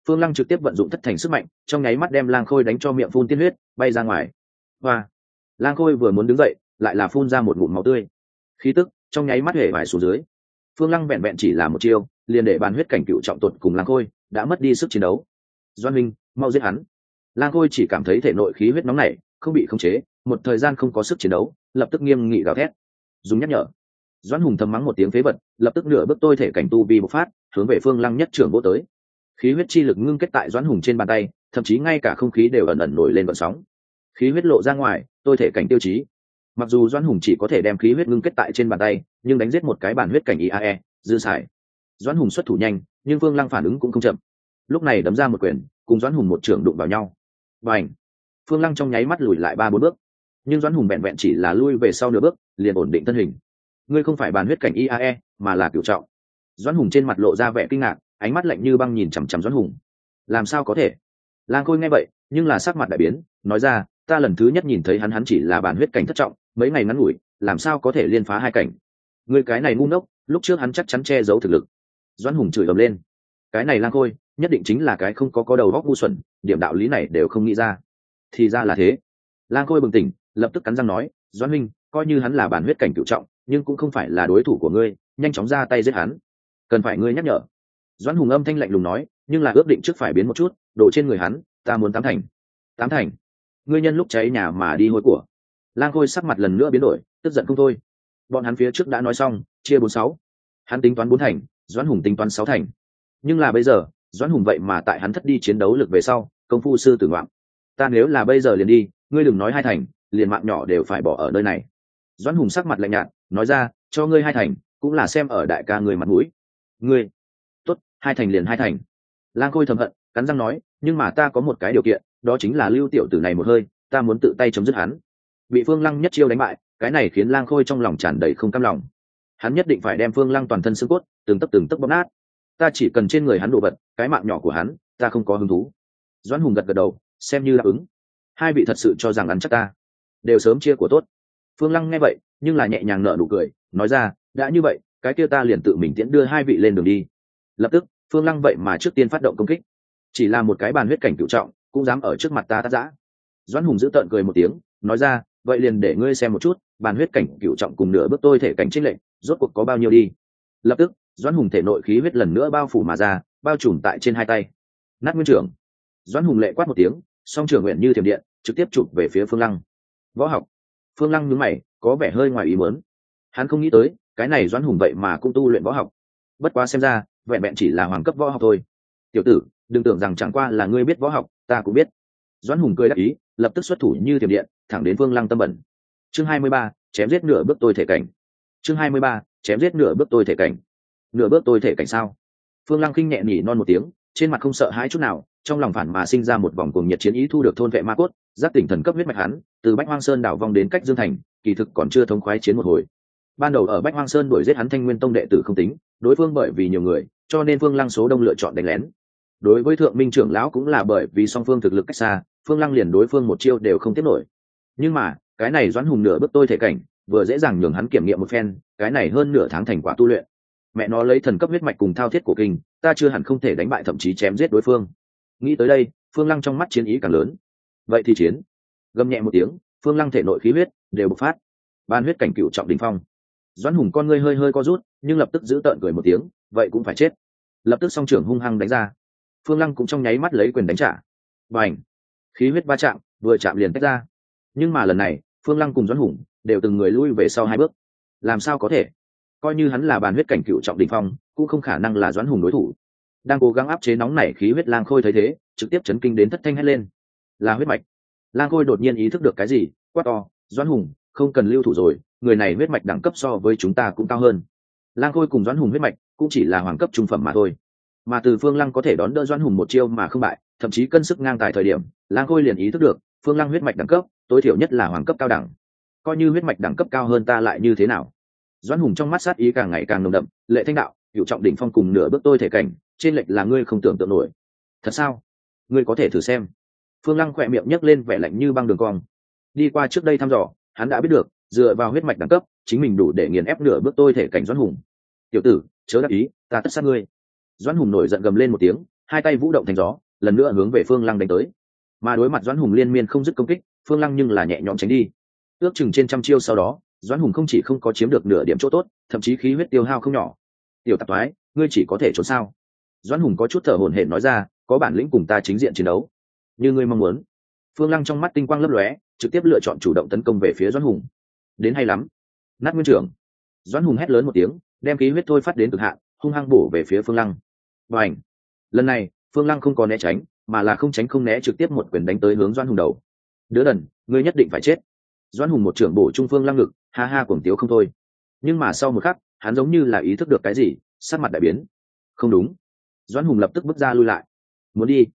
Phương Lăng trực tiếp vận dụng thất thành sức mạnh, trong nháy mắt đem Lang Khôi đánh cho miệng phun tiên huyết, bay ra ngoài. Hoa! Lang Khôi vừa muốn đứng dậy, lại là phun ra một ngụm máu tươi. Khí tức trong nháy mắt hể vải xuống dưới. Phương Lăng vẹn vẹn chỉ là một chiêu, liền để bàn huyết cảnh cựu trọng tột cùng Lang Khôi đã mất đi sức chiến đấu. Doãn Minh, mau giết hắn! Lang Khôi chỉ cảm thấy thể nội khí huyết nóng nảy, không bị khống chế, một thời gian không có sức chiến đấu, lập tức nghiêm nghị gào thét. Dùng nhắc nhở. Doãn Hùng thầm mắng một tiếng phế vật, lập tức nửa bước tôi thể cảnh tu vi bộc phát, hướng về Phương Lăng nhất trưởng vỗ tới. Khí huyết chi lực ngưng kết tại Doãn Hùng trên bàn tay, thậm chí ngay cả không khí đều ẩn ẩn nổi lên gợn sóng. Khí huyết lộ ra ngoài, tôi thể cảnh tiêu chí. Mặc dù Doãn Hùng chỉ có thể đem khí huyết ngưng kết tại trên bàn tay, nhưng đánh giết một cái bản huyết cảnh IAE, dư xài. Doãn Hùng xuất thủ nhanh, nhưng Phương Lăng phản ứng cũng không chậm. Lúc này đấm ra một quyền, cùng Doãn Hùng một trưởng đụng vào nhau. Bành! Phương Lăng trong nháy mắt lùi lại 3-4 bước, nhưng Doãn Hùng vẹn vẹn chỉ là lui về sau nửa bước, liền ổn định thân hình. Ngươi không phải bản huyết cảnh IAE, mà là cửu trọng. Doãn Hùng trên mặt lộ ra vẻ kinh ngạc, ánh mắt lạnh như băng nhìn chằm chằm Doãn Hùng. Làm sao có thể? Lang Khôi nghe vậy, nhưng là sắc mặt đại biến, nói ra, ta lần thứ nhất nhìn thấy hắn chỉ là bản huyết cảnh thất trọng, mấy ngày ngắn ngủi, làm sao có thể liên phá hai cảnh? Ngươi cái này ngu ngốc, lúc trước hắn chắc chắn che giấu thực lực. Doãn Hùng chửi ầm lên. Cái này Lang Khôi, nhất định chính là cái không có đầu óc ngu xuẩn, điểm đạo lý này đều không nghĩ ra. Thì ra là thế. Lang Khôi bừng tỉnh, lập tức cắn răng nói, Doãn huynh, coi như hắn là bản huyết cảnh cửu trọng, nhưng cũng không phải là đối thủ của ngươi, nhanh chóng ra tay giết hắn. Cần phải ngươi nhắc nhở. Doãn Hùng âm thanh lạnh lùng nói, nhưng là ước định trước phải biến một chút, đổ trên người hắn, ta muốn 8 thành. 8 thành? Ngươi nhân lúc cháy nhà mà đi hôi của. Lang Khôi sắc mặt lần nữa biến đổi, tức giận không thôi. Bọn hắn phía trước đã nói xong, chia 4-6. Hắn tính toán 4 thành, Doãn Hùng tính toán 6 thành. Nhưng là bây giờ, Doãn Hùng vậy mà tại hắn thất đi chiến đấu lực về sau, công phu sư tử ngoạm. Ta nếu là bây giờ liền đi, ngươi đừng nói 2 thành, liền mạng nhỏ đều phải bỏ ở nơi này. Doãn Hùng sắc mặt lạnh nhạt, nói ra, cho ngươi 2 thành, cũng là xem ở đại ca ngươi mặt mũi. Ngươi, tốt, 2 thành liền 2 thành. Lang Khôi thầm hận, cắn răng nói, nhưng mà ta có một cái điều kiện, đó chính là lưu tiểu tử này một hơi, ta muốn tự tay chấm dứt hắn. Bị Phương Lăng nhất chiêu đánh bại, cái này khiến Lang Khôi trong lòng tràn đầy không cam lòng. Hắn nhất định phải đem Phương Lăng toàn thân xương cốt, từng tấc bóp nát. Ta chỉ cần trên người hắn đồ vật, cái mạng nhỏ của hắn, ta không có hứng thú. Doãn Hùng gật gật đầu, xem như đáp ứng. Hai vị thật sự cho rằng ăn chắc ta, đều sớm chia của tốt. Phương Lăng nghe vậy, nhưng là nhẹ nhàng nở nụ cười, nói ra, đã như vậy, cái kia ta liền tự mình tiễn đưa hai vị lên đường đi. Lập tức, Phương Lăng vậy mà trước tiên phát động công kích, chỉ là một cái bàn huyết cảnh cửu trọng, cũng dám ở trước mặt ta tát giã. Doãn Hùng giữ tợn cười một tiếng, nói ra, vậy liền để ngươi xem một chút, bàn huyết cảnh cửu trọng cùng nửa bước tôi thể cảnh chênh lệch, rốt cuộc có bao nhiêu đi. Lập tức, Doãn Hùng thể nội khí huyết lần nữa bao phủ mà ra, bao trùm tại trên hai tay. Nát nguyên trưởng. Doãn Hùng lệ quát một tiếng, song trường nguyện như thiểm điện, trực tiếp chụp về phía Phương Lăng. Võ học. Phương Lăng nhướng mày, có vẻ hơi ngoài ý muốn. Hắn không nghĩ tới, cái này Doãn Hùng vậy mà cũng tu luyện võ học. Bất quá xem ra, vẹn vẹn chỉ là hoàng cấp võ học thôi. Tiểu tử, đừng tưởng rằng chẳng qua là ngươi biết võ học, ta cũng biết. Doãn Hùng cười đáp ý, lập tức xuất thủ như thiểm điện, thẳng đến Phương Lăng tâm bẩn. Chương 23, chém giết nửa bước tôi thể cảnh. Chương 23, chém giết nửa bước tôi thể cảnh. Nửa bước tôi thể cảnh sao? Phương Lăng khinh nhẹ nhỉ non một tiếng, trên mặt không sợ hãi chút nào, trong lòng phản mà sinh ra một vòng cuồng nhiệt chiến ý thu được thôn vệ ma cốt, giác tỉnh thần cấp huyết mạch hắn, từ Bách Hoang Sơn đảo vong đến cách Dương Thành, kỳ thực còn chưa thống khoái chiến một hồi. Ban đầu ở Bách Hoang Sơn đuổi giết hắn Thanh Nguyên Tông đệ tử không tính, đối phương bởi vì nhiều người, cho nên Phương Lăng số đông lựa chọn đánh lén. Đối với Thượng Minh trưởng lão cũng là bởi vì song phương thực lực cách xa, Phương Lăng liền đối phương một chiêu đều không tiếp nổi. Nhưng mà, cái này Doãn Hùng nửa bước tôi thể cảnh, vừa dễ dàng nhường hắn kiểm nghiệm một phen, cái này hơn nửa tháng thành quả tu luyện. Mẹ nó lấy thần cấp huyết mạch cùng thao thiết của kinh, ta chưa hẳn không thể đánh bại thậm chí chém giết đối phương. Nghĩ tới đây, Phương Lăng trong mắt chiến ý càng lớn. Vậy thì chiến. Gầm nhẹ một tiếng, Phương Lăng thể nội khí huyết đều bộc phát. Ban huyết cảnh cựu trọng đỉnh phong. Doãn Hùng con ngươi hơi hơi co rút, nhưng lập tức giữ tợn cười một tiếng, vậy cũng phải chết. Lập tức song trưởng hung hăng đánh ra. Phương Lăng cũng trong nháy mắt lấy quyền đánh trả. Bành! Khí huyết va chạm, vừa chạm liền tách ra. Nhưng mà lần này, Phương Lăng cùng Doãn Hùng đều từng người lui về sau 2 bước. Làm sao có thể? Coi như hắn là bàn huyết cảnh cựu trọng đỉnh phong, cũng không khả năng là Doãn Hùng đối thủ. Đang cố gắng áp chế nóng nảy khí huyết Lang Khôi thấy thế, trực tiếp chấn kinh đến thất thanh hét lên. Là huyết mạch. Lang Khôi đột nhiên ý thức được cái gì, quát to, Doãn Hùng, không cần lưu thủ rồi, người này huyết mạch đẳng cấp so với chúng ta cũng cao hơn. Lang Khôi cùng Doãn Hùng huyết mạch cũng chỉ là hoàng cấp trung phẩm mà thôi. Mà từ Phương Lăng có thể đón đỡ Doãn Hùng một chiêu mà không bại, thậm chí cân sức ngang tài thời điểm, Lang Khôi liền ý thức được, Phương Lăng huyết mạch đẳng cấp, tối thiểu nhất là hoàng cấp cao đẳng. Coi như huyết mạch đẳng cấp cao hơn ta lại như thế nào? Doãn Hùng trong mắt sát ý càng ngày càng nồng đậm, lệ thanh đạo, cửu trọng đỉnh phong cùng nửa bước tôi thể cảnh, trên lệch là ngươi không tưởng tượng nổi. Thật sao? Ngươi có thể thử xem. Phương Lăng khỏe miệng nhấc lên vẻ lạnh như băng đường cong. Đi qua trước đây thăm dò, hắn đã biết được, dựa vào huyết mạch đẳng cấp, chính mình đủ để nghiền ép nửa bước tôi thể cảnh Doãn Hùng. Tiểu tử, chớ đắc ý, ta tất sát ngươi. Doãn Hùng nổi giận gầm lên một tiếng, hai tay vũ động thành gió, lần nữa hướng về Phương Lăng đánh tới. Mà đối mặt Doãn Hùng liên miên không dứt công kích, Phương Lăng nhưng là nhẹ nhõm tránh đi. Ước chừng trên trăm chiêu sau đó, Doãn Hùng không chỉ không có chiếm được nửa điểm chỗ tốt, thậm chí khí huyết tiêu hao không nhỏ. Tiểu tạp thoái, ngươi chỉ có thể trốn sao? Doãn Hùng có chút thở hổn hển nói ra, có bản lĩnh cùng ta chính diện chiến đấu, như ngươi mong muốn. Phương Lăng trong mắt tinh quang lấp lóe, trực tiếp lựa chọn chủ động tấn công về phía Doãn Hùng. Đến hay lắm, nát nguyên trưởng. Doãn Hùng hét lớn một tiếng, đem khí huyết thôi phát đến cực hạn, hung hăng bổ về phía Phương Lăng. Bành! Lần này, Phương Lăng không có né tránh, mà là không tránh không né trực tiếp một quyền đánh tới hướng Doãn Hùng đầu. Đứa đần, ngươi nhất định phải chết. Doãn Hùng một trưởng bổ trung Phương Lăng ngực, ha ha cuồng tiếu không thôi. Nhưng mà sau một khắc, hắn giống như là ý thức được cái gì, sắc mặt đại biến. Không đúng. Doãn Hùng lập tức bước ra lui lại. Muốn đi.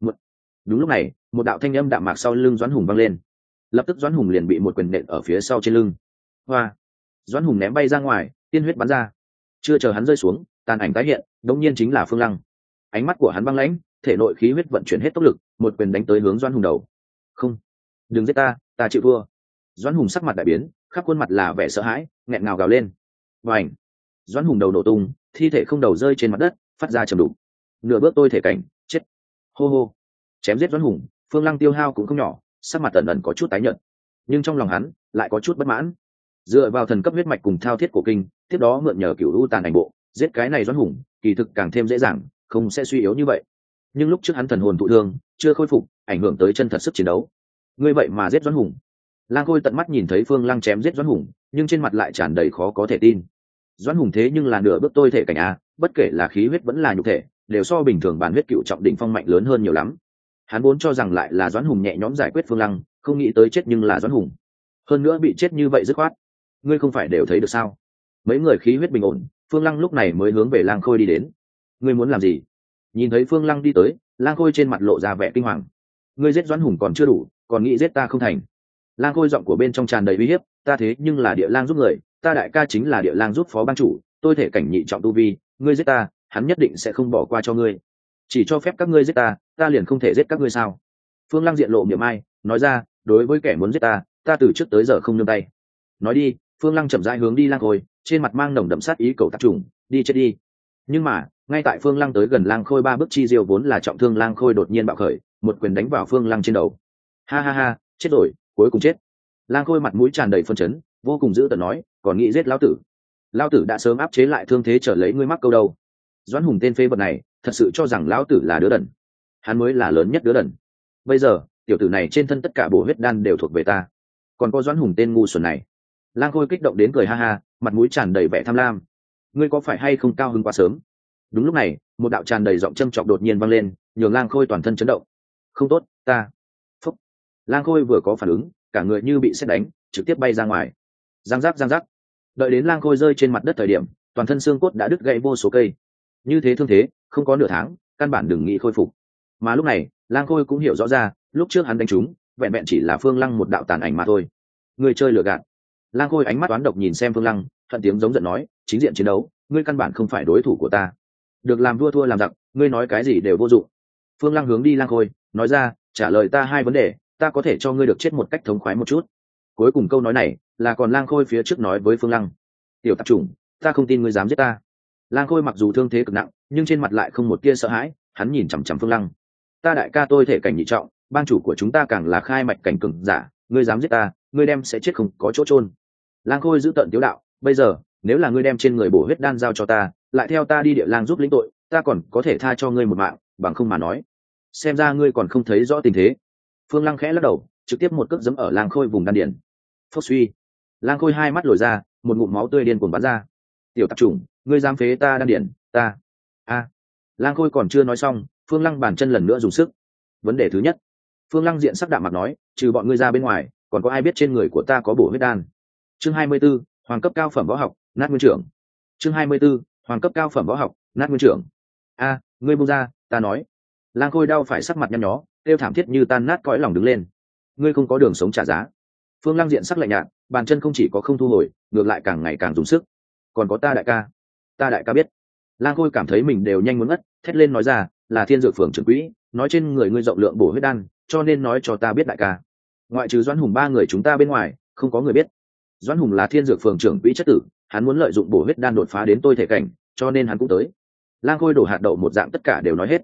Đúng lúc này, một đạo thanh âm đạm mạc sau lưng Doãn Hùng vang lên. Lập tức Doãn Hùng liền bị một quyền nện ở phía sau trên lưng. Hoa! Doãn Hùng ném bay ra ngoài, tiên huyết bắn ra. Chưa chờ hắn rơi xuống, tàn ảnh tái hiện, đống nhiên chính là Phương Lăng. Ánh mắt của hắn băng lãnh, thể nội khí huyết vận chuyển hết tốc lực, một quyền đánh tới hướng Doãn Hùng đầu. Không, đừng giết ta, ta chịu thua. Doãn Hùng sắc mặt đại biến, khắp khuôn mặt là vẻ sợ hãi, nghẹn ngào gào lên. Vành! Doãn Hùng đầu nổ tung, thi thể không đầu rơi trên mặt đất, phát ra trầm đục. Nửa bước tôi thể cảnh, chết. Hô hô! Chém giết Doãn Hùng, Phương Lăng tiêu hao cũng không nhỏ, sắc mặt ẩn ẩn có chút tái nhợt, nhưng trong lòng hắn lại có chút bất mãn. Dựa vào thần cấp huyết mạch cùng thao thiết cổ kinh, tiếp đó mượn nhờ cửu u tàn ảnh bộ, giết cái này Doãn Hùng, kỳ thực càng thêm dễ dàng, không sẽ suy yếu như vậy. Nhưng lúc trước hắn thần hồn thụ thương, chưa khôi phục, ảnh hưởng tới chân thật sức chiến đấu. Ngươi vậy mà giết Doãn Hùng? Lang Khôi tận mắt nhìn thấy Phương Lăng chém giết Doãn Hùng, nhưng trên mặt lại tràn đầy khó có thể tin. Doãn Hùng thế nhưng là nửa bước tôi thể cảnh a, bất kể là khí huyết vẫn là nhục thể, đều so bình thường bản huyết cựu trọng đỉnh phong mạnh lớn hơn nhiều lắm. Hắn vốn cho rằng lại là Doãn Hùng nhẹ nhõm giải quyết Phương Lăng, không nghĩ tới chết nhưng là Doãn Hùng. Hơn nữa bị chết như vậy dứt khoát. Ngươi không phải đều thấy được sao? Mấy người khí huyết bình ổn, Phương Lăng lúc này mới hướng về Lang Khôi đi đến. Ngươi muốn làm gì? Nhìn thấy Phương Lăng đi tới, Lang Khôi trên mặt lộ ra vẻ kinh hoàng. Ngươi giết Doãn Hùng còn chưa đủ, còn nghĩ giết ta không thành? Lang Khôi giọng của bên trong tràn đầy uy hiếp, ta thế nhưng là Địa Lang giúp người, ta đại ca chính là Địa Lang giúp phó ban chủ, tôi thể cảnh nhị trọng tu vi, ngươi giết ta, hắn nhất định sẽ không bỏ qua cho ngươi. Chỉ cho phép các ngươi giết ta, ta liền không thể giết các ngươi sao? Phương Lăng diện lộ miệng ai, nói ra, đối với kẻ muốn giết ta, ta từ trước tới giờ không nương tay. Nói đi, Phương Lăng chậm rãi hướng đi Lang Khôi, trên mặt mang nồng đậm sát ý cầu tạp trùng, đi chết đi. Nhưng mà, ngay tại Phương Lăng tới gần Lang Khôi ba bước chi diêu vốn là trọng thương Lang Khôi đột nhiên bạo khởi, một quyền đánh vào Phương Lăng trên đầu. Ha ha ha, chết rồi, cuối cùng chết. Lang Khôi mặt mũi tràn đầy phân chấn, vô cùng dữ tợn nói, còn nghĩ giết lão tử? Lão tử đã sớm áp chế lại thương thế trở lấy ngươi mắc câu đầu. Doãn Hùng tên phế vật này, thật sự cho rằng lão tử là đứa đần. Hắn mới là lớn nhất đứa đần. Bây giờ, tiểu tử này trên thân tất cả bổ huyết đan đều thuộc về ta. Còn có Doãn Hùng tên ngu xuẩn này. Lang Khôi kích động đến cười ha ha, mặt mũi tràn đầy vẻ tham lam. Ngươi có phải hay không cao hứng quá sớm? Đúng lúc này, một đạo tràn đầy giọng châm chọc đột nhiên vang lên, nhường Lang Khôi toàn thân chấn động. Không tốt, ta. Phúc. Lang Khôi vừa có phản ứng, cả người như bị sét đánh, trực tiếp bay ra ngoài. Giang giác giang giác. Đợi đến Lang Khôi rơi trên mặt đất thời điểm, toàn thân xương cốt đã đứt gãy vô số cây. Như thế thương thế, không có nửa tháng, căn bản đừng nghĩ khôi phục. Mà lúc này, Lang Khôi cũng hiểu rõ ra, lúc trước hắn đánh trúng, vẹn vẹn chỉ là Phương Lăng một đạo tàn ảnh mà thôi. Người chơi lừa gạt. Lang Khôi ánh mắt toán độc nhìn xem Phương Lăng, thuận tiếng giống giận nói, chính diện chiến đấu, ngươi căn bản không phải đối thủ của ta. Được làm vua thua làm giặc, ngươi nói cái gì đều vô dụng. Phương Lăng hướng đi Lang Khôi, nói ra, trả lời ta hai vấn đề, ta có thể cho ngươi được chết một cách thống khoái một chút. Cuối cùng câu nói này là còn Lang Khôi phía trước nói với Phương Lăng. Tiểu tạp chủng, ta không tin ngươi dám giết ta. Lang Khôi mặc dù thương thế cực nặng, nhưng trên mặt lại không một tia sợ hãi, hắn nhìn chằm chằm Phương Lăng. Ta đại ca tôi thể cảnh nhị trọng, ban chủ của chúng ta càng là khai mạch cảnh cường giả, ngươi dám giết ta, ngươi đem sẽ chết không có chỗ chôn. Lang Khôi giữ tận tiếu đạo, bây giờ, nếu là ngươi đem trên người bổ huyết đan giao cho ta, lại theo ta đi Địa Lang giúp lĩnh tội, ta còn có thể tha cho ngươi một mạng, bằng không mà nói. Xem ra ngươi còn không thấy rõ tình thế. Phương Lăng khẽ lắc đầu, trực tiếp một cước giẫm ở Lang Khôi vùng đan điền. Phốc suy. Lang Khôi hai mắt lồi ra, một ngụm máu tươi điên cuồng bắn ra. Tiểu tạp chủng, ngươi dám phế ta đan điền, ta. A. Lang Khôi còn chưa nói xong, Phương Lăng bàn chân lần nữa dùng sức. Vấn đề thứ nhất. Phương Lăng diện sắc đạm mặt nói, trừ bọn ngươi ra bên ngoài, còn có ai biết trên người của ta có bổ huyết đan? Chương 24, hoàng cấp cao phẩm võ học, nát nguyên trưởng. Chương 24, hoàng cấp cao phẩm võ học, nát nguyên trưởng. A, ngươi buông ra, ta nói. Lang Khôi đau phải sắc mặt nhăn nhó, kêu thảm thiết như tan nát cõi lòng đứng lên. Ngươi không có đường sống trả giá. Phương Lăng diện sắc lạnh nhạt, bàn chân không chỉ có không thu hồi, ngược lại càng ngày càng dùng sức. Còn có ta đại ca. Ta đại ca biết. Lang Khôi cảm thấy mình đều nhanh muốn ngất, thét lên nói ra, là Thiên Dược Phường trưởng quỹ, nói trên người ngươi rộng lượng bổ huyết đan, cho nên nói cho ta biết đại ca. Ngoại trừ Doãn Hùng ba người chúng ta bên ngoài, không có người biết. Doãn Hùng là Thiên Dược Phường trưởng quỹ chất tử, hắn muốn lợi dụng bổ huyết đan đột phá đến tôi thể cảnh, cho nên hắn cũng tới. Lang Khôi đổ hạt đậu một dạng tất cả đều nói hết.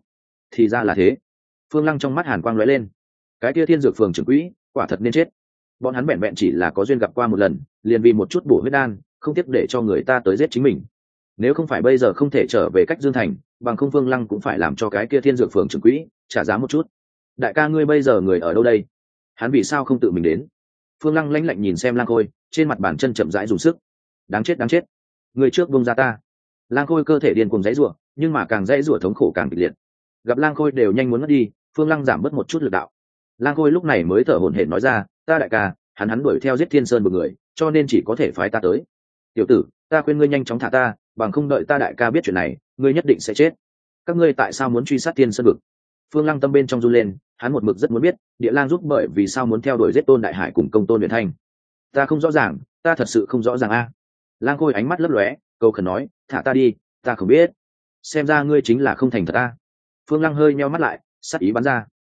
thì ra là thế. Phương Lăng trong mắt hàn quang lóe lên. Cái kia Thiên Dược Phường trưởng quỹ quả thật nên chết. Bọn hắn vẹn vẹn chỉ là có duyên gặp qua một lần, liền vì một chút bổ huyết đan không tiếc để cho người ta tới giết chính mình. Nếu không phải bây giờ không thể trở về cách Dương Thành, bằng không Phương Lăng cũng phải làm cho cái kia Thiên Dược Phường trưởng quỹ trả giá một chút. Đại ca ngươi bây giờ người ở đâu đây? Hắn vì sao không tự mình đến? Phương Lăng lãnh lạnh nhìn xem Lang Khôi, trên mặt bàn chân chậm rãi dùng sức. Đáng chết đáng chết, người trước buông ra ta. Lang Khôi cơ thể điên cuồng dãy rủa, nhưng mà càng dãy rủa thống khổ càng kịch liệt. Gặp Lang Khôi đều nhanh muốn mất đi, Phương Lăng giảm bớt một chút lực đạo. Lang Khôi lúc này mới thở hổn hển nói ra, ta đại ca, hắn đuổi theo giết Thiên Sơn một người, cho nên chỉ có thể phái ta tới. Tiểu tử, ta khuyên ngươi nhanh chóng thả ta, bằng không đợi ta đại ca biết chuyện này, ngươi nhất định sẽ chết. Các ngươi tại sao muốn truy sát Thiên Sơn vực? Phương Lăng tâm bên trong run lên, hắn một mực rất muốn biết, Địa Lang giúp bởi vì sao muốn theo đuổi giết Tôn Đại Hải cùng Công Tôn Huyền Thanh. Ta không rõ ràng, ta thật sự không rõ ràng a. Lang Khôi ánh mắt lấp lóe, câu khẩn nói, thả ta đi, ta không biết. Xem ra ngươi chính là không thành thật a. Phương Lăng hơi nheo mắt lại, sát ý bắn ra.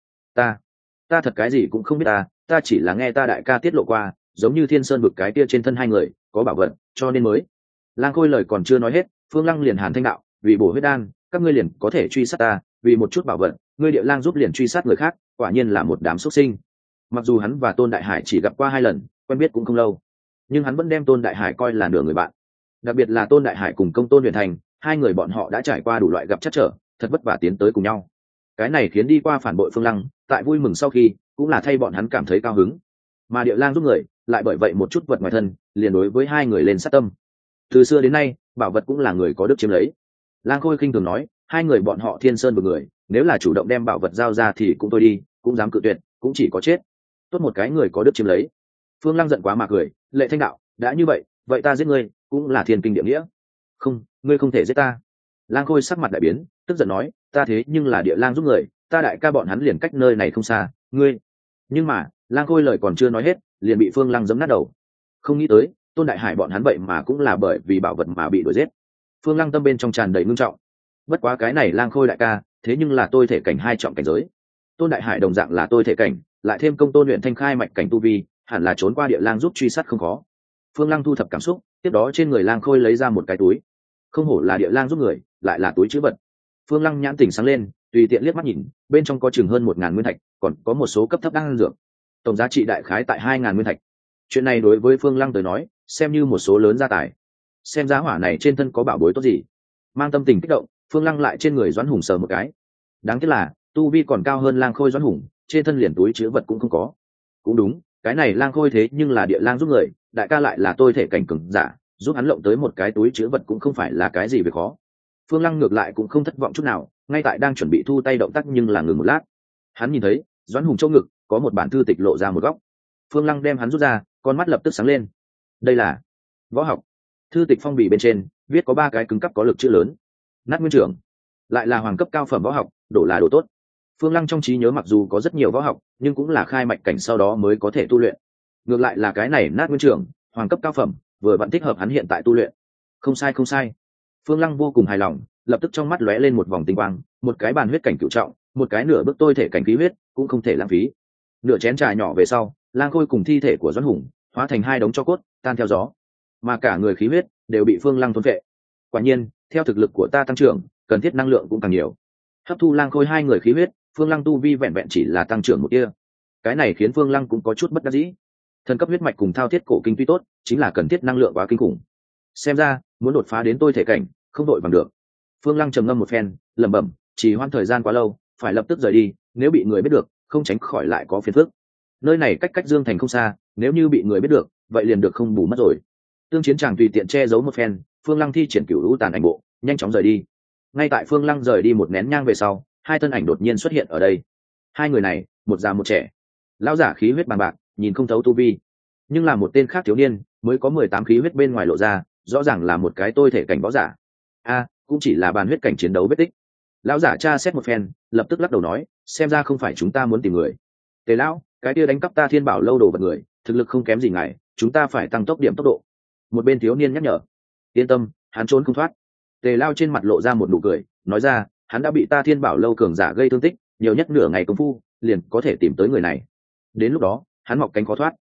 Ta thật cái gì cũng không biết ta chỉ là nghe ta đại ca tiết lộ qua, giống như Thiên Sơn vực cái kia trên thân hai người có bảo vật, cho nên mới. Lang Khôi lời còn chưa nói hết, Phương Lăng liền hàn thanh đạo, vì bổ huyết đan, các ngươi liền có thể truy sát ta, vì một chút bảo vật, ngươi Địa Lang giúp liền truy sát người khác, quả nhiên là một đám xuất sinh. Mặc dù hắn và Tôn Đại Hải chỉ gặp qua 2 lần, quen biết cũng không lâu, nhưng hắn vẫn đem Tôn Đại Hải coi là nửa người bạn. Đặc biệt là Tôn Đại Hải cùng Công Tôn Huyền Thành, hai người bọn họ đã trải qua đủ loại gặp trắc trở, thật vất vả tiến tới cùng nhau. Cái này khiến đi qua phản bội Phương Lăng, tại vui mừng sau khi, cũng là thay bọn hắn cảm thấy cao hứng. Mà Địa Lang giúp người, lại bởi vậy một chút vật ngoài thân, liền đối với hai người lên sát tâm. Từ xưa đến nay, bảo vật cũng là người có đức chiếm lấy. Lang Khôi khinh thường nói, hai người bọn họ Thiên Sơn vực người, nếu là chủ động đem bảo vật giao ra thì cũng thôi đi, cũng dám cự tuyệt, cũng chỉ có chết. Tốt một cái người có đức chiếm lấy. Phương Lăng giận quá mà cười, Lệ Thanh đạo, đã như vậy, vậy ta giết ngươi, cũng là thiên kinh địa nghĩa. Không, ngươi không thể giết ta. Lang Khôi sắc mặt đại biến, tức giận nói, ta thế nhưng là Địa Lang giúp người, ta đại ca bọn hắn liền cách nơi này không xa, ngươi. Nhưng mà, Lang Khôi lời còn chưa nói hết, liền bị Phương Lăng giẫm nát đầu. Không nghĩ tới, Tôn Đại Hải bọn hắn vậy mà cũng là bởi vì bảo vật mà bị đuổi giết. Phương Lăng tâm bên trong tràn đầy ngưng trọng. Bất quá cái này Lang Khôi đại ca, thế nhưng là tôi thể cảnh 2 trọng cảnh giới. Tôn Đại Hải đồng dạng là tôi thể cảnh, lại thêm Công Tôn luyện thanh khai mạch cảnh tu vi, hẳn là trốn qua Địa Lang giúp truy sát không khó. Phương Lăng thu thập cảm xúc, tiếp đó trên người Lang Khôi lấy ra một cái túi. Không hổ là Địa Lang giúp người, lại là túi trữ vật. Phương Lăng nhãn tỉnh sáng lên, tùy tiện liếc mắt nhìn, bên trong có chừng hơn 1000 nguyên thạch, còn có một số cấp thấp đan dược. Tổng giá trị đại khái tại 2000 nguyên thạch. Chuyện này đối với Phương Lăng tới nói, xem như một số lớn gia tài. Xem giá hỏa này trên thân có bảo bối tốt gì. Mang tâm tình kích động, Phương Lăng lại trên người Doãn Hùng sờ một cái. Đáng tiếc là, tu vi còn cao hơn Lang Khôi Doãn Hùng, trên thân liền túi chứa vật cũng không có. Cũng đúng, cái này Lang Khôi thế nhưng là Địa Lang giúp người, đại ca lại là tôi thể cảnh cường giả, giúp hắn lộng tới một cái túi chứa vật cũng không phải là cái gì việc khó. Phương Lăng ngược lại cũng không thất vọng chút nào, ngay tại đang chuẩn bị thu tay động tác nhưng là ngừng một lát. Hắn nhìn thấy, Doãn Hùng trong ngực có một bản thư tịch lộ ra một góc. Phương Lăng đem hắn rút ra, con mắt lập tức sáng lên. Đây là võ học. Thư tịch phong bì bên trên viết có 3 cái cứng cắp có lực chữ lớn. Nát nguyên trưởng, lại là hoàng cấp cao phẩm võ học, đổ là đồ tốt. Phương Lăng trong trí nhớ mặc dù có rất nhiều võ học, nhưng cũng là khai mạch cảnh sau đó mới có thể tu luyện. Ngược lại là cái này Nát nguyên trưởng, hoàng cấp cao phẩm, vừa vặn thích hợp hắn hiện tại tu luyện. Không sai không sai. Phương Lăng vô cùng hài lòng, lập tức trong mắt lóe lên một vòng tinh quang, một cái bàn huyết cảnh cửu trọng, một cái nửa bước tôi thể cảnh khí huyết, cũng không thể lãng phí. Nửa chén trà nhỏ về sau, Lang Khôi cùng thi thể của Doãn Hùng hóa thành 2 đống tro cốt, tan theo gió, mà cả người khí huyết đều bị Phương Lăng thôn phệ. Quả nhiên, theo thực lực của ta tăng trưởng, cần thiết năng lượng cũng càng nhiều. Hấp thu Lang Khôi 2 người khí huyết, Phương Lăng tu vi vẹn vẹn chỉ là tăng trưởng một tia. Cái này khiến Phương Lăng cũng có chút bất đắc dĩ. Thần cấp huyết mạch cùng thao thiết cổ kinh tuy tốt, chính là cần thiết năng lượng quá kinh khủng. Xem ra, muốn đột phá đến tôi thể cảnh, không đội bằng được. Phương Lăng trầm ngâm một phen, lẩm bẩm, chỉ hoãn thời gian quá lâu, phải lập tức rời đi, nếu bị người biết được, không tránh khỏi lại có phiền phức. Nơi này cách Dương Thành không xa, nếu như bị người biết được, vậy liền được không bù mất rồi. Tương Chiến chàng tùy tiện che giấu một phen, Phương Lăng thi triển Cửu Lũ Tàn Ảnh Bộ, nhanh chóng rời đi. Ngay tại Phương Lăng rời đi một nén nhang về sau, 2 thân ảnh đột nhiên xuất hiện ở đây. 2 người này, một già một trẻ. Lão giả khí huyết bằng bạc, nhìn không thấu tu vi, nhưng là một tên khác thiếu niên, mới có 18 khí huyết bên ngoài lộ ra, rõ ràng là một cái tôi thể cảnh võ giả. Cũng chỉ là bàn huyết cảnh chiến đấu vết tích. Lão giả tra xét một phen, lập tức lắc đầu nói, xem ra không phải chúng ta muốn tìm người. Tề lão, cái kia đánh cắp ta Thiên Bảo lâu đồ vật người, thực lực không kém gì ngài, chúng ta phải tăng tốc điểm tốc độ. Một bên thiếu niên nhắc nhở. Yên tâm, hắn trốn không thoát. Tề Lao trên mặt lộ ra một nụ cười, nói ra, hắn đã bị ta Thiên Bảo lâu cường giả gây thương tích, nhiều nhất nửa ngày công phu, liền có thể tìm tới người này. Đến lúc đó, hắn mọc cánh khó thoát.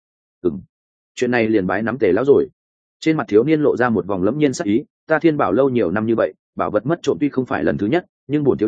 Chuyện này liền bái nắm Tề Lão rồi. Trên mặt thiếu niên lộ ra một vòng lẫm nhiên sắc ý, ta Thiên Bảo lâu nhiều năm như vậy, bảo vật mất trộm tuy không phải lần thứ nhất, nhưng bổn thiếu chủ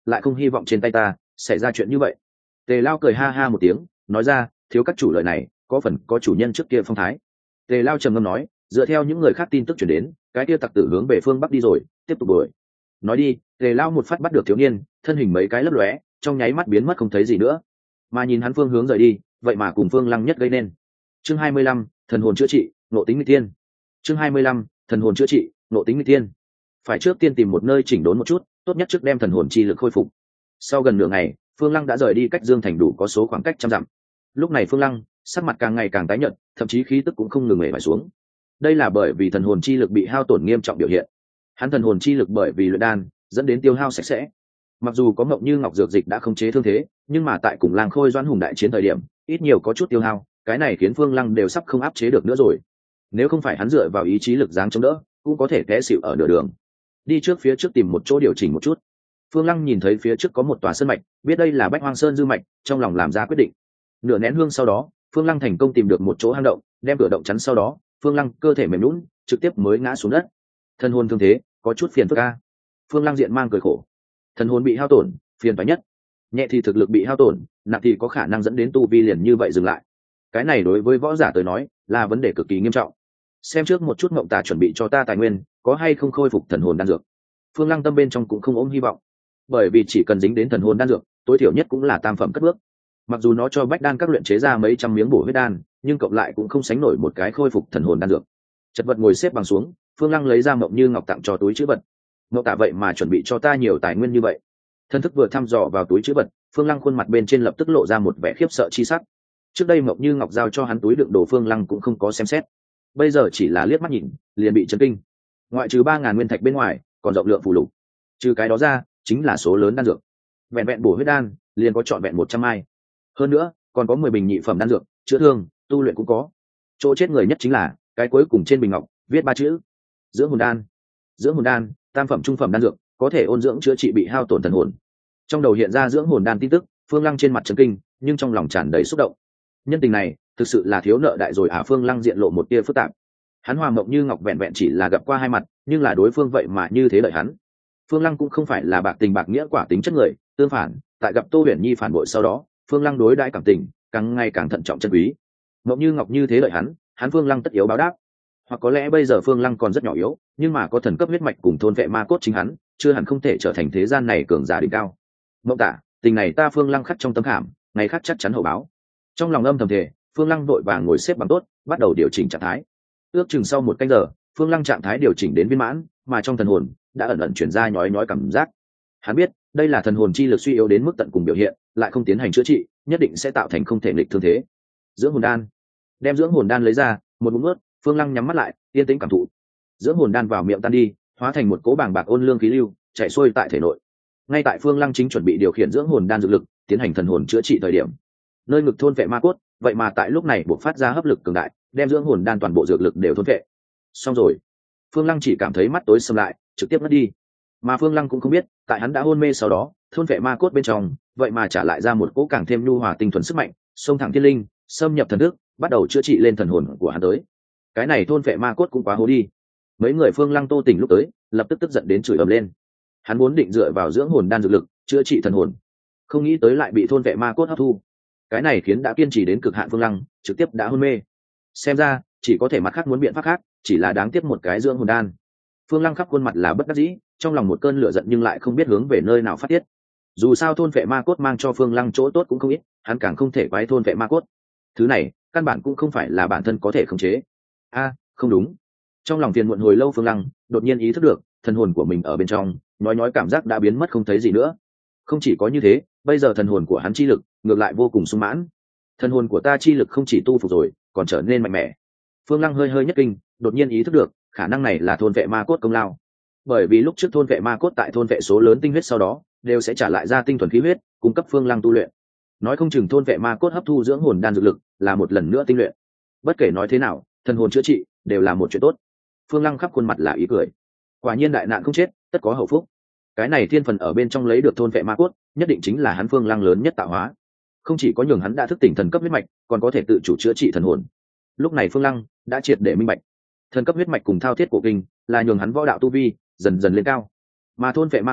lại không hy vọng trên tay ta xảy ra chuyện như vậy. Tề Lao cười ha ha một tiếng, nói ra, thiếu các chủ lời này có phần có chủ nhân trước kia phong thái. Tề Lao trầm ngâm nói, dựa theo những người khác tin tức chuyển đến, cái kia tặc tử hướng về phương bắc đi rồi, tiếp tục đuổi. Nói đi, Tề Lao một phát bắt được thiếu niên, thân hình mấy cái lấp lóe, trong nháy mắt biến mất không thấy gì nữa. Mà nhìn hắn phương hướng rời đi, vậy mà cùng Phương Lăng nhất gây nên. Chương 25, thần hồn chữa trị, nộ tính nghịch tiên. Chương 25, thần hồn chữa trị, nộ tính nghịch tiên. Phải trước tiên tìm một nơi chỉnh đốn một chút, tốt nhất trước đem thần hồn chi lực khôi phục. Sau gần nửa ngày, Phương Lăng đã rời đi cách Dương Thành đủ có số khoảng cách trăm dặm. Lúc này Phương Lăng sắc mặt càng ngày càng tái nhợt, thậm chí khí tức cũng không ngừng mề xuống. Đây là bởi vì thần hồn chi lực bị hao tổn nghiêm trọng biểu hiện. Hắn thần hồn chi lực bởi vì luyện đan dẫn đến tiêu hao sạch sẽ. Mặc dù có Mộng Như Ngọc dược dịch đã khống chế thương thế, nhưng mà tại cùng Lang Khôi Doãn Hùng đại chiến thời điểm, ít nhiều có chút tiêu hao, cái này khiến Phương Lăng đều sắp không áp chế được nữa rồi. Nếu không phải hắn dựa vào ý chí lực dáng chống đỡ, cũng có thể té xỉu ở nửa đường. Đi trước phía trước tìm một chỗ điều chỉnh một chút. Phương Lăng nhìn thấy phía trước có một tòa sơn mạch, biết đây là Bách Hoang Sơn dư mạch, trong lòng làm ra quyết định. Nửa nén hương sau đó, Phương Lăng thành công tìm được một chỗ hang động, đem cửa động chắn sau đó, Phương Lăng cơ thể mềm nhũn, trực tiếp mới ngã xuống đất. Thân hồn thương thế, có chút phiền phức a. Phương Lăng diện mang cười khổ. Thần hồn bị hao tổn, phiền toái nhất. Nhẹ thì thực lực bị hao tổn, nặng thì có khả năng dẫn đến tu vi liền như vậy dừng lại. Cái này đối với võ giả tới nói, là vấn đề cực kỳ nghiêm trọng. Xem trước một chút Mộng Tà chuẩn bị cho ta tài nguyên, có hay không khôi phục thần hồn đan dược. Phương Lăng tâm bên trong cũng không ôm hy vọng, bởi vì chỉ cần dính đến thần hồn đan dược, tối thiểu nhất cũng là tam phẩm cất bước. Mặc dù nó cho Bách Đan các luyện chế ra mấy trăm miếng bổ huyết đan, nhưng cộng lại cũng không sánh nổi một cái khôi phục thần hồn đan dược. Chật vật ngồi xếp bằng xuống, Phương Lăng lấy ra Mộng Như Ngọc tặng cho túi trữ vật. Mộng Tà vậy mà chuẩn bị cho ta nhiều tài nguyên như vậy. Thân thức vừa thăm dò vào túi trữ vật, Phương Lăng khuôn mặt bên trên lập tức lộ ra một vẻ khiếp sợ chi sắc. Trước đây Mộng Như Ngọc giao cho hắn túi đựng đồ, Phương Lăng cũng không có xem xét, bây giờ chỉ là liếc mắt nhìn liền bị chấn kinh. Ngoại trừ 3.000 nguyên thạch bên ngoài, còn rộng lượng phù lục. Trừ cái đó ra, chính là số lớn đan dược. Vẹn vẹn bổ huyết đan liền có trọn vẹn 100 mai. Hơn nữa, còn có 10 bình nhị phẩm đan dược, chữa thương, tu luyện cũng có. Chỗ chết người nhất chính là cái cuối cùng trên bình ngọc viết 3 chữ: dưỡng hồn đan. Dưỡng hồn đan, tam phẩm trung phẩm đan dược, có thể ôn dưỡng chữa trị bị hao tổn thần hồn. Trong đầu hiện ra dưỡng hồn đan tin tức, Phương Lăng trên mặt chấn kinh, nhưng trong lòng tràn đầy xúc động. Nhân tình này thực sự là thiếu nợ đại rồi à. Phương Lăng diện lộ một tia phức tạp. Hắn Hòa Mộng Như Ngọc vẹn vẹn chỉ là gặp qua hai mặt, nhưng là đối phương vậy mà như thế lợi hắn. Phương Lăng cũng không phải là bạc tình bạc nghĩa quả tính chất người, tương phản, tại gặp Tô Huyền Nhi phản bội sau đó, Phương Lăng đối đãi cảm tình càng ngày càng thận trọng chân quý. Mộng Như Ngọc như thế lợi hắn Phương Lăng tất yếu báo đáp. Hoặc có lẽ bây giờ Phương Lăng còn rất nhỏ yếu, nhưng mà có thần cấp huyết mạch cùng thôn vệ ma cốt chính hắn, chưa hẳn không thể trở thành thế gian này cường giả đỉnh cao. Mộng Tả, tình này ta Phương Lăng khắc trong tấm khảm, ngày khác chắc chắn hậu báo. Trong lòng âm thầm thề, Phương Lăng vội vàng ngồi xếp bằng tốt, bắt đầu điều chỉnh trạng thái. Ước chừng sau 1 canh giờ, Phương Lăng trạng thái điều chỉnh đến viên mãn, mà trong thần hồn đã ẩn ẩn chuyển ra nhói nhói cảm giác. Hắn biết đây là thần hồn chi lực suy yếu đến mức tận cùng biểu hiện, lại không tiến hành chữa trị, nhất định sẽ tạo thành không thể nghịch thương thế. Dưỡng hồn đan, đem dưỡng hồn đan lấy ra, một ngụm nuốt. Phương Lăng nhắm mắt lại, yên tĩnh cảm thụ. Dưỡng hồn đan vào miệng tan đi, hóa thành một cỗ bàng bạc ôn lương khí lưu, chạy xuôi tại thể nội. Ngay tại Phương Lăng chính chuẩn bị điều khiển dưỡng hồn đan dược lực, tiến hành thần hồn chữa trị thời điểm, nơi ngực thôn vệ ma cốt, vậy mà tại lúc này buộc phát ra hấp lực cường đại, đem dưỡng hồn đan toàn bộ dược lực đều thôn vệ. Xong rồi. Phương Lăng chỉ cảm thấy mắt tối sầm lại, trực tiếp mất đi. Mà Phương Lăng cũng không biết, tại hắn đã hôn mê sau đó, thôn vệ ma cốt bên trong, vậy mà trả lại ra một cỗ càng thêm nhu hòa tinh thuần sức mạnh, xông thẳng thiên linh, xâm nhập thần thức, bắt đầu chữa trị lên thần hồn của hắn tới. Cái này thôn vệ ma cốt cũng quá hố đi. Mấy người Phương Lăng Tô Tỉnh lúc tới, lập tức tức giận đến chửi ầm lên. Hắn muốn định dựa vào dưỡng hồn đan dược lực chữa trị thần hồn, không nghĩ tới lại bị thôn vệ ma cốt hấp thu. Cái này khiến đã kiên trì đến cực hạn Phương Lăng trực tiếp đã hôn mê. Xem ra chỉ có thể mặt khác muốn biện pháp khác, chỉ là đáng tiếc một cái dưỡng hồn đan. Phương Lăng khắp khuôn mặt là bất đắc dĩ, trong lòng một cơn lửa giận nhưng lại không biết hướng về nơi nào phát tiết. Dù sao thôn vệ ma cốt mang cho Phương Lăng chỗ tốt cũng không ít, hắn càng không thể quái thôn vệ ma cốt. Thứ này căn bản cũng không phải là bản thân có thể khống chế. Không đúng. Trong lòng phiền muộn hồi lâu, Phương Lăng đột nhiên ý thức được thần hồn của mình ở bên trong nói cảm giác đã biến mất không thấy gì nữa. Không chỉ có như thế, bây giờ thần hồn của hắn chi lực ngược lại vô cùng sung mãn. Thần hồn của ta chi lực không chỉ tu phục rồi, còn trở nên mạnh mẽ. Phương Lăng hơi nhất kinh, đột nhiên ý thức được khả năng này là thôn vệ ma cốt công lao. Bởi vì lúc trước thôn vệ ma cốt tại thôn vệ số lớn tinh huyết sau đó, đều sẽ trả lại ra tinh thuần khí huyết, cung cấp Phương Lăng tu luyện. Nói không chừng thôn vệ ma cốt hấp thu dưỡng hồn đan dược lực là một lần nữa tinh luyện. Bất kể nói thế nào, thần hồn chữa trị đều là một chuyện tốt. Phương Lăng khắp khuôn mặt là ý cười. Quả nhiên đại nạn không chết, tất có hậu phúc. Cái này thiên phần ở bên trong lấy được thôn vệ ma cốt, nhất định chính là hắn Phương Lăng lớn nhất tạo hóa. Không chỉ có nhường hắn đã thức tỉnh thần cấp huyết mạch, còn có thể tự chủ chữa trị thần hồn. Lúc này Phương Lăng đã triệt để minh bạch, thần cấp huyết mạch cùng thao thiết cổ kinh là nhường hắn võ đạo tu vi dần dần lên cao, mà thôn vệ ma cốt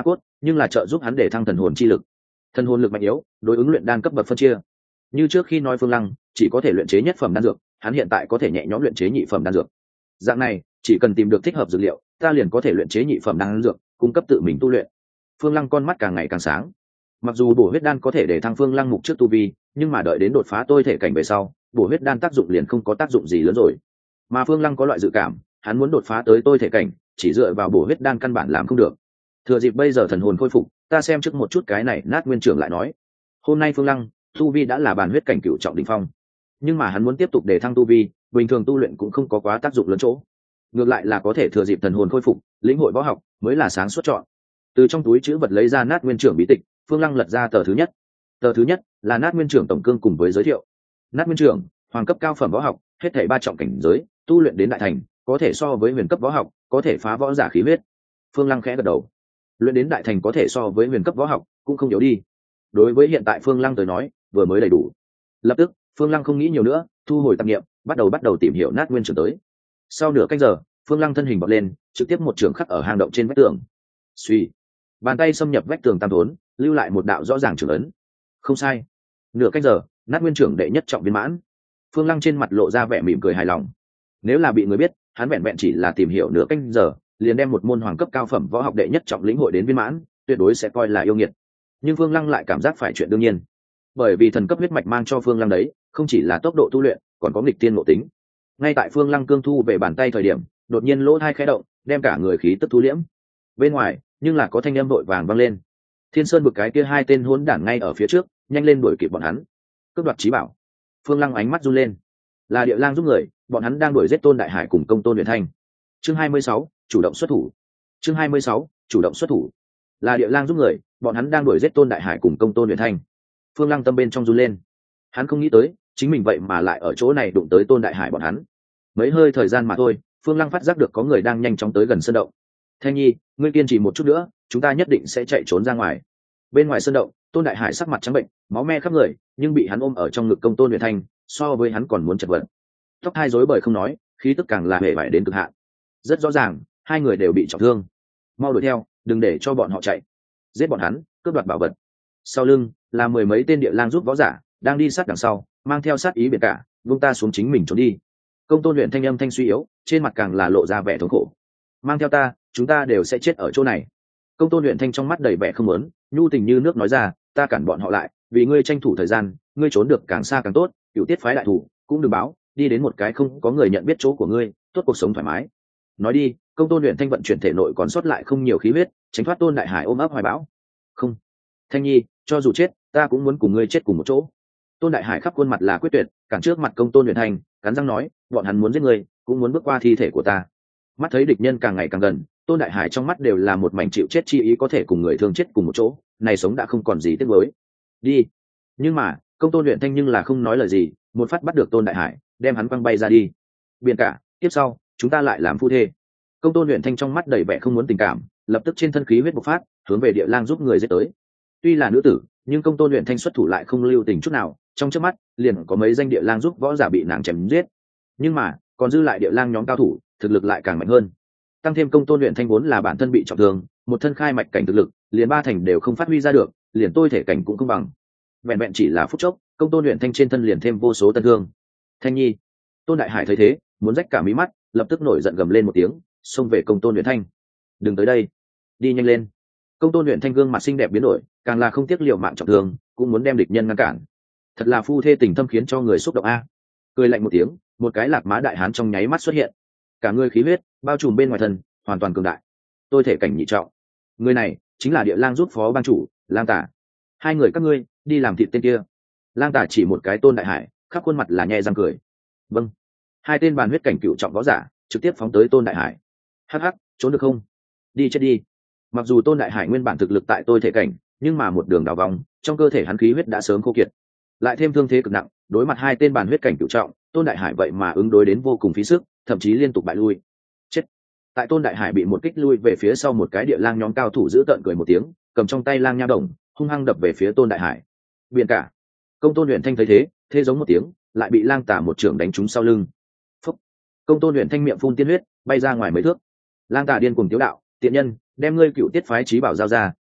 nhưng là trợ giúp hắn để thăng thần hồn chi lực. Thần hồn lực mạnh yếu đối ứng luyện đan cấp bậc phân chia. Như trước khi nói Phương Lăng chỉ có thể luyện chế nhất phẩm đan dược, hắn hiện tại có thể nhẹ nhõm luyện chế nhị phẩm đan dược. Dạng này chỉ cần tìm được thích hợp dược liệu, ta liền có thể luyện chế nhị phẩm đan dược cung cấp tự mình tu luyện. Phương Lăng con mắt càng ngày càng sáng. Mặc dù bổ huyết đan có thể để thăng Phương Lăng mục trước tu vi, nhưng mà đợi đến đột phá tôi thể cảnh về sau, bổ huyết đan tác dụng liền không có tác dụng gì lớn rồi. Mà Phương Lăng có loại dự cảm, hắn muốn đột phá tới tôi thể cảnh, chỉ dựa vào bổ huyết đan căn bản làm không được. Thừa dịp bây giờ thần hồn khôi phục, ta xem trước một chút cái này. Nát Nguyên trưởng lại nói, hôm nay Phương Lăng tu vi đã là bàn huyết cảnh cửu trọng đỉnh phong, nhưng mà hắn muốn tiếp tục để thăng tu vi, bình thường tu luyện cũng không có quá tác dụng lớn chỗ. Ngược lại là có thể thừa dịp thần hồn khôi phục, lĩnh hội võ học mới là sáng suốt chọn. Từ trong túi chữ vật lấy ra Nát Nguyên trưởng bí tịch, Phương Lăng lật ra tờ thứ nhất. Tờ thứ nhất là Nát Nguyên trưởng tổng cương cùng với giới thiệu. Nát Nguyên trưởng, hoàng cấp cao phẩm võ học, hết thảy 3 trọng cảnh giới, tu luyện đến đại thành, có thể so với huyền cấp võ học, có thể phá võ giả khí huyết. Phương Lăng khẽ gật đầu. Luyện đến đại thành có thể so với huyền cấp võ học, cũng không yếu đi. Đối với hiện tại Phương Lăng tới nói, vừa mới đầy đủ. Lập tức, Phương Lăng không nghĩ nhiều nữa, thu hồi tạp niệm, bắt đầu tìm hiểu Nát Nguyên trưởng tới. Sau nửa canh giờ, Phương Lăng thân hình bật lên, trực tiếp một trường khắc ở hang động trên vách tường. Suy, bàn tay xâm nhập vách tường tam thốn, lưu lại một đạo rõ ràng trưởng ấn. Không sai. Nửa canh giờ, Nát Nguyên trưởng đệ nhất trọng viên mãn. Phương Lăng trên mặt lộ ra vẻ mỉm cười hài lòng. Nếu là bị người biết, hắn vẹn vẹn chỉ là tìm hiểu nửa canh giờ, liền đem một môn hoàng cấp cao phẩm võ học đệ nhất trọng lĩnh hội đến viên mãn, tuyệt đối sẽ coi là yêu nghiệt. Nhưng Phương Lăng lại cảm giác phải chuyện đương nhiên, bởi vì thần cấp huyết mạch mang cho Phương Lăng đấy, không chỉ là tốc độ tu luyện, còn có nghịch tiên ngộ tính. Ngay tại Phương Lăng cương thu về bàn tay thời điểm, đột nhiên lỗ tai khẽ động, đem cả người khí tức thu liễm. Bên ngoài, nhưng là có thanh âm vội vàng vang lên. Thiên Sơn bực cái kia 2 tên hỗn đản ngay ở phía trước, nhanh lên đuổi kịp bọn hắn. Cướp đoạt chí bảo. Phương Lăng ánh mắt run lên. Là Địa Lang giúp người, bọn hắn đang đuổi giết Tôn Đại Hải cùng Công Tôn Huyền Thanh. Chương 26, chủ động xuất thủ. Chương 26, chủ động xuất thủ. Là Địa Lang giúp người, bọn hắn đang đuổi giết Tôn Đại Hải cùng Công Tôn Huyền Thanh. Phương Lăng tâm bên trong run lên. Hắn không nghĩ tới, chính mình vậy mà lại ở chỗ này đụng tới Tôn Đại Hải bọn hắn. Mấy hơi thời gian mà thôi, Phương Lăng phát giác được có người đang nhanh chóng tới gần sơn động. Thanh Nhi, ngươi kiên trì một chút nữa, chúng ta nhất định sẽ chạy trốn ra ngoài. Bên ngoài sơn động, Tôn Đại Hải sắc mặt trắng bệnh, máu me khắp người, nhưng bị hắn ôm ở trong ngực Công Tôn Huyền Thanh, so với hắn còn muốn chật vật. Tóc hai rối bời không nói, khí tức càng là hề vải đến cực hạn. Rất rõ ràng, hai người đều bị trọng thương. Mau đuổi theo, đừng để cho bọn họ chạy. Giết bọn hắn, cướp đoạt bảo vật. Sau lưng là 10 mấy tên Địa Lang giúp võ giả, đang đi sát đằng sau, mang theo sát ý biệt cả, vung ta xuống chính mình trốn đi. Công Tôn Huyền Thanh âm thanh suy yếu, trên mặt càng là lộ ra vẻ thống khổ. Mang theo ta, chúng ta đều sẽ chết ở chỗ này. Công Tôn Huyền Thanh trong mắt đầy vẻ không muốn, nhu tình như nước nói ra, ta cản bọn họ lại, vì ngươi tranh thủ thời gian, ngươi trốn được càng xa càng tốt, Cửu Tiết phái đại thủ cũng đừng báo, đi đến một cái không có người nhận biết chỗ của ngươi, tốt cuộc sống thoải mái. Nói đi, Công Tôn Huyền Thanh vận chuyển thể nội còn sót lại không nhiều khí huyết, tránh thoát Tôn Đại Hải ôm ấp hoài bão. Không, Thanh Nhi, cho dù chết, ta cũng muốn cùng ngươi chết cùng một chỗ. Tôn Đại Hải khắp khuôn mặt là quyết tuyệt, cản trước mặt Công Tôn Huyền Thanh, cắn răng nói, bọn hắn muốn giết ngươi, cũng muốn bước qua thi thể của ta. Mắt thấy địch nhân càng ngày càng gần, Tôn Đại Hải trong mắt đều là một mảnh chịu chết chi ý, có thể cùng người thương chết cùng một chỗ, này sống đã không còn gì tiếc nuối. Đi. Nhưng mà, Công Tôn Huyền Thanh nhưng là không nói lời gì, một phát bắt được Tôn Đại Hải, đem hắn quăng bay ra đi. Biển cả, tiếp sau, chúng ta lại làm phu thê. Công Tôn Huyền Thanh trong mắt đầy vẻ không muốn tình cảm, lập tức trên thân khí huyết bộc phát, hướng về Địa Lang giúp người giết tới. Tuy là nữ tử, nhưng Công Tôn Huyền Thanh xuất thủ lại không lưu tình chút nào, trong chớp mắt, liền có mấy danh Địa Lang giúp võ giả bị nàng chém giết. Nhưng mà, còn dư lại Địa Lang nhóm cao thủ, thực lực lại càng mạnh hơn. Tăng thêm Công Tôn Huyền Thanh vốn là bản thân bị trọng thương, một thân khai mạch cảnh thực lực, liền 3 thành đều không phát huy ra được, liền tôi thể cảnh cũng không bằng. Vẹn vẹn chỉ là phút chốc, Công Tôn Huyền Thanh trên thân liền thêm vô số tân thương. Thanh Nhi. Tôn Đại Hải thấy thế, muốn rách cả mí mắt, lập tức nổi giận gầm lên một tiếng, xông về Công Tôn Huyền Thanh. Đừng tới đây, đi nhanh lên. Công Tôn Huyền Thanh gương mặt xinh đẹp biến đổi, càng là không tiếc liều mạng trọng thương, cũng muốn đem địch nhân ngăn cản. Thật là phu thê tình thâm khiến cho người xúc động a. Cười lạnh một tiếng, một cái lạc má đại hán trong nháy mắt xuất hiện, cả người khí huyết bao trùm bên ngoài thân, hoàn toàn cường đại. Tôi thể cảnh nhị trọng. Người này chính là Địa Lang giúp phó bang chủ Lang Tả. Hai người các ngươi đi làm thịt tên kia. Lang Tả chỉ một cái Tôn Đại Hải, khắp khuôn mặt là nhẹ răng cười. Vâng. Hai tên bàn huyết cảnh cựu trọng võ giả trực tiếp phóng tới Tôn Đại Hải. Hắc hắc, trốn được không? Đi chết đi. Mặc dù Tôn Đại Hải nguyên bản thực lực tại tôi thể cảnh, nhưng mà một đường đào vòng, trong cơ thể hắn khí huyết đã sớm khô kiệt, lại thêm thương thế cực nặng, đối mặt hai tên bàn huyết cảnh cựu trọng, Tôn Đại Hải vậy mà ứng đối đến vô cùng phí sức, thậm chí liên tục bại lui. Chết. Tại Tôn Đại Hải bị một kích lui về phía sau, một cái Địa Lang nhóm cao thủ giữ tợn cười một tiếng, cầm trong tay lang nha đồng, hung hăng đập về phía Tôn Đại Hải. Biển cả. Công Tôn Huyền Thanh thấy thế, thế giống một tiếng, lại bị Lang Tả một trưởng đánh trúng sau lưng. Phúc. Công Tôn Huyền Thanh miệng phun tiên huyết, bay ra ngoài mấy thước. Lang Tả điên cuồng tiếu đạo, tiện nhân, đem ngươi Cựu Tiết phái chí bảo giao ra,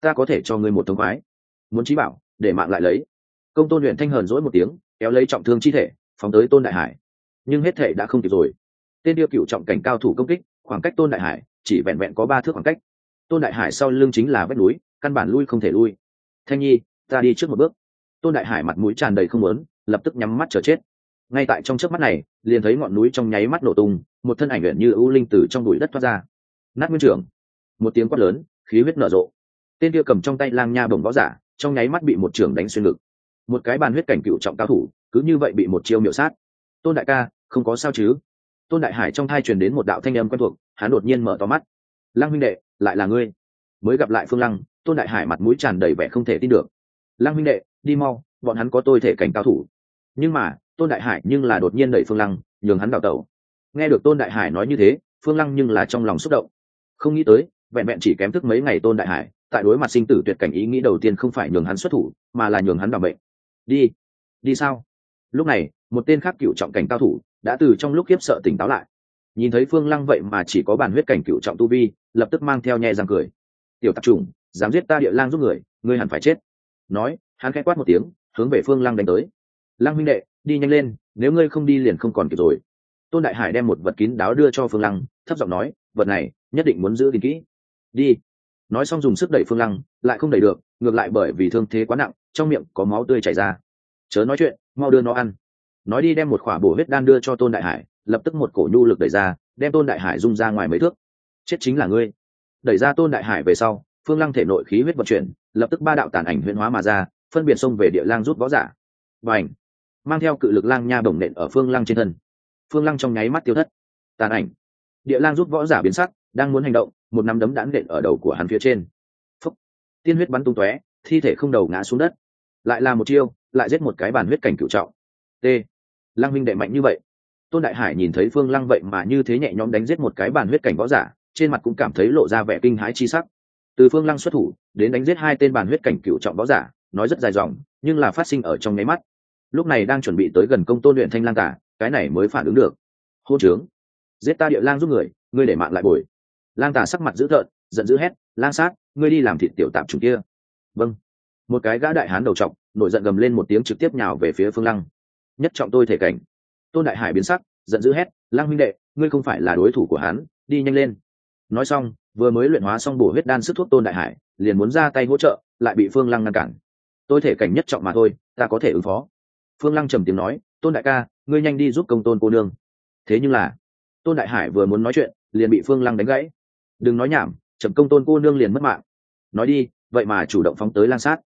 ta có thể cho ngươi một thống khoái. Muốn chí bảo để mạng lại lấy. Công tôn luyện thanh hờn dỗi một tiếng, kéo lấy trọng thương chi thể phóng tới tôn đại hải, nhưng hết thể đã không kịp rồi. Tên điêu cựu trọng cảnh cao thủ công kích, khoảng cách tôn đại hải chỉ vẹn vẹn có 3 thước khoảng cách. Tôn đại hải sau lưng chính là vách núi, căn bản lui không thể lui. Thanh nhi, ta đi trước một bước. Tôn đại hải mặt mũi tràn đầy không muốn, lập tức nhắm mắt chờ chết. Ngay tại trong chớp mắt này, liền thấy ngọn núi trong nháy mắt nổ tung, một thân ảnh luyện như ưu linh từ trong bụi đất thoát ra. Nát nguyên trưởng, một tiếng quát lớn, khí huyết nở rộ. Tên kia cầm trong tay lang nha bổng võ giả, trong nháy mắt bị một trưởng đánh xuyên ngực. Một cái bàn huyết cảnh cựu trọng cao thủ, cứ như vậy bị một chiêu miểu sát. Tôn đại ca, không có sao chứ? Tôn đại hải trong thai truyền đến một đạo thanh âm quen thuộc, hắn đột nhiên mở to mắt. Lăng huynh đệ, lại là ngươi? Mới gặp lại Phương Lăng, Tôn đại hải mặt mũi tràn đầy vẻ không thể tin được. Lăng huynh đệ, đi mau, bọn hắn có tôi thể cảnh cao thủ. Nhưng mà Tôn đại hải nhưng là đột nhiên đẩy Phương Lăng, nhường hắn đảo tẩu. Nghe được Tôn đại hải nói như thế, Phương Lăng nhưng là trong lòng xúc động. Không nghĩ tới vẹn vẹn chỉ kém thức mấy ngày Tôn đại hải tại đối mặt sinh tử tuyệt cảnh, ý nghĩ đầu tiên không phải nhường hắn xuất thủ mà là nhường hắn bảo mệnh. Đi. Đi sao? Lúc này một tên khác cựu trọng cảnh cao thủ đã từ trong lúc khiếp sợ tỉnh táo lại, nhìn thấy Phương Lăng vậy mà chỉ có bản huyết cảnh cựu trọng tu vi, lập tức mang theo nhe răng cười. Tiểu tạp chủng, dám giết ta Địa Lang giúp người, ngươi hẳn phải chết. Nói hắn khẽ quát một tiếng, hướng về Phương Lăng đánh tới. Lăng huynh đệ, đi nhanh lên, nếu ngươi không đi liền không còn kịp rồi. Tôn đại hải đem một vật kín đáo đưa cho Phương Lăng, thấp giọng nói, vật này nhất định muốn giữ gìn kỹ. Đi. Nói xong dùng sức đẩy Phương Lăng, lại không đẩy được, ngược lại bởi vì thương thế quá nặng, trong miệng có máu tươi chảy ra. Chớ nói chuyện, mau đưa nó ăn. Nói đi đem một khỏa bổ huyết đan đưa cho Tôn đại hải, lập tức một cổ nhu lực đẩy ra, đem Tôn đại hải rung ra ngoài mấy thước. Chết chính là ngươi. Đẩy ra Tôn đại hải về sau, Phương Lăng thể nội khí huyết vận chuyển, lập tức 3 đạo tàn ảnh huyễn hóa mà ra, phân biệt xông về Địa Lang rút võ giả. Bành! Mang theo cự lực lang nha bổng nện ở Phương Lăng trên thân. Phương Lăng trong nháy mắt tiêu thất. Tàn ảnh. Địa Lang rút võ giả biến sắc, đang muốn hành động, một nắm đấm đã nện ở đầu của hắn phía trên. Phúc! Tiên huyết bắn tung tóe, thi thể không đầu ngã xuống đất. Lại là một chiêu, lại giết một cái bản huyết cảnh cửu trọng. T. Lăng minh đệ mạnh như vậy. Tôn đại hải nhìn thấy Phương Lăng vậy mà như thế nhẹ nhõm đánh giết một cái bản huyết cảnh võ giả, trên mặt cũng cảm thấy lộ ra vẻ kinh hãi chi sắc. Từ Phương Lăng xuất thủ đến đánh giết 2 tên bản huyết cảnh cửu trọng võ giả, nói rất dài dòng, nhưng là phát sinh ở trong nháy mắt. Lúc này đang chuẩn bị tới gần công tôn luyện thanh lang tả, cái này mới phản ứng được. Hôn trướng, giết ta Địa Lang giúp người, ngươi để mạng lại bồi. Lang tả sắc mặt dữ tợn, giận dữ hét, lang sát, ngươi đi làm thịt tiểu tạp chủng kia. Vâng. Một cái gã đại hán đầu trọc nổi giận gầm lên một tiếng, trực tiếp nhào về phía Phương Lăng. Nhất trọng tôi thể cảnh. Tôn đại hải biến sắc, giận dữ hét, Lăng huynh đệ, ngươi không phải là đối thủ của hắn, đi nhanh lên. Nói xong vừa mới luyện hóa xong bổ huyết đan sức thuốc Tôn đại hải liền muốn ra tay hỗ trợ, lại bị Phương Lăng ngăn cản. Tôi thể cảnh nhất trọng mà thôi, ta có thể ứng phó. Phương Lăng trầm tiếng nói, Tôn đại ca, ngươi nhanh đi giúp công tôn cô nương. Thế nhưng là Tôn đại hải vừa muốn nói chuyện liền bị Phương Lăng đánh gãy. Đừng nói nhảm, chậm công tôn cô nương liền mất mạng. Nói đi, vậy mà chủ động phóng tới lang sát.